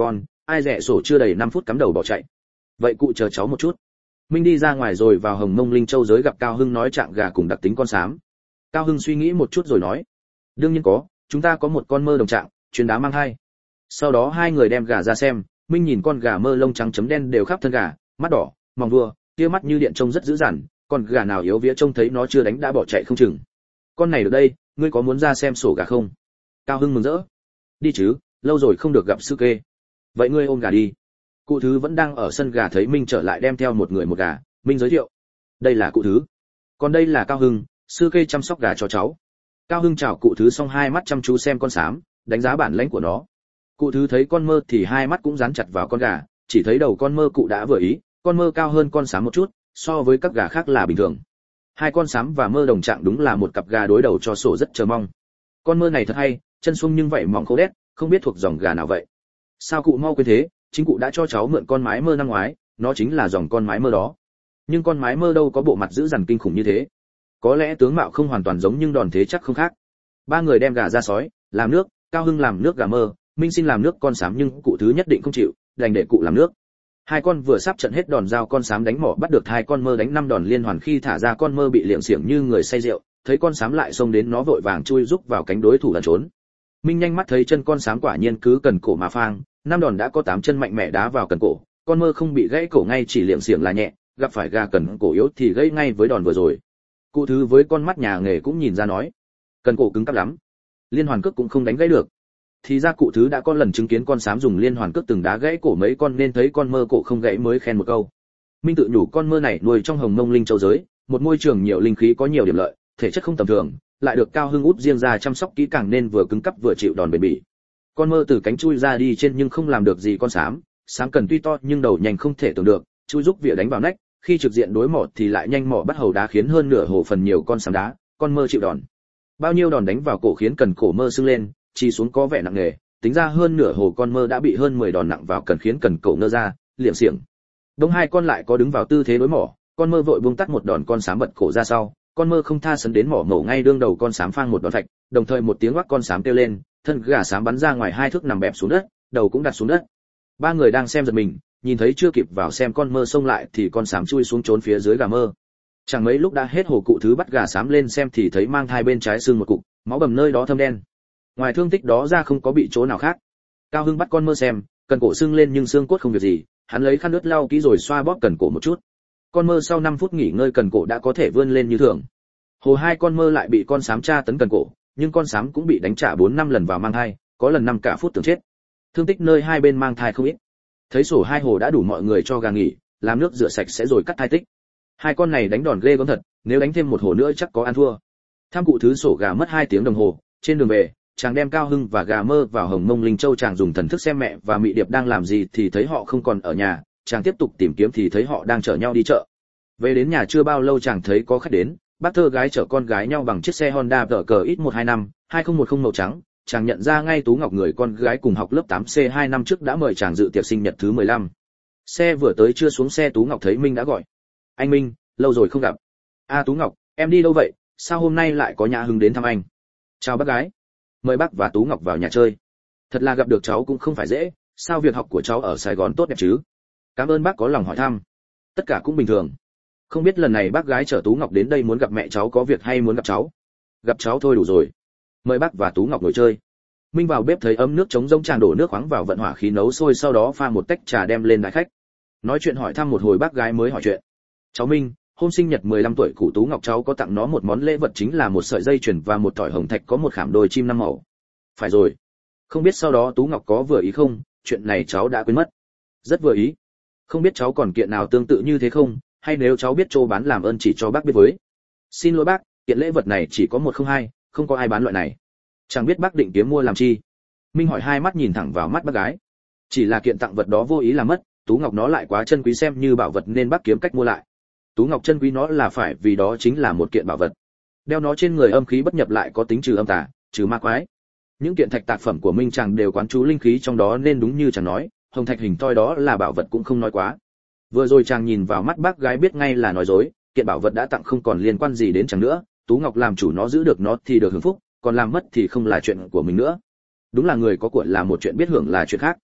ai rẻ sổ chưa đầy năm phút cắm đầu bỏ chạy. Vậy cụ chờ cháu một chút. Minh đi ra ngoài rồi vào Hồng Mông Linh Châu giới gặp Cao Hưng nói trạng gà cùng đặc tính con sám. Cao Hưng suy nghĩ một chút rồi nói, đương nhiên có, chúng ta có một con mơ đồng trạng, chuyên đá mang hai. Sau đó hai người đem gà ra xem, Minh nhìn con gà mơ lông trắng chấm đen đều khắp thân gà, mắt đỏ, mòng đua, kia mắt như điện trông rất dữ dằn, còn gà nào yếu vía trông thấy nó chưa đánh đã bỏ chạy không chừng. Con này được đây, ngươi có muốn ra xem sổ gà không? Cao Hưng mừng rỡ. Đi chứ, lâu rồi không được gặp sư kê. Vậy ngươi ôm gà đi. Cụ Thứ vẫn đang ở sân gà thấy Minh trở lại đem theo một người một gà, Minh giới thiệu. Đây là Cụ Thứ. Còn đây là Cao Hưng, sư kê chăm sóc gà cho cháu. Cao Hưng chào Cụ Thứ xong hai mắt chăm chú xem con sám, đánh giá bản lĩnh của nó. Cụ Thứ thấy con mơ thì hai mắt cũng dán chặt vào con gà, chỉ thấy đầu con mơ cụ đã vừa ý, con mơ cao hơn con sám một chút, so với các gà khác là bình thường. Hai con sám và mơ đồng trạng đúng là một cặp gà đối đầu cho sổ rất chờ mong. Con mơ này thật hay, chân sung nhưng vậy mỏng khô đét, không biết thuộc dòng gà nào vậy. Sao cụ mau quên thế, chính cụ đã cho cháu mượn con mái mơ năm ngoái, nó chính là dòng con mái mơ đó. Nhưng con mái mơ đâu có bộ mặt dữ dằn kinh khủng như thế. Có lẽ tướng mạo không hoàn toàn giống nhưng đòn thế chắc không khác. Ba người đem gà ra sói, làm nước, Cao Hưng làm nước gà mơ, Minh xin làm nước con sám nhưng cụ Thứ nhất định không chịu, đành để cụ làm nước. Hai con vừa sắp trận hết đòn dao con sám đánh mỏ bắt được hai con mơ đánh năm đòn liên hoàn, khi thả ra con mơ bị liệng xiểng như người say rượu, thấy con sám lại xông đến nó vội vàng chui rúc vào cánh đối thủ lẩn trốn. Minh nhanh mắt thấy chân con sám quả nhiên cứ cần cổ mà phang, năm đòn đã có tám chân mạnh mẽ đá vào cần cổ, con mơ không bị gãy cổ ngay, chỉ liệng xiểng là nhẹ, gặp phải gà cần cổ yếu thì gãy ngay với đòn vừa rồi. Cụ Thứ với con mắt nhà nghề cũng nhìn ra nói, cần cổ cứng cáp lắm, liên hoàn cước cũng không đánh gãy được. Thì ra Cụ Thứ đã có lần chứng kiến con sám dùng liên hoàn cước từng đá gãy cổ mấy con nên thấy con mơ cổ không gãy mới khen một câu. Minh tự nhủ con mơ này nuôi trong Hồng Mông Linh Châu giới, một môi trường nhiều linh khí có nhiều điểm lợi, thể chất không tầm thường, lại được Cao Hưng út riêng ra chăm sóc kỹ càng nên vừa cứng cáp vừa chịu đòn bền bỉ. Con mơ từ cánh chui ra đi trên nhưng không làm được gì con sám, sám cần tuy to nhưng đầu nhanh không thể tưởng được, chui rúc vỉa đánh vào nách, khi trực diện đối mỏ thì lại nhanh mỏ bắt hầu đá khiến hơn nửa hồ phần nhiều con sám đá, con mơ chịu đòn. Bao nhiêu đòn đánh vào cổ khiến cần cổ mơ sưng lên, chi xuống có vẻ nặng nề, tính ra hơn nửa hồ con mơ đã bị hơn mười đòn nặng vào cần khiến cần cổ nơ ra, liệng xiểng. Đông hai con lại có đứng vào tư thế đối mỏ, con mơ vội buông tắt một đòn con sám bật cổ ra sau, con mơ không tha sấn đến mỏ mổ ngay đương đầu con sám phang một đòn phạch, đồng thời một tiếng quát con sám kêu lên, thân gà sám bắn ra ngoài hai thước nằm bẹp xuống đất, đầu cũng đặt xuống đất. Ba người đang xem giật mình, nhìn thấy chưa kịp vào xem con mơ xông lại thì con sám chui xuống trốn phía dưới gà mơ. Chẳng mấy lúc đã hết hồ. Cụ Thứ bắt gà sám lên xem thì thấy mang thai bên trái xương một cục, máu bầm nơi đó thâm đen. Ngoài thương tích đó ra không có bị chỗ nào khác. Cao Hưng bắt con mơ xem, cần cổ sưng lên nhưng xương cốt không việc gì, hắn lấy khăn ướt lau kỹ rồi xoa bóp cần cổ một chút. Con mơ sau năm phút nghỉ ngơi cần cổ đã có thể vươn lên như thường. Hồ hai con mơ lại bị con sám tra tấn cần cổ, nhưng con sám cũng bị đánh trả bốn năm lần vào mang thai, có lần năm cả phút tưởng chết. Thương tích nơi hai bên mang thai không ít. Thấy sổ hai hồ đã đủ mọi người cho gà nghỉ, làm nước rửa sạch sẽ rồi cắt thai tích. Hai con này đánh đòn ghê gớm thật, nếu đánh thêm một hồ nữa chắc có ăn thua. Tham Cụ Thứ sổ gà mất hai tiếng đồng hồ, trên đường về, chàng đem Cao Hưng và gà mơ vào Hồng Mông Linh Châu, chàng dùng thần thức xem mẹ và Mị Điệp đang làm gì thì thấy họ không còn ở nhà, chàng tiếp tục tìm kiếm thì thấy họ đang chở nhau đi chợ. Về đến nhà chưa bao lâu chàng thấy có khách đến, bác thơ gái chở con gái nhau bằng chiếc xe Honda tờ cờ X một hai năm, hai không một không màu trắng, chàng nhận ra ngay Tú Ngọc, người con gái cùng học lớp tám C hai năm trước đã mời chàng dự tiệc sinh nhật thứ mười lăm. Xe vừa tới chưa xuống xe Tú Ngọc thấy Minh đã gọi. Anh Minh, lâu rồi không gặp. A à, Tú Ngọc, em đi đâu vậy, sao hôm nay lại có Nhã Hưng đến thăm anh? Chào bác gái. Mời bác và Tú Ngọc vào nhà chơi. Thật là gặp được cháu cũng không phải dễ, sao việc học của cháu ở Sài Gòn tốt đẹp chứ? Cảm ơn bác có lòng hỏi thăm. Tất cả cũng bình thường. Không biết lần này bác gái chở Tú Ngọc đến đây muốn gặp mẹ cháu có việc hay muốn gặp cháu? Gặp cháu thôi đủ rồi. Mời bác và Tú Ngọc ngồi chơi. Minh vào bếp thấy ấm nước trống rỗng, chàng đổ nước khoáng vào vận hỏa khí nấu sôi, sau đó pha một tách trà đem lên đại khách. Nói chuyện hỏi thăm một hồi bác gái mới hỏi chuyện. Cháu Minh, hôm sinh nhật mười lăm tuổi của Tú Ngọc cháu có tặng nó một món lễ vật, chính là một sợi dây chuyền và một thỏi hồng thạch có một khảm đôi chim năm màu. Phải rồi. Không biết sau đó Tú Ngọc có vừa ý không, chuyện này cháu đã quên mất. Rất vừa ý. Không biết cháu còn kiện nào tương tự như thế không, hay nếu cháu biết chỗ bán làm ơn chỉ cho bác biết với. Xin lỗi bác, kiện lễ vật này chỉ có một không hai, không có ai bán loại này. Chẳng biết bác định kiếm mua làm chi. Minh hỏi hai mắt nhìn thẳng vào mắt bác gái. Chỉ là kiện tặng vật đó vô ý làm mất, Tú Ngọc nó lại quá chân quý xem như bảo vật nên bác kiếm cách mua lại. Tú Ngọc chân quý nó là phải vì đó chính là một kiện bảo vật. Đeo nó trên người âm khí bất nhập, lại có tính trừ âm tà, trừ ma quái. Những kiện thạch tạc phẩm của Minh chàng đều quán chú linh khí trong đó nên đúng như chàng nói, hồng thạch hình thoi đó là bảo vật cũng không nói quá. Vừa rồi chàng nhìn vào mắt bác gái biết ngay là nói dối, kiện bảo vật đã tặng không còn liên quan gì đến chàng nữa, Tú Ngọc làm chủ nó giữ được nó thì được hưởng phúc, còn làm mất thì không là chuyện của mình nữa. Đúng là người có của là một chuyện, biết hưởng là chuyện khác.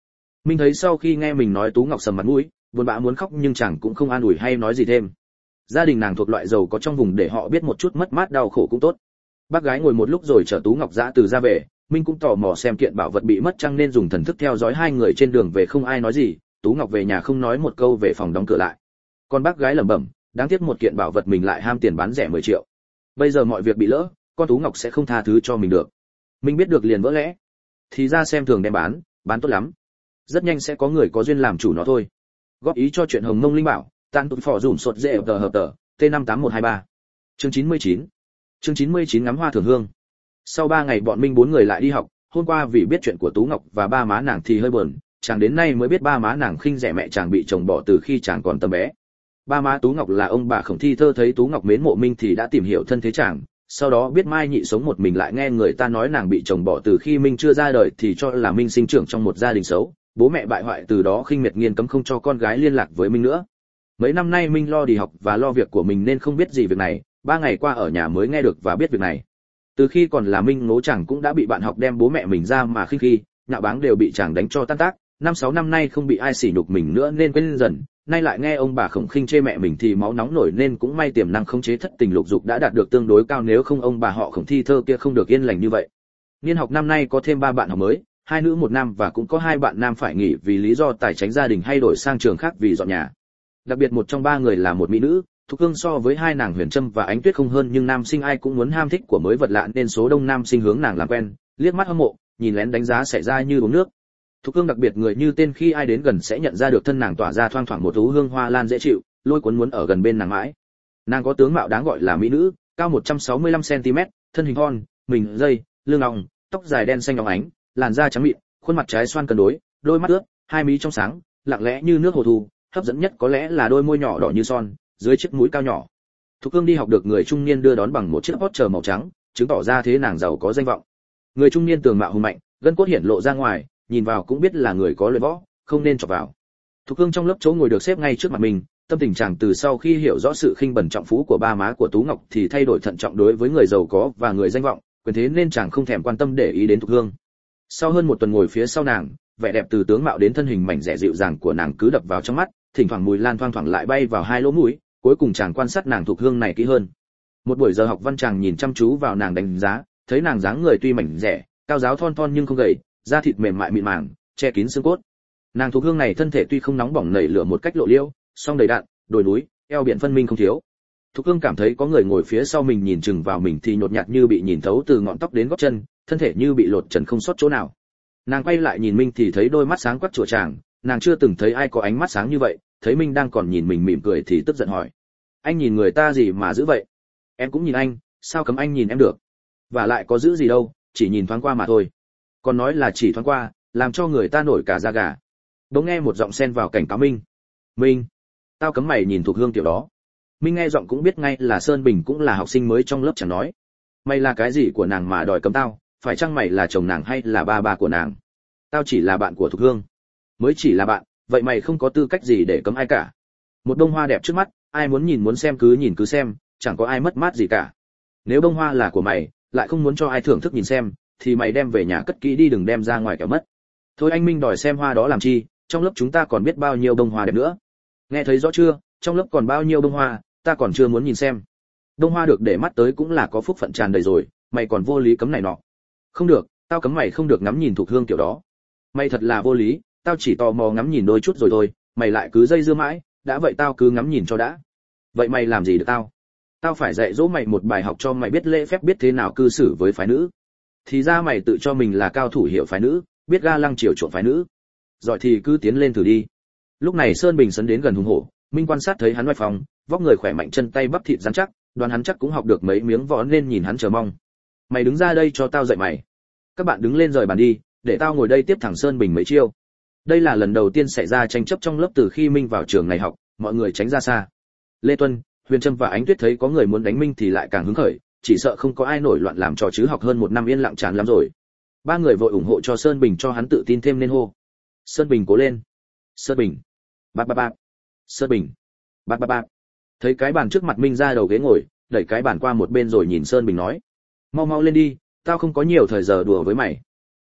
Minh thấy sau khi nghe mình nói Tú Ngọc sầm mặt mũi, buồn bã muốn khóc nhưng chẳng cũng không an ủi hay nói gì thêm. Gia đình nàng thuộc loại giàu có trong vùng để họ biết một chút mất mát đau khổ cũng tốt. Bác gái ngồi một lúc rồi chở Tú Ngọc dã từ ra về, Minh cũng tò mò xem kiện bảo vật bị mất chăng nên dùng thần thức theo dõi hai người trên đường về, không ai nói gì. Tú Ngọc về nhà không nói một câu, về phòng đóng cửa lại. Còn bác gái lẩm bẩm, đáng tiếc một kiện bảo vật mình lại ham tiền bán rẻ mười triệu. Bây giờ mọi việc bị lỡ, con Tú Ngọc sẽ không tha thứ cho mình được. Minh biết được liền vỡ lẽ. Thì ra xem thường đem bán, bán tốt lắm. Rất nhanh sẽ có người có duyên làm chủ nó thôi. Góp ý cho chuyện Hồng Mông Linh Bảo, tan tụt phò dùm sột dễ tờ hợp tờ, T năm tám một hai ba. Chương chín mươi chín. Chương chín mươi chín ngắm hoa thưởng hương. Sau ba ngày bọn Minh bốn người lại đi học, hôm qua vì biết chuyện của Tú Ngọc và ba má nàng thì hơi buồn, chàng đến nay mới biết ba má nàng khinh rẻ mẹ chàng bị chồng bỏ từ khi chàng còn tầm bé. Ba má Tú Ngọc là ông bà Khổng Thi Thơ, thấy Tú Ngọc mến mộ Minh thì đã tìm hiểu thân thế chàng, sau đó biết Mai Nhị sống một mình, lại nghe người ta nói nàng bị chồng bỏ từ khi Minh chưa ra đời thì cho là Minh sinh trưởng trong một gia đình xấu, bố mẹ bại hoại, từ đó khinh miệt nghiêm cấm không cho con gái liên lạc với Minh nữa. Mấy năm nay Minh lo đi học và lo việc của mình nên không biết gì việc này, ba ngày qua ở nhà mới nghe được và biết việc này. Từ khi còn là Minh ngố chàng cũng đã bị bạn học đem bố mẹ mình ra mà khinh khi, nhạo báng đều bị chàng đánh cho tan tác, năm sáu năm nay không bị ai sỉ nhục mình nữa nên quên dần, nay lại nghe ông bà Khổng khinh chê mẹ mình thì máu nóng nổi, nên cũng may tiềm năng khống chế thất tình lục dục đã đạt được tương đối cao, nếu không ông bà họ Khổng Thi Thơ kia không được yên lành như vậy. Niên học năm nay có thêm ba bạn học mới, hai nữ một nam, và cũng có hai bạn nam phải nghỉ vì lý do tài chính gia đình hay đổi sang trường khác vì dọn nhà. Đặc biệt một trong ba người là một mỹ nữ, Thục Hương, so với hai nàng Huyền Trâm và Ánh Tuyết không hơn, nhưng nam sinh ai cũng muốn ham thích của mới vật lạ nên số đông nam sinh hướng nàng làm quen, liếc mắt hâm mộ, nhìn lén đánh giá xảy ra như uống nước. Thục Hương đặc biệt người như tên, khi ai đến gần sẽ nhận ra được thân nàng tỏa ra thoang thoảng một thú hương hoa lan dễ chịu, lôi cuốn muốn ở gần bên nàng mãi. Nàng có tướng mạo đáng gọi là mỹ nữ, cao một trăm sáu mươi lăm xăng ti mét, thân hình thon, mình dây, lưng ong, tóc dài đen xanh óng ánh, làn da trắng mịn, khuôn mặt trái xoan cân đối, đôi mắt ướt, hai mí trong sáng, lặng lẽ như nước hồ thu, hấp dẫn nhất có lẽ là đôi môi nhỏ đỏ như son, dưới chiếc mũi cao nhỏ. Thục Hương đi học được người trung niên đưa đón bằng một chiếc Porsche màu trắng, chứng tỏ ra thế nàng giàu có danh vọng. Người trung niên tường mạo hùng mạnh, gân cốt hiển lộ ra ngoài, nhìn vào cũng biết là người có luyện võ, không nên chọc vào. Thục Hương trong lớp chỗ ngồi được xếp ngay trước mặt mình, tâm tình chàng từ sau khi hiểu rõ sự khinh bẩn trọng phú của ba má của Tú Ngọc thì thay đổi thận trọng đối với người giàu có và người danh vọng, quyền thế, nên chàng không thèm quan tâm để ý đến Thục Hương. Sau hơn một tuần ngồi phía sau nàng, vẻ đẹp từ tướng mạo đến thân hình mảnh dẻ dịu dàng của nàng cứ đập vào trong mắt, thỉnh thoảng mùi lan thoang thoảng lại bay vào hai lỗ mũi, cuối cùng chàng quan sát nàng Thục Hương này kỹ hơn. Một buổi giờ học văn chàng nhìn chăm chú vào nàng đánh giá, thấy nàng dáng người tuy mảnh dẻ, cao giáo thon thon nhưng không gầy, da thịt mềm mại mịn màng, che kín xương cốt. Nàng Thục Hương này thân thể tuy không nóng bỏng nảy lửa một cách lộ liễu, song đầy đặn, đồi núi, eo biển phân minh không thiếu. Thục Hương cảm thấy có người ngồi phía sau mình nhìn chừng vào mình thì nhột nhạt như bị nhìn thấu từ ngọn tóc đến gót chân, thân thể như bị lột trần không sót chỗ nào. Nàng quay lại nhìn Minh thì thấy đôi mắt sáng quắc chùa chàng, nàng chưa từng thấy ai có ánh mắt sáng như vậy, thấy Minh đang còn nhìn mình mỉm cười thì tức giận hỏi: "Anh nhìn người ta gì mà giữ vậy?" "Em cũng nhìn anh, sao cấm anh nhìn em được? Và lại có giữ gì đâu, chỉ nhìn thoáng qua mà thôi." Còn nói là chỉ thoáng qua, làm cho người ta nổi cả da gà. Bỗng nghe một giọng xen vào cảnh cáo Minh: "Minh, tao cấm mày nhìn Thục Hương tiểu đó." Minh nghe giọng cũng biết ngay là Sơn Bình, cũng là học sinh mới trong lớp, chẳng nói: "Mày là cái gì của nàng mà đòi cấm tao, phải chăng mày là chồng nàng hay là ba ba của nàng? Tao chỉ là bạn của Thục Hương." "Mới chỉ là bạn, vậy mày không có tư cách gì để cấm ai cả. Một bông hoa đẹp trước mắt, ai muốn nhìn muốn xem cứ nhìn cứ xem, chẳng có ai mất mát gì cả. Nếu bông hoa là của mày, lại không muốn cho ai thưởng thức nhìn xem, thì mày đem về nhà cất kỹ đi, đừng đem ra ngoài kẻo mất. Thôi anh Minh đòi xem hoa đó làm chi, trong lớp chúng ta còn biết bao nhiêu bông hoa đẹp nữa. Nghe thấy rõ chưa, trong lớp còn bao nhiêu bông hoa, ta còn chưa muốn nhìn xem. Bông hoa được để mắt tới cũng là có phúc phận tràn đầy rồi, mày còn vô lý cấm này nọ." "Không được, tao cấm mày không được ngắm nhìn Thục Hương kiểu đó." "Mày thật là vô lý, tao chỉ tò mò ngắm nhìn đôi chút rồi thôi, mày lại cứ dây dưa mãi, đã vậy tao cứ ngắm nhìn cho đã." "Vậy mày làm gì được tao? Tao phải dạy dỗ mày một bài học cho mày biết lễ phép, biết thế nào cư xử với phái nữ. Thì ra mày tự cho mình là cao thủ hiểu phái nữ, biết ga lăng chiều chuộng phái nữ. Giỏi thì cứ tiến lên thử đi." Lúc này Sơn Bình sấn đến gần hùng hổ, Minh quan sát thấy hắn oai phong, vóc người khỏe mạnh, chân tay bắp thịt rắn chắc, đoán hắn chắc cũng học được mấy miếng võ nên nhìn hắn chờ mong. "Mày đứng ra đây cho tao dạy mày." "Các bạn đứng lên rời bàn đi, để tao ngồi đây tiếp thẳng Sơn Bình mấy chiêu." Đây là lần đầu tiên xảy ra tranh chấp trong lớp từ khi Minh vào trường này học, mọi người tránh ra xa. Lê Tuân, Huyền Trâm và Ánh Tuyết thấy có người muốn đánh Minh thì lại càng hứng khởi, chỉ sợ không có ai nổi loạn làm trò chứ học hơn một năm yên lặng chán lắm rồi. Ba người vội ủng hộ cho Sơn Bình cho hắn tự tin thêm nên hô: "Sơn Bình cố lên! Sơn Bình! Bạc bạc bạc! Sơn Bình! Bạc bạc bạc!" Thấy cái bàn trước mặt Minh ra đầu ghế ngồi, đẩy cái bàn qua một bên rồi nhìn Sơn Bình nói: "Mau mau lên đi, tao không có nhiều thời giờ đùa với mày."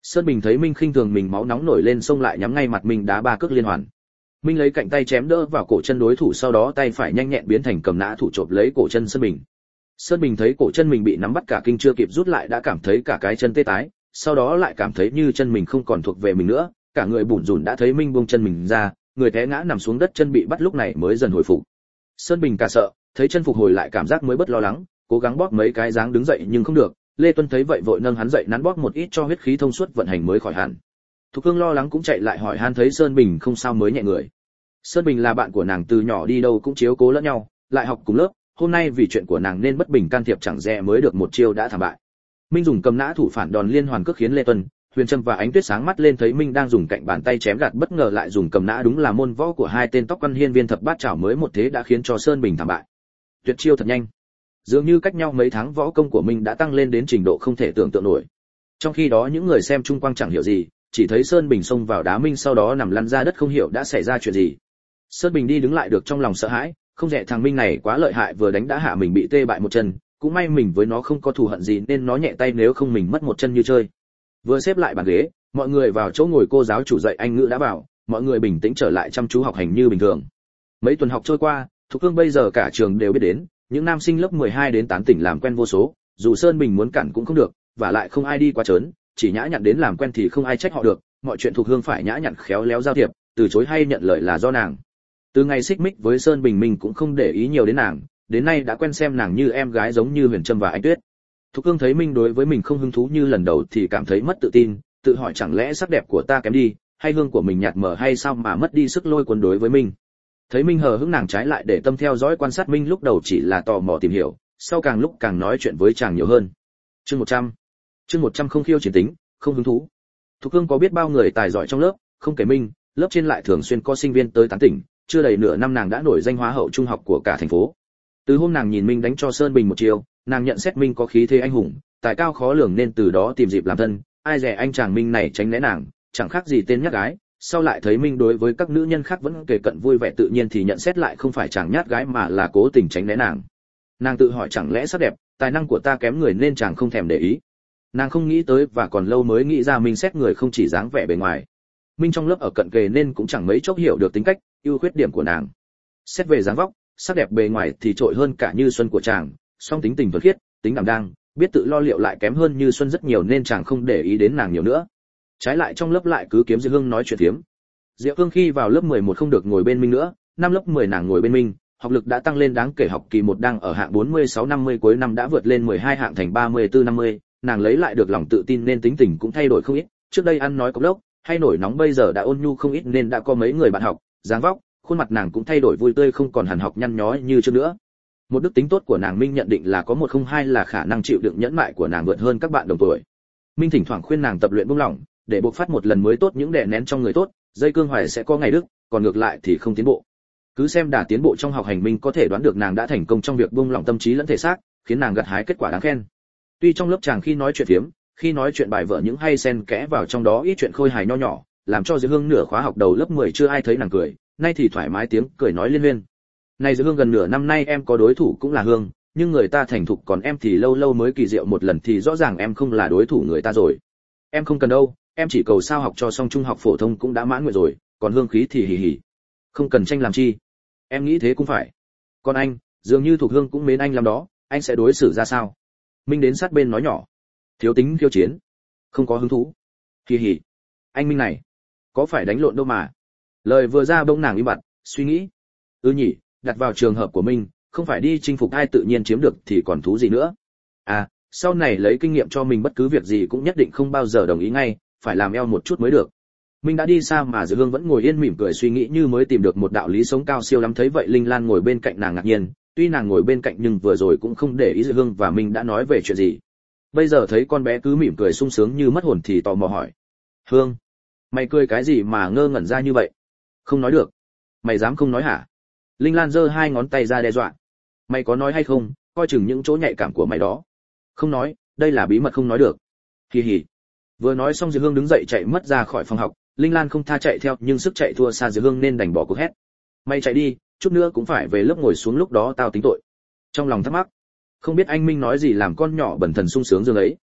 Sơn Bình thấy Minh khinh thường mình, máu nóng nổi lên, xông lại nhắm ngay mặt Minh đá ba cước liên hoàn. Minh lấy cạnh tay chém đỡ vào cổ chân đối thủ, sau đó tay phải nhanh nhẹn biến thành cầm nã thủ chộp lấy cổ chân Sơn Bình. Sơn Bình thấy cổ chân mình bị nắm bắt, cả kinh chưa kịp rút lại đã cảm thấy cả cái chân tê tái, sau đó lại cảm thấy như chân mình không còn thuộc về mình nữa, cả người bủn rủn, đã thấy Minh buông chân mình ra, người té ngã nằm xuống đất, chân bị bắt lúc này mới dần hồi phục. Sơn Bình cả sợ, thấy chân phục hồi lại cảm giác mới bớt lo lắng, cố gắng bóp mấy cái dáng đứng dậy nhưng không được. Lê Tuân thấy vậy vội nâng hắn dậy, nắn bóp một ít cho huyết khí thông suốt vận hành mới khỏi hẳn. Thục Hương lo lắng cũng chạy lại hỏi han, thấy Sơn Bình không sao mới nhẹ người. Sơn Bình là bạn của nàng từ nhỏ, đi đâu cũng chiếu cố lẫn nhau, lại học cùng lớp, hôm nay vì chuyện của nàng nên bất bình can thiệp, chẳng dè mới được một chiêu đã thảm bại. Minh dùng cầm nã thủ phản đòn liên hoàn cước khiến Lê Tuân, Huyền Trâm và Ánh Tuyết sáng mắt lên, thấy Minh đang dùng cạnh bàn tay chém gạt, bất ngờ lại dùng cầm nã, đúng là môn võ của hai tên tóc quan hiên viên thập bát chảo, mới một thế đã khiến cho Sơn Bình thảm bại. Tuyệt chiêu thật nhanh, dường như cách nhau mấy tháng võ công của Minh đã tăng lên đến trình độ không thể tưởng tượng nổi. Trong khi đó những người xem chung quanh chẳng hiểu gì, chỉ thấy Sơn Bình xông vào đá Minh, sau đó nằm lăn ra đất, không hiểu đã xảy ra chuyện gì. Sơn Bình đi đứng lại được, trong lòng sợ hãi, không dè thằng Minh này quá lợi hại, vừa đánh đã hạ mình bị tê bại một chân, cũng may mình với nó không có thù hận gì nên nó nhẹ tay, nếu không mình mất một chân như chơi. Vừa xếp lại bàn ghế, mọi người vào chỗ ngồi, cô giáo chủ dạy Anh ngữ đã vào, mọi người bình tĩnh trở lại chăm chú học hành như bình thường. Mấy tuần học trôi qua, Thục Hương bây giờ cả trường đều biết đến, những nam sinh lớp mười hai đến tán tỉnh làm quen vô số, dù Sơn Bình muốn cản cũng không được, và lại không ai đi quá trớn, chỉ nhã nhặn đến làm quen thì không ai trách họ được, mọi chuyện Thục Hương phải nhã nhặn khéo léo giao thiệp, từ chối hay nhận lời là do nàng. Từ ngày xích mích với Sơn Bình, mình cũng không để ý nhiều đến nàng, đến nay đã quen xem nàng như em gái, giống như Huyền Trâm và Ánh Tuyết. Thục Hương thấy Minh đối với mình không hứng thú như lần đầu thì cảm thấy mất tự tin, tự hỏi chẳng lẽ sắc đẹp của ta kém đi, hay hương của mình nhạt mờ hay sao mà mất đi sức lôi cuốn đối với Minh. Thấy Minh hờ hững, nàng trái lại để tâm theo dõi quan sát Minh, lúc đầu chỉ là tò mò tìm hiểu, sau càng lúc càng nói chuyện với chàng nhiều hơn. Chương một trăm. Chương một trăm không khiêu chiến tính, không hứng thú. Thục Hương có biết bao người tài giỏi trong lớp, không kể Minh, lớp trên lại thường xuyên có sinh viên tới tán tỉnh, chưa đầy nửa năm nàng đã nổi danh hóa hậu trung học của cả thành phố. Từ hôm nàng nhìn Minh đánh cho Sơn Bình một chiêu, nàng nhận xét Minh có khí thế anh hùng, tài cao khó lường, nên từ đó tìm dịp làm thân, ai dè anh chàng Minh này tránh né nàng, chẳng khác gì tên nhát gái. Sau lại thấy Minh đối với các nữ nhân khác vẫn kề cận vui vẻ tự nhiên thì nhận xét lại không phải chàng nhát gái mà là cố tình tránh né nàng. Nàng tự hỏi chẳng lẽ sắc đẹp, tài năng của ta kém người nên chàng không thèm để ý. Nàng không nghĩ tới và còn lâu mới nghĩ ra Minh xét người không chỉ dáng vẻ bề ngoài. Minh trong lớp ở cận kề nên cũng chẳng mấy chốc hiểu được tính cách, ưu khuyết điểm của nàng. Xét về dáng vóc, sắc đẹp bề ngoài thì trội hơn cả Như Xuân của chàng, song tính tình thuần khiết, tính đảm đang, biết tự lo liệu lại kém hơn Như Xuân rất nhiều nên chàng không để ý đến nàng nhiều nữa. Trái lại trong lớp lại cứ kiếm Diệu Hương nói chuyện phiếm. Diệu Hương khi vào lớp mười một không được ngồi bên Minh nữa, năm lớp mười nàng ngồi bên Minh, học lực đã tăng lên đáng kể, học kỳ một đang ở hạng bốn mươi sáu năm mươi, cuối năm đã vượt lên mười hai hạng thành ba mươi tư năm mươi, nàng lấy lại được lòng tự tin nên tính tình cũng thay đổi không ít, trước đây ăn nói cộc lốc, hay nổi nóng bây giờ đã ôn nhu không ít nên đã có mấy người bạn học, dáng vóc, khuôn mặt nàng cũng thay đổi vui tươi, không còn hằn học nhăn nhó như trước nữa. Một đức tính tốt của nàng Minh nhận định là có một không hai là khả năng chịu đựng nhẫn nại của nàng vượt hơn các bạn đồng tuổi. Minh thỉnh thoảng khuyên nàng tập luyện buông lỏng, để bộc phát một lần mới tốt những đè nén trong người tốt, dây cương hoài sẽ có ngày đứt, còn ngược lại thì không tiến bộ. Cứ xem đà tiến bộ trong học hành, Minh có thể đoán được nàng đã thành công trong việc buông lỏng tâm trí lẫn thể xác, khiến nàng gặt hái kết quả đáng khen. Tuy trong lớp chàng khi nói chuyện phiếm, khi nói chuyện bài vở những hay xen kẽ vào trong đó ít chuyện khôi hài nho nhỏ, làm cho Diệu Hương nửa khóa học đầu lớp mười chưa ai thấy nàng cười, nay thì thoải mái tiếng cười nói liên huyên. Này Diệu Hương, gần nửa năm nay em có đối thủ cũng là Hương, nhưng người ta thành thục còn em thì lâu lâu mới kỳ diệu một lần, thì rõ ràng em không là đối thủ người ta rồi. Em không cần đâu, em chỉ cầu sao học cho xong trung học phổ thông cũng đã mãn nguyện rồi, còn Hương khí thì hì hì. Không cần tranh làm chi. Em nghĩ thế cũng phải. Còn anh, dường như Thục Hương cũng mến anh lắm đó, anh sẽ đối xử ra sao? Minh đến sát bên nói nhỏ. Thiếu tính khiêu chiến, không có hứng thú. Hì hì. Anh Minh này, có phải đánh lộn đâu mà. Lời vừa ra bỗng nàng im bặt, suy nghĩ. Ừ nhỉ, đặt vào trường hợp của Minh, không phải đi chinh phục ai tự nhiên chiếm được thì còn thú gì nữa. À, sau này lấy kinh nghiệm cho mình, bất cứ việc gì cũng nhất định không bao giờ đồng ý ngay, phải làm eo một chút mới được. Minh đã đi xa mà Diệu Hương vẫn ngồi yên mỉm cười suy nghĩ như mới tìm được một đạo lý sống cao siêu lắm. Thấy vậy Linh Lan ngồi bên cạnh nàng ngạc nhiên, tuy nàng ngồi bên cạnh nhưng vừa rồi cũng không để ý Diệu Hương và Minh đã nói về chuyện gì. Bây giờ thấy con bé cứ mỉm cười sung sướng như mất hồn thì tò mò hỏi. Hương, mày cười cái gì mà ngơ ngẩn ra như vậy? Không nói được. Mày dám không nói hả? Linh Lan giơ hai ngón tay ra đe dọa. Mày có nói hay không, coi chừng những chỗ nhạy cảm của mày đó. Không nói, đây là bí mật không nói được. Hì hì. Vừa nói xong Diệu Hương đứng dậy chạy mất ra khỏi phòng học. Linh Lan không tha chạy theo nhưng sức chạy thua xa Diệu Hương nên đành bỏ cuộc hét. Mày chạy đi, chút nữa cũng phải về lớp ngồi xuống, lúc đó tao tính tội. Trong lòng thắc mắc, không biết anh Minh nói gì làm con nhỏ bẩn thần sung sướng dương ấy.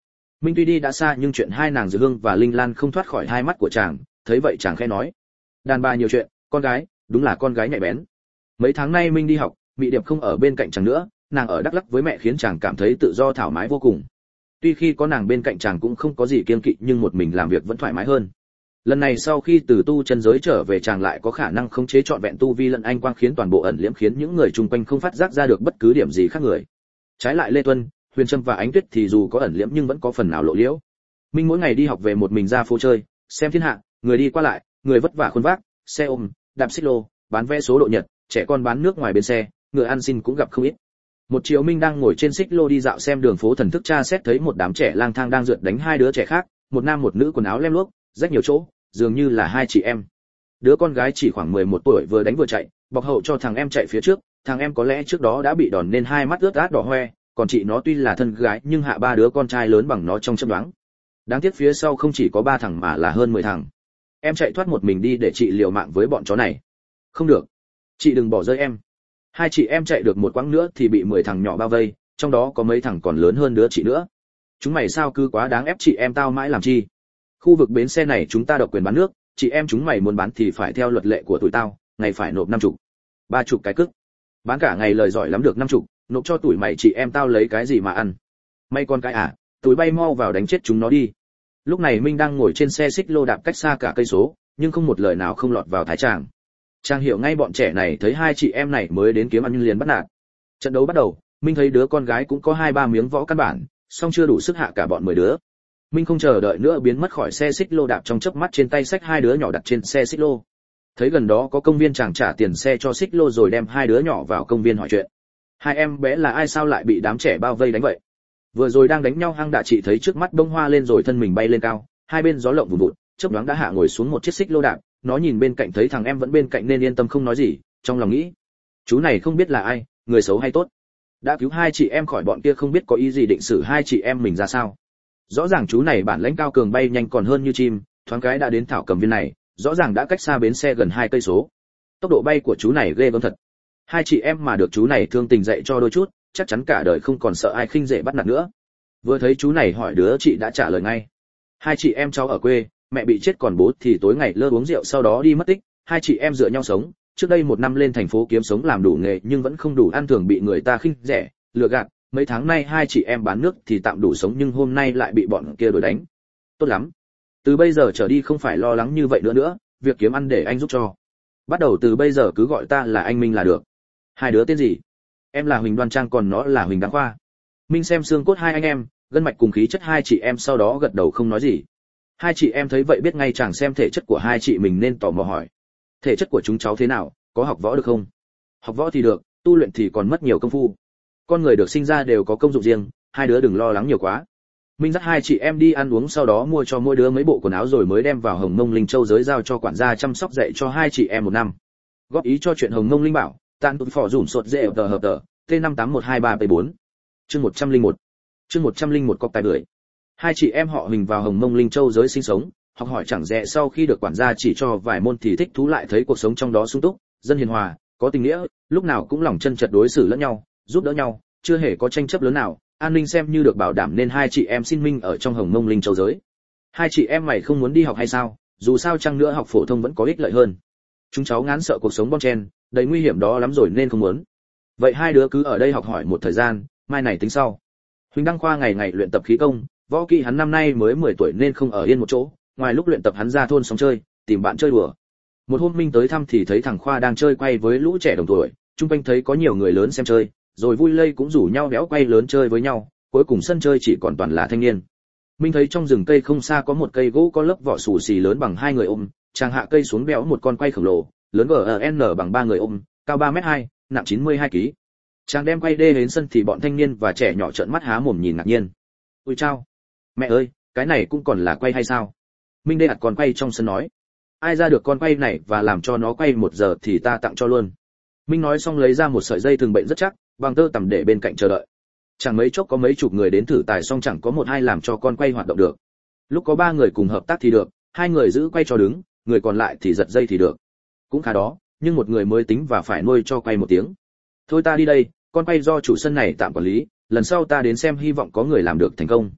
Minh tuy đi đã xa nhưng chuyện hai nàng Dư Hương và Linh Lan không thoát khỏi hai mắt của chàng, thấy vậy chàng khẽ nói: "Đàn bà nhiều chuyện, con gái, đúng là con gái nhạy bén." Mấy tháng nay Minh đi học, Mị Điệp không ở bên cạnh chàng nữa, nàng ở Đắk Lắk với mẹ khiến chàng cảm thấy tự do thoải mái vô cùng. Tuy khi có nàng bên cạnh chàng cũng không có gì kiêng kỵ nhưng một mình làm việc vẫn thoải mái hơn. Lần này sau khi từ tu chân giới trở về chàng lại có khả năng khống chế trọn vẹn tu vi lẫn anh quang khiến toàn bộ ẩn liễm khiến những người chung quanh không phát giác ra được bất cứ điểm gì khác người. Trái lại Lê Tuân, Huyền Trâm và Ánh Tuyết thì dù có ẩn liễm nhưng vẫn có phần nào lộ liễu. Minh mỗi ngày đi học về một mình ra phố chơi, xem thiên hạ, người đi qua lại, người vất vả khuôn vác, xe ôm, đạp xích lô, bán vé số độ nhật, trẻ con bán nước ngoài bến xe, người ăn xin cũng gặp không ít. Một chiều Minh đang ngồi trên xích lô đi dạo xem đường phố thần thức tra xét thấy một đám trẻ lang thang đang rượt đánh hai đứa trẻ khác, một nam một nữ quần áo lem luốc, rách nhiều chỗ, dường như là hai chị em. Đứa con gái chỉ khoảng mười một tuổi vừa đánh vừa chạy, bọc hậu cho thằng em chạy phía trước, thằng em có lẽ trước đó đã bị đòn nên hai mắt ướt át đỏ hoe, còn chị nó tuy là thân gái nhưng hạ ba đứa con trai lớn bằng nó trong chớp nhoáng. Đáng tiếc phía sau không chỉ có ba thằng mà là hơn mười thằng. Em chạy thoát một mình đi để chị liều mạng với bọn chó này. Không được, chị đừng bỏ rơi em. Hai chị em chạy được một quãng nữa thì bị mười thằng nhỏ bao vây, trong đó có mấy thằng còn lớn hơn đứa chị nữa. Chúng mày sao cứ quá đáng ép chị em tao mãi làm chi? Khu vực bến xe này chúng ta độc quyền bán nước, chị em chúng mày muốn bán thì phải theo luật lệ của tụi tao, ngày phải nộp năm chục, ba chục cái cức. Bán cả ngày lời giỏi lắm được năm chục, nộp cho tụi mày chị em tao lấy cái gì mà ăn? May con cái à, tụi bay mau vào đánh chết chúng nó đi. Lúc này Minh đang ngồi trên xe xích lô đạp cách xa cả cây số, nhưng không một lời nào không lọt vào thái chàng. Chàng hiểu ngay bọn trẻ này thấy hai chị em này mới đến kiếm ăn liền bắt nạt. Trận đấu bắt đầu, Minh thấy đứa con gái cũng có hai ba miếng võ căn bản, song chưa đủ sức hạ cả bọn mười đứa. Minh không chờ đợi nữa biến mất khỏi xe xích lô đạp trong chớp mắt trên tay xách hai đứa nhỏ đặt trên xe xích lô. Thấy gần đó có công viên chàng trả tiền xe cho xích lô rồi đem hai đứa nhỏ vào công viên hỏi chuyện. Hai em bé là ai sao lại bị đám trẻ bao vây đánh vậy? Vừa rồi đang đánh nhau hăng đạ chị thấy trước mắt bông hoa lên rồi thân mình bay lên cao, hai bên gió lộng vùn vụt, chớp nhoáng đã hạ ngồi xuống một chiếc xích lô đạp, nó nhìn bên cạnh thấy thằng em vẫn bên cạnh nên yên tâm không nói gì, trong lòng nghĩ, chú này không biết là ai, người xấu hay tốt. Đã cứu hai chị em khỏi bọn kia không biết có ý gì định xử hai chị em mình ra sao. Rõ ràng chú này bản lãnh cao cường bay nhanh còn hơn như chim, thoáng cái đã đến thảo cầm viên này, rõ ràng đã cách xa bến xe gần hai cây số. Tốc độ bay của chú này ghê gớm thật. Hai chị em mà được chú này thương tình dạy cho đôi chút, chắc chắn cả đời không còn sợ ai khinh dễ bắt nạt nữa. Vừa thấy chú này hỏi đứa chị đã trả lời ngay. Hai chị em cháu ở quê, mẹ bị chết còn bố thì tối ngày lơ uống rượu sau đó đi mất tích, hai chị em dựa nhau sống, trước đây một năm lên thành phố kiếm sống làm đủ nghề nhưng vẫn không đủ ăn thường bị người ta khinh rẻ, lừa gạt, mấy tháng nay hai chị em bán nước thì tạm đủ sống nhưng hôm nay lại bị bọn kia đuổi đánh. Tốt lắm. Từ bây giờ trở đi không phải lo lắng như vậy nữa nữa, việc kiếm ăn để anh giúp cho. Bắt đầu từ bây giờ cứ gọi ta là anh Minh là được. Hai đứa tên gì? Em là Huỳnh Đoan Trang còn nó là Huỳnh Đáng Khoa. Minh xem xương cốt hai anh em, gân mạch cùng khí chất hai chị em sau đó gật đầu không nói gì. Hai chị em thấy vậy biết ngay chàng xem thể chất của hai chị mình nên tò mò hỏi. Thể chất của chúng cháu thế nào, có học võ được không? Học võ thì được, tu luyện thì còn mất nhiều công phu. Con người được sinh ra đều có công dụng riêng, hai đứa đừng lo lắng nhiều quá. Minh dắt hai chị em đi ăn uống sau đó mua cho mỗi đứa mấy bộ quần áo rồi mới đem vào Hồng Mông Linh Châu giới giao cho quản gia chăm sóc dạy cho hai chị em một năm. Góp ý cho chuyện Hồng Mông Linh Bảo, tan tụt phỏ rủm sột dễ tờ hợp tờ, T năm tám một hai ba P bốn. Chương một trăm lẻ một. Chương một trăm lẻ một cọc tài bưởi. Hai chị em họ Huỳnh vào Hồng Mông Linh Châu giới sinh sống, học hỏi chẳng dè sau khi được quản gia chỉ cho vài môn thì thích thú lại thấy cuộc sống trong đó sung túc, dân hiền hòa, có tình nghĩa, lúc nào cũng lòng chân chật đối xử lẫn nhau, giúp đỡ nhau, chưa hề có tranh chấp lớn nào, an ninh xem như được bảo đảm nên hai chị em xin minh ở trong Hồng Mông Linh Châu giới. Hai chị em mày không muốn đi học hay sao? Dù sao chăng nữa học phổ thông vẫn có ích lợi hơn. Chúng cháu ngán sợ cuộc sống bon chen, đầy nguy hiểm đó lắm rồi nên không muốn. Vậy hai đứa cứ ở đây học hỏi một thời gian, mai này tính sau. Huỳnh Đăng Khoa ngày ngày luyện tập khí công, võ kỹ hắn năm nay mới mười tuổi nên không ở yên một chỗ, ngoài lúc luyện tập hắn ra thôn sống chơi, tìm bạn chơi đùa. Một hôm Minh tới thăm thì thấy thằng Khoa đang chơi quay với lũ trẻ đồng tuổi, chung quanh thấy có nhiều người lớn xem chơi, rồi vui lây cũng rủ nhau đéo quay lớn chơi với nhau, cuối cùng sân chơi chỉ còn toàn là thanh niên. Minh thấy trong rừng cây không xa có một cây gỗ có lớp vỏ xù xì lớn bằng hai người ôm, chàng hạ cây xuống béo một con quay khổng lồ, lớn gn bằng ba người ôm, cao ba mét hai, nặng chín mươi hai ki lô gam. Chàng đem quay đê đến sân thì bọn thanh niên và trẻ nhỏ trợn mắt há mồm nhìn ngạc nhiên. Ôi chao, mẹ ơi, cái này cũng còn là quay hay sao? Minh đê đặt con quay trong sân nói, ai ra được con quay này và làm cho nó quay một giờ thì ta tặng cho luôn. Minh nói xong lấy ra một sợi dây thường bệnh rất chắc, bằng tơ tằm để bên cạnh chờ đợi. Chẳng mấy chốc có mấy chục người đến thử tài xong chẳng có một ai làm cho con quay hoạt động được. Lúc có ba người cùng hợp tác thì được, hai người giữ quay cho đứng, người còn lại thì giật dây thì được. Cũng khá đó, nhưng một người mới tính và phải nuôi cho quay một tiếng. Thôi ta đi đây, con quay do chủ sân này tạm quản lý, lần sau ta đến xem hy vọng có người làm được thành công.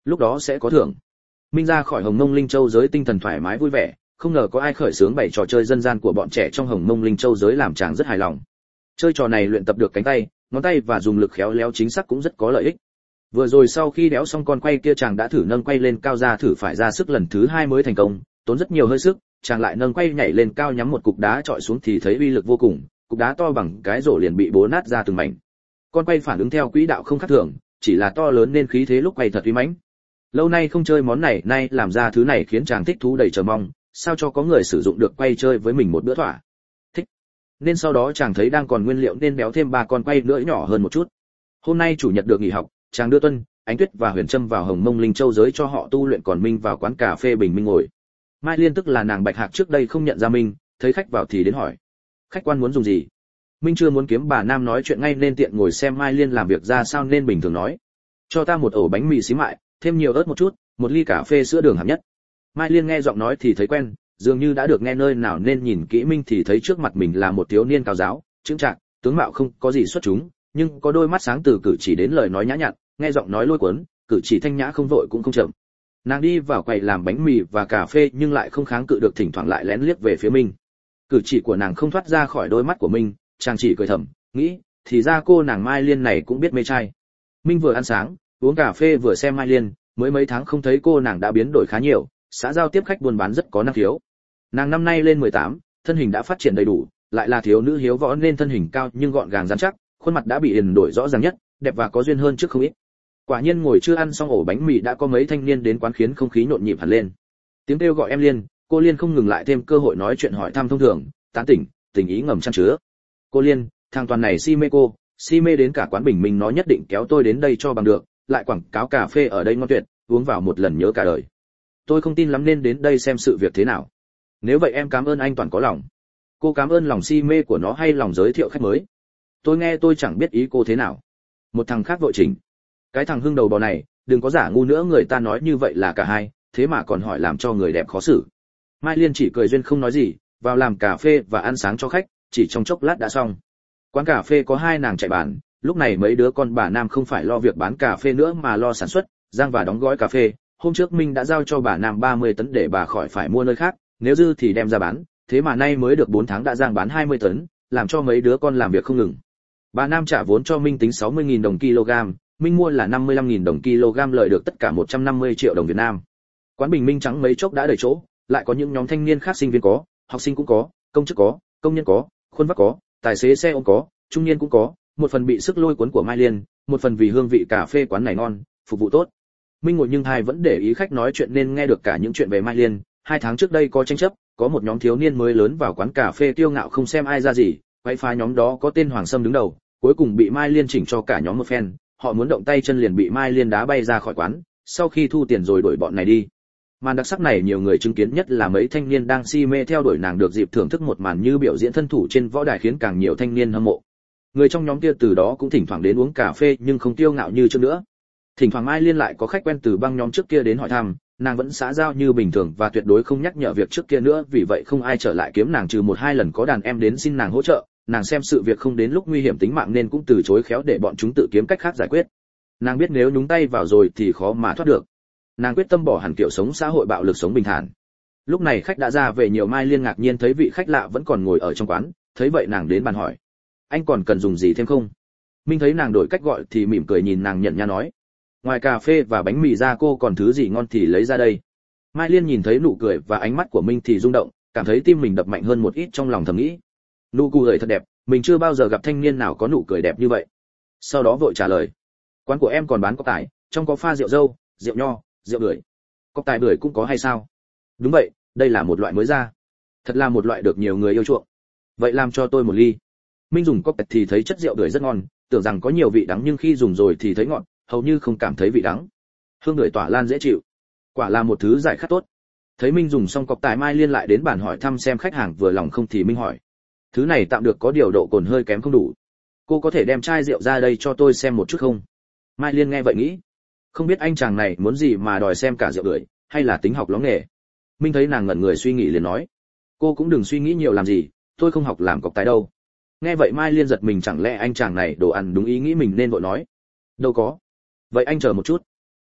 lúc đó sẽ có thưởng. Minh ra khỏi Hồng Mông Linh Châu giới tinh thần thoải mái vui vẻ, không ngờ có ai khởi xướng bày trò chơi dân gian của bọn trẻ trong Hồng Mông Linh Châu giới làm chàng rất hài lòng. Chơi trò này luyện tập được cánh tay, ngón tay và dùng lực khéo léo chính xác cũng rất có lợi ích. Vừa rồi sau khi đéo xong con quay kia chàng đã thử nâng quay lên cao ra thử phải ra sức lần thứ hai mới thành công, tốn rất nhiều hơi sức, chàng lại nâng quay nhảy lên cao nhắm một cục đá chọi xuống thì thấy uy lực vô cùng, cục đá to bằng cái rổ liền bị bố nát ra từng mảnh. Con quay phản ứng theo quỹ đạo không khác thường, chỉ là to lớn nên khí thế lúc quay thật uy mãnh. Lâu nay không chơi món này, nay làm ra thứ này khiến chàng thích thú đầy chờ mong, sao cho có người sử dụng được quay chơi với mình một bữa thỏa thích. Nên sau đó chàng thấy đang còn nguyên liệu nên béo thêm ba con quay nữa nhỏ hơn một chút. Hôm nay chủ nhật được nghỉ học, chàng đưa Tuân, Ánh Tuyết và Huyền Trâm vào Hồng Mông Linh Châu giới cho họ tu luyện, còn Minh vào quán cà phê Bình Minh ngồi. Mai Liên tức là nàng Bạch Hạc trước đây không nhận ra Minh, thấy khách vào thì đến hỏi: khách quan muốn dùng gì? Minh chưa muốn kiếm bà nam nói chuyện ngay nên tiện ngồi xem Mai Liên làm việc ra sao nên bình thường nói: cho ta một ổ bánh mì xí mại, thêm nhiều ớt một chút, một ly cà phê sữa đường hạng nhất. Mai Liên nghe giọng nói thì thấy quen, dường như đã được nghe nơi nào nên nhìn kỹ Minh thì thấy trước mặt mình là một thiếu niên cao giáo, chững chạc, tướng mạo không có gì xuất chúng, nhưng có đôi mắt sáng từ cử chỉ đến lời nói nhã nhặn, nghe giọng nói lôi cuốn, cử chỉ thanh nhã không vội cũng không chậm. Nàng đi vào quầy làm bánh mì và cà phê nhưng lại không kháng cự được, thỉnh thoảng lại lén liếc về phía Minh. Cử chỉ của nàng không thoát ra khỏi đôi mắt của Minh, chàng chỉ cười thầm, nghĩ, thì ra cô nàng Mai Liên này cũng biết mê trai. Minh vừa ăn sáng, uống cà phê vừa xem Mai Liên, mới mấy tháng không thấy cô nàng đã biến đổi khá nhiều, xã giao tiếp khách buôn bán rất có năng khiếu. Nàng năm nay lên mười tám, thân hình đã phát triển đầy đủ, lại là thiếu nữ hiếu võ nên thân hình cao nhưng gọn gàng rắn chắc, khuôn mặt đã bị hiền đổi rõ ràng nhất, đẹp và có duyên hơn trước không ít. Quả nhiên ngồi chưa ăn xong ổ bánh mì đã có mấy thanh niên đến quán khiến không khí nhộn nhịp hẳn lên. Tiếng kêu gọi em Liên, cô Liên không ngừng lại thêm cơ hội nói chuyện hỏi thăm thông thường, tán tỉnh, tình ý ngầm chan chứa. Cô Liên, thằng toàn này si mê cô, si mê đến cả quán Bình Minh nó nhất định kéo tôi đến đây cho bằng được, lại quảng cáo cà phê ở đây ngon tuyệt, uống vào một lần nhớ cả đời. Tôi không tin lắm nên đến đây xem sự việc thế nào. Nếu vậy em cảm ơn anh Toàn có lòng. Cô cảm ơn lòng si mê của nó hay lòng giới thiệu khách mới? Tôi nghe tôi chẳng biết ý cô thế nào. Một thằng khác vội chỉnh: cái thằng hưng đầu bò này, đừng có giả ngu nữa, người ta nói như vậy là cả hai, thế mà còn hỏi làm cho người đẹp khó xử. Mai Liên chỉ cười duyên không nói gì, vào làm cà phê và ăn sáng cho khách, chỉ trong chốc lát đã xong. Quán cà phê có hai nàng chạy bàn, lúc này mấy đứa con bà Nam không phải lo việc bán cà phê nữa mà lo sản xuất, rang và đóng gói cà phê. Hôm trước Minh đã giao cho bà Nam ba mươi tấn để bà khỏi phải mua nơi khác, nếu dư thì đem ra bán, thế mà nay mới được bốn tháng đã rang bán hai mươi tấn, làm cho mấy đứa con làm việc không ngừng. Bà Nam trả vốn cho Minh tính sáu mươi nghìn đồng kg, Minh mua là năm mươi lăm nghìn đồng kg, lợi được tất cả một trăm năm mươi triệu đồng Việt Nam. Quán Bình Minh trắng mấy chốc đã đầy chỗ, lại có những nhóm thanh niên khác, sinh viên có, học sinh cũng có, công chức có, công nhân có, khuôn vác có, tài xế xe ôm có, trung niên cũng có, một phần bị sức lôi cuốn của Mai Liên, một phần vì hương vị cà phê quán này ngon, phục vụ tốt. Minh ngồi nhưng hai vẫn để ý khách nói chuyện nên nghe được cả những chuyện về Mai Liên. Hai tháng trước đây có tranh chấp, có một nhóm thiếu niên mới lớn vào quán cà phê kiêu ngạo không xem ai ra gì, quay phá nhóm đó có tên Hoàng Sâm đứng đầu, cuối cùng bị Mai Liên chỉnh cho cả nhóm một phen, họ muốn động tay chân liền bị Mai Liên đá bay ra khỏi quán, sau khi thu tiền rồi đuổi bọn này đi. Màn đặc sắc này nhiều người chứng kiến nhất là mấy thanh niên đang si mê theo đuổi nàng được dịp thưởng thức một màn như biểu diễn thân thủ trên võ đài khiến càng nhiều thanh niên hâm mộ. Người trong nhóm kia từ đó cũng thỉnh thoảng đến uống cà phê nhưng không kiêu ngạo như trước nữa. Thỉnh thoảng Mai Liên lại có khách quen từ băng nhóm trước kia đến hỏi thăm, nàng vẫn xã giao như bình thường và tuyệt đối không nhắc nhở việc trước kia nữa, vì vậy không ai trở lại kiếm nàng trừ một hai lần có đàn em đến xin nàng hỗ trợ, nàng xem sự việc không đến lúc nguy hiểm tính mạng nên cũng từ chối khéo để bọn chúng tự kiếm cách khác giải quyết. Nàng biết nếu nhúng tay vào rồi thì khó mà thoát được. Nàng quyết tâm bỏ hẳn kiểu sống xã hội bạo lực, sống bình thản. Lúc này khách đã ra về nhiều, Mai Liên ngạc nhiên thấy vị khách lạ vẫn còn ngồi ở trong quán, thấy vậy nàng đến bàn hỏi: anh còn cần dùng gì thêm không? Minh thấy nàng đổi cách gọi thì mỉm cười nhìn nàng nhận nha nói: ngoài cà phê và bánh mì ra cô còn thứ gì ngon thì lấy ra đây. Mai Liên nhìn thấy nụ cười và ánh mắt của Minh thì rung động, cảm thấy tim mình đập mạnh hơn một ít, trong lòng thầm nghĩ: nụ cười thật đẹp, mình chưa bao giờ gặp thanh niên nào có nụ cười đẹp như vậy. Sau đó vội trả lời: quán của em còn bán cốc tải, trong có pha rượu dâu, rượu nho, rượu bưởi. Cốc tải bưởi cũng có hay sao? Đúng vậy, đây là một loại mới ra, thật là một loại được nhiều người yêu chuộng. Vậy làm cho tôi một ly. Minh dùng cốc tải thì thấy chất rượu bưởi rất ngon, tưởng rằng có nhiều vị đắng nhưng khi dùng rồi thì thấy ngọt, hầu như không cảm thấy vị đắng. Hương bưởi tỏa lan dễ chịu, quả là một thứ giải khát tốt. Thấy Minh dùng xong cốc tải, Mai Liên lại đến bàn hỏi thăm xem khách hàng vừa lòng không thì Minh hỏi: thứ này tạm được, có điều độ cồn hơi kém không đủ. Cô có thể đem chai rượu ra đây cho tôi xem một chút không? Mai Liên nghe vậy nghĩ, không biết anh chàng này muốn gì mà đòi xem cả rượu bưởi, hay là tính học ló nghề. Minh thấy nàng ngẩn người suy nghĩ liền nói: cô cũng đừng suy nghĩ nhiều làm gì, tôi không học làm cọc tài đâu. Nghe vậy Mai Liên giật mình, chẳng lẽ anh chàng này đồ ăn đúng ý nghĩ mình nên vội nói: đâu có. Vậy anh chờ một chút.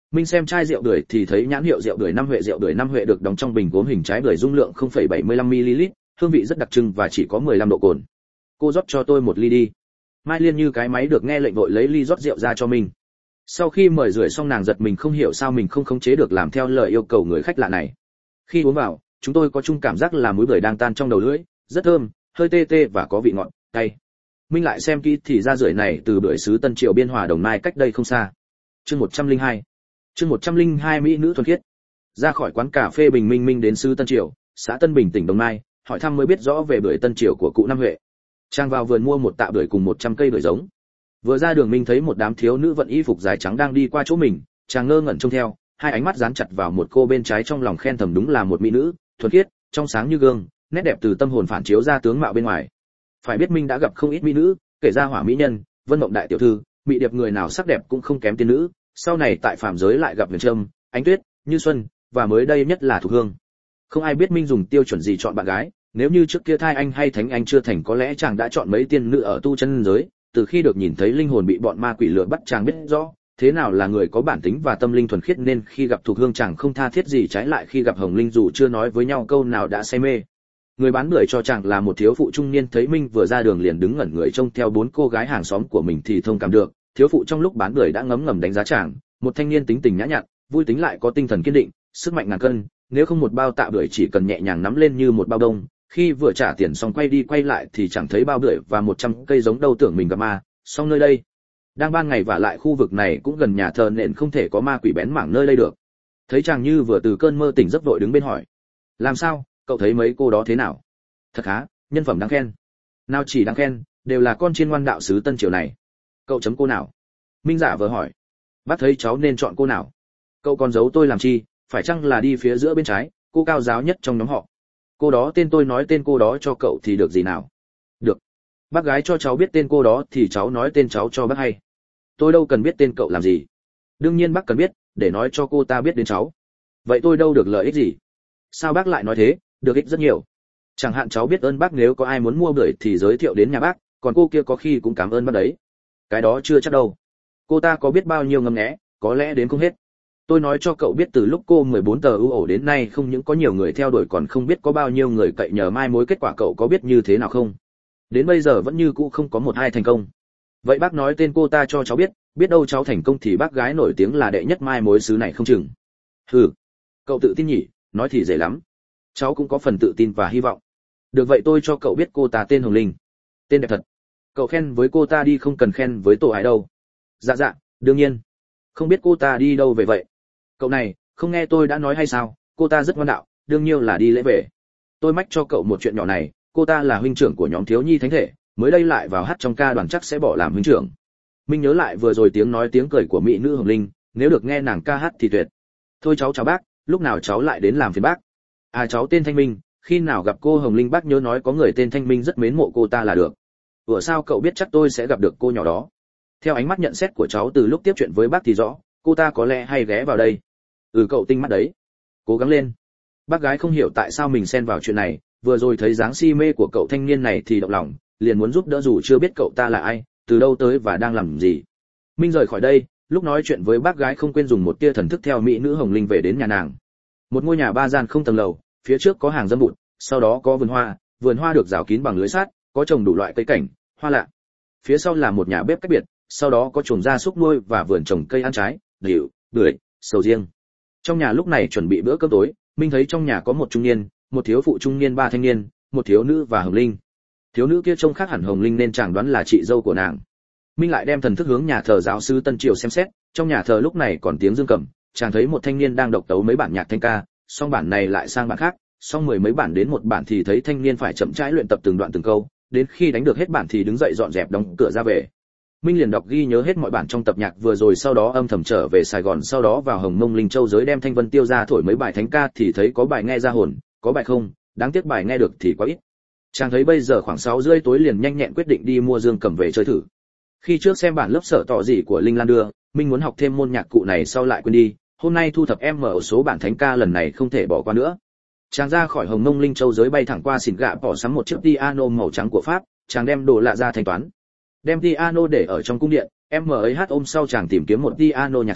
Minh xem chai rượu bưởi thì thấy nhãn hiệu rượu bưởi năm huệ, rượu bưởi năm huệ được đóng trong bình gốm hình trái bưởi, dung lượng không phẩy bảy mươi lăm mi-li-lít, hương vị rất đặc trưng và chỉ có mười lăm độ cồn. Cô rót cho tôi một ly đi. Mai Liên như cái máy được nghe lệnh vội lấy ly rót rượu ra cho mình. Sau khi mời rưỡi xong nàng giật mình không hiểu sao mình không khống chế được làm theo lời yêu cầu người khách lạ này. Khi uống vào, chúng tôi có chung cảm giác là múi bưởi đang tan trong đầu lưỡi, rất thơm, hơi tê tê và có vị ngọt, cay. Minh lại xem kỹ thì ra rưỡi này từ bưởi xứ Tân Triều Biên Hòa Đồng Nai cách đây không xa. Chương một trăm lẻ hai. Chương một trăm lẻ hai mỹ nữ thuần khiết. Ra khỏi quán cà phê Bình Minh, Minh đến xứ Tân Triều, xã Tân Bình tỉnh Đồng Nai, hỏi thăm mới biết rõ về bưởi Tân Triều của cụ Năm Huệ. Trang vào vườn mua một tạ bưởi cùng một trăm cây bưởi giống. Vừa ra đường Minh thấy một đám thiếu nữ vận y phục dài trắng đang đi qua chỗ mình, chàng ngơ ngẩn trông theo, hai ánh mắt dán chặt vào một cô bên trái, trong lòng khen thầm đúng là một mỹ nữ, thuần khiết, trong sáng như gương, nét đẹp từ tâm hồn phản chiếu ra tướng mạo bên ngoài. Phải biết Minh đã gặp không ít mỹ nữ, kể ra Hỏa mỹ nhân, Vân Mộng đại tiểu thư, mỹ điệp người nào sắc đẹp cũng không kém tiên nữ, sau này tại phàm giới lại gặp Huyền Trâm, Ánh Tuyết, Như Xuân, và mới đây nhất là Thục Hương. Không ai biết Minh dùng tiêu chuẩn gì chọn bạn gái, nếu như trước kia Thai Anh hay Thánh Anh chưa thành có lẽ chàng đã chọn mấy tiên nữ ở tu chân giới, từ khi được nhìn thấy linh hồn bị bọn ma quỷ lừa bắt chàng biết rõ thế nào là người có bản tính và tâm linh thuần khiết, nên khi gặp Thục Hương chàng không tha thiết gì, trái lại khi gặp Hồng Linh dù chưa nói với nhau câu nào đã say mê. Người bán bưởi cho chàng là một thiếu phụ trung niên, thấy Minh vừa ra đường liền đứng ngẩn người trông theo bốn cô gái hàng xóm của mình thì thông cảm được, thiếu phụ trong lúc bán bưởi đã ngấm ngầm đánh giá chàng, một thanh niên tính tình nhã nhặn, vui tính lại có tinh thần kiên định, sức mạnh ngàn cân, nếu không một bao tạ bưởi chỉ cần nhẹ nhàng nắm lên như một bao đông, khi vừa trả tiền xong quay đi quay lại thì chẳng thấy bao bưởi và một trăm cây giống đâu, tưởng mình gặp ma. Song nơi đây đang ban ngày và lại khu vực này cũng gần nhà thờ nên không thể có ma quỷ bén mảng nơi đây được. Thấy chàng như vừa từ cơn mơ tỉnh giấc vội đứng bên hỏi: làm sao, cậu thấy mấy cô đó thế nào? Thật khá, nhân phẩm đáng khen. Nào chỉ đáng khen, đều là con chiên ngoan đạo xứ Tân Triều này. Cậu chấm cô nào? Minh giả vờ hỏi. Bác thấy cháu nên chọn cô nào? Cậu còn giấu tôi làm chi, phải chăng là đi phía giữa bên trái, cô cao giáo nhất trong nhóm họ? Cô đó tên tôi nói tên cô đó cho cậu thì được gì nào? Được. Bác gái cho cháu biết tên cô đó thì cháu nói tên cháu cho bác hay. Tôi đâu cần biết tên cậu làm gì. Đương nhiên bác cần biết, để nói cho cô ta biết đến cháu. Vậy tôi đâu được lợi ích gì? Sao bác lại nói thế? Được ích rất nhiều. Chẳng hạn cháu biết ơn bác, nếu có ai muốn mua bưởi thì giới thiệu đến nhà bác, còn cô kia có khi cũng cảm ơn bác đấy. Cái đó chưa chắc đâu. Cô ta có biết bao nhiêu ngâm nghé, có lẽ đến không hết. Tôi nói cho cậu biết, từ lúc cô mười bốn tờ ưu ổ đến nay không những có nhiều người theo đuổi còn không biết có bao nhiêu người cậy nhờ mai mối, kết quả cậu có biết như thế nào không? Đến bây giờ vẫn như cũ không có một ai thành công. Vậy bác nói tên cô ta cho cháu biết, biết đâu cháu thành công thì bác gái nổi tiếng là đệ nhất mai mối xứ này không chừng. Hừ, cậu tự tin nhỉ, nói thì dễ lắm. Cháu cũng có phần tự tin và hy vọng. Được, vậy tôi cho cậu biết cô ta tên Hồng Linh. Tên đẹp thật. Cậu khen với cô ta đi, không cần khen với tổ ái đâu. Dạ dạ, đương nhiên. Không biết cô ta đi đâu về vậy? Cậu này, không nghe tôi đã nói hay sao, cô ta rất ngoan đạo, đương nhiên là đi lễ về. Tôi mách cho cậu một chuyện nhỏ này, cô ta là huynh trưởng của nhóm thiếu nhi thánh thể, mới đây lại vào hát trong ca đoàn, chắc sẽ bỏ làm huynh trưởng. Minh nhớ lại vừa rồi tiếng nói tiếng cười của mỹ nữ Hồng Linh, nếu được nghe nàng ca hát thì tuyệt. Thôi cháu chào bác, lúc nào cháu lại đến làm phiền bác. À, cháu tên Thanh Minh, khi nào gặp cô Hồng Linh bác nhớ nói có người tên Thanh Minh rất mến mộ cô ta là được. Ủa sao cậu biết chắc tôi sẽ gặp được cô nhỏ đó? Theo ánh mắt nhận xét của cháu từ lúc tiếp chuyện với bác thì rõ, cô ta có lẽ hay ghé vào đây. Ừ, cậu tinh mắt đấy, cố gắng lên. Bác gái không hiểu tại sao mình xen vào chuyện này, vừa rồi thấy dáng si mê của cậu thanh niên này thì động lòng, liền muốn giúp đỡ dù chưa biết cậu ta là ai, từ đâu tới và đang làm gì. Minh rời khỏi đây, lúc nói chuyện với bác gái không quên dùng một tia thần thức theo mỹ nữ Hồng Linh về đến nhà nàng. Một ngôi nhà ba gian không tầng lầu, phía trước có hàng dâm bụt, sau đó có vườn hoa, vườn hoa được rào kín bằng lưới sắt, có trồng đủ loại cây cảnh, hoa lạ. Phía sau là một nhà bếp cách biệt, sau đó có chuồng gia súc nuôi và vườn trồng cây ăn trái, đỉu, bưởi, sầu riêng. Trong nhà lúc này chuẩn bị bữa cơm tối, Minh thấy trong nhà có một trung niên, một thiếu phụ trung niên, ba thanh niên, một thiếu nữ và Hồng Linh. Thiếu nữ kia trông khác hẳn Hồng Linh nên chàng đoán là chị dâu của nàng. Minh lại đem thần thức hướng nhà thờ giáo sư Tân Triều xem xét, trong nhà thờ lúc này còn tiếng dương cầm, chàng thấy một thanh niên đang độc tấu mấy bản nhạc thanh ca, song bản này lại sang bản khác, song mười mấy bản đến một bản thì thấy thanh niên phải chậm rãi luyện tập từng đoạn từng câu, đến khi đánh được hết bản thì đứng dậy dọn dẹp đóng cửa ra về. Minh liền đọc ghi nhớ hết mọi bản trong tập nhạc vừa rồi, sau đó âm thầm trở về Sài Gòn, sau đó vào Hồng Mông Linh Châu giới đem Thanh Vân Tiêu ra thổi mấy bài thánh ca thì thấy có bài nghe ra hồn, có bài không, đáng tiếc bài nghe được thì quá ít. Chàng thấy bây giờ khoảng sáu rưỡi tối liền nhanh nhẹn quyết định đi mua dương cầm về chơi thử. Khi trước xem bản lớp sở tỏ gì của Linh Lan đưa, Minh muốn học thêm môn nhạc cụ này sau lại quên đi, hôm nay thu thập em ở số bản thánh ca lần này không thể bỏ qua nữa. Chàng ra khỏi Hồng Mông Linh Châu giới bay thẳng qua xỉn gạ bỏ sắm một chiếc piano màu trắng của Pháp, chàng đem đồ lạ ra thanh toán. Đem piano để ở trong cung điện, em ấy hát ôm sau chàng tìm kiếm một piano nhạc sư,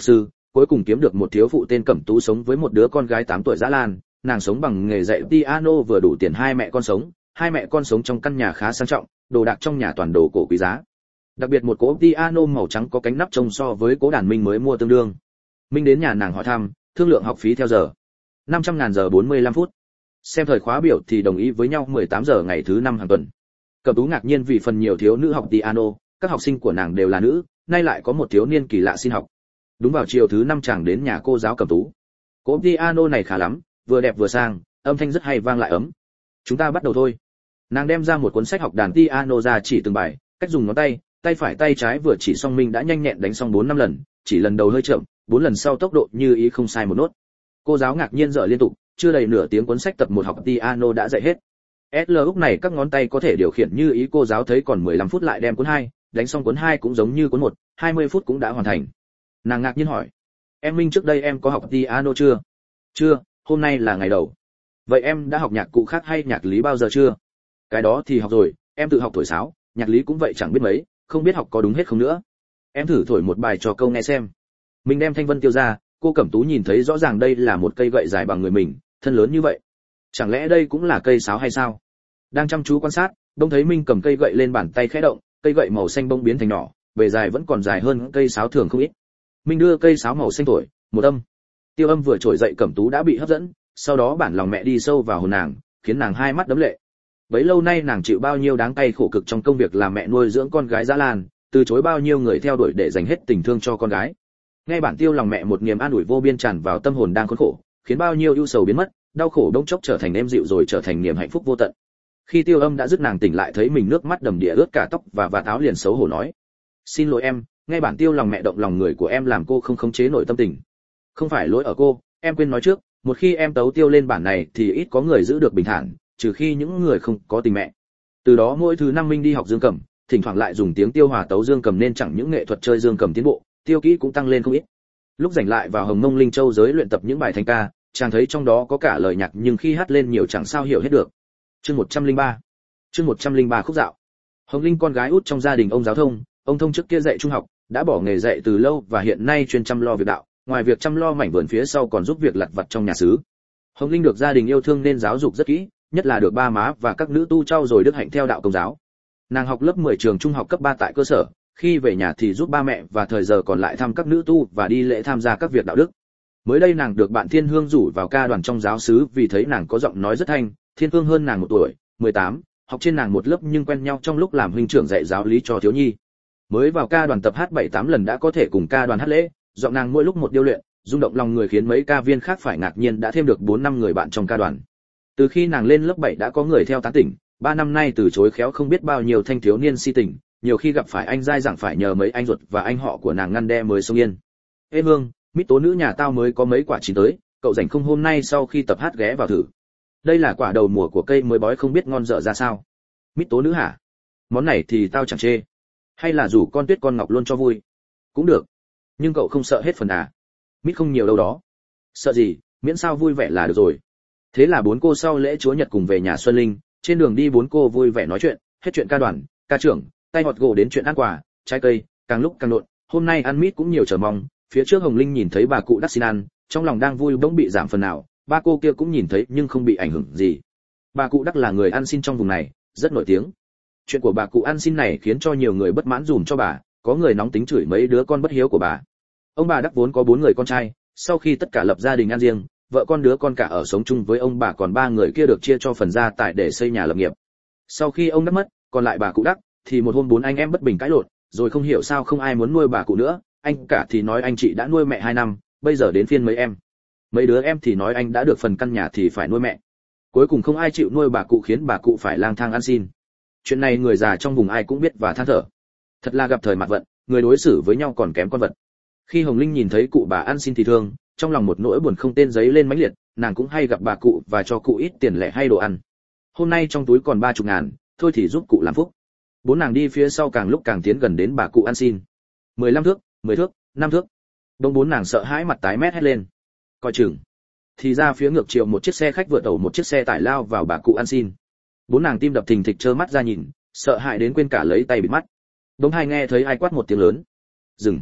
cuối cùng kiếm được một thiếu phụ tên Cẩm Tú sống với một đứa con gái tám tuổi dã lan, nàng sống bằng nghề dạy piano vừa đủ tiền hai mẹ con sống, hai mẹ con sống trong căn nhà khá sang trọng, đồ đạc trong nhà toàn đồ cổ quý giá. Đặc biệt một cỗ piano màu trắng có cánh nắp trông so với cỗ đàn Minh mới mua tương đương. Minh đến nhà nàng hỏi thăm, thương lượng học phí theo giờ. năm trăm ngàn giờ bốn mươi lăm phút. Xem thời khóa biểu thì đồng ý với nhau mười tám giờ ngày thứ năm hàng tuần. Cẩm Tú ngạc nhiên vì phần nhiều thiếu nữ học piano, các học sinh của nàng đều là nữ, nay lại có một thiếu niên kỳ lạ xin học. Đúng vào chiều thứ năm chàng đến nhà cô giáo Cẩm Tú. Cỗ piano này khá lắm, vừa đẹp vừa sang, âm thanh rất hay vang lại ấm. Chúng ta bắt đầu thôi. Nàng đem ra một cuốn sách học đàn piano ra chỉ từng bài, cách dùng ngón tay, tay phải tay trái vừa chỉ xong Minh đã nhanh nhẹn đánh xong bốn năm lần, chỉ lần đầu hơi chậm, bốn lần sau tốc độ như ý không sai một nốt. Cô giáo ngạc nhiên dở liên tục, chưa đầy nửa tiếng cuốn sách tập một học piano đã dạy hết. ét lờ lúc này các ngón tay có thể điều khiển như ý, cô giáo thấy còn mười lăm phút lại đem cuốn hai, đánh xong cuốn hai cũng giống như cuốn một, hai mươi phút cũng đã hoàn thành. Nàng ngạc nhiên hỏi: "Em Minh trước đây em có học piano chưa?" "Chưa, hôm nay là ngày đầu." "Vậy em đã học nhạc cụ khác hay nhạc lý bao giờ chưa?" "Cái đó thì học rồi, em tự học thổi sáo, nhạc lý cũng vậy chẳng biết mấy, không biết học có đúng hết không nữa." "Em thử thổi một bài cho câu nghe xem." Mình đem thanh vân tiêu ra, cô Cẩm Tú nhìn thấy rõ ràng đây là một cây gậy dài bằng người mình, thân lớn như vậy. Chẳng lẽ đây cũng là cây sáo hay sao? Đang chăm chú quan sát, đông thấy Minh cầm cây gậy lên bàn tay khẽ động, cây gậy màu xanh bông biến thành nhỏ, bề dài vẫn còn dài hơn cây sáo thường không ít. Minh đưa cây sáo màu xanh thổi, một âm. Tiêu âm vừa trỗi dậy Cẩm Tú đã bị hấp dẫn, sau đó bản lòng mẹ đi sâu vào hồn nàng, khiến nàng hai mắt đẫm lệ. Bấy lâu nay nàng chịu bao nhiêu đáng cay khổ cực trong công việc làm mẹ nuôi dưỡng con gái dã lan, từ chối bao nhiêu người theo đuổi để dành hết tình thương cho con gái. Nghe bản tiêu lòng mẹ một niềm an ủi vô biên tràn vào tâm hồn đang khốn khổ, khiến bao nhiêu ưu sầu biến mất, đau khổ đông chốc trở thành êm dịu rồi trở thành niềm hạnh phúc vô tận. Khi tiêu âm đã dứt, nàng tỉnh lại thấy mình nước mắt đầm đìa ướt cả tóc và vạt áo, liền xấu hổ nói: "Xin lỗi em, nghe bản tiêu lòng mẹ động lòng người của em làm cô không khống chế nổi tâm tình." "Không phải lỗi ở cô, em quên nói trước, một khi em tấu tiêu lên bản này thì ít có người giữ được bình thản, trừ khi những người không có tình mẹ." Từ đó mỗi thứ năm Minh đi học dương cầm, thỉnh thoảng lại dùng tiếng tiêu hòa tấu dương cầm nên chẳng những nghệ thuật chơi dương cầm tiến bộ, tiêu kỹ cũng tăng lên không ít. Lúc rảnh lại vào Hồng Mông Linh Châu giới luyện tập những bài thanh ca, chàng thấy trong đó có cả lời nhạc nhưng khi hát lên nhiều chẳng sao hiểu hết được. Chương một trăm lẻ ba. Chương một trăm lẻ ba khúc dạo. Hồng Linh con gái út trong gia đình ông giáo thông, ông thông trước kia dạy trung học, đã bỏ nghề dạy từ lâu và hiện nay chuyên chăm lo việc đạo, ngoài việc chăm lo mảnh vườn phía sau còn giúp việc lặt vặt trong nhà xứ. Hồng Linh được gia đình yêu thương nên giáo dục rất kỹ, nhất là được ba má và các nữ tu trau dồi đức hạnh theo đạo Công giáo. Nàng học lớp mười trường trung học cấp ba tại cơ sở, khi về nhà thì giúp ba mẹ và thời giờ còn lại thăm các nữ tu và đi lễ tham gia các việc đạo đức. Mới đây nàng được bạn Thiên Hương rủ vào ca đoàn trong giáo xứ vì thấy nàng có giọng nói rất thanh. Thiên Hương hơn nàng một tuổi, mười tám, học trên nàng một lớp nhưng quen nhau trong lúc làm huynh trưởng dạy giáo lý cho thiếu nhi. Mới vào ca đoàn tập hát bảy tám lần đã có thể cùng ca đoàn hát lễ, giọng nàng mỗi lúc một điêu luyện, rung động lòng người khiến mấy ca viên khác phải ngạc nhiên đã thêm được bốn năm người bạn trong ca đoàn. Từ khi nàng lên lớp bảy đã có người theo tán tỉnh, ba năm nay từ chối khéo không biết bao nhiêu thanh thiếu niên si tình, nhiều khi gặp phải anh giai giảng phải nhờ mấy anh ruột và anh họ của nàng ngăn đe mới sống yên. "Ê Hương, mít tố nữ nhà tao mới có mấy quả chín tới, cậu rảnh không hôm nay sau khi tập hát ghé vào thử. Đây là quả đầu mùa của cây mới bói không biết ngon dở ra sao." "Mít tố nữ hả? Món này thì tao chẳng chê. Hay là rủ con Tuyết con Ngọc luôn cho vui?" "Cũng được. Nhưng cậu không sợ hết phần à?" "Mít không nhiều đâu đó." "Sợ gì, miễn sao vui vẻ là được rồi." Thế là bốn cô sau lễ Chúa Nhật cùng về nhà Xuân Linh, trên đường đi bốn cô vui vẻ nói chuyện, hết chuyện ca đoàn, ca trưởng, tay ngọt gỗ đến chuyện ăn quà, trái cây, càng lúc càng nộn. Hôm nay ăn mít cũng nhiều chờ mong. Phía trước Hồng Linh nhìn thấy bà cụ đắc xin ăn, trong lòng đang vui bỗng bị giảm phần nào. Ba cô kia cũng nhìn thấy nhưng không bị ảnh hưởng gì. Bà cụ đắc là người ăn xin trong vùng này, rất nổi tiếng. Chuyện của bà cụ ăn xin này khiến cho nhiều người bất mãn dùm cho bà, có người nóng tính chửi mấy đứa con bất hiếu của bà. Ông bà đắc vốn có bốn người con trai, sau khi tất cả lập gia đình ăn riêng, vợ con đứa con cả ở sống chung với ông bà, còn ba người kia được chia cho phần gia tài để xây nhà lập nghiệp. Sau khi ông đắc mất, còn lại bà cụ đắc, thì một hôm bốn anh em bất bình cãi lộn, rồi không hiểu sao không ai muốn nuôi bà cụ nữa. Anh cả thì nói anh chị đã nuôi mẹ hai năm, bây giờ đến phiên mấy em. Mấy đứa em thì nói anh đã được phần căn nhà thì phải nuôi mẹ. Cuối cùng không ai chịu nuôi bà cụ khiến bà cụ phải lang thang ăn xin. Chuyện này người già trong vùng ai cũng biết và than thở. Thật là gặp thời mặt vận, người đối xử với nhau còn kém con vật. Khi Hồng Linh nhìn thấy cụ bà ăn xin thì thương, trong lòng một nỗi buồn không tên giấy lên mãnh liệt. Nàng cũng hay gặp bà cụ và cho cụ ít tiền lẻ hay đồ ăn. Hôm nay trong túi còn ba chục ngàn, thôi thì giúp cụ làm phúc. Bốn nàng đi phía sau càng lúc càng tiến gần đến bà cụ ăn xin. Mười lăm thước, mười thước, năm thước. Đông bốn nàng sợ hãi mặt tái mét hét lên. Coi chừng. Thì ra phía ngược chiều một chiếc xe khách vượt ẩu một chiếc xe tải lao vào bà cụ ăn xin. Bốn nàng tim đập thình thịch trơ mắt ra nhìn, sợ hãi đến quên cả lấy tay bịt mắt. Đông hai nghe thấy ai quát một tiếng lớn. Dừng.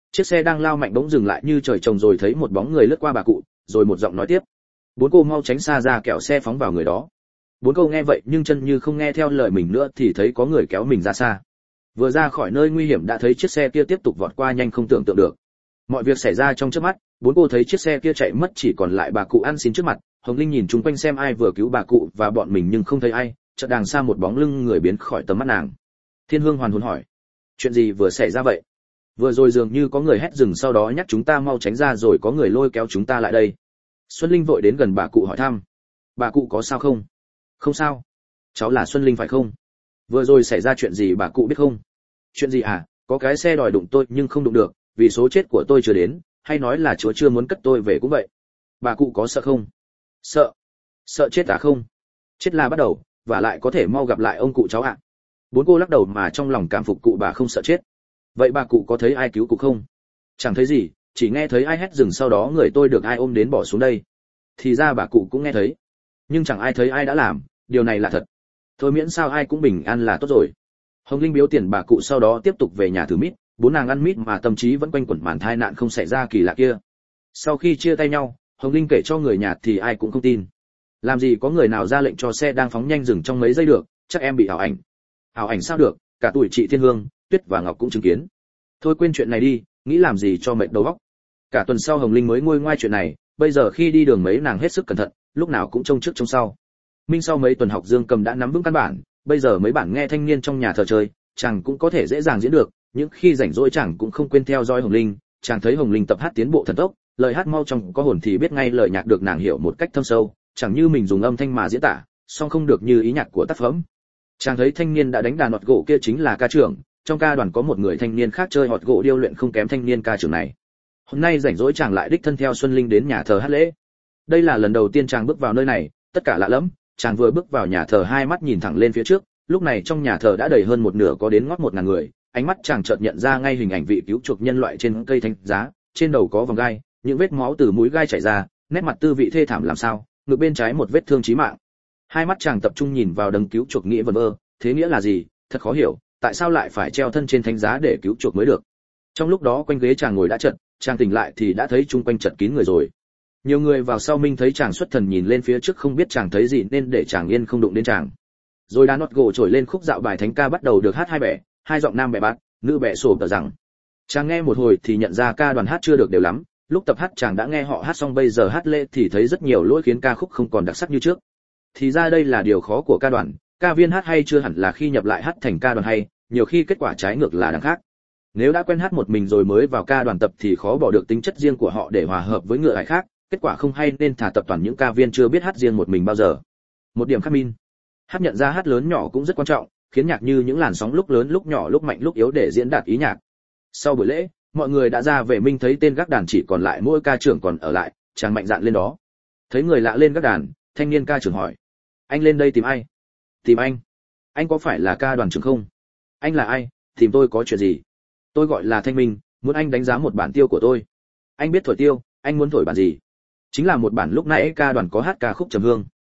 chiếc xe đang lao mạnh bỗng dừng lại như trời trồng, rồi thấy một bóng người lướt qua bà cụ, rồi một giọng nói tiếp: bốn cô mau tránh xa ra, kẻo xe phóng vào người đó. Bốn cô nghe vậy nhưng chân như không nghe theo lời mình nữa, thì thấy có người kéo mình ra xa. Vừa ra khỏi nơi nguy hiểm đã thấy chiếc xe kia tiếp tục vọt qua nhanh không tưởng tượng được. Mọi việc xảy ra trong chớp mắt, bốn cô thấy chiếc xe kia chạy mất, chỉ còn lại bà cụ ăn xin trước mặt. Hồng Linh nhìn chung quanh xem ai vừa cứu bà cụ và bọn mình nhưng không thấy ai. Chợt đằng xa một bóng lưng người biến khỏi tầm mắt nàng. Thiên Hương hoàn hồn hỏi: chuyện gì vừa xảy ra vậy? Vừa rồi dường như có người hét dừng, sau đó nhắc chúng ta mau tránh ra, rồi có người lôi kéo chúng ta lại đây. Xuân Linh vội đến gần bà cụ hỏi thăm: bà cụ có sao không? Không sao. Cháu là Xuân Linh phải không? Vừa rồi xảy ra chuyện gì bà cụ biết không? Chuyện gì à? Có cái xe đòi đụng tôi nhưng không đụng được, vì số chết của tôi chưa đến, hay nói là Chúa chưa muốn cất tôi về cũng vậy. Bà cụ có sợ không? Sợ. Sợ chết à? Không. Chết là bắt đầu, và lại có thể mau gặp lại ông cụ cháu ạ. À. Bốn cô lắc đầu mà trong lòng cảm phục cụ bà không sợ chết. Vậy bà cụ có thấy ai cứu cụ không? Chẳng thấy gì, chỉ nghe thấy ai hét dừng, sau đó người tôi được ai ôm đến bỏ xuống đây. Thì ra bà cụ cũng nghe thấy, nhưng chẳng ai thấy ai đã làm, điều này là thật. Thôi miễn sao ai cũng bình an là tốt rồi. Hồng Linh biếu tiền bà cụ, sau đó tiếp tục về nhà thử mít. Bốn nàng ăn mít mà tâm trí vẫn quanh quẩn màn tai nạn không xảy ra kỳ lạ kia. Sau khi chia tay nhau, Hồng Linh kể cho người nhà thì ai cũng không tin. Làm gì có người nào ra lệnh cho xe đang phóng nhanh dừng trong mấy giây được, chắc em bị ảo ảnh. Ảo ảnh sao được, cả tuổi chị Thiên Hương, Tuyết và Ngọc cũng chứng kiến. Thôi quên chuyện này đi, nghĩ làm gì cho mệt đầu óc. Cả tuần sau Hồng Linh mới nguôi ngoai chuyện này, bây giờ khi đi đường mấy nàng hết sức cẩn thận, lúc nào cũng trông trước trông sau. Minh sau mấy tuần học Dương Cầm đã nắm vững căn bản, bây giờ mấy bản nghe thanh niên trong nhà thờ chơi, chàng cũng có thể dễ dàng diễn được, những khi rảnh rỗi chàng cũng không quên theo dõi Hồng Linh, chàng thấy Hồng Linh tập hát tiến bộ thần tốc, lời hát mau trong có hồn thì biết ngay lời nhạc được nàng hiểu một cách thâm sâu, chẳng như mình dùng âm thanh mà diễn tả, song không được như ý nhạc của tác phẩm. Chàng thấy thanh niên đã đánh đàn họt gỗ kia chính là ca trưởng, trong ca đoàn có một người thanh niên khác chơi họt gỗ điêu luyện không kém thanh niên ca trưởng này. Hôm nay rảnh rỗi chàng lại đích thân theo Xuân Linh đến nhà thờ hát lễ. Đây là lần đầu tiên chàng bước vào nơi này, tất cả lạ lẫm. Chàng vừa bước vào nhà thờ hai mắt nhìn thẳng lên phía trước, lúc này trong nhà thờ đã đầy hơn một nửa, có đến ngót một ngàn người. Ánh mắt chàng chợt nhận ra ngay hình ảnh vị cứu chuộc nhân loại trên cây thánh giá, trên đầu có vòng gai, những vết máu từ mũi gai chảy ra, nét mặt tư vị thê thảm làm sao, ngực bên trái một vết thương chí mạng. Hai mắt chàng tập trung nhìn vào đấng cứu chuộc nghĩa vẩn vơ, thế nghĩa là gì, thật khó hiểu, tại sao lại phải treo thân trên thánh giá để cứu chuộc mới được. Trong lúc đó quanh ghế chàng ngồi đã chật, chàng tỉnh lại thì đã thấy chung quanh chật kín người rồi. Nhiều người vào sau Minh thấy chàng xuất thần nhìn lên phía trước không biết chàng thấy gì nên để chàng yên không đụng đến chàng. Rồi đàn nốt gỗ trổi lên khúc dạo bài thánh ca bắt đầu được hát hai bẻ, hai giọng nam bẻ bát, nữ bẻ sổ tờ rằng. Chàng nghe một hồi thì nhận ra ca đoàn hát chưa được đều lắm, lúc tập hát chàng đã nghe họ hát xong bây giờ hát lễ thì thấy rất nhiều lỗi khiến ca khúc không còn đặc sắc như trước. Thì ra đây là điều khó của ca đoàn, ca viên hát hay chưa hẳn là khi nhập lại hát thành ca đoàn hay, nhiều khi kết quả trái ngược là đằng khác. Nếu đã quen hát một mình rồi mới vào ca đoàn tập thì khó bỏ được tính chất riêng của họ để hòa hợp với người khác, kết quả không hay nên thả tập toàn những ca viên chưa biết hát riêng một mình bao giờ. Một điểm khác Min, hát nhận ra hát lớn nhỏ cũng rất quan trọng, khiến nhạc như những làn sóng lúc lớn lúc nhỏ lúc mạnh lúc yếu để diễn đạt ý nhạc. Sau buổi lễ, mọi người đã ra về. Minh thấy tên gác đàn chỉ còn lại mỗi ca trưởng còn ở lại, chàng mạnh dạn lên đó. Thấy người lạ lên gác đàn, thanh niên ca trưởng hỏi: anh lên đây tìm ai? Tìm anh? Anh có phải là ca đoàn trưởng không? Anh là ai? Tìm tôi có chuyện gì? Tôi gọi là Thanh Minh, muốn anh đánh giá một bản tiêu của tôi. Anh biết thổi tiêu, anh muốn thổi bản gì? Chính là một bản lúc nãy ca đoàn có hát ca khúc trầm hương.